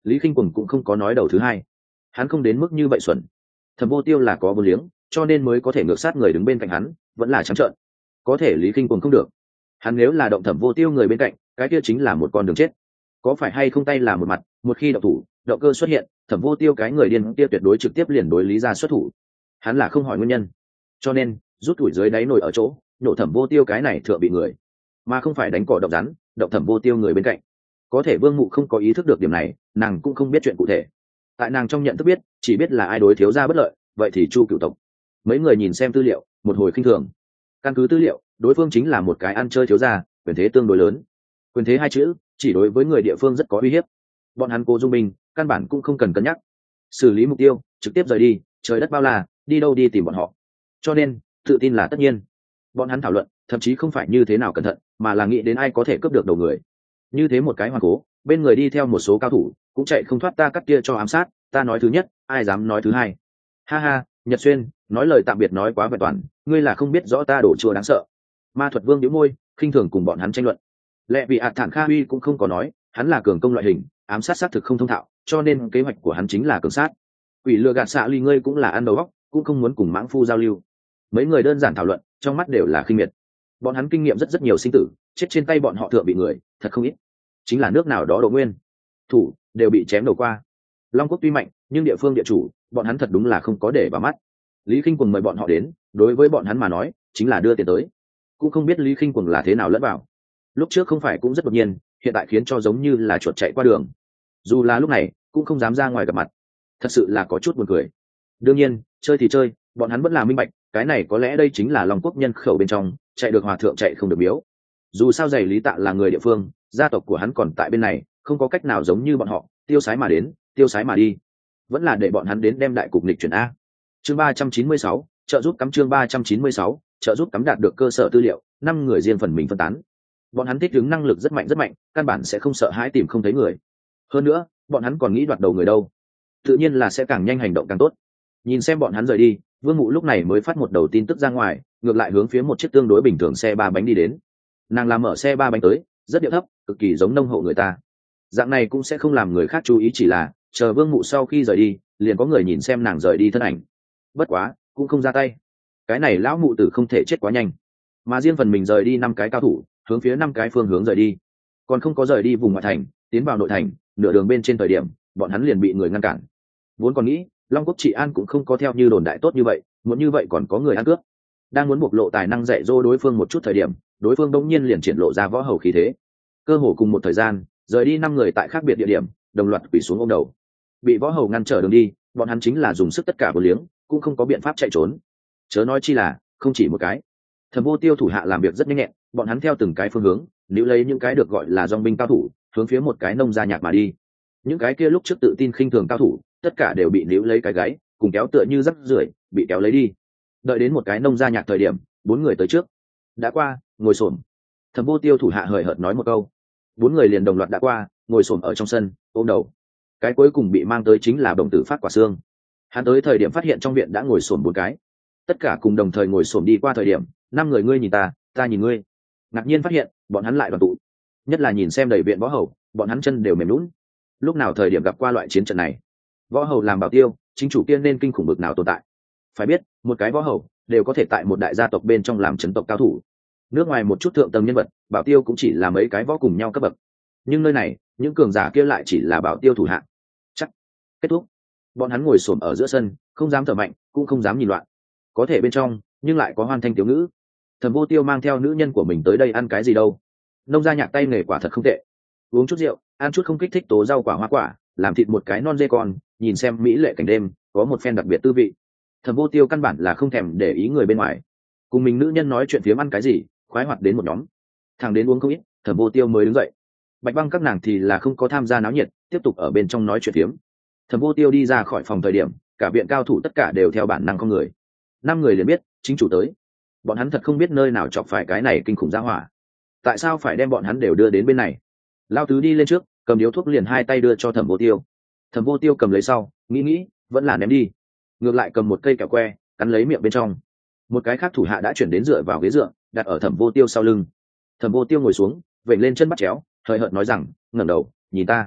Speaker 1: Lý Khinh Quần cũng không có nói đầu thứ hai, hắn không đến mức như vậy xuẩn. Thẩm Vô Tiêu là có vô liếng, cho nên mới có thể ngược sát người đứng bên cạnh hắn, vẫn là trắng trợn. Có thể Lý Khinh Quần không được, hắn nếu là động Thẩm Vô Tiêu người bên cạnh, cái kia chính là một con đường chết. Có phải hay không tay là một mặt, một khi động thủ, động cơ xuất hiện, Thẩm Vô Tiêu cái người điên kia tuyệt đối trực tiếp liền đối Lý gia xuất thủ. Hắn là không hỏi nguyên nhân, cho nên rút tuổi dưới đáy nồi ở chỗ, nổ Thẩm Vô Tiêu cái này thượng bị người, mà không phải đánh cỏ động rắn, động Thẩm Vô Tiêu người bên cạnh. Có thể Vương Mụ không có ý thức được điểm này, nàng cũng không biết chuyện cụ thể. Tại nàng trong nhận thức biết, chỉ biết là ai đối thiếu gia bất lợi, vậy thì Chu Cửu tộc. Mấy người nhìn xem tư liệu, một hồi khinh thường. Căn cứ tư liệu, đối phương chính là một cái ăn chơi thiếu gia, quyền thế tương đối lớn. Quyền thế hai chữ, chỉ đối với người địa phương rất có uy hiếp. Bọn hắn Cố Dung Minh, căn bản cũng không cần cân nhắc. Xử lý mục tiêu, trực tiếp rời đi, trời đất bao la, đi đâu đi tìm bọn họ. Cho nên, tự tin là tất nhiên. Bọn hắn thảo luận, thậm chí không phải như thế nào cẩn thận, mà là nghĩ đến ai có thể cướp được đầu người. Như thế một cái Hoàng Cố, bên người đi theo một số cao thủ, cũng chạy không thoát ta cắt kia cho ám sát, ta nói thứ nhất, ai dám nói thứ hai. Ha ha, Nhật Xuyên, nói lời tạm biệt nói quá vẹn toàn, ngươi là không biết rõ ta đổ chùa đáng sợ. Ma Thuật Vương nhíu môi, khinh thường cùng bọn hắn tranh luận. Lệ vị ạt thản Kha Huy cũng không có nói, hắn là cường công loại hình, ám sát xác thực không thông thạo, cho nên kế hoạch của hắn chính là cường sát. Quỷ lừa gạt xạ ly ngươi cũng là ăn đầu óc, cũng không muốn cùng mãng phu giao lưu. Mấy người đơn giản thảo luận, trong mắt đều là khinh miệt. Bọn hắn kinh nghiệm rất rất nhiều sinh tử, chết trên tay bọn họ thượng bị người, thật không ít. Chính là nước nào đó độ nguyên, thủ đều bị chém đầu qua. Long Quốc tuy mạnh, nhưng địa phương địa chủ, bọn hắn thật đúng là không có để vào mắt. Lý Khinh Quần mời bọn họ đến, đối với bọn hắn mà nói, chính là đưa tiền tới. Cũng không biết Lý Khinh Quần là thế nào lẫn vào. Lúc trước không phải cũng rất đột nhiên, hiện tại khiến cho giống như là chuột chạy qua đường. Dù là lúc này, cũng không dám ra ngoài gặp mặt. Thật sự là có chút buồn cười. Đương nhiên, chơi thì chơi, bọn hắn vẫn là minh bạch, cái này có lẽ đây chính là Long Quốc nhân khẩu bên trong, chạy được hòa thượng chạy không được miếu. Dù sao giày Lý Tạ là người địa phương, gia tộc của hắn còn tại bên này, không có cách nào giống như bọn họ, tiêu sái mà đến, tiêu sái mà đi. Vẫn là để bọn hắn đến đem đại cục nghịch chuyển a. Chương ba trăm chín mươi sáu, trợ giúp cắm chương ba trăm chín mươi sáu, trợ giúp cắm đạt được cơ sở tư liệu, năm người riêng phần mình phân tán. Bọn hắn thích ứng năng lực rất mạnh rất mạnh, căn bản sẽ không sợ hãi tìm không thấy người. Hơn nữa, bọn hắn còn nghĩ đoạt đầu người đâu. Tự nhiên là sẽ càng nhanh hành động càng tốt. Nhìn xem bọn hắn rời đi, Vương Mụ lúc này mới phát một đầu tin tức ra ngoài, ngược lại hướng phía một chiếc tương đối bình thường xe ba bánh đi đến. Nàng làm mở xe ba bánh tới, rất điệu thấp, cực kỳ giống nông hộ người ta. Dạng này cũng sẽ không làm người khác chú ý, chỉ là chờ Vương Mụ sau khi rời đi, liền có người nhìn xem nàng rời đi thân ảnh. Bất quá, cũng không ra tay. Cái này lão mụ tử không thể chết quá nhanh. Mà riêng phần mình rời đi năm cái cao thủ, hướng phía năm cái phương hướng rời đi. Còn không có rời đi vùng ngoại thành, tiến vào nội thành, nửa đường bên trên thời điểm, bọn hắn liền bị người ngăn cản. Vốn còn nghĩ, Long Quốc trị an cũng không có theo như đồn đại tốt như vậy, muốn như vậy còn có người ăn cướp. Đang muốn bộc lộ tài năng dạy dỗ đối phương một chút thời điểm, đối phương đống nhiên liền triển lộ ra võ hầu khí thế. Cơ hồ cùng một thời gian, rời đi năm người tại khác biệt địa điểm, đồng loạt quỳ xuống ôm đầu. Bị võ hầu ngăn trở đường đi, bọn hắn chính là dùng sức tất cả vô liếng, cũng không có biện pháp chạy trốn. Chớ nói chi là, không chỉ một cái. Thẩm Vô Tiêu thủ hạ làm việc rất nhanh nhẹn, bọn hắn theo từng cái phương hướng, nếu lấy những cái được gọi là dòng binh cao thủ, hướng phía một cái nông gia nhạc mà đi. Những cái kia lúc trước tự tin khinh thường cao thủ, tất cả đều bị níu lấy cái gáy, cùng kéo tựa như rắc rưởi, bị kéo lấy đi. Đợi đến một cái nông gia nhạc thời điểm, bốn người tới trước. Đã qua, ngồi xổm. Thẩm Vô Tiêu thủ hạ hời hợt nói một câu. Bốn người liền đồng loạt đã qua, ngồi xổm ở trong sân, ôm đầu. Cái cuối cùng bị mang tới chính là đồng tử Phát Quả Xương. Hắn tới thời điểm phát hiện trong viện đã ngồi xổm bốn cái. Tất cả cùng đồng thời ngồi xổm đi qua thời điểm, năm người ngươi nhìn ta, ta nhìn ngươi. Ngạc nhiên phát hiện, bọn hắn lại đoàn tụ. Nhất là nhìn xem đầy viện võ hầu, bọn hắn chân đều mềm nhũn. Lúc nào thời điểm gặp qua loại chiến trận này, võ hầu làm bảo tiêu, chính chủ kia nên kinh khủng bực nào tồn tại. Phải biết, một cái võ hầu đều có thể tại một đại gia tộc bên trong làm chấn tộc cao thủ. Nước ngoài một chút thượng tầng nhân vật, bảo tiêu cũng chỉ là mấy cái võ cùng nhau cấp bậc. Nhưng nơi này, những cường giả kia lại chỉ là bảo tiêu thủ hạng. Chắc kết thúc. Bọn hắn ngồi xổm ở giữa sân, không dám thở mạnh, cũng không dám nhìn loạn. Có thể bên trong, nhưng lại có hoan thanh tiểu ngữ. Thẩm Vô Tiêu mang theo nữ nhân của mình tới đây ăn cái gì đâu? Nông gia nhạc tay nghề quả thật không tệ. Uống chút rượu, ăn chút không kích thích tố rau quả hoa quả, làm thịt một cái non dê con, nhìn xem mỹ lệ cảnh đêm, có một phen đặc biệt tư vị. Thẩm Vô Tiêu căn bản là không thèm để ý người bên ngoài, cùng mình nữ nhân nói chuyện phiếm ăn cái gì, khoái hoạt đến một nhóm. Thằng đến uống không ít, Thẩm Vô Tiêu mới đứng dậy. Bạch Băng các nàng thì là không có tham gia náo nhiệt, tiếp tục ở bên trong nói chuyện phiếm. Thẩm Vô Tiêu đi ra khỏi phòng thời điểm, cả viện cao thủ tất cả đều theo bản năng con người. Năm người liền biết, chính chủ tới. Bọn hắn thật không biết nơi nào chọc phải cái này kinh khủng gia hỏa. Tại sao phải đem bọn hắn đều đưa đến bên này? Lao tứ đi lên trước, cầm điếu thuốc liền hai tay đưa cho Thẩm Vô Tiêu. Thẩm Vô Tiêu cầm lấy sau, nghĩ nghĩ, vẫn là ném đi. Ngược lại cầm một cây kẹo que, cắn lấy miệng bên trong. Một cái khác thủ hạ đã chuyển đến dựa vào ghế dựa, đặt ở Thẩm Vô Tiêu sau lưng. Thẩm Vô Tiêu ngồi xuống, vểnh lên chân bắt chéo, hời hợt nói rằng, ngẩng đầu, nhìn ta.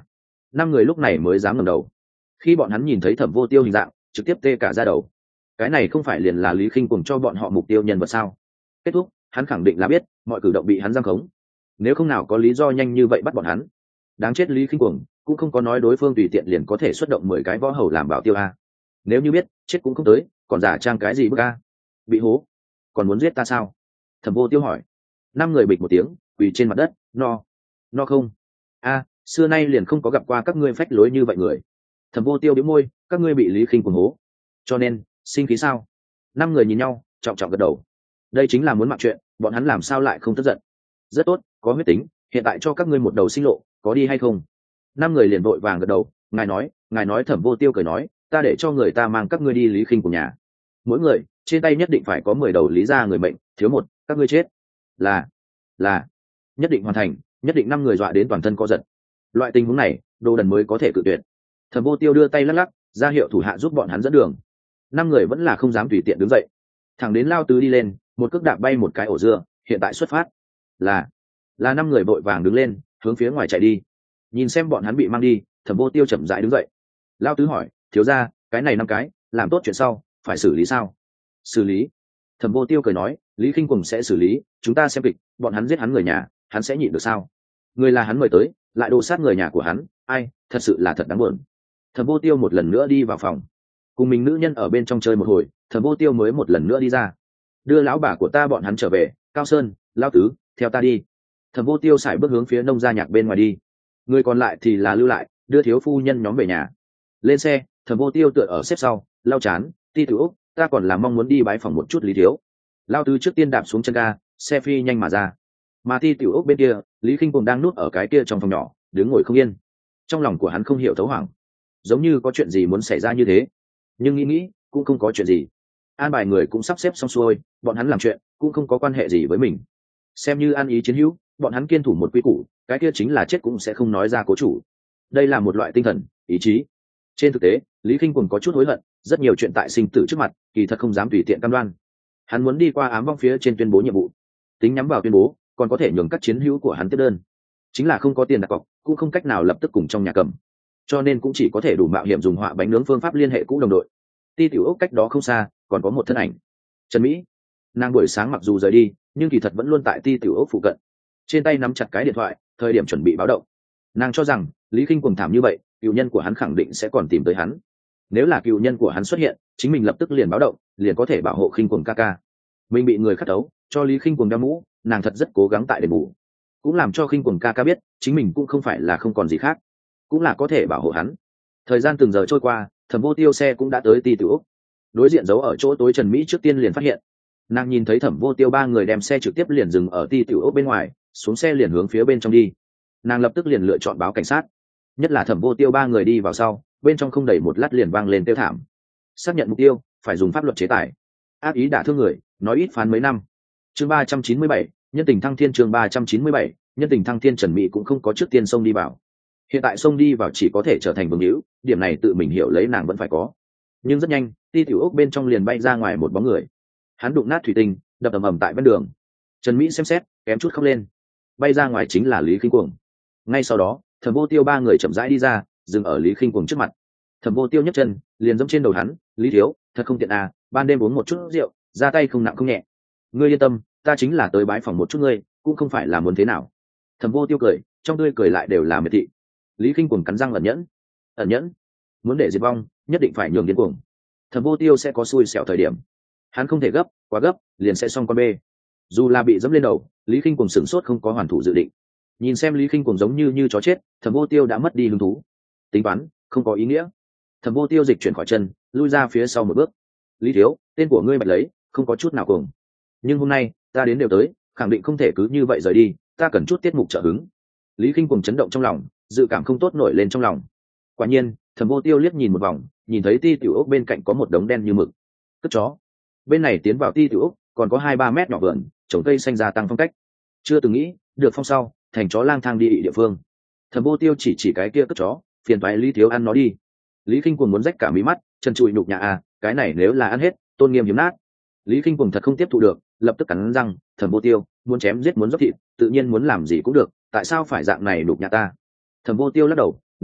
Speaker 1: năm người lúc này mới dám ngẩng đầu. Khi bọn hắn nhìn thấy Thẩm Vô Tiêu hình dạng, trực tiếp tê cả da đầu. Cái này không phải liền là Lý Khinh cùng cho bọn họ mục tiêu nhân vật sao? Kết thúc, hắn khẳng định là biết mọi cử động bị hắn giam khống, nếu không nào có lý do nhanh như vậy bắt bọn hắn. Đáng chết Lý Khinh cuồng, cũng không có nói đối phương tùy tiện liền có thể xuất động mười cái võ hầu làm bảo tiêu a. Nếu như biết, chết cũng không tới, còn giả trang cái gì bức a? Bị hố, còn muốn giết ta sao? Thẩm Vô Tiêu hỏi. Năm người bịch một tiếng, quỳ trên mặt đất, no, no không. A, xưa nay liền không có gặp qua các ngươi phách lối như vậy người. Thẩm Vô Tiêu bĩu môi, các ngươi bị Lý Khinh cuồng hố, cho nên sinh khí sao? Năm người nhìn nhau, trọng trọng gật đầu. Đây chính là muốn mạng chuyện, bọn hắn làm sao lại không tức giận? Rất tốt, có huyết tính, hiện tại cho các ngươi một đầu sinh lộ, có đi hay không? Năm người liền vội vàng gật đầu. Ngài nói, ngài nói. Thẩm Vô Tiêu cười nói, ta để cho người ta mang các ngươi đi Lý Khinh của nhà, mỗi người trên tay nhất định phải có mười đầu lý gia người mệnh, thiếu một các ngươi chết. Là là nhất định hoàn thành, nhất định. Năm người dọa đến toàn thân co giật. Loại tình huống này Đồ Đần mới có thể cự tuyệt. Thẩm Vô Tiêu đưa tay lắc lắc ra hiệu thủ hạ giúp bọn hắn dẫn đường. Năm người vẫn là không dám tùy tiện đứng dậy, thẳng đến Lao Tứ đi lên, một cước đạp bay một cái ổ dưa. Hiện tại xuất phát. Là là năm người vội vàng đứng lên, hướng phía ngoài chạy đi. Nhìn xem bọn hắn bị mang đi, Thẩm Vô Tiêu chậm rãi đứng dậy. Lao Tứ hỏi, thiếu gia, cái này năm cái làm tốt chuyện sau phải xử lý sao? Xử lý. Thẩm Vô Tiêu cười nói, Lý Khinh cùng sẽ xử lý, chúng ta xem kịch, bọn hắn giết hắn người nhà, hắn sẽ nhịn được sao? Người là hắn mời tới, lại đồ sát người nhà của hắn, ai, thật sự là thật đáng buồn. Thẩm Vô Tiêu một lần nữa đi vào phòng, cùng mình nữ nhân ở bên trong chơi một hồi. Thẩm Vô Tiêu mới một lần nữa đi ra, đưa lão bà của ta bọn hắn trở về. Cao Sơn, Lao Tứ, theo ta đi. Thẩm Vô Tiêu sải bước hướng phía nông gia nhạc bên ngoài đi, người còn lại thì là lưu lại, đưa thiếu phu nhân nhóm về nhà. Lên xe, Thẩm Vô Tiêu tựa ở xếp sau, lau chán. Ti Tiểu Úc, ta còn là mong muốn đi bái phòng một chút Lý thiếu. Lao Tứ trước tiên đạp xuống chân ga, xe phi nhanh mà ra. Mà Ti Tiểu Úc bên kia, Lý Khinh cùng đang núp ở cái kia trong phòng nhỏ, đứng ngồi không yên. Trong lòng của hắn không hiểu thấu hoảng, giống như có chuyện gì muốn xảy ra như thế, nhưng nghĩ nghĩ cũng không có chuyện gì. An bài người cũng sắp xếp xong xuôi, bọn hắn làm chuyện cũng không có quan hệ gì với mình, xem như ăn ý chiến hữu. Bọn hắn kiên thủ một quy củ, cái kia chính là chết cũng sẽ không nói ra cố chủ. Đây là một loại tinh thần ý chí. Trên thực tế, Lý Khinh cùng có chút hối hận, rất nhiều chuyện tại sinh tử trước mặt, kỳ thật không dám tùy tiện cam đoan. Hắn muốn đi qua ám vong phía trên tuyên bố nhiệm vụ, tính nhắm vào tuyên bố, còn có thể nhường các chiến hữu của hắn tiếp đơn, chính là không có tiền đặt cọc, cũng không cách nào lập tức cùng trong nhà cầm, cho nên cũng chỉ có thể đủ mạo hiểm dùng họa bánh nướng phương pháp liên hệ cũ đồng đội. Ti Tiểu Úc cách đó không xa còn có một thân ảnh, Trần Mỹ. Nàng buổi sáng mặc dù rời đi, nhưng kỳ thật vẫn luôn tại Ti Tiểu Úc phụ cận, trên tay nắm chặt cái điện thoại, thời điểm chuẩn bị báo động. Nàng cho rằng Lý Khinh cuồng thảm như vậy, cựu nhân của hắn khẳng định sẽ còn tìm tới hắn. Nếu là cựu nhân của hắn xuất hiện, chính mình lập tức liền báo động, liền có thể bảo hộ Khinh cuồng ca ca. Mình bị người khắc đấu, cho Lý Khinh cuồng đeo mũ, nàng thật rất cố gắng tại đền bù, cũng làm cho Khinh cuồng ca ca biết chính mình cũng không phải là không còn gì khác, cũng là có thể bảo hộ hắn. Thời gian từng giờ trôi qua, Thẩm Vô Tiêu xe cũng đã tới Ti Tiểu Úc. Đối diện giấu ở chỗ tối Trần Mỹ trước tiên liền phát hiện, nàng nhìn thấy Thẩm Vô Tiêu ba người đem xe trực tiếp liền dừng ở Ti Tiểu Úc bên ngoài, xuống xe liền hướng phía bên trong đi. Nàng lập tức liền lựa chọn báo cảnh sát, nhất là Thẩm Vô Tiêu ba người đi vào sau, bên trong không đầy một lát liền vang lên tiêu thảm. Xác nhận mục tiêu, phải dùng pháp luật chế tài. Ác ý đả thương người, nói ít phán mấy năm. Chương ba trăm chín mươi bảy, nhân tình thăng thiên. Chương ba trăm chín mươi bảy, nhân tình thăng thiên. Trần Mỹ cũng không có trước tiên xông đi vào, hiện tại xông đi vào chỉ có thể trở thành vương hữu, điểm này tự mình hiểu lấy nàng vẫn phải có. Nhưng rất nhanh, Ti Tiểu Úc bên trong liền bay ra ngoài một bóng người, hắn đụng nát thủy tinh, đập ầm ầm tại ven đường. Trần Mỹ xem xét, kém chút khóc lên. Bay ra ngoài chính là Lý Khinh cuồng. Ngay sau đó, Thẩm Vô Tiêu ba người chậm rãi đi ra, dừng ở Lý Khinh cuồng trước mặt. Thẩm Vô Tiêu nhấc chân liền giẫm trên đầu hắn, Lý thiếu, thật không tiện à, ban đêm uống một chút rượu, ra tay không nặng không nhẹ. Ngươi yên tâm, ta chính là tới bái phòng một chút ngươi, cũng không phải là muốn thế nào. Thẩm Vô Tiêu cười, trong tươi cười lại đều là miệt thị. Lý Khinh cuồng cắn răng ẩn nhẫn, ẩn nhẫn, muốn để diệt vong, nhất định phải nhường điên cuồng. Thẩm Vô Tiêu sẽ có xui xẻo thời điểm, hắn không thể gấp, quá gấp, liền sẽ xong con bê. Dù là bị dẫm lên đầu, Lý Khinh cuồng sửng sốt không có hoàn thủ dự định. Nhìn xem Lý Khinh cuồng giống như như chó chết, Thẩm Vô Tiêu đã mất đi hứng thú. Tính toán không có ý nghĩa. Thẩm Vô Tiêu dịch chuyển khỏi chân, lui ra phía sau một bước. Lý thiếu, tên của ngươi bạch lấy, không có chút nào cuồng. Nhưng hôm nay ta đến đều tới, khẳng định không thể cứ như vậy rời đi, ta cần chút tiết mục trợ hứng. Lý Khinh cuồng chấn động trong lòng, dự cảm không tốt nổi lên trong lòng. Quả nhiên, Thẩm Vô Tiêu liếc nhìn một vòng, nhìn thấy Ti Tiểu Úc bên cạnh có một đống đen như mực cất chó. Bên này tiến vào Ti Tiểu Úc còn có hai ba mét nhỏ vườn, trồng cây xanh gia tăng phong cách. Chưa từng nghĩ được phong sau thành chó lang thang đi địa phương. Thẩm Vô Tiêu chỉ chỉ cái kia cất chó, phiền toái Lý thiếu ăn nó đi. Lý Khinh cuồng muốn rách cả mí mắt, chân trụi nhục nhã à, cái này nếu là ăn hết, tôn nghiêm hiếm nát. Lý Khinh cuồng thật không tiếp thụ được, lập tức cắn răng, Thẩm Vô Tiêu, muốn chém giết muốn dốc thịt, tự nhiên muốn làm gì cũng được, tại sao phải dạng này nhục nhã ta? Thẩm Vô Tiêu lắc đầu, nói loạn,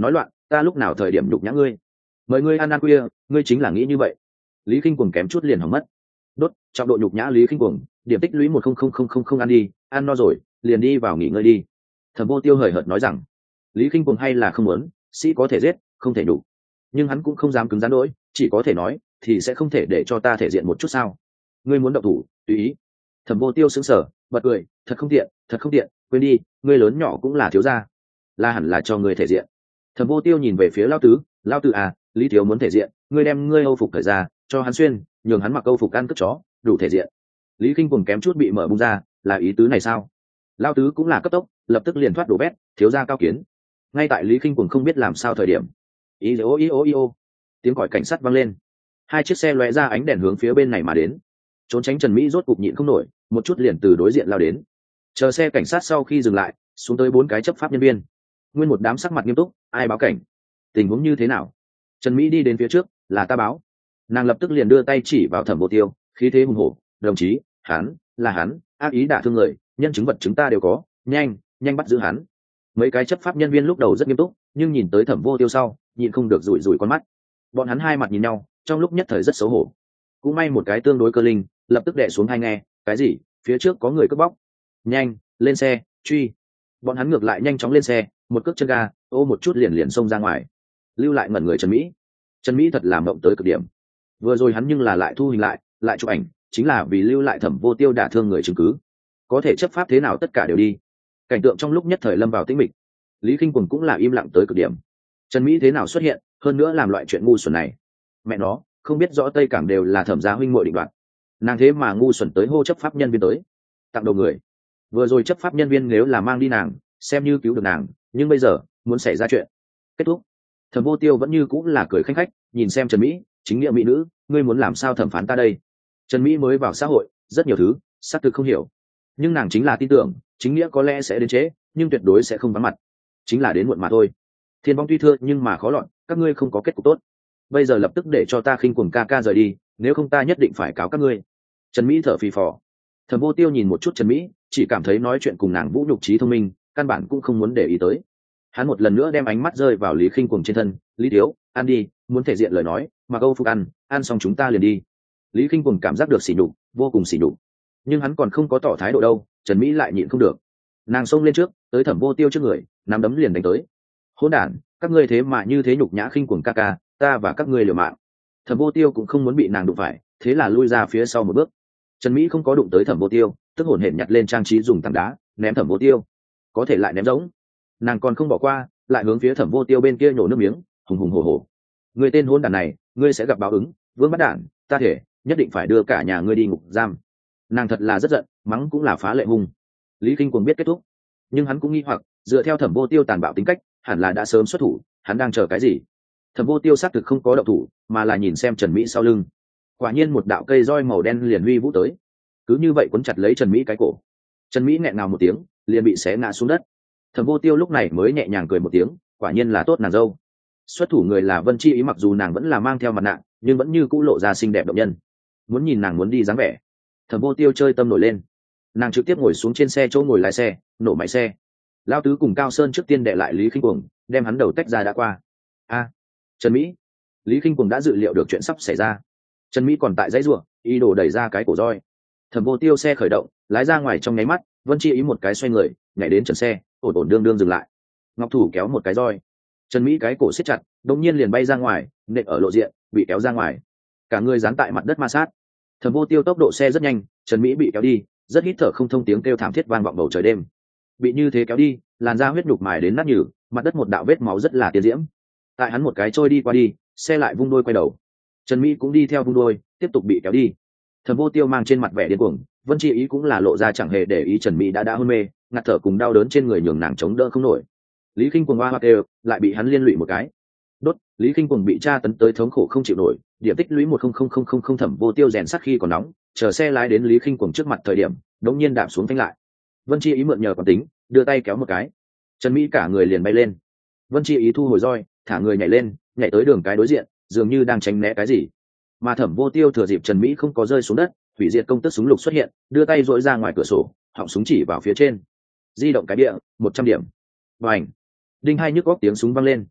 Speaker 1: ta lúc nào thời điểm nhục nhã ngươi? Mời ngươi ăn ăn khuya, ngươi chính là nghĩ như vậy. Lý Kinh Cuồng kém chút liền hỏng mất. Đốt, trọng độ nhục nhã Lý Kinh Cuồng, điểm tích lũy một không không không không không ăn đi, ăn no rồi, liền đi vào nghỉ ngơi đi. Thẩm Vô Tiêu hời hợt nói rằng, Lý Kinh Cuồng hay là không muốn, sĩ có thể giết, không thể nhục. Nhưng hắn cũng không dám cứng rắn đỗi, chỉ có thể nói, thì sẽ không thể để cho ta thể diện một chút sao? Ngươi muốn động thủ, tùy ý. Thẩm Vô Tiêu sững sờ, bật cười, thật không tiện, thật không tiện, quên đi, ngươi lớn nhỏ cũng là thiếu gia, là hẳn là cho ngươi thể diện. Thẩm Vô Tiêu nhìn về phía lão tứ, lão tứ à, Lý thiếu muốn thể diện, ngươi đem ngươi âu phục thời ra, cho hắn xuyên, nhường hắn mặc âu phục ăn cất chó, đủ thể diện. Lý Kinh Cuồng kém chút bị mở bung ra, là ý tứ này sao? Lão tứ cũng là cấp tốc, lập tức liền thoát đổ bét, thiếu gia cao kiến. Ngay tại Lý Kinh Cuồng không biết làm sao thời điểm, ý ô ý ô ý ô, tiếng còi cảnh sát vang lên, hai chiếc xe lóe ra ánh đèn hướng phía bên này mà đến. Trốn tránh Trần Mỹ rốt cục nhịn không nổi, một chút liền từ đối diện lao đến. Chờ xe cảnh sát sau khi dừng lại, xuống tới bốn cái chấp pháp nhân viên, nguyên một đám sắc mặt nghiêm túc. Ai báo cảnh? Tình huống như thế nào? Trần Mỹ đi đến phía trước, là ta báo. Nàng lập tức liền đưa tay chỉ vào Thẩm Vô Tiêu, khí thế hùng hổ, đồng chí, hắn là hắn ác ý đả thương người, nhân chứng vật chúng ta đều có, nhanh nhanh bắt giữ hắn. Mấy cái chấp pháp nhân viên lúc đầu rất nghiêm túc, nhưng nhìn tới Thẩm Vô Tiêu sau, nhịn không được rủi rủi con mắt. Bọn hắn hai mặt nhìn nhau, trong lúc nhất thời rất xấu hổ. Cũng may một cái tương đối cơ linh, lập tức đè xuống hai nghe, cái gì? Phía trước có người cướp bóc. Nhanh lên xe, truy. Bọn hắn ngược lại nhanh chóng lên xe, một cước chân ga, ô một chút liền liền xông ra ngoài, lưu lại ngẩn người Trần Mỹ. Trần Mỹ thật là mộng tới cực điểm. Vừa rồi hắn nhưng là lại thu hình lại, lại chụp ảnh, chính là vì lưu lại Thẩm Vô Tiêu đả thương người chứng cứ. Có thể chấp pháp thế nào tất cả đều đi. Cảnh tượng trong lúc nhất thời lâm vào tĩnh mịch. Lý Kinh Cuồng cũng là im lặng tới cực điểm. Trần Mỹ thế nào xuất hiện, hơn nữa làm loại chuyện ngu xuẩn này. Mẹ nó, không biết rõ Tây Cảng đều là Thẩm gia huynh muội định đoạt. Nàng thế mà ngu xuẩn tới hô chấp pháp nhân viên tới, tặng đầu người. Vừa rồi chấp pháp nhân viên nếu là mang đi nàng, xem như cứu được nàng, nhưng bây giờ muốn xảy ra chuyện. Kết thúc. Thẩm Vô Tiêu vẫn như cũng là cười khanh khách, nhìn xem Trần Mỹ, chính nghĩa mỹ nữ, ngươi muốn làm sao thẩm phán ta đây? Trần Mỹ mới vào xã hội, rất nhiều thứ xác thực không hiểu, nhưng nàng chính là tin tưởng chính nghĩa có lẽ sẽ đến trễ, nhưng tuyệt đối sẽ không vắng mặt, chính là đến muộn mà thôi. Thiên vong tuy thưa nhưng mà khó lọt, các ngươi không có kết cục tốt. Bây giờ lập tức để cho ta Khinh Cuồng ca ca rời đi, nếu không ta nhất định phải cáo các ngươi. Trần Mỹ thở phì phò. Thẩm Vô Tiêu nhìn một chút Trần Mỹ, chỉ cảm thấy nói chuyện cùng nàng vũ nhục trí thông minh, căn bản cũng không muốn để ý tới. Hắn một lần nữa đem ánh mắt rơi vào Lý Khinh Cuồng trên thân. Lý thiếu, ăn đi, muốn thể diện lời nói, mà câu phục ăn, ăn xong chúng ta liền đi. Lý Khinh Cuồng cảm giác được sỉ nhục, vô cùng sỉ nhục, nhưng hắn còn không có tỏ thái độ đâu. Trần Mỹ lại nhịn không được, nàng xông lên trước, tới Thẩm Vô Tiêu trước người, nắm đấm liền đánh tới. Hỗn đản, các ngươi thế mà như thế nhục nhã Khinh Cuồng ca ca, ta và các ngươi liều mạng. Thẩm Vô Tiêu cũng không muốn bị nàng đụng phải, thế là lui ra phía sau một bước. Trần Mỹ không có đụng tới Thẩm Vô Tiêu, tức hổn hển nhặt lên trang trí dùng tảng đá ném Thẩm Vô Tiêu, có thể lại ném giống. Nàng còn không bỏ qua, lại hướng phía Thẩm Vô Tiêu bên kia nhổ nước miếng, hùng hùng hổ hổ. Người tên hôn đản này, ngươi sẽ gặp báo ứng, vương bắt đản, ta thể nhất định phải đưa cả nhà ngươi đi ngục giam. Nàng thật là rất giận, mắng cũng là phá lệ hung. Lý Kinh Cuồng biết kết thúc, nhưng hắn cũng nghi hoặc, dựa theo Thẩm Vô Tiêu tàn bạo tính cách, hẳn là đã sớm xuất thủ, hắn đang chờ cái gì? Thẩm Vô Tiêu xác thực không có động thủ, mà là nhìn xem Trần Mỹ sau lưng. Quả nhiên một đạo cây roi màu đen liền huy vũ tới, cứ như vậy quấn chặt lấy Trần Mỹ cái cổ. Trần Mỹ nghẹn ngào một tiếng, liền bị xé ngã xuống đất. Thẩm Vô Tiêu lúc này mới nhẹ nhàng cười một tiếng, quả nhiên là tốt nàng dâu. Xuất thủ người là Vân Chi Ý, mặc dù nàng vẫn là mang theo mặt nạ, nhưng vẫn như cũ lộ ra xinh đẹp động nhân. Muốn nhìn nàng muốn đi dáng vẻ. Thẩm Vô Tiêu chơi tâm nổi lên, nàng trực tiếp ngồi xuống trên xe chỗ ngồi lái xe, nổ máy xe. Lao Tứ cùng Cao Sơn trước tiên đệ lại Lý Khinh Cuồng, đem hắn đầu tách ra đã qua. A, Trần Mỹ. Lý Khinh Cuồng đã dự liệu được chuyện sắp xảy ra. Trần Mỹ còn tại dãy rủa, ý đồ đẩy ra cái cổ roi. Thẩm Vô Tiêu xe khởi động, lái ra ngoài trong nháy mắt, Vân Chi Ý một cái xoay người, nhảy đến trần xe, ổn ổn đương đương dừng lại. Ngọc thủ kéo một cái roi, Trần Mỹ cái cổ siết chặt, đột nhiên liền bay ra ngoài, nện ở lộ diện, bị kéo ra ngoài. Cả người dán tại mặt đất ma sát. Thẩm Vô Tiêu tốc độ xe rất nhanh, Trần Mỹ bị kéo đi, rất hít thở không thông, tiếng kêu thảm thiết vang vọng bầu trời đêm. Bị như thế kéo đi, làn da huyết nhục mài đến nát nhừ, mặt đất một đạo vết máu rất là tiên diễm. Tại hắn một cái trôi đi qua đi, xe lại vung đôi quay đầu. Trần Mỹ cũng đi theo vung đôi, tiếp tục bị kéo đi. Thẩm Vô Tiêu mang trên mặt vẻ điên cuồng, Vân Chi Ý cũng là lộ ra chẳng hề để ý Trần Mỹ đã đã hôn mê, ngạt thở cùng đau đớn trên người nhường nàng chống đỡ không nổi. Lý Khinh Cuồng hoa hoa kêu, lại bị hắn liên lụy một cái. Đốt, Lý Khinh Cuồng bị tra tấn tới thống khổ không chịu nổi, điểm tích lũy một không không không không không. Thẩm Vô Tiêu rèn sắc khi còn nóng, chờ xe lái đến Lý Khinh Cuồng trước mặt thời điểm, đống nhiên đạp xuống phanh lại. Vân Chi Ý mượn nhờ quán tính, đưa tay kéo một cái, Trần Mỹ cả người liền bay lên. Vân Chi Ý thu hồi roi, thả người nhảy lên, nhảy tới đường cái đối diện, dường như đang tránh né cái gì. Mà Thẩm Vô Tiêu thừa dịp Trần Mỹ không có rơi xuống đất, hủy diệt công tức súng lục xuất hiện, đưa tay dội ra ngoài cửa sổ, họng súng chỉ vào phía trên. Di động cái bịa, một trăm điểm. Bành! Đinh hai nhức góc tiếng súng vang lên.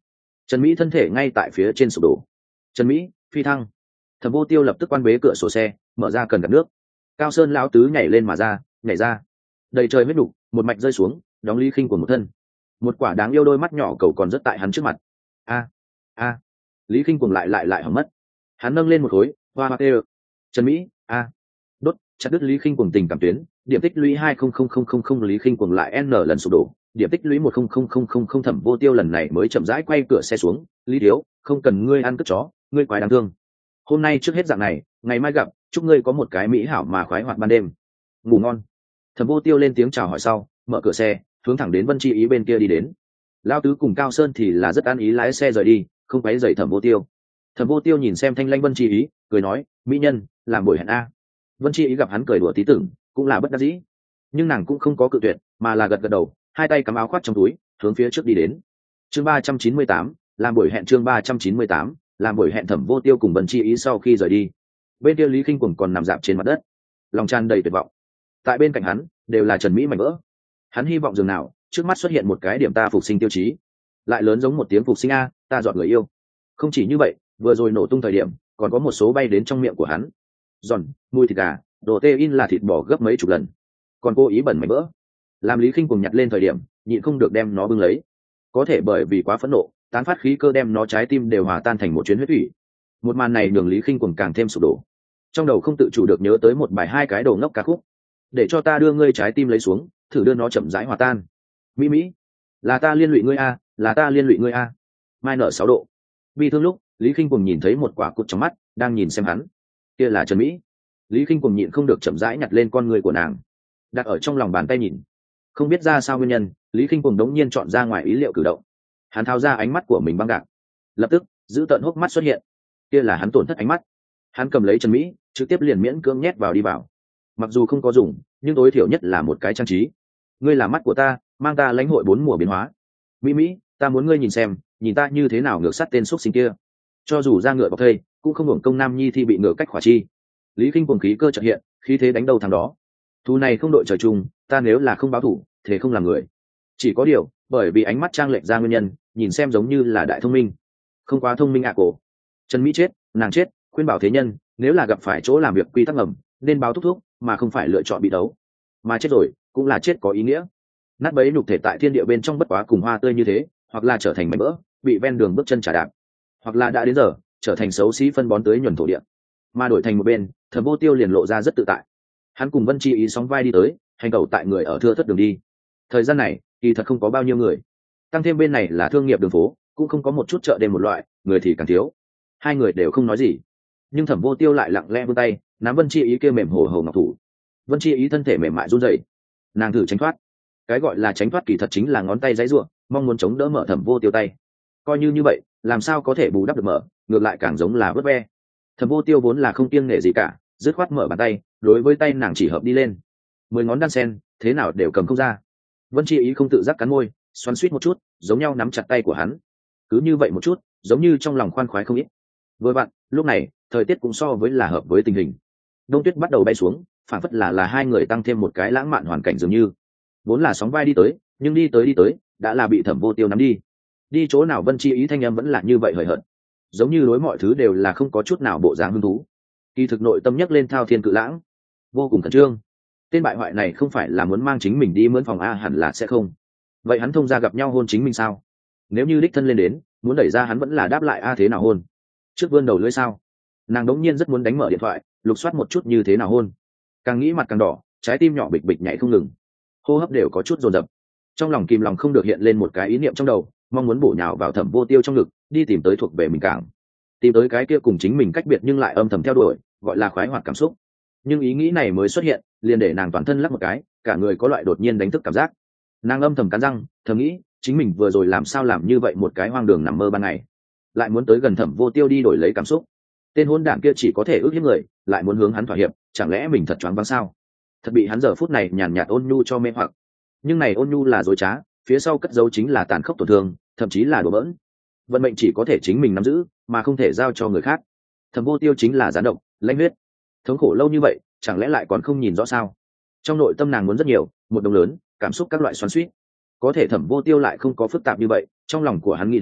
Speaker 1: Trần Mỹ thân thể ngay tại phía trên sụp đổ. Trần Mỹ phi thăng. Thẩm Vô Tiêu lập tức quan bế cửa sổ xe, mở ra cần gạt nước. Cao Sơn lão tứ nhảy lên mà ra, nhảy ra đầy trời huyết đục, một mạch rơi xuống, đóng Lý Khinh của một thân. Một quả đáng yêu đôi mắt nhỏ cầu còn rất tại hắn trước mặt. A a Lý Khinh cuồng lại lại lại hỏng mất. Hắn nâng lên một khối, hoa hoa tê. Trần Mỹ a đốt chặt đứt Lý Khinh cuồng tình cảm tuyến, điểm tích lũy hai không không không không không. Lý Khinh cuồng lại n lần sụp đổ, điểm tích lũy một không không không không không. Thẩm Vô Tiêu lần này mới chậm rãi quay cửa xe xuống. Lý thiếu, không cần ngươi ăn cất chó, ngươi quái đáng thương. Hôm nay trước hết dạng này, ngày mai gặp, chúc ngươi có một cái mỹ hảo mà khoái hoạt ban đêm, ngủ ngon. Thẩm Vô Tiêu lên tiếng chào hỏi sau, mở cửa xe, hướng thẳng đến Vân Chi Ý bên kia đi đến. Lao tứ cùng Cao Sơn thì là rất an ý lái xe rời đi, không quấy rầy Thẩm Vô Tiêu. Thẩm Vô Tiêu nhìn xem thanh lãnh Vân Chi Ý, cười nói, mỹ nhân, làm buổi hẹn a. Vân Chi Ý gặp hắn cười đùa tí tưởng, cũng là bất đắc dĩ, nhưng nàng cũng không có cự tuyệt, mà là gật gật đầu, hai tay cắm áo khoác trong túi, hướng phía trước đi đến. Chương ba trăm chín mươi tám, làm buổi hẹn. Chương ba trăm chín mươi tám, làm buổi hẹn. Thẩm Vô Tiêu cùng Vân Chi Ý sau khi rời đi, bên kia Lý Khinh Cuồng còn nằm dạp trên mặt đất, lòng tràn đầy tuyệt vọng. Tại bên cạnh hắn đều là Trần Mỹ mảnh vỡ. Hắn hy vọng dường nào trước mắt xuất hiện một cái điểm ta phục sinh tiêu chí, lại lớn giống một tiếng phục sinh a, ta dọn người yêu. Không chỉ như vậy, vừa rồi nổ tung thời điểm còn có một số bay đến trong miệng của hắn, giòn mùi thịt gà, đồ tê in là thịt bò gấp mấy chục lần, còn cố ý bẩn mảnh vỡ. Làm Lý Khinh Cuồng nhặt lên thời điểm nhịn không được đem nó bưng lấy, có thể bởi vì quá phẫn nộ, tán phát khí cơ đem nó trái tim đều hòa tan thành một chuyến huyết thủy. Một màn này nhường Lý Khinh Cuồng càng thêm sụp đổ, trong đầu không tự chủ được nhớ tới một bài hai cái đồ ngốc ca khúc. Để cho ta đưa ngươi trái tim lấy xuống, thử đưa nó chậm rãi hòa tan. Mỹ Mỹ, là ta liên lụy ngươi a, là ta liên lụy ngươi a. Mai nở sáu độ. Bi thương lúc, Lý Khinh Cuồng nhìn thấy một quả cụt trong mắt, đang nhìn xem hắn. Kia là Trần Mỹ. Lý Khinh Cuồng nhịn không được chậm rãi nhặt lên con người của nàng, đặt ở trong lòng bàn tay nhìn. Không biết ra sao nguyên nhân, Lý Khinh Cuồng đống nhiên chọn ra ngoài ý liệu cử động. Hắn tháo ra ánh mắt của mình băng gạc, lập tức giữ tận hốc mắt xuất hiện. Kia là hắn tổn thất ánh mắt. Hắn cầm lấy Trần Mỹ, trực tiếp liền miễn cưỡng nhét vào đi vào. Mặc dù không có dùng, nhưng tối thiểu nhất là một cái trang trí. Ngươi là mắt của ta, mang ta lãnh hội bốn mùa biến hóa. Mỹ Mỹ, ta muốn ngươi nhìn xem, nhìn ta như thế nào ngược sát tên xúc sinh kia. Cho dù ra ngựa bọc thây, cũng không hưởng công nam nhi thi bị ngựa cách khỏa chi. Lý Khinh Cuồng khí cơ chợt hiện, khí thế đánh đầu thằng đó. Thù này không đội trời chung, ta nếu là không báo thủ, thế không làm người. Chỉ có điều, bởi vì ánh mắt trang lệch ra nguyên nhân, nhìn xem giống như là đại thông minh, không quá thông minh ạ à cổ. Trần Mỹ chết, nàng chết, khuyên bảo thế nhân, nếu là gặp phải chỗ làm việc quy tắc ngầm, nên báo thúc thúc, mà không phải lựa chọn bị đấu. Mà chết rồi, cũng là chết có ý nghĩa. Nát bấy nhục thể tại thiên địa bên trong bất quá cùng hoa tươi như thế, hoặc là trở thành mảnh vỡ, bị ven đường bước chân trả đạp, hoặc là đã đến giờ, trở thành xấu xí phân bón tới nhuần thổ địa. Mà đổi thành một bên, Thẩm Vô Tiêu liền lộ ra rất tự tại. Hắn cùng Vân Chi Ý sóng vai đi tới, hành tẩu tại người ở thưa thất đường đi. Thời gian này, kỳ thật không có bao nhiêu người. Tăng thêm bên này là thương nghiệp đường phố, cũng không có một chút chợ đêm một loại, người thì càng thiếu. Hai người đều không nói gì, nhưng Thẩm Vô Tiêu lại lặng lẽ vươn tay, nắm Vân Chi Ý kia mềm hồ hồ ngọc thủ. Vân Chi Ý thân thể mềm mại run rẩy, nàng thử tránh thoát. Cái gọi là tránh thoát kỳ thật chính là ngón tay giãy giụa, mong muốn chống đỡ mở Thẩm Vô Tiêu tay. Coi như như vậy, làm sao có thể bù đắp được mở, ngược lại càng giống là vớt ve. Thẩm Vô Tiêu vốn là không kiêng nể gì cả, dứt khoát mở bàn tay, đối với tay nàng chỉ hợp đi lên. Mười ngón đan sen, thế nào đều cầm không ra. Vân Chi Ý không tự giác cắn môi, xoắn xuýt một chút, giống nhau nắm chặt tay của hắn. Cứ như vậy một chút, giống như trong lòng khoan khoái không ít. Vừa vặn, lúc này, thời tiết cũng so với là hợp với tình hình. Đông tuyết bắt đầu bay xuống, phản phất là là hai người tăng thêm một cái lãng mạn hoàn cảnh dường như. Vốn là sóng vai đi tới, nhưng đi tới đi tới, đã là bị Thẩm Vô Tiêu nắm đi. Đi chỗ nào Vân Chi Ý thanh âm vẫn là như vậy hời hợt, giống như đối mọi thứ đều là không có chút nào bộ dáng hứng thú. Kỳ thực nội tâm nhấc lên thao thiên cự lãng, vô cùng khẩn trương. Tên bại hoại này không phải là muốn mang chính mình đi mướn phòng a, hẳn là sẽ không. Vậy hắn thông ra gặp nhau hôn chính mình sao? Nếu như đích thân lên đến, muốn đẩy ra hắn vẫn là đáp lại a thế nào hôn? Trước vươn đầu lưỡi sao? Nàng đống nhiên rất muốn đánh mở điện thoại, lục soát một chút như thế nào hôn. Càng nghĩ mặt càng đỏ, trái tim nhỏ bịch bịch nhảy không ngừng, hô hấp đều có chút dồn dập. Trong lòng kìm lòng không được hiện lên một cái ý niệm trong đầu, mong muốn bổ nhào vào Thẩm Vô Tiêu trong ngực, đi tìm tới thuộc về mình cảng, tìm tới cái kia cùng chính mình cách biệt nhưng lại âm thầm theo đuổi, gọi là khoái hoạt cảm xúc. Nhưng ý nghĩ này mới xuất hiện, liền để nàng toàn thân lắc một cái, cả người có loại đột nhiên đánh thức cảm giác. Nàng âm thầm cắn răng, thầm nghĩ, chính mình vừa rồi làm sao làm như vậy một cái hoang đường nằm mơ ban ngày, lại muốn tới gần Thẩm Vô Tiêu đi đổi lấy cảm xúc. Tên hôn đản kia chỉ có thể ước hiếp người, lại muốn hướng hắn thỏa hiệp, chẳng lẽ mình thật choáng váng sao? Thật bị hắn giờ phút này nhàn nhạt ôn nhu cho mê hoặc. Nhưng này ôn nhu là dối trá, phía sau cất dấu chính là tàn khốc tổn thương, thậm chí là đùa bỡn. Vận mệnh chỉ có thể chính mình nắm giữ, mà không thể giao cho người khác. Thẩm Vô Tiêu chính là gián độc, lãnh huyết, thống khổ lâu như vậy, chẳng lẽ lại còn không nhìn rõ sao? Trong nội tâm nàng muốn rất nhiều, một đồng lớn, cảm xúc các loại xoắn xuýt. Có thể Thẩm Vô Tiêu lại không có phức tạp như vậy, trong lòng của hắn nghĩ đến,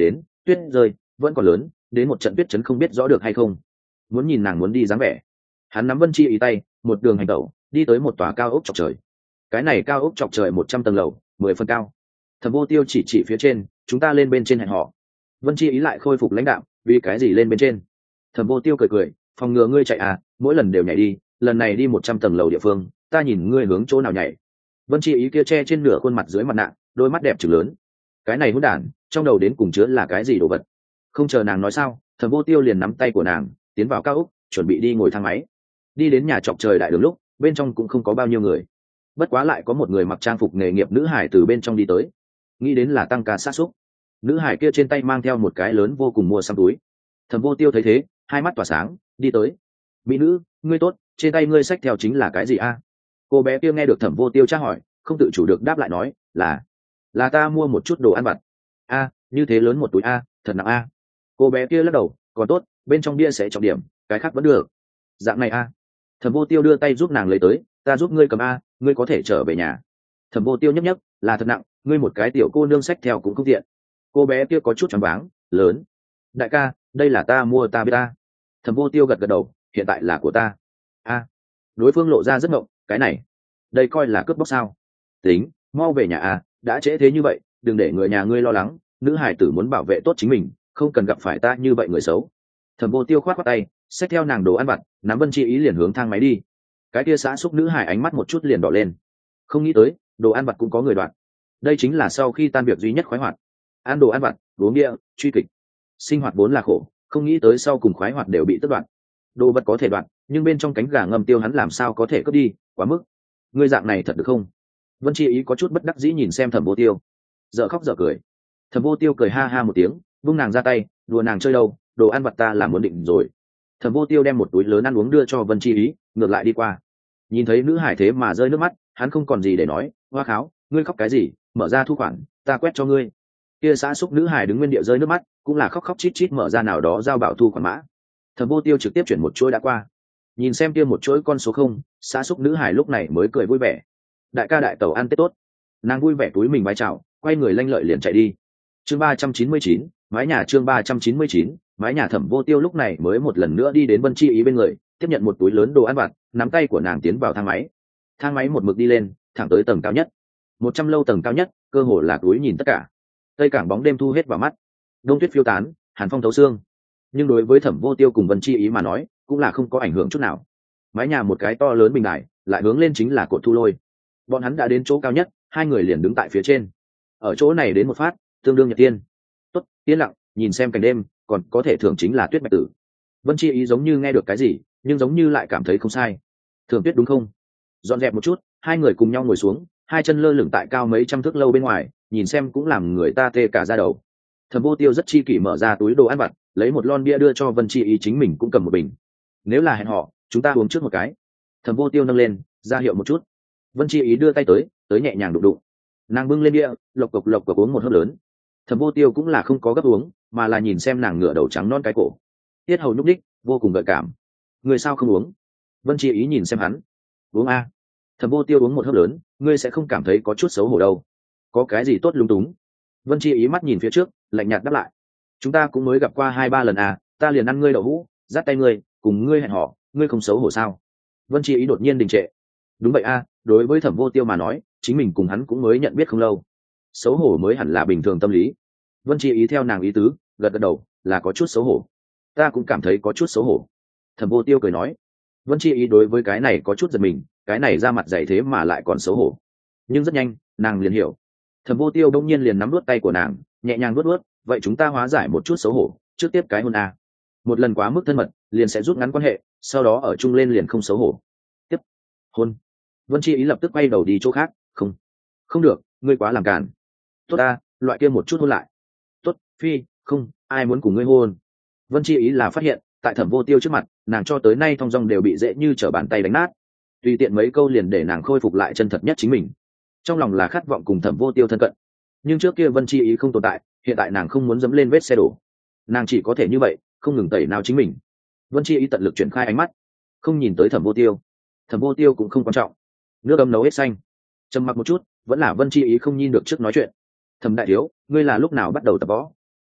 Speaker 1: tuyết rơi vẫn còn lớn, đến một trận tuyết chấn không biết rõ được hay không. Muốn nhìn nàng muốn đi dáng vẻ. Hắn nắm Vân Chi ý tay, một đường hành tẩu đi tới một tòa cao ốc chọc trời. Cái này cao ốc chọc trời một trăm tầng lầu, mười phần cao. Thẩm Vô Tiêu chỉ chỉ phía trên, chúng ta lên bên trên hẹn họ. Vân Chi ý lại khôi phục lãnh đạo, vì cái gì lên bên trên? Thẩm Vô Tiêu cười cười, phòng ngừa ngươi chạy à, mỗi lần đều nhảy đi, lần này đi một trăm tầng lầu địa phương, ta nhìn ngươi hướng chỗ nào nhảy. Vân Chi ý kia che trên nửa khuôn mặt dưới mặt nạ, đôi mắt đẹp trừng lớn. Cái này hỗn đản, trong đầu đến cùng chứa là cái gì đồ vật? Không chờ nàng nói sao, Thẩm Vô Tiêu liền nắm tay của nàng, tiến vào cao ốc, chuẩn bị đi ngồi thang máy. Đi đến nhà trọc trời đại đường lúc, bên trong cũng không có bao nhiêu người. Bất quá lại có một người mặc trang phục nghề nghiệp nữ hải từ bên trong đi tới. Nghĩ đến là tăng ca sát xúc. Nữ hải kia trên tay mang theo một cái lớn vô cùng mua xăm túi. Thẩm Vô Tiêu thấy thế, hai mắt tỏa sáng, đi tới. Mỹ nữ, ngươi tốt, trên tay ngươi xách theo chính là cái gì a? Cô bé kia nghe được Thẩm Vô Tiêu tra hỏi, không tự chủ được đáp lại nói, là là ta mua một chút đồ ăn vặt. A, như thế lớn một túi a, thật nặng a. Cô bé kia lắc đầu, còn tốt, bên trong bia sẽ trọng điểm, cái khác vẫn được. Dạng này a. Thẩm Vô Tiêu đưa tay giúp nàng lấy tới, ta giúp ngươi cầm a, ngươi có thể trở về nhà. Thẩm Vô Tiêu nhấp nhấp, là thật nặng, ngươi một cái tiểu cô nương xách theo cũng không tiện. Cô bé kia có chút choáng váng, lớn. Đại ca, đây là ta mua ta biết ta. Thẩm Vô Tiêu gật gật đầu, hiện tại là của ta. A. Đối phương lộ ra rất ngộng, cái này, đây coi là cướp bóc sao? Tính, mau về nhà a, đã trễ thế như vậy, đừng để người nhà ngươi lo lắng, nữ hải tử muốn bảo vệ tốt chính mình, không cần gặp phải ta như vậy người xấu. Thẩm Vô Tiêu khoát khoát tay, xách theo nàng đồ ăn vặt, nắm Vân Chi ý liền hướng thang máy đi. Cái kia xã xúc nữ hải ánh mắt một chút liền đỏ lên, không nghĩ tới đồ ăn vặt cũng có người đoạn. Đây chính là sau khi tan việc duy nhất khoái hoạt, ăn đồ ăn vặt, uống bia, truy kịch. Sinh hoạt vốn là khổ, không nghĩ tới sau cùng khoái hoạt đều bị tất đoạn. Đồ vật có thể đoạn, nhưng bên trong cánh gà ngâm tiêu hắn làm sao có thể cướp đi, quá mức. Ngươi dạng này thật được không? Vân Chi ý có chút bất đắc dĩ nhìn xem Thẩm Vô Tiêu, dở khóc dở cười. Thẩm Vô Tiêu cười ha ha một tiếng, vung nàng ra tay, đùa nàng chơi đâu, đồ ăn vặt ta làm muốn định rồi. Thẩm Vô Tiêu đem một túi lớn ăn uống đưa cho Vân Chi ý, ngược lại đi qua. Nhìn thấy nữ hải thế mà rơi nước mắt, hắn không còn gì để nói, hoa kháo, ngươi khóc cái gì, mở ra thu khoản, ta quét cho ngươi. Kia xã xúc nữ hải đứng nguyên địa rơi nước mắt, cũng là khóc khóc chít chít mở ra nào đó giao bảo thu khoản mã. Thẩm Vô Tiêu trực tiếp chuyển một chuỗi đã qua. Nhìn xem kia một chuỗi con số không, xã xúc nữ hải lúc này mới cười vui vẻ. Đại ca đại tẩu ăn tết tốt. Nàng vui vẻ túi mình bái chào, quay người lanh lợi liền chạy đi. Chương ba trăm chín mươi chín, mái nhà chương ba trăm chín mươi chín, mái nhà. Thẩm Vô Tiêu lúc này mới một lần nữa đi đến Vân Chi ý bên người, tiếp nhận một túi lớn đồ ăn vặt, nắm tay của nàng tiến vào thang máy. Thang máy một mực đi lên, thẳng tới tầng cao nhất. Một trăm lâu tầng cao nhất, cơ hồ là túi nhìn tất cả. Tây cảng bóng đêm thu hết vào mắt, đông tuyết phiêu tán, hàn phong thấu xương. Nhưng đối với Thẩm Vô Tiêu cùng Vân Chi ý mà nói, cũng là không có ảnh hưởng chút nào. Mái nhà một cái to lớn bình đài, lại hướng lên chính là cột thu lôi. Bọn hắn đã đến chỗ cao nhất, hai người liền đứng tại phía trên. Ở chỗ này đến một phát, tương đương nhật tiên. Tốt, yên lặng, nhìn xem cảnh đêm, còn có thể thưởng chính là tuyết bạch tử. Vân Chi ý giống như nghe được cái gì, nhưng giống như lại cảm thấy không sai. Thưởng tuyết đúng không? Dọn dẹp một chút, hai người cùng nhau ngồi xuống, hai chân lơ lửng tại cao mấy trăm thước lâu bên ngoài, nhìn xem cũng làm người ta tê cả da đầu. Thẩm Vô Tiêu rất chi kỷ mở ra túi đồ ăn vặt, lấy một lon bia đưa cho Vân Chi ý, chính mình cũng cầm một bình. Nếu là hẹn họ, chúng ta uống trước một cái. Thẩm Vô Tiêu nâng lên, ra hiệu một chút. Vân Chi ý đưa tay tới, tới nhẹ nhàng đụng đụng. Nàng bưng lên bia, lộc cộc lộc cộc uống một hớp lớn. Thẩm Vô Tiêu cũng là không có gấp uống, mà là nhìn xem nàng ngửa đầu trắng non cái cổ, tiết hầu nhúc đích, vô cùng gợi cảm. Người sao không uống? Vân Chi ý nhìn xem hắn. Uống a. Thẩm Vô Tiêu uống một hớp lớn, ngươi sẽ không cảm thấy có chút xấu hổ đâu. Có cái gì tốt lung túng? Vân Chi ý mắt nhìn phía trước, lạnh nhạt đáp lại. Chúng ta cũng mới gặp qua hai ba lần à, ta liền ăn ngươi đậu hũ, dắt tay ngươi, cùng ngươi hẹn hò, ngươi không xấu hổ sao? Vân Chi ý đột nhiên đình trệ. Đúng vậy a, đối với Thẩm Vô Tiêu mà nói, chính mình cùng hắn cũng mới nhận biết không lâu, xấu hổ mới hẳn là bình thường tâm lý. Vân Chi ý theo nàng ý tứ, gật gật đầu, là có chút xấu hổ. Ta cũng cảm thấy có chút xấu hổ. Thẩm Vô Tiêu cười nói. Vân Chi ý đối với cái này có chút giật mình, cái này ra mặt dày thế mà lại còn xấu hổ. Nhưng rất nhanh, nàng liền hiểu. Thẩm Vô Tiêu đông nhiên liền nắm nuốt tay của nàng, nhẹ nhàng nuốt nuốt, vậy chúng ta hóa giải một chút xấu hổ, trước tiếp cái hôn a. Một lần quá mức thân mật, liền sẽ rút ngắn quan hệ, sau đó ở chung lên liền không xấu hổ. Tiếp hôn. Vân Chi ý lập tức quay đầu đi chỗ khác, không, không được, ngươi quá làm cản. Tốt ta, loại kia một chút hôn lại. Tốt, phi, không, ai muốn cùng ngươi hôn. Vân Chi ý là phát hiện, tại Thẩm Vô Tiêu trước mặt, nàng cho tới nay thong dong đều bị dễ như trở bàn tay đánh nát. Tùy tiện mấy câu liền để nàng khôi phục lại chân thật nhất chính mình. Trong lòng là khát vọng cùng Thẩm Vô Tiêu thân cận, nhưng trước kia Vân Chi ý không tồn tại, hiện tại nàng không muốn dẫm lên vết xe đổ, nàng chỉ có thể như vậy, không ngừng tẩy nào chính mình. Vân Chi ý tận lực chuyển khai ánh mắt, không nhìn tới Thẩm Vô Tiêu. Thẩm Vô Tiêu cũng không quan trọng, nước ấm nấu hết xanh. Trầm mặc một chút, vẫn là Vân Chi ý không nhìn được trước nói chuyện. Thẩm đại thiếu, ngươi là lúc nào bắt đầu tập võ?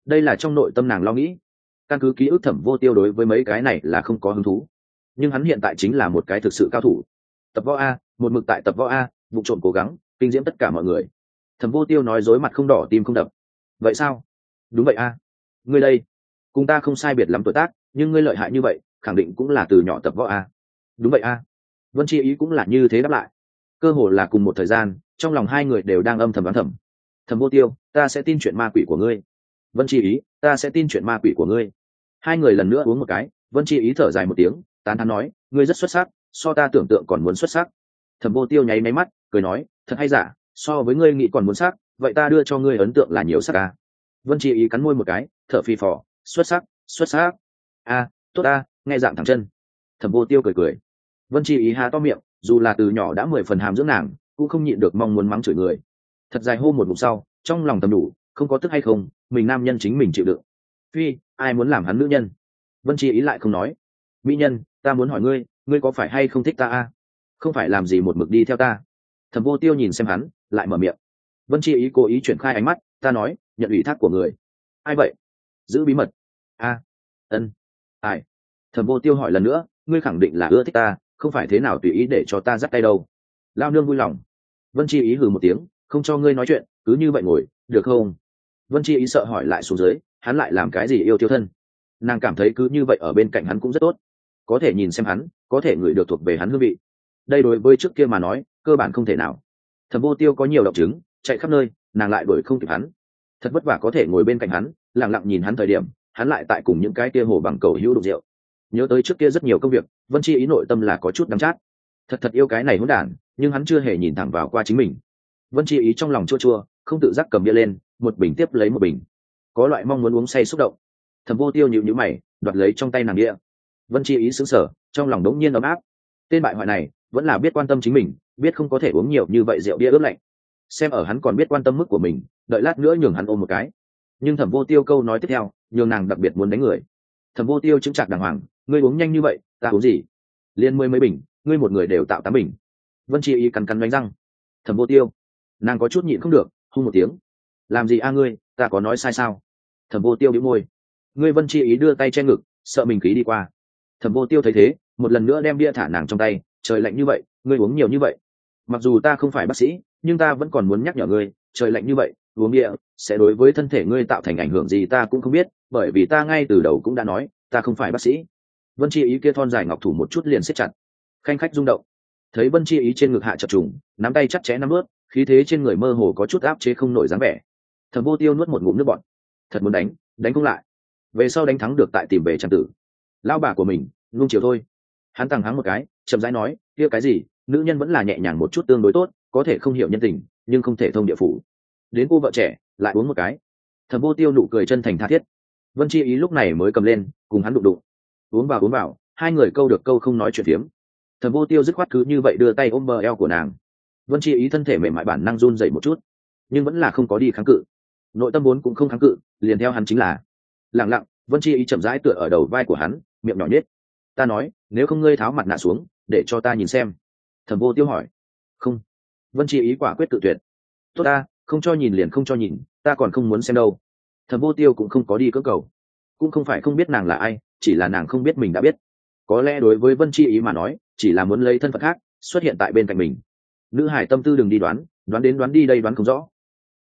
Speaker 1: đây là trong nội tâm nàng lo nghĩ. Căn cứ ký ức, Thẩm Vô Tiêu đối với mấy cái này là không có hứng thú, nhưng hắn hiện tại chính là một cái thực sự cao thủ. Tập võ a, một mực tại tập võ a, vụ trộm cố gắng kinh diễm tất cả mọi người. Thẩm Vô Tiêu nói dối mặt không đỏ tim không đập. Vậy sao? Đúng vậy a, ngươi đây cùng ta không sai biệt lắm tuổi tác, nhưng ngươi lợi hại như vậy khẳng định cũng là từ nhỏ tập võ a. Đúng vậy a, Vân Chi Ý cũng là như thế đáp lại. Cơ hồ là cùng một thời gian, trong lòng hai người đều đang âm thầm đoán thầm. Thẩm Vô Tiêu, ta sẽ tin chuyện ma quỷ của ngươi. Vân Chi Ý, ta sẽ tin chuyện ma quỷ của ngươi. Hai người lần nữa uống một cái. Vân Chi Ý thở dài một tiếng, tán thán nói, ngươi rất xuất sắc, so ta tưởng tượng còn muốn xuất sắc. Thẩm Vô Tiêu nháy máy mắt cười nói, thật hay giả, so với ngươi nghĩ còn muốn sắc, vậy ta đưa cho ngươi ấn tượng là nhiều sắc à. Vân Chi Ý cắn môi một cái, thở phì phò, xuất sắc, xuất sắc. A, tốt a, nghe dạng thẳng chân. Thẩm Vô Tiêu cười cười. Vân Chi Ý há to miệng, dù là từ nhỏ đã mười phần hàm dưỡng nàng, cũng không nhịn được mong muốn mắng chửi người. Thật dài hô một ngụm sau, trong lòng thầm đủ, không có tức hay không, mình nam nhân chính mình chịu đựng. Phi, ai muốn làm hắn nữ nhân? Vân Chi Ý lại không nói. Mỹ nhân, ta muốn hỏi ngươi, ngươi có phải hay không thích ta a? Không phải làm gì một mực đi theo ta. Thẩm Vô Tiêu nhìn xem hắn, lại mở miệng. Vân Chi Ý cố ý chuyển khai ánh mắt, ta nói, nhận ủy thác của người. Ai vậy? Giữ bí mật. A, ân, ai? Thẩm Vô Tiêu hỏi lần nữa, ngươi khẳng định là ưa thích ta, không phải thế nào tùy ý để cho ta dắt tay đâu. Lao nương vui lòng. Vân Chi Ý hừ một tiếng, không cho ngươi nói chuyện, cứ như vậy ngồi, được không? Vân Chi Ý sợ hỏi lại xuống dưới, hắn lại làm cái gì yêu tiêu thân? Nàng cảm thấy cứ như vậy ở bên cạnh hắn cũng rất tốt, có thể nhìn xem hắn, có thể ngửi được thuộc về hắn hương vị. Đây đối với trước kia mà nói, cơ bản không thể nào. Thẩm Vô Tiêu có nhiều động chứng, chạy khắp nơi, nàng lại đuổi không kịp hắn. Thật vất vả có thể ngồi bên cạnh hắn, lặng lặng nhìn hắn thời điểm, hắn lại tại cùng những cái kia hồ bằng cầu hữu đục rượu. Nhớ tới trước kia rất nhiều công việc, Vân Chi Ý nội tâm là có chút đắng chát. Thật thật yêu cái này hỗn đản, nhưng hắn chưa hề nhìn thẳng vào qua chính mình. Vân Chi Ý trong lòng chua chua, không tự giác cầm bia lên, một bình tiếp lấy một bình, có loại mong muốn uống say xúc động. Thẩm Vô Tiêu nhíu nhíu mày, đoạt lấy trong tay nàng bia. Vân Chi Ý sững sờ, trong lòng đống nhiên ấm áp. Tên bại hoại này vẫn là biết quan tâm chính mình, biết không có thể uống nhiều như vậy rượu bia ướp lạnh. Xem ở hắn còn biết quan tâm mức của mình, đợi lát nữa nhường hắn ôm một cái. Nhưng Thẩm Vô Tiêu câu nói tiếp theo, nhường nàng đặc biệt muốn đánh người. Thẩm Vô Tiêu chứng chặt đàng hoàng, ngươi uống nhanh như vậy, ta uống gì? Liên mười mấy bình, ngươi một người đều tạo tám bình. Vân Chi Ý cắn cắn đánh răng. Thẩm Vô Tiêu, nàng có chút nhịn không được, hung một tiếng. Làm gì a ngươi, ta có nói sai sao? Thẩm Vô Tiêu bĩu môi. Ngươi Vân Chi Ý đưa tay che ngực, sợ mình khí đi qua. Thẩm Vô Tiêu thấy thế, một lần nữa đem bia thả nàng trong tay. Trời lạnh như vậy, ngươi uống nhiều như vậy. Mặc dù ta không phải bác sĩ, nhưng ta vẫn còn muốn nhắc nhở ngươi, trời lạnh như vậy, uống bia sẽ đối với thân thể ngươi tạo thành ảnh hưởng gì ta cũng không biết, bởi vì ta ngay từ đầu cũng đã nói, ta không phải bác sĩ. Vân Chi Ý kia thon dài ngọc thủ một chút liền siết chặt, khanh khách rung động. Thấy Vân Chi Ý trên ngực hạ chập trùng, nắm tay chặt chẽ nắm ướt, khí thế trên người mơ hồ có chút áp chế không nổi dáng vẻ. Thẩm Vô Tiêu nuốt một ngụm nước bọt, thật muốn đánh, đánh không lại. Về sau đánh thắng được tại tìm về trang tử, lão bà của mình, nuông chiều thôi. Hắn tăng hắng một cái, chậm rãi nói, kia cái gì, nữ nhân vẫn là nhẹ nhàng một chút tương đối tốt, có thể không hiểu nhân tình, nhưng không thể thông địa phủ. Đến cô vợ trẻ, lại uống một cái. Thẩm Vô Tiêu nụ cười chân thành tha thiết. Vân Chi Ý lúc này mới cầm lên, cùng hắn đụng đụng. Uống vào uống vào, hai người câu được câu không nói chuyện phiếm. Thẩm Vô Tiêu dứt khoát cứ như vậy đưa tay ôm bờ eo của nàng. Vân Chi Ý thân thể mềm mại bản năng run dậy một chút, nhưng vẫn là không có đi kháng cự. Nội tâm vốn cũng không kháng cự, liền theo hắn chính là. Lặng lặng, Vân Chi Ý chậm rãi tựa ở đầu vai của hắn, miệng nhỏ nhếch. Ta nói, nếu không ngươi tháo mặt nạ xuống, để cho ta nhìn xem. Thẩm Vô Tiêu hỏi. Không. Vân Chi Ý quả quyết tự tuyệt. Tốt ta, không cho nhìn liền không cho nhìn, ta còn không muốn xem đâu. Thẩm Vô Tiêu cũng không có đi cưỡng cầu, cũng không phải không biết nàng là ai, chỉ là nàng không biết mình đã biết. Có lẽ đối với Vân Chi Ý mà nói, chỉ là muốn lấy thân phận khác xuất hiện tại bên cạnh mình. Nữ hải tâm tư đừng đi đoán, đoán đến đoán đi đây đoán không rõ.